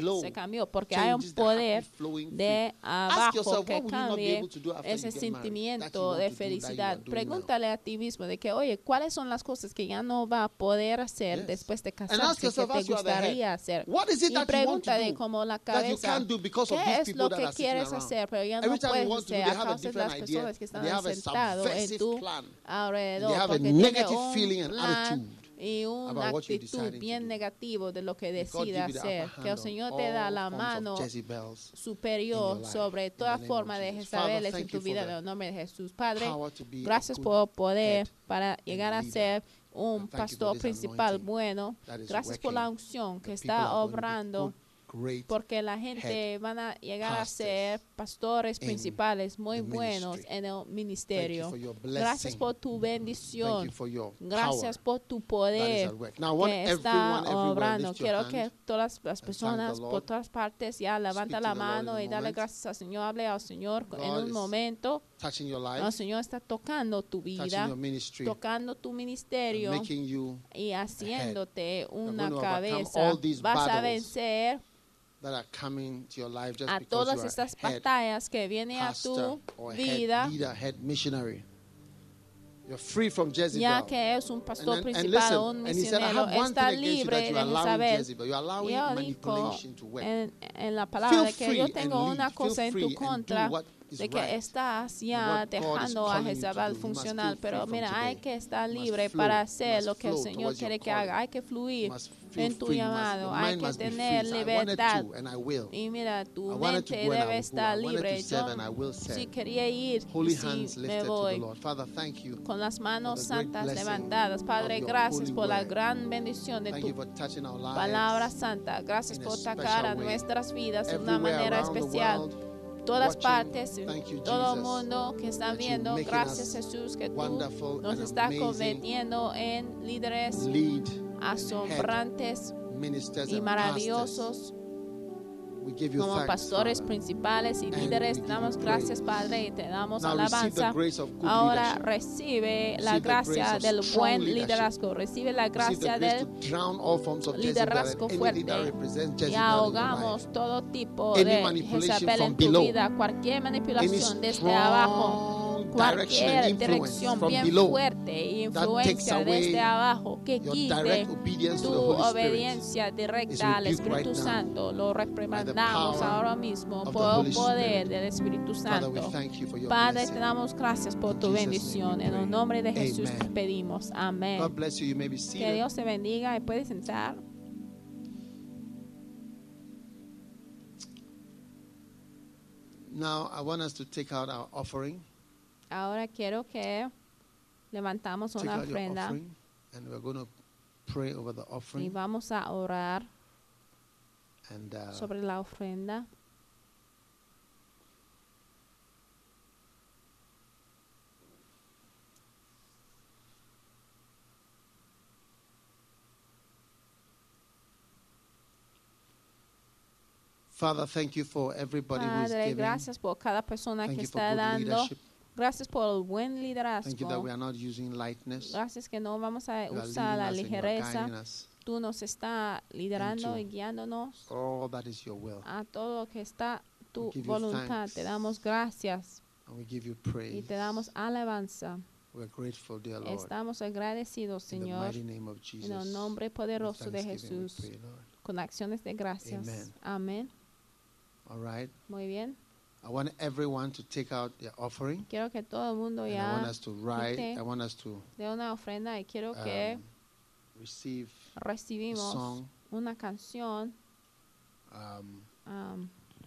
[SPEAKER 2] below
[SPEAKER 1] se cambió, porque hay un
[SPEAKER 2] changes the
[SPEAKER 1] poder
[SPEAKER 2] happy flowing
[SPEAKER 1] de
[SPEAKER 2] fruit. Ask yourself,
[SPEAKER 1] abajo
[SPEAKER 2] what
[SPEAKER 1] que
[SPEAKER 2] will you not be
[SPEAKER 1] cambie
[SPEAKER 2] able to do after
[SPEAKER 1] ese
[SPEAKER 2] you get married that you
[SPEAKER 1] sentimiento
[SPEAKER 2] want
[SPEAKER 1] de
[SPEAKER 2] to do that you are
[SPEAKER 1] felicidad.
[SPEAKER 2] doing now?
[SPEAKER 1] Pregúntale a ti mismo de que, oye, ¿cuáles son las cosas que ya no va a poder hacer
[SPEAKER 2] Yes.
[SPEAKER 1] después de
[SPEAKER 2] And ask
[SPEAKER 1] casarse que
[SPEAKER 2] yourself,
[SPEAKER 1] te
[SPEAKER 2] as you are the head,
[SPEAKER 1] gustaría hacer?
[SPEAKER 2] what is it
[SPEAKER 1] Y
[SPEAKER 2] that you want to
[SPEAKER 1] pregúntale
[SPEAKER 2] do
[SPEAKER 1] como la
[SPEAKER 2] that you
[SPEAKER 1] cabeza,
[SPEAKER 2] can't do because of
[SPEAKER 1] ¿qué
[SPEAKER 2] these
[SPEAKER 1] es
[SPEAKER 2] people
[SPEAKER 1] lo
[SPEAKER 2] that
[SPEAKER 1] que
[SPEAKER 2] are sitting
[SPEAKER 1] quieres
[SPEAKER 2] around?
[SPEAKER 1] hacer pero ya
[SPEAKER 2] Every
[SPEAKER 1] no
[SPEAKER 2] time
[SPEAKER 1] puedes
[SPEAKER 2] want to do,
[SPEAKER 1] hacer
[SPEAKER 2] they
[SPEAKER 1] a
[SPEAKER 2] have a
[SPEAKER 1] causa de
[SPEAKER 2] different
[SPEAKER 1] las
[SPEAKER 2] idea.
[SPEAKER 1] personas que están
[SPEAKER 2] They have a
[SPEAKER 1] sentados en
[SPEAKER 2] subversive
[SPEAKER 1] tu
[SPEAKER 2] plan.
[SPEAKER 1] alrededor,
[SPEAKER 2] They have a
[SPEAKER 1] porque tiene
[SPEAKER 2] negative
[SPEAKER 1] un
[SPEAKER 2] feeling and
[SPEAKER 1] plan
[SPEAKER 2] attitude
[SPEAKER 1] y una
[SPEAKER 2] about what you're
[SPEAKER 1] actitud
[SPEAKER 2] deciding to
[SPEAKER 1] bien
[SPEAKER 2] do.
[SPEAKER 1] negativo de lo que
[SPEAKER 2] May God
[SPEAKER 1] decida
[SPEAKER 2] give you the
[SPEAKER 1] hacer.
[SPEAKER 2] upper
[SPEAKER 1] Que el
[SPEAKER 2] hand
[SPEAKER 1] Señor
[SPEAKER 2] on
[SPEAKER 1] te da
[SPEAKER 2] all
[SPEAKER 1] la
[SPEAKER 2] forms
[SPEAKER 1] mano
[SPEAKER 2] of Jezebels
[SPEAKER 1] superior
[SPEAKER 2] in your life,
[SPEAKER 1] sobre
[SPEAKER 2] in
[SPEAKER 1] toda
[SPEAKER 2] the name
[SPEAKER 1] forma
[SPEAKER 2] of
[SPEAKER 1] de
[SPEAKER 2] Jesus. Father,
[SPEAKER 1] Jezabeles en
[SPEAKER 2] thank
[SPEAKER 1] tu
[SPEAKER 2] you for
[SPEAKER 1] vida,
[SPEAKER 2] the
[SPEAKER 1] en el nombre de Jesús. Padre,
[SPEAKER 2] power to be a
[SPEAKER 1] gracias
[SPEAKER 2] good
[SPEAKER 1] por poder
[SPEAKER 2] head
[SPEAKER 1] para
[SPEAKER 2] and
[SPEAKER 1] llegar a
[SPEAKER 2] leader.
[SPEAKER 1] ser un
[SPEAKER 2] And thank you for
[SPEAKER 1] pastor
[SPEAKER 2] this
[SPEAKER 1] principal
[SPEAKER 2] anointing
[SPEAKER 1] bueno.
[SPEAKER 2] that is
[SPEAKER 1] Gracias por la
[SPEAKER 2] working.
[SPEAKER 1] unción que
[SPEAKER 2] The people
[SPEAKER 1] está
[SPEAKER 2] are going to be
[SPEAKER 1] obrando,
[SPEAKER 2] good, great
[SPEAKER 1] porque la gente van a llegar a
[SPEAKER 2] pastors
[SPEAKER 1] ser pastores
[SPEAKER 2] in
[SPEAKER 1] principales muy
[SPEAKER 2] the
[SPEAKER 1] buenos
[SPEAKER 2] ministry.
[SPEAKER 1] en el
[SPEAKER 2] Thank you
[SPEAKER 1] ministerio.
[SPEAKER 2] for your
[SPEAKER 1] Gracias
[SPEAKER 2] blessing.
[SPEAKER 1] por tu
[SPEAKER 2] Thank
[SPEAKER 1] bendición.
[SPEAKER 2] you for your
[SPEAKER 1] Gracias
[SPEAKER 2] power
[SPEAKER 1] por tu
[SPEAKER 2] that is
[SPEAKER 1] poder
[SPEAKER 2] at work. Now, I want
[SPEAKER 1] que
[SPEAKER 2] everyone
[SPEAKER 1] está
[SPEAKER 2] everywhere
[SPEAKER 1] obrando.
[SPEAKER 2] lift your
[SPEAKER 1] Quiero
[SPEAKER 2] hand.
[SPEAKER 1] que todas las
[SPEAKER 2] thank
[SPEAKER 1] personas
[SPEAKER 2] the
[SPEAKER 1] por
[SPEAKER 2] Lord.
[SPEAKER 1] todas partes ya levanta
[SPEAKER 2] Speak
[SPEAKER 1] la
[SPEAKER 2] to the Lord
[SPEAKER 1] mano
[SPEAKER 2] in a
[SPEAKER 1] y dale
[SPEAKER 2] moment.
[SPEAKER 1] gracias al Señor. Hable al Señor
[SPEAKER 2] God
[SPEAKER 1] en un
[SPEAKER 2] is
[SPEAKER 1] momento.
[SPEAKER 2] touching your
[SPEAKER 1] El
[SPEAKER 2] life,
[SPEAKER 1] Señor está tocando tu
[SPEAKER 2] touching
[SPEAKER 1] vida,
[SPEAKER 2] your ministry,
[SPEAKER 1] tocando tu
[SPEAKER 2] and
[SPEAKER 1] ministerio
[SPEAKER 2] making you
[SPEAKER 1] y haciéndote una
[SPEAKER 2] going to overcome
[SPEAKER 1] cabeza.
[SPEAKER 2] all these
[SPEAKER 1] Vas a
[SPEAKER 2] battles
[SPEAKER 1] vencer
[SPEAKER 2] that are coming to your life just
[SPEAKER 1] a
[SPEAKER 2] because
[SPEAKER 1] todas
[SPEAKER 2] you are
[SPEAKER 1] estas
[SPEAKER 2] a head
[SPEAKER 1] batallas que vienen a
[SPEAKER 2] pastor
[SPEAKER 1] tu
[SPEAKER 2] or
[SPEAKER 1] vida,
[SPEAKER 2] head leader, head missionary. You're free from Jezebel.
[SPEAKER 1] ya que es un
[SPEAKER 2] And,
[SPEAKER 1] pastor
[SPEAKER 2] and, and
[SPEAKER 1] principal o
[SPEAKER 2] listen,
[SPEAKER 1] un
[SPEAKER 2] and he said, I
[SPEAKER 1] misionero,
[SPEAKER 2] have one
[SPEAKER 1] está
[SPEAKER 2] thing against you,
[SPEAKER 1] libre
[SPEAKER 2] that you
[SPEAKER 1] de
[SPEAKER 2] are allowing
[SPEAKER 1] Jezabel.
[SPEAKER 2] Jezebel. You're allowing
[SPEAKER 1] Yo dijo
[SPEAKER 2] manipulation to work.
[SPEAKER 1] en, en la palabra
[SPEAKER 2] Feel
[SPEAKER 1] que
[SPEAKER 2] free
[SPEAKER 1] yo
[SPEAKER 2] and
[SPEAKER 1] tengo
[SPEAKER 2] lead.
[SPEAKER 1] una
[SPEAKER 2] Feel
[SPEAKER 1] cosa en
[SPEAKER 2] free
[SPEAKER 1] tu
[SPEAKER 2] and do
[SPEAKER 1] contra
[SPEAKER 2] what is
[SPEAKER 1] de que
[SPEAKER 2] right.
[SPEAKER 1] estás ya
[SPEAKER 2] What God is
[SPEAKER 1] dejando a
[SPEAKER 2] calling you to
[SPEAKER 1] Jezabel
[SPEAKER 2] do. You must
[SPEAKER 1] funcionar,
[SPEAKER 2] feel
[SPEAKER 1] pero
[SPEAKER 2] free from
[SPEAKER 1] mira, hay
[SPEAKER 2] today.
[SPEAKER 1] que estar
[SPEAKER 2] You must
[SPEAKER 1] libre
[SPEAKER 2] flow.
[SPEAKER 1] para
[SPEAKER 2] You
[SPEAKER 1] hacer
[SPEAKER 2] must
[SPEAKER 1] lo que el
[SPEAKER 2] flow
[SPEAKER 1] Señor
[SPEAKER 2] towards your
[SPEAKER 1] quiere que
[SPEAKER 2] calling.
[SPEAKER 1] haga. Hay que
[SPEAKER 2] You
[SPEAKER 1] fluir
[SPEAKER 2] must feel
[SPEAKER 1] en tu
[SPEAKER 2] free. You must,
[SPEAKER 1] llamado,
[SPEAKER 2] your
[SPEAKER 1] hay
[SPEAKER 2] mind
[SPEAKER 1] que
[SPEAKER 2] must be
[SPEAKER 1] tener
[SPEAKER 2] free. So I wanted
[SPEAKER 1] libertad.
[SPEAKER 2] to, and I will.
[SPEAKER 1] Y mira, tu
[SPEAKER 2] I wanted to
[SPEAKER 1] mente
[SPEAKER 2] go and I
[SPEAKER 1] debe
[SPEAKER 2] will go.
[SPEAKER 1] estar
[SPEAKER 2] I wanted
[SPEAKER 1] libre.
[SPEAKER 2] to serve
[SPEAKER 1] Yo,
[SPEAKER 2] and I will serve.
[SPEAKER 1] si quería ir,
[SPEAKER 2] Holy
[SPEAKER 1] y si
[SPEAKER 2] hands
[SPEAKER 1] me
[SPEAKER 2] lifted to the
[SPEAKER 1] voy
[SPEAKER 2] Lord. Father, thank you
[SPEAKER 1] con las manos
[SPEAKER 2] for the great
[SPEAKER 1] santas
[SPEAKER 2] blessing
[SPEAKER 1] levantadas. Padre,
[SPEAKER 2] of your
[SPEAKER 1] gracias
[SPEAKER 2] holy
[SPEAKER 1] por la
[SPEAKER 2] word.
[SPEAKER 1] gran bendición de
[SPEAKER 2] Thank you
[SPEAKER 1] tu
[SPEAKER 2] for touching our lives
[SPEAKER 1] palabra santa. Gracias
[SPEAKER 2] in a
[SPEAKER 1] por tocar
[SPEAKER 2] special
[SPEAKER 1] a
[SPEAKER 2] way.
[SPEAKER 1] nuestras vidas de una
[SPEAKER 2] Everywhere
[SPEAKER 1] manera
[SPEAKER 2] around the
[SPEAKER 1] especial.
[SPEAKER 2] world,
[SPEAKER 1] Todas
[SPEAKER 2] watching.
[SPEAKER 1] partes,
[SPEAKER 2] Thank you,
[SPEAKER 1] todo el
[SPEAKER 2] Jesus,
[SPEAKER 1] mundo que está
[SPEAKER 2] that you're
[SPEAKER 1] viendo,
[SPEAKER 2] making
[SPEAKER 1] gracias
[SPEAKER 2] us
[SPEAKER 1] Jesús, que tú
[SPEAKER 2] wonderful
[SPEAKER 1] nos
[SPEAKER 2] and
[SPEAKER 1] estás
[SPEAKER 2] amazing
[SPEAKER 1] convirtiendo en líderes
[SPEAKER 2] lead
[SPEAKER 1] asombrantes
[SPEAKER 2] ministers
[SPEAKER 1] y
[SPEAKER 2] and pastors.
[SPEAKER 1] maravillosos
[SPEAKER 2] We give you
[SPEAKER 1] como
[SPEAKER 2] thanks,
[SPEAKER 1] pastores
[SPEAKER 2] Father.
[SPEAKER 1] principales y
[SPEAKER 2] And
[SPEAKER 1] líderes.
[SPEAKER 2] we
[SPEAKER 1] Te
[SPEAKER 2] give
[SPEAKER 1] damos
[SPEAKER 2] you
[SPEAKER 1] gracias,
[SPEAKER 2] praise.
[SPEAKER 1] Padre, y te damos
[SPEAKER 2] Now receive the
[SPEAKER 1] alabanza.
[SPEAKER 2] grace of good
[SPEAKER 1] Ahora
[SPEAKER 2] leadership.
[SPEAKER 1] recibe la
[SPEAKER 2] Receive the
[SPEAKER 1] gracia
[SPEAKER 2] grace of
[SPEAKER 1] del
[SPEAKER 2] strong
[SPEAKER 1] buen
[SPEAKER 2] leadership.
[SPEAKER 1] liderazgo. Recibe la
[SPEAKER 2] Receive the
[SPEAKER 1] gracia
[SPEAKER 2] grace
[SPEAKER 1] del
[SPEAKER 2] to drown all forms of Jezebel
[SPEAKER 1] liderazgo
[SPEAKER 2] and anything that
[SPEAKER 1] fuerte
[SPEAKER 2] represents
[SPEAKER 1] y
[SPEAKER 2] Jezebel in your life.
[SPEAKER 1] ahogamos todo tipo
[SPEAKER 2] Any
[SPEAKER 1] de
[SPEAKER 2] manipulation
[SPEAKER 1] Jezabel
[SPEAKER 2] from
[SPEAKER 1] en tu
[SPEAKER 2] below.
[SPEAKER 1] vida, cualquier
[SPEAKER 2] Any
[SPEAKER 1] manipulación desde abajo,
[SPEAKER 2] strong direction and
[SPEAKER 1] cualquier
[SPEAKER 2] influence
[SPEAKER 1] dirección
[SPEAKER 2] from
[SPEAKER 1] bien
[SPEAKER 2] below
[SPEAKER 1] fuerte e
[SPEAKER 2] that takes
[SPEAKER 1] influencia
[SPEAKER 2] away
[SPEAKER 1] desde abajo que
[SPEAKER 2] your
[SPEAKER 1] quite
[SPEAKER 2] direct obedience to
[SPEAKER 1] tu
[SPEAKER 2] the Holy Spirit
[SPEAKER 1] obediencia
[SPEAKER 2] is
[SPEAKER 1] directa al
[SPEAKER 2] rebuked
[SPEAKER 1] Espíritu
[SPEAKER 2] right now
[SPEAKER 1] Santo. Lo reprimandamos
[SPEAKER 2] power
[SPEAKER 1] ahora mismo
[SPEAKER 2] of the
[SPEAKER 1] por el
[SPEAKER 2] Holy
[SPEAKER 1] poder
[SPEAKER 2] Spirit.
[SPEAKER 1] del Espíritu
[SPEAKER 2] Father, we
[SPEAKER 1] Santo.
[SPEAKER 2] thank you for your
[SPEAKER 1] Padre,
[SPEAKER 2] blessing.
[SPEAKER 1] te damos gracias por
[SPEAKER 2] In
[SPEAKER 1] tu
[SPEAKER 2] Jesus' name
[SPEAKER 1] bendición.
[SPEAKER 2] we
[SPEAKER 1] En el
[SPEAKER 2] pray.
[SPEAKER 1] nombre de Jesús te
[SPEAKER 2] Amen.
[SPEAKER 1] pedimos. Amén.
[SPEAKER 2] God bless you. You may be
[SPEAKER 1] Que
[SPEAKER 2] seated.
[SPEAKER 1] Dios te bendiga y puedes sentar.
[SPEAKER 2] Now, I want us to take out our offering.
[SPEAKER 1] Ahora quiero que levantamos
[SPEAKER 2] Take
[SPEAKER 1] una
[SPEAKER 2] out your
[SPEAKER 1] ofrenda
[SPEAKER 2] offering, and we're going to pray over the
[SPEAKER 1] y
[SPEAKER 2] offering.
[SPEAKER 1] vamos a orar
[SPEAKER 2] And uh,
[SPEAKER 1] sobre la ofrenda.
[SPEAKER 2] Father, thank you for everybody who is
[SPEAKER 1] Padre,
[SPEAKER 2] giving.
[SPEAKER 1] gracias por cada persona
[SPEAKER 2] Thank
[SPEAKER 1] que
[SPEAKER 2] you for
[SPEAKER 1] está
[SPEAKER 2] good
[SPEAKER 1] dando.
[SPEAKER 2] leadership.
[SPEAKER 1] Gracias por el buen
[SPEAKER 2] Thank you that
[SPEAKER 1] liderazgo.
[SPEAKER 2] we are not using lightness.
[SPEAKER 1] Gracias que no vamos a
[SPEAKER 2] You are
[SPEAKER 1] usar
[SPEAKER 2] leading
[SPEAKER 1] la
[SPEAKER 2] us and you are
[SPEAKER 1] ligereza.
[SPEAKER 2] guiding us.
[SPEAKER 1] Tú nos estás liderando
[SPEAKER 2] into
[SPEAKER 1] y guiándonos
[SPEAKER 2] All that is your will.
[SPEAKER 1] a todo lo que está tu
[SPEAKER 2] We give you
[SPEAKER 1] voluntad.
[SPEAKER 2] thanks.
[SPEAKER 1] Te damos gracias
[SPEAKER 2] And we give you
[SPEAKER 1] y
[SPEAKER 2] praise.
[SPEAKER 1] te damos alabanza.
[SPEAKER 2] We're grateful, dear Lord.
[SPEAKER 1] Estamos agradecidos,
[SPEAKER 2] In the
[SPEAKER 1] Señor,
[SPEAKER 2] mighty name of Jesus.
[SPEAKER 1] en el nombre
[SPEAKER 2] with
[SPEAKER 1] poderoso de
[SPEAKER 2] thanksgiving we
[SPEAKER 1] Jesús,
[SPEAKER 2] pray, Lord.
[SPEAKER 1] con acciones de gracias.
[SPEAKER 2] Amen.
[SPEAKER 1] Amén.
[SPEAKER 2] All right.
[SPEAKER 1] Muy bien.
[SPEAKER 2] I want everyone to take out their offering.
[SPEAKER 1] Quiero que todo el mundo
[SPEAKER 2] And I
[SPEAKER 1] ya
[SPEAKER 2] want us to write.
[SPEAKER 1] quite
[SPEAKER 2] I want us to
[SPEAKER 1] dé una ofrenda y quiero que
[SPEAKER 2] um, receive a
[SPEAKER 1] recibimos
[SPEAKER 2] song.
[SPEAKER 1] una canción.
[SPEAKER 2] Um,
[SPEAKER 1] um,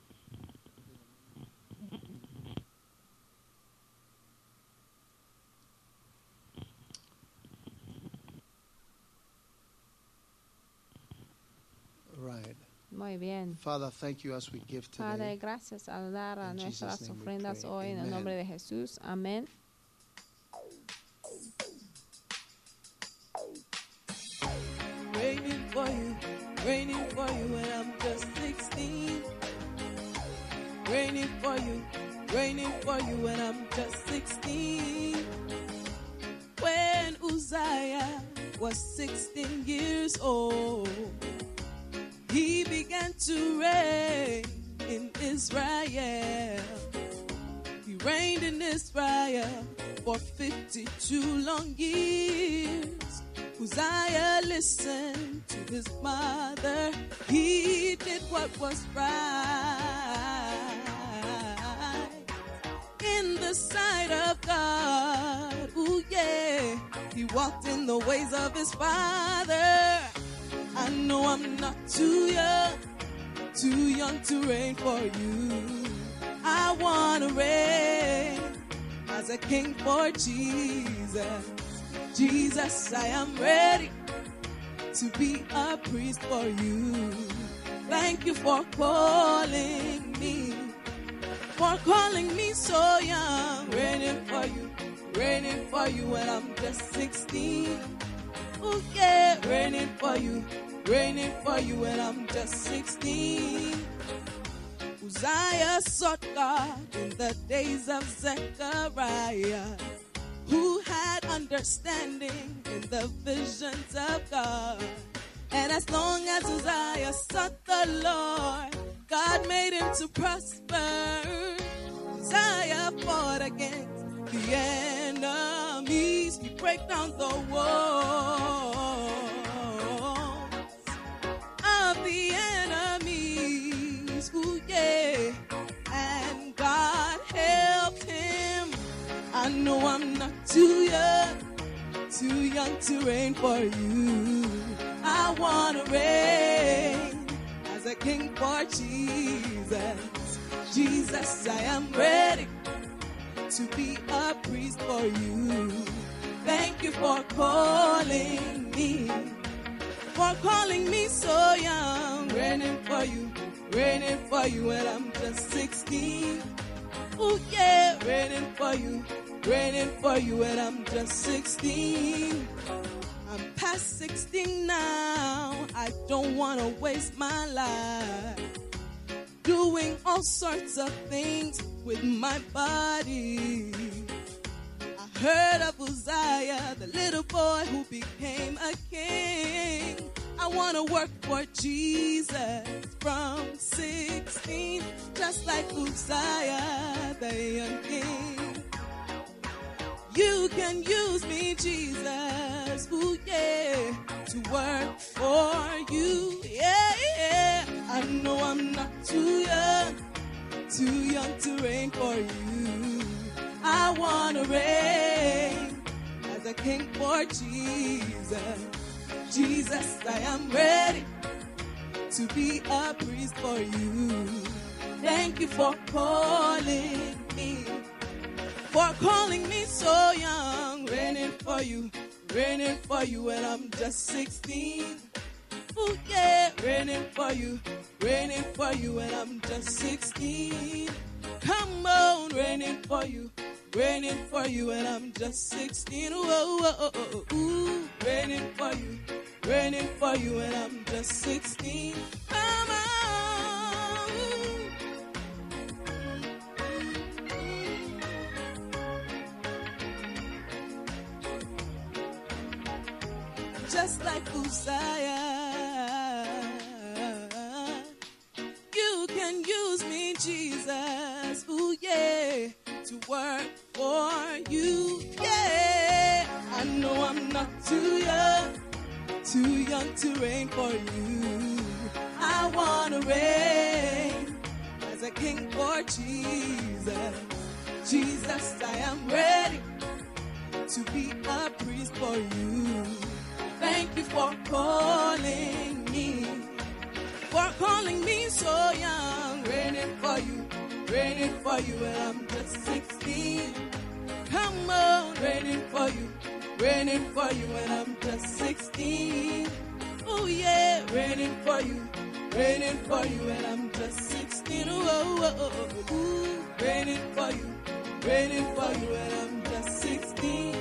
[SPEAKER 2] right.
[SPEAKER 1] Muy bien.
[SPEAKER 2] Father, thank you as we give
[SPEAKER 1] Padre,
[SPEAKER 2] today.
[SPEAKER 1] gracias al dar a
[SPEAKER 2] In
[SPEAKER 1] nuestras
[SPEAKER 2] Jesus' name we
[SPEAKER 1] ofrendas
[SPEAKER 2] pray.
[SPEAKER 1] hoy en el
[SPEAKER 2] Amen.
[SPEAKER 1] nombre de Jesús. Amén.
[SPEAKER 3] Raining for you, raining for you when I'm just sixteen. Raining for you, raining for you when I'm just sixteen. When Uzziah was sixteen years old, he began to reign in Israel. He reigned in Israel for fifty-two long years. Uzziah listened to his mother. He did what was right. the sight of God. Ooh, yeah. He walked in the ways of his Father. I know I'm not too young, too young to reign for you. I want to reign as a king for Jesus. Jesus, I am ready to be a priest for you. Thank you for calling me, for calling me so young. Reigning for you, reigning for you when I'm just sixteen. Oh yeah, reigning for you, reigning for you when I'm just sixteen. Uzziah sought God in the days of Zechariah, who had understanding in the visions of God. And as long as Uzziah sought the Lord, God made him to prosper. Uzziah fought against the enemies. He break down the walls of the enemies. Ooh, yeah. And God helped him. I know I'm not too young, too young to reign for you. I want to reign as a king for Jesus. Jesus, I am ready to be a priest for you. Thank you for calling me, for calling me so young. Reigning for you, reigning for you when I'm just sixteen. Oh yeah, reigning for you, reigning for you when I'm just sixteen. I'm past sixteen now. I don't want to waste my life doing all sorts of things with my body. I heard of Uzziah, the little boy who became a king. I want to work for Jesus from sixteen, just like Uzziah, the young king. You can use me, Jesus, ooh, yeah, to work for you, yeah, yeah. I know I'm not too young, too young to reign for you. I want to reign as a king for Jesus. Jesus, I am ready to be a priest for you. Thank you for calling me, for calling me so young. Reigning for you, reigning for you when I'm just sixteen. Ooh, yeah, reigning for you, reigning for you when I'm just sixteen. Come on, reigning for you, reigning for you when I'm just sixteen. Ooh, ooh, ooh, ooh, ooh. Reigning for you, reigning for you when I'm just sixteen. Come on. Just like Uzziah, you can use me, Jesus, ooh yeah, to work for you, yeah. I know I'm not too young, too young to reign for you. I want to reign as a king for Jesus. Jesus, I am ready to be a priest for you. Thank you for calling me, for calling me so young. Reigning for you, reigning for you when I'm just sixteen. Come on, reigning for you, reigning for you when I'm just sixteen. Oh yeah, reigning for you, reigning for you when I'm just sixteen. Ooh, oh, oh, oh, ooh, reigning for you, reigning for you when I'm just sixteen.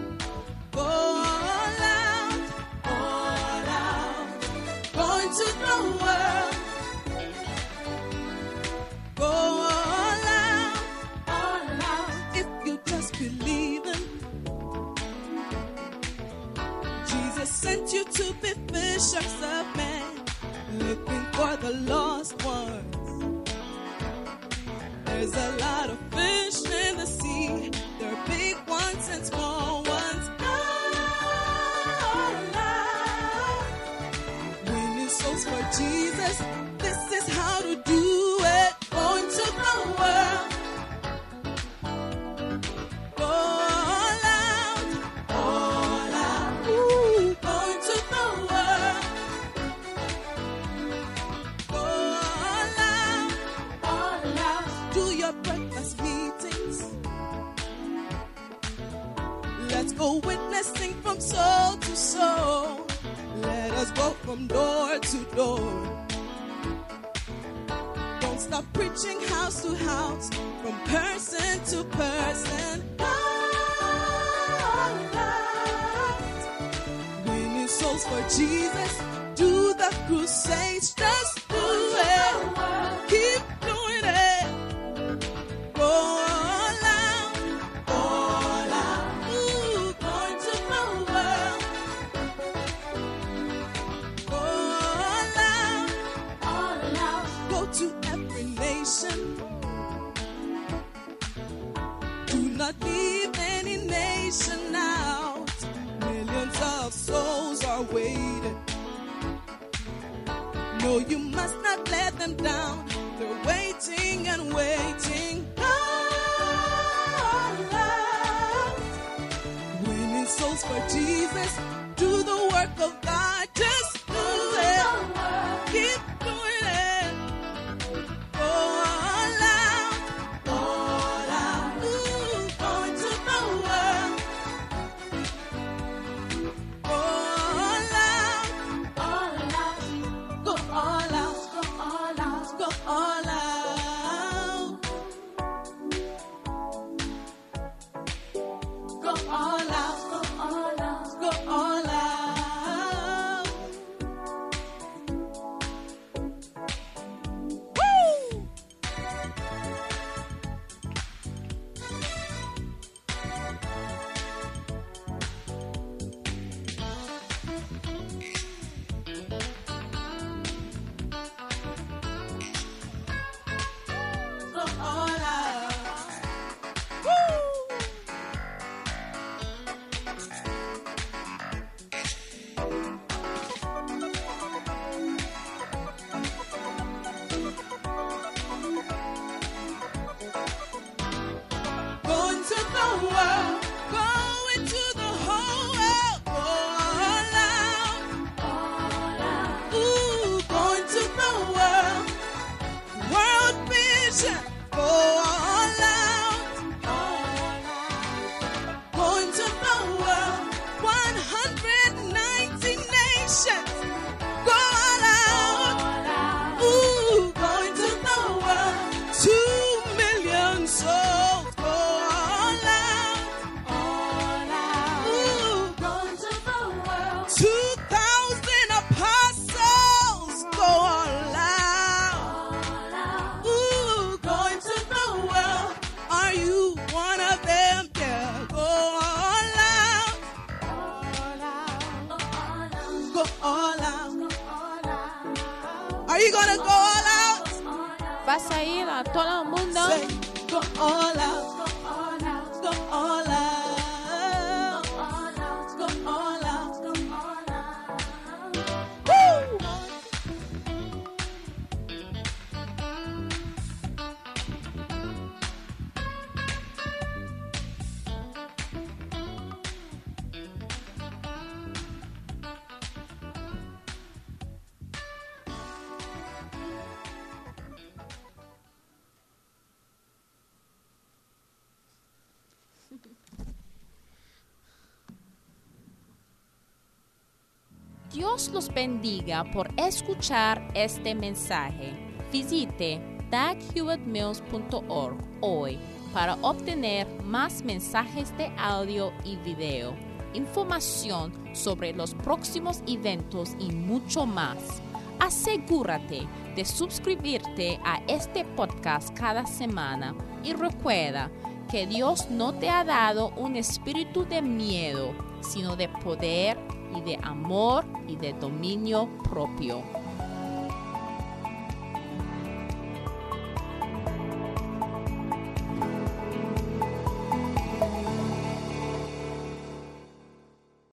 [SPEAKER 3] To fishers of men, looking for the lost ones. There's a lot of fish in the sea. There are big ones and small ones. Winning souls for Jesus, this is how to do it. Go into the world. Go all out, all out. Ooh, go into the world. Go all out, all out. Do your breakfast meetings. Let's go witnessing from soul to soul. Let us go from door to door. Don't stop preaching house to house, from person to person. All out. Winning souls for Jesus. Do the crusades, just do it. Keep doing it. Go all out, all out. Ooh, go into the world. Go all out, all out. Go to every nation. Do not leave any nation out. Millions of souls are waiting. No, you must not let them down. They're waiting and waiting. All out. Winning souls for Jesus. Do the work of God. Just do it. Keep doing it. Go all out. All out. Ooh, go into the world. Go all out. All out. Go all out. Go all out. Go all out. Go all out. Go all out. Go all out. Woo! Go all out. Woo! Go into the world. Go into the whole world. Go all out. All out. Ooh, go into the world. World vision. Go all out. All out. Go into the world. one hundred ninety nations. Go all out. All out. Ooh, go into the world. Two million souls. Go all out. All out. Ooh, go into the world. Two thousand apostles. Go all out. All out. Ooh, go into the world. Are you one of them? Yeah, go all out. All out. Go all out. Are you gonna go all out?
[SPEAKER 1] Vas a ir a todo el mundo.
[SPEAKER 3] Say, go all out. Go all out. Go all out. Go all out. Go all out. Woo!
[SPEAKER 1] Dios los bendiga por escuchar este mensaje. Visite dag hewitt mills punto org hoy para obtener más mensajes de audio y video, información sobre los próximos eventos y mucho más. Asegúrate de suscribirte a este podcast cada semana y recuerda que Dios no te ha dado un espíritu de miedo, sino de poder, y de amor y de dominio propio.